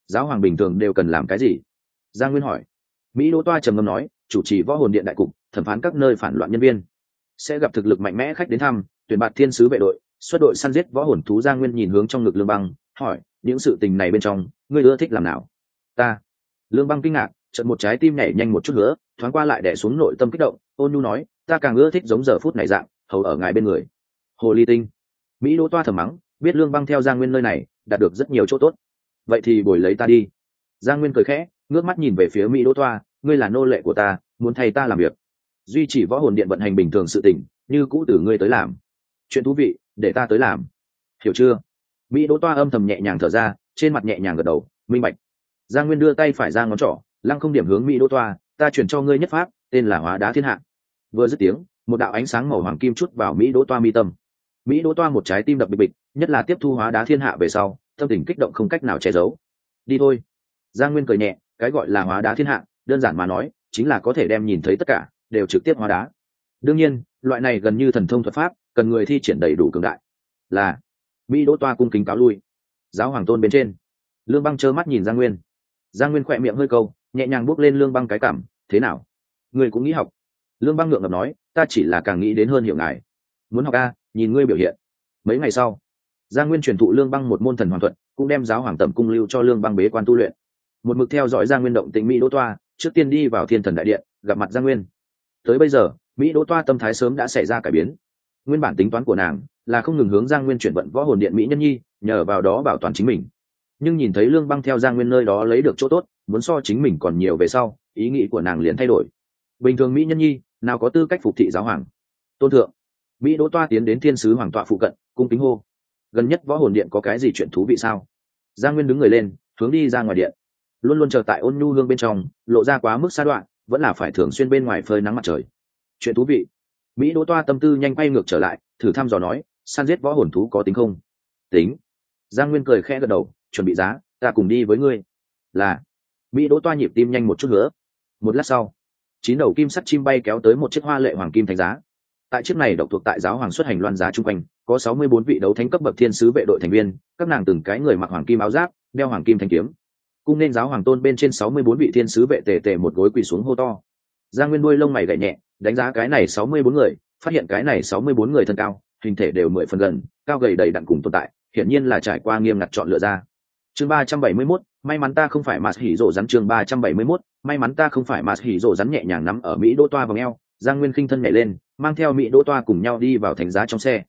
Giáo hoàng bình thường đều cần làm cái gì? Giang Nguyên hỏi. Mỹ Đỗ Toa trầm ngâm nói, chủ trì võ hồn điện đại cục, thẩm phán các nơi phản loạn nhân viên, sẽ gặp thực lực mạnh mẽ khách đến thăm, tuyển bạt thiên sứ vệ đội, xuất đội săn giết võ hồn thú. Giang Nguyên nhìn hướng trong ngực Lương Băng, hỏi, những sự tình này bên trong, ngươi ưa thích làm nào? Ta. Lương Băng kinh ngạc, chợt một trái tim nhảy nhanh một chút nữa, thoáng qua lại đè xuống nội tâm kích động, ôn nhu nói, ta càng ưa thích giống giờ phút này dạng, hầu ở ngài bên người. Hồ ly tinh. Mỹ Đỗ Toa thầm mắng, biết Lương Băng theo Giang Nguyên nơi này đạt được rất nhiều chỗ tốt, vậy thì bồi lấy ta đi. Giang Nguyên cười khẽ, ngước mắt nhìn về phía Mỹ Đỗ Toa, ngươi là nô lệ của ta, muốn thay ta làm việc, duy trì võ hồn điện vận hành bình thường sự tình, như cũ từ ngươi tới làm. Chuyện thú vị, để ta tới làm, hiểu chưa? Mỹ Đỗ Toa âm thầm nhẹ nhàng thở ra, trên mặt nhẹ nhàng gật đầu, minh bạch. Giang Nguyên đưa tay phải ra ngón trỏ, lăng không điểm hướng Mỹ Đỗ Toa, ta chuyển cho ngươi nhất pháp, tên là Hóa Đá Thiên Hạ. Vừa dứt tiếng, một đạo ánh sáng màu hoàng kim chút vào Mỹ Đỗ Toa mi tâm. Mỹ Đỗ Toa một trái tim đập bịch bịch, nhất là tiếp thu Hóa Đá Thiên Hạ về sau, tâm tình kích động không cách nào che giấu. Đi thôi. Giang Nguyên cười nhẹ, cái gọi là Hóa Đá Thiên Hạ, đơn giản mà nói, chính là có thể đem nhìn thấy tất cả đều trực tiếp hóa đá. Đương nhiên, loại này gần như thần thông thuật pháp, cần người thi triển đầy đủ cường đại. Là. Mỹ Đỗ Toa cung kính cáo lui. Giáo hoàng tôn bên trên, Lương Băng trơ mắt nhìn Giang Nguyên. Giang Nguyên khỏe miệng hơi câu, nhẹ nhàng bước lên Lương Băng cái cảm, thế nào? Ngươi cũng nghĩ học? Lương Băng ngượng ngập nói, ta chỉ là càng nghĩ đến hơn hiểu ngài. Muốn học a, nhìn ngươi biểu hiện. Mấy ngày sau, Giang Nguyên truyền thụ Lương Băng một môn thần hoàng thuật, cũng đem giáo hoàng tẩm cung lưu cho Lương Băng bế quan tu luyện. Một mực theo dõi Giang Nguyên động tĩnh Mỹ Đỗ Toa, trước tiên đi vào Thiên Thần đại điện, gặp mặt Giang Nguyên. Tới bây giờ, Mỹ Đỗ Toa tâm thái sớm đã xảy ra cải biến. Nguyên bản tính toán của nàng là không ngừng hướng Giang Nguyên chuyển vận võ hồn điện Mỹ Nhân Nhi, nhờ vào đó bảo toàn chính mình. Nhưng nhìn thấy Lương Băng theo Giang Nguyên nơi đó lấy được chỗ tốt, muốn so chính mình còn nhiều về sau, ý nghĩ của nàng liền thay đổi. Bình thường Mỹ Nhân Nhi nào có tư cách phục thị giáo hoàng? Tôn thượng. Mỹ Đỗ Toa tiến đến thiên sứ hoàng tọa phụ cận, cung kính hô. Gần nhất võ hồn điện có cái gì chuyện thú vị sao? Giang Nguyên đứng người lên, hướng đi ra ngoài điện. Luôn luôn chờ tại ôn nhu hương bên trong, lộ ra quá mức xa đoạn, vẫn là phải thường xuyên bên ngoài phơi nắng mặt trời. Chuyện thú vị. Mỹ Đỗ Toa tâm tư nhanh quay ngược trở lại, thử thăm dò nói, săn giết võ hồn thú có tính không? Tính. Giang Nguyên cười khẽ gật đầu, chuẩn bị giá, ta cùng đi với ngươi. Là. Mỹ Đỗ Toa nhịp tim nhanh một chút nữa. Một lát sau, 9 đầu kim sắt chim bay kéo tới một chiếc hoa lệ hoàng kim thánh giá. Tại chiếc này độc thuộc tại giáo hoàng xuất hành loan giá chung quanh, có 64 vị đấu thánh cấp bậc thiên sứ vệ đội thành viên, các nàng từng cái người mặc hoàng kim áo giáp, đeo hoàng kim thanh kiếm. Cung nên giáo hoàng tôn bên trên 64 vị thiên sứ vệ tề tề một gối quỳ xuống hô to. Giang Nguyên đuôi lông mày gảy nhẹ, đánh giá cái này 64 người, phát hiện cái này 64 người thân cao, hình thể đều 10 phần gần, cao gầy đầy đặn cùng tồn tại, hiển nhiên là trải qua nghiêm ngặt chọn lựa ra. Chương 371, may mắn ta không phải Mạt Hỉ Dụ rắn. Chương 371, may mắn ta không phải Mạt Hỉ Dụ rắn. Nhẹ nhàng nắm ở Mỹ Đỗ Toa vòng eo, Giang Nguyên khinh thân nhảy lên, mang theo Mỹ Đỗ Toa cùng nhau đi vào thánh giá trong xe.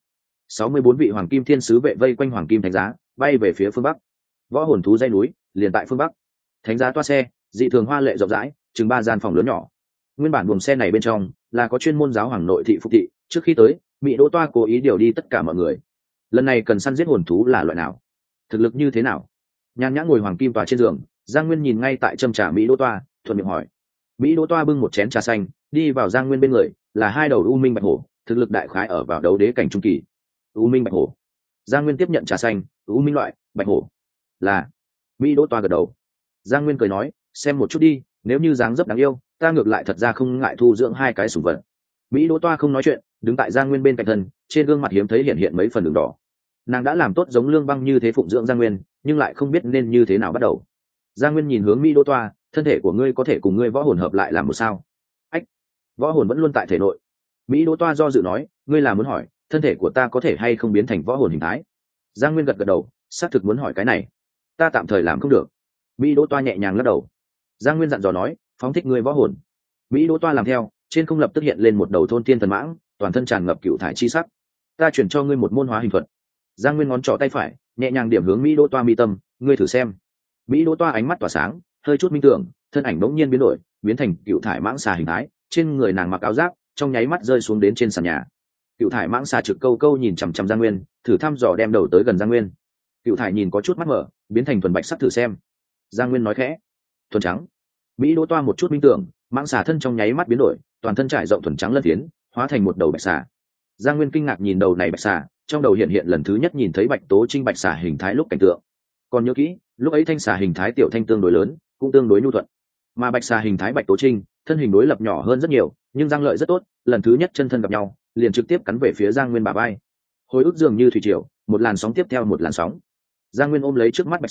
64 vị hoàng kim thiên sứ vệ vây quanh hoàng kim thánh giá, bay về phía phương bắc. Võ hồn thú dãy núi liền tại phương bắc. Thánh giá toa xe, dị thường hoa lệ rộng rãi, chừng 3 gian phòng lớn nhỏ. Nguyên bản buồng xe này bên trong là có chuyên môn giáo hoàng nội thị phục thị, trước khi tới, Mỹ Đỗ Toa cố ý điều đi tất cả mọi người. Lần này cần săn giết hồn thú là loại nào? Thực lực như thế nào? Nhàn nhã ngồi hoàng kim tòa trên giường, Giang Nguyên nhìn ngay tại châm trà Mỹ Đỗ Toa, thuận miệng hỏi. Mỹ Đỗ Toa bưng một chén trà xanh, đi vào Giang Nguyên bên người, là 2 đầu U Minh Bạch Hổ, thực lực đại khái ở vào đấu đế cảnh trung kỳ. U Minh Bạch Hổ. Giang Nguyên tiếp nhận trà xanh, U Minh loại, Bạch Hổ. Là. Mỹ Đỗ Toa gật đầu. Giang Nguyên cười nói, xem một chút đi, nếu như dáng dấp đáng yêu, ta ngược lại thật ra không ngại thu dưỡng 2 cái sủng vật. Mỹ Đỗ Toa không nói chuyện, đứng tại Giang Nguyên bên cạnh thân, trên gương mặt hiếm thấy hiện mấy phần đường đỏ. Nàng đã làm tốt giống Lương Băng như thế phụng dưỡng Giang Nguyên, nhưng lại không biết nên như thế nào bắt đầu. Giang Nguyên nhìn hướng Mỹ Đỗ Toa, thân thể của ngươi có thể cùng ngươi võ hồn hợp lại làm một sao? Ách, võ hồn vẫn luôn tại thể nội. Mỹ Đỗ Toa do dự nói, ngươi là muốn hỏi, thân thể của ta có thể hay không biến thành võ hồn hình thái? Giang Nguyên gật gật đầu, xác thực muốn hỏi cái này. Ta tạm thời làm không được. Mỹ Đỗ Toa nhẹ nhàng lắc đầu. Giang Nguyên dặn dò nói, phóng thích ngươi võ hồn. Mỹ Đỗ Toa làm theo, trên không lập tức hiện lên một đầu thôn thiên thần mãng, toàn thân tràn ngập cựu thải chi sắc. Ta chuyển cho ngươi một môn hóa hình thuật. Giang Nguyên ngón trỏ tay phải, nhẹ nhàng điểm hướng Mỹ Đỗ Toa mi tâm, ngươi thử xem. Mỹ Đỗ Toa ánh mắt tỏa sáng, hơi chút minh tưởng, thân ảnh bỗng nhiên biến đổi, biến thành cựu thải mãng xà hình thái, trên người nàng mặc áo giáp, trong nháy mắt rơi xuống đến trên sàn nhà. Cựu thải mãng xà trực câu câu nhìn chằm chằm Giang Nguyên, thử thăm dò đem đầu tới gần Giang Nguyên. Cựu thải nhìn có chút mắt mở, biến thành thuần bạch sắc, thử xem. Giang Nguyên nói khẽ, thuần trắng. Mỹ Đỗ Toa một chút minh tưởng, mãng xà thân trong nháy mắt biến đổi, toàn thân trải rộng thuần trắng lân phiến, hóa thành một đầu bạch xà. Giang Nguyên kinh ngạc nhìn đầu này bạch xà, trong đầu hiện lần thứ nhất nhìn thấy Bạch Tố Trinh bạch xà hình thái lúc cảnh tượng. Còn nhớ kỹ, lúc ấy thanh xà hình thái tiểu thanh tương đối lớn, cũng tương đối nhu thuận, mà bạch xà hình thái Bạch Tố Trinh, thân hình đối lập nhỏ hơn rất nhiều, nhưng răng lợi rất tốt, lần thứ nhất chân thân gặp nhau, liền trực tiếp cắn về phía Giang Nguyên bả vai. Hồi ức dường như thủy triều, một làn sóng tiếp theo một làn sóng. Giang Nguyên ôm lấy trước mắt bạch xà,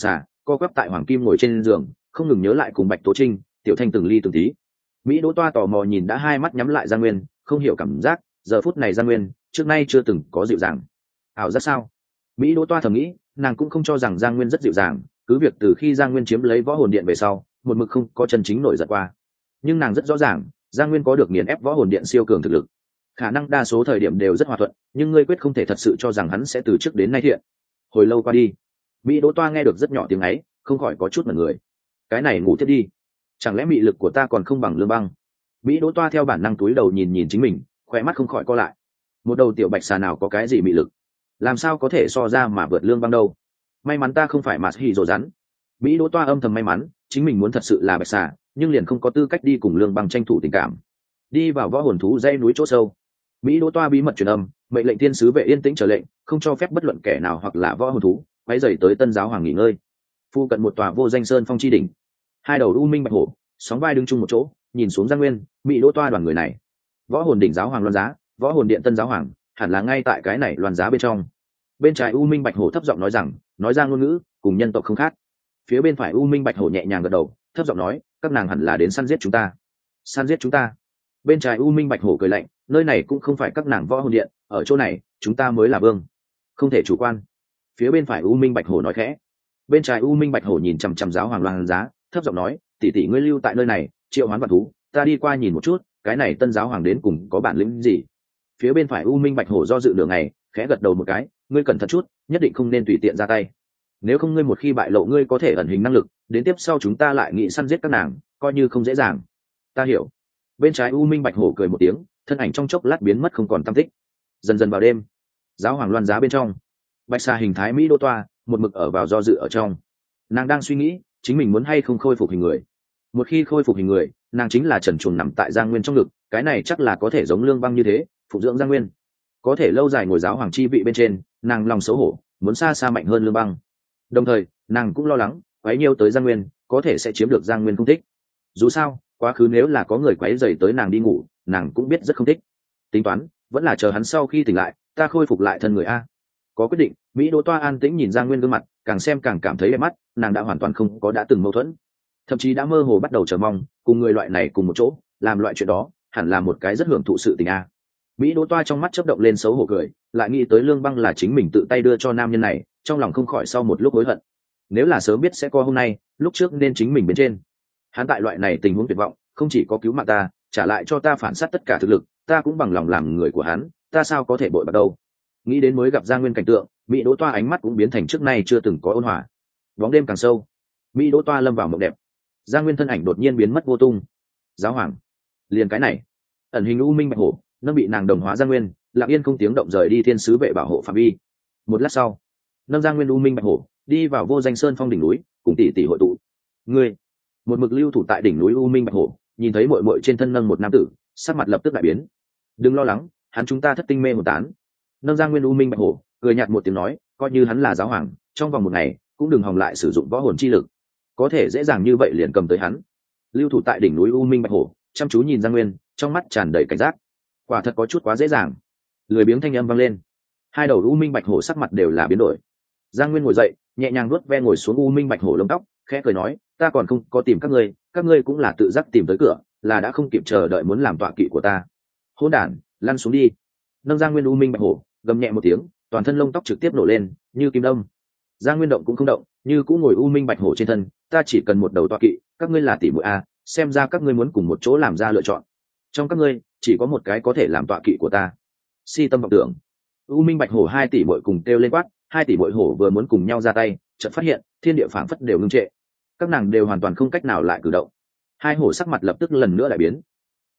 co quắp tại hoàng kim ngồi trên giường, không ngừng nhớ lại cùng Bạch Tố Trinh, Tiểu Thanh từng ly từng tí. Mỹ Đỗ Toa tò mò nhìn đã hai mắt nhắm lại Giang Nguyên, không hiểu cảm giác giờ phút này Giang Nguyên trước nay chưa từng có dịu dàng. Ảo giác sao? Mỹ Đỗ Toa thầm nghĩ, nàng cũng không cho rằng Giang Nguyên rất dịu dàng, cứ việc từ khi Giang Nguyên chiếm lấy võ hồn điện về sau, một mực không có chân chính nổi giận qua. Nhưng nàng rất rõ ràng, Giang Nguyên có được nghiền ép võ hồn điện siêu cường thực lực, khả năng đa số thời điểm đều rất hòa thuận, nhưng ngươi quyết không thể thật sự cho rằng hắn sẽ từ trước đến nay thiện. Hồi lâu qua đi, Mỹ Đỗ Toa nghe được rất nhỏ tiếng ấy, không khỏi có chút mẩn người. Cái này ngủ tiếp đi, chẳng lẽ mị lực của ta còn không bằng Lương Băng? Mỹ Đỗ Toa theo bản năng túi đầu nhìn nhìn chính mình, khóe mắt không khỏi co lại. Một đầu tiểu bạch xà nào có cái gì mị lực, làm sao có thể so ra mà vượt Lương Băng đâu? May mắn ta không phải Mạt Hỉ Dỗ rắn. Mỹ Đỗ Toa âm thầm may mắn, chính mình muốn thật sự là bạch xà, nhưng liền không có tư cách đi cùng Lương Băng tranh thủ tình cảm. Đi vào võ hồn thú dãy núi chỗ sâu, Mỹ Đỗ Toa bí mật truyền âm, mệnh lệnh thiên sứ vệ yên tĩnh trở lệnh, không cho phép bất luận kẻ nào hoặc là võ hồn thú quấy rầy tới Tân Giáo Hoàng nghỉ ngơi. Phu cận một tòa vô danh sơn phong chi đỉnh, hai đầu u minh bạch hổ sóng vai đứng chung một chỗ, nhìn xuống Giang Nguyên, Mỹ Đỗ Toa đoàn người này. Võ hồn đỉnh giáo hoàng loan giá, võ hồn điện Tân Giáo Hoàng, hẳn là ngay tại cái này loan giá bên trong. Bên trái u minh bạch hổ thấp giọng nói rằng, nói ra ngôn ngữ cùng nhân tộc không khác. Phía bên phải u minh bạch hổ nhẹ nhàng gật đầu, thấp giọng nói, các nàng hẳn là đến săn giết chúng ta. Săn giết chúng ta? Bên trái u minh bạch hổ cười lạnh, nơi này cũng không phải các nàng võ hồn điện, ở chỗ này chúng ta mới là vương, không thể chủ quan. Phía bên phải u minh bạch hổ nói khẽ. Bên trái u minh bạch hổ nhìn chằm chằm giáo hoàng loan giá, thấp giọng nói, tỷ tỷ ngươi lưu tại nơi này, triệu hoán vạn thú, ta đi qua nhìn một chút, cái này Tân Giáo Hoàng đến cùng có bản lĩnh gì. Phía bên phải u minh bạch hổ do dự nửa ngày, khẽ gật đầu một cái, ngươi cẩn thận chút, nhất định không nên tùy tiện ra tay. Nếu không ngươi một khi bại lộ ngươi có thể ẩn hình năng lực, đến tiếp sau chúng ta lại nghị săn giết các nàng, coi như không dễ dàng. Ta hiểu. Bên trái u minh bạch hổ cười một tiếng, thân ảnh trong chốc lát biến mất không còn tăm tích. Dần dần vào đêm, giáo hoàng loan giá bên trong, bạch xà hình thái Mỹ Đỗ Toa một mực ở vào do dự ở trong. Nàng đang suy nghĩ chính mình muốn hay không khôi phục hình người. Một khi khôi phục hình người, nàng chính là trần truồng nằm tại Giang Nguyên trong ngực, cái này chắc là có thể giống Lương Băng như thế phụng dưỡng Giang Nguyên, có thể lâu dài ngồi giáo hoàng chi vị bên trên. Nàng lòng xấu hổ, muốn xa xa mạnh hơn Lương Băng. Đồng thời nàng cũng lo lắng quấy nhiêu tới Giang Nguyên có thể sẽ chiếm được Giang Nguyên không thích. Dù sao quá khứ nếu là có người quấy rầy tới nàng đi ngủ, nàng cũng biết rất không thích. Tính toán vẫn là chờ hắn sau khi tỉnh lại, ta khôi phục lại thân người a. Có quyết định, Mỹ Đỗ Toa an tĩnh nhìn Giang Nguyên gương mặt, càng xem càng cảm thấy đẹp mắt. Nàng đã hoàn toàn không có đã từng mâu thuẫn, thậm chí đã mơ hồ bắt đầu chờ mong cùng người loại này cùng một chỗ làm loại chuyện đó, hẳn là một cái rất hưởng thụ sự tình a. Mỹ Đỗ Toa trong mắt chớp động lên xấu hổ cười, lại nghĩ tới Lương Băng là chính mình tự tay đưa cho nam nhân này, trong lòng không khỏi sau một lúc hối hận. Nếu là sớm biết sẽ có hôm nay, lúc trước nên chính mình bên trên. Hắn tại loại này tình huống tuyệt vọng, không chỉ có cứu mạng ta, trả lại cho ta phản sát tất cả thực lực, ta cũng bằng lòng làm người của hắn, ta sao có thể bội bạc đâu. Nghĩ đến mới gặp Giang Nguyên cảnh tượng, Mỹ Đỗ Toa ánh mắt cũng biến thành trước nay chưa từng có ôn hòa. Bóng đêm càng sâu, Mỹ Đỗ Toa lâm vào mộng đẹp. Giang Nguyên thân ảnh đột nhiên biến mất vô tung. Giáo hoàng, liền cái này, ẩn hình u minh bạch hổ nâng bị nàng đồng hóa Giang Nguyên, lặng yên không tiếng động rời đi thiên sứ vệ bảo hộ phạm vi. Một lát sau, nâng Giang Nguyên u minh bạch hổ đi vào vô danh sơn phong đỉnh núi, cùng tỷ tỷ hội tụ. Ngươi, một mực lưu thủ tại đỉnh núi u minh bạch hổ nhìn thấy muội muội trên thân nâng một nam tử, sắc mặt lập tức đại biến. Đừng lo lắng, hắn chúng ta thất tinh mê một tán. Nâng Giang Nguyên u minh bạch hổ cười nhạt một tiếng nói, coi như hắn là giáo hoàng, trong vòng một ngày cũng đừng hòng lại sử dụng võ hồn chi lực, có thể dễ dàng như vậy liền cầm tới hắn. Lưu thủ tại đỉnh núi u minh bạch hổ chăm chú nhìn Giang Nguyên, trong mắt tràn đầy cảnh giác. Quả thật có chút quá dễ dàng. Lười biếng thanh âm vang lên, hai đầu u minh bạch hổ sắc mặt đều là biến đổi. Giang Nguyên ngồi dậy, nhẹ nhàng vuốt ve ngồi xuống u minh bạch hổ lông tóc, khẽ cười nói, ta còn không có tìm các ngươi cũng là tự giác tìm tới cửa, là đã không kịp chờ đợi muốn làm tọa kỵ của ta. Hỗn đản, lăn xuống đi. Nâng Giang Nguyên u minh bạch hổ gầm nhẹ một tiếng, toàn thân lông tóc trực tiếp nổ lên như kim đâm. Giang Nguyên động cũng không động, như cũng ngồi u minh bạch hổ trên thân, ta chỉ cần một đầu tọa kỵ, các ngươi là tỷ muội a, xem ra các ngươi muốn cùng một chỗ làm ra lựa chọn. Trong các ngươi chỉ có một cái có thể làm tọa kỵ của ta. Si tâm vọng tưởng. U minh bạch hổ hai tỷ muội cùng kêu lên quát, hai tỷ muội hổ vừa muốn cùng nhau ra tay, chợt phát hiện thiên địa phảng phất đều ngưng trệ, các nàng đều hoàn toàn không cách nào lại cử động. Hai hổ sắc mặt lập tức lần nữa lại biến,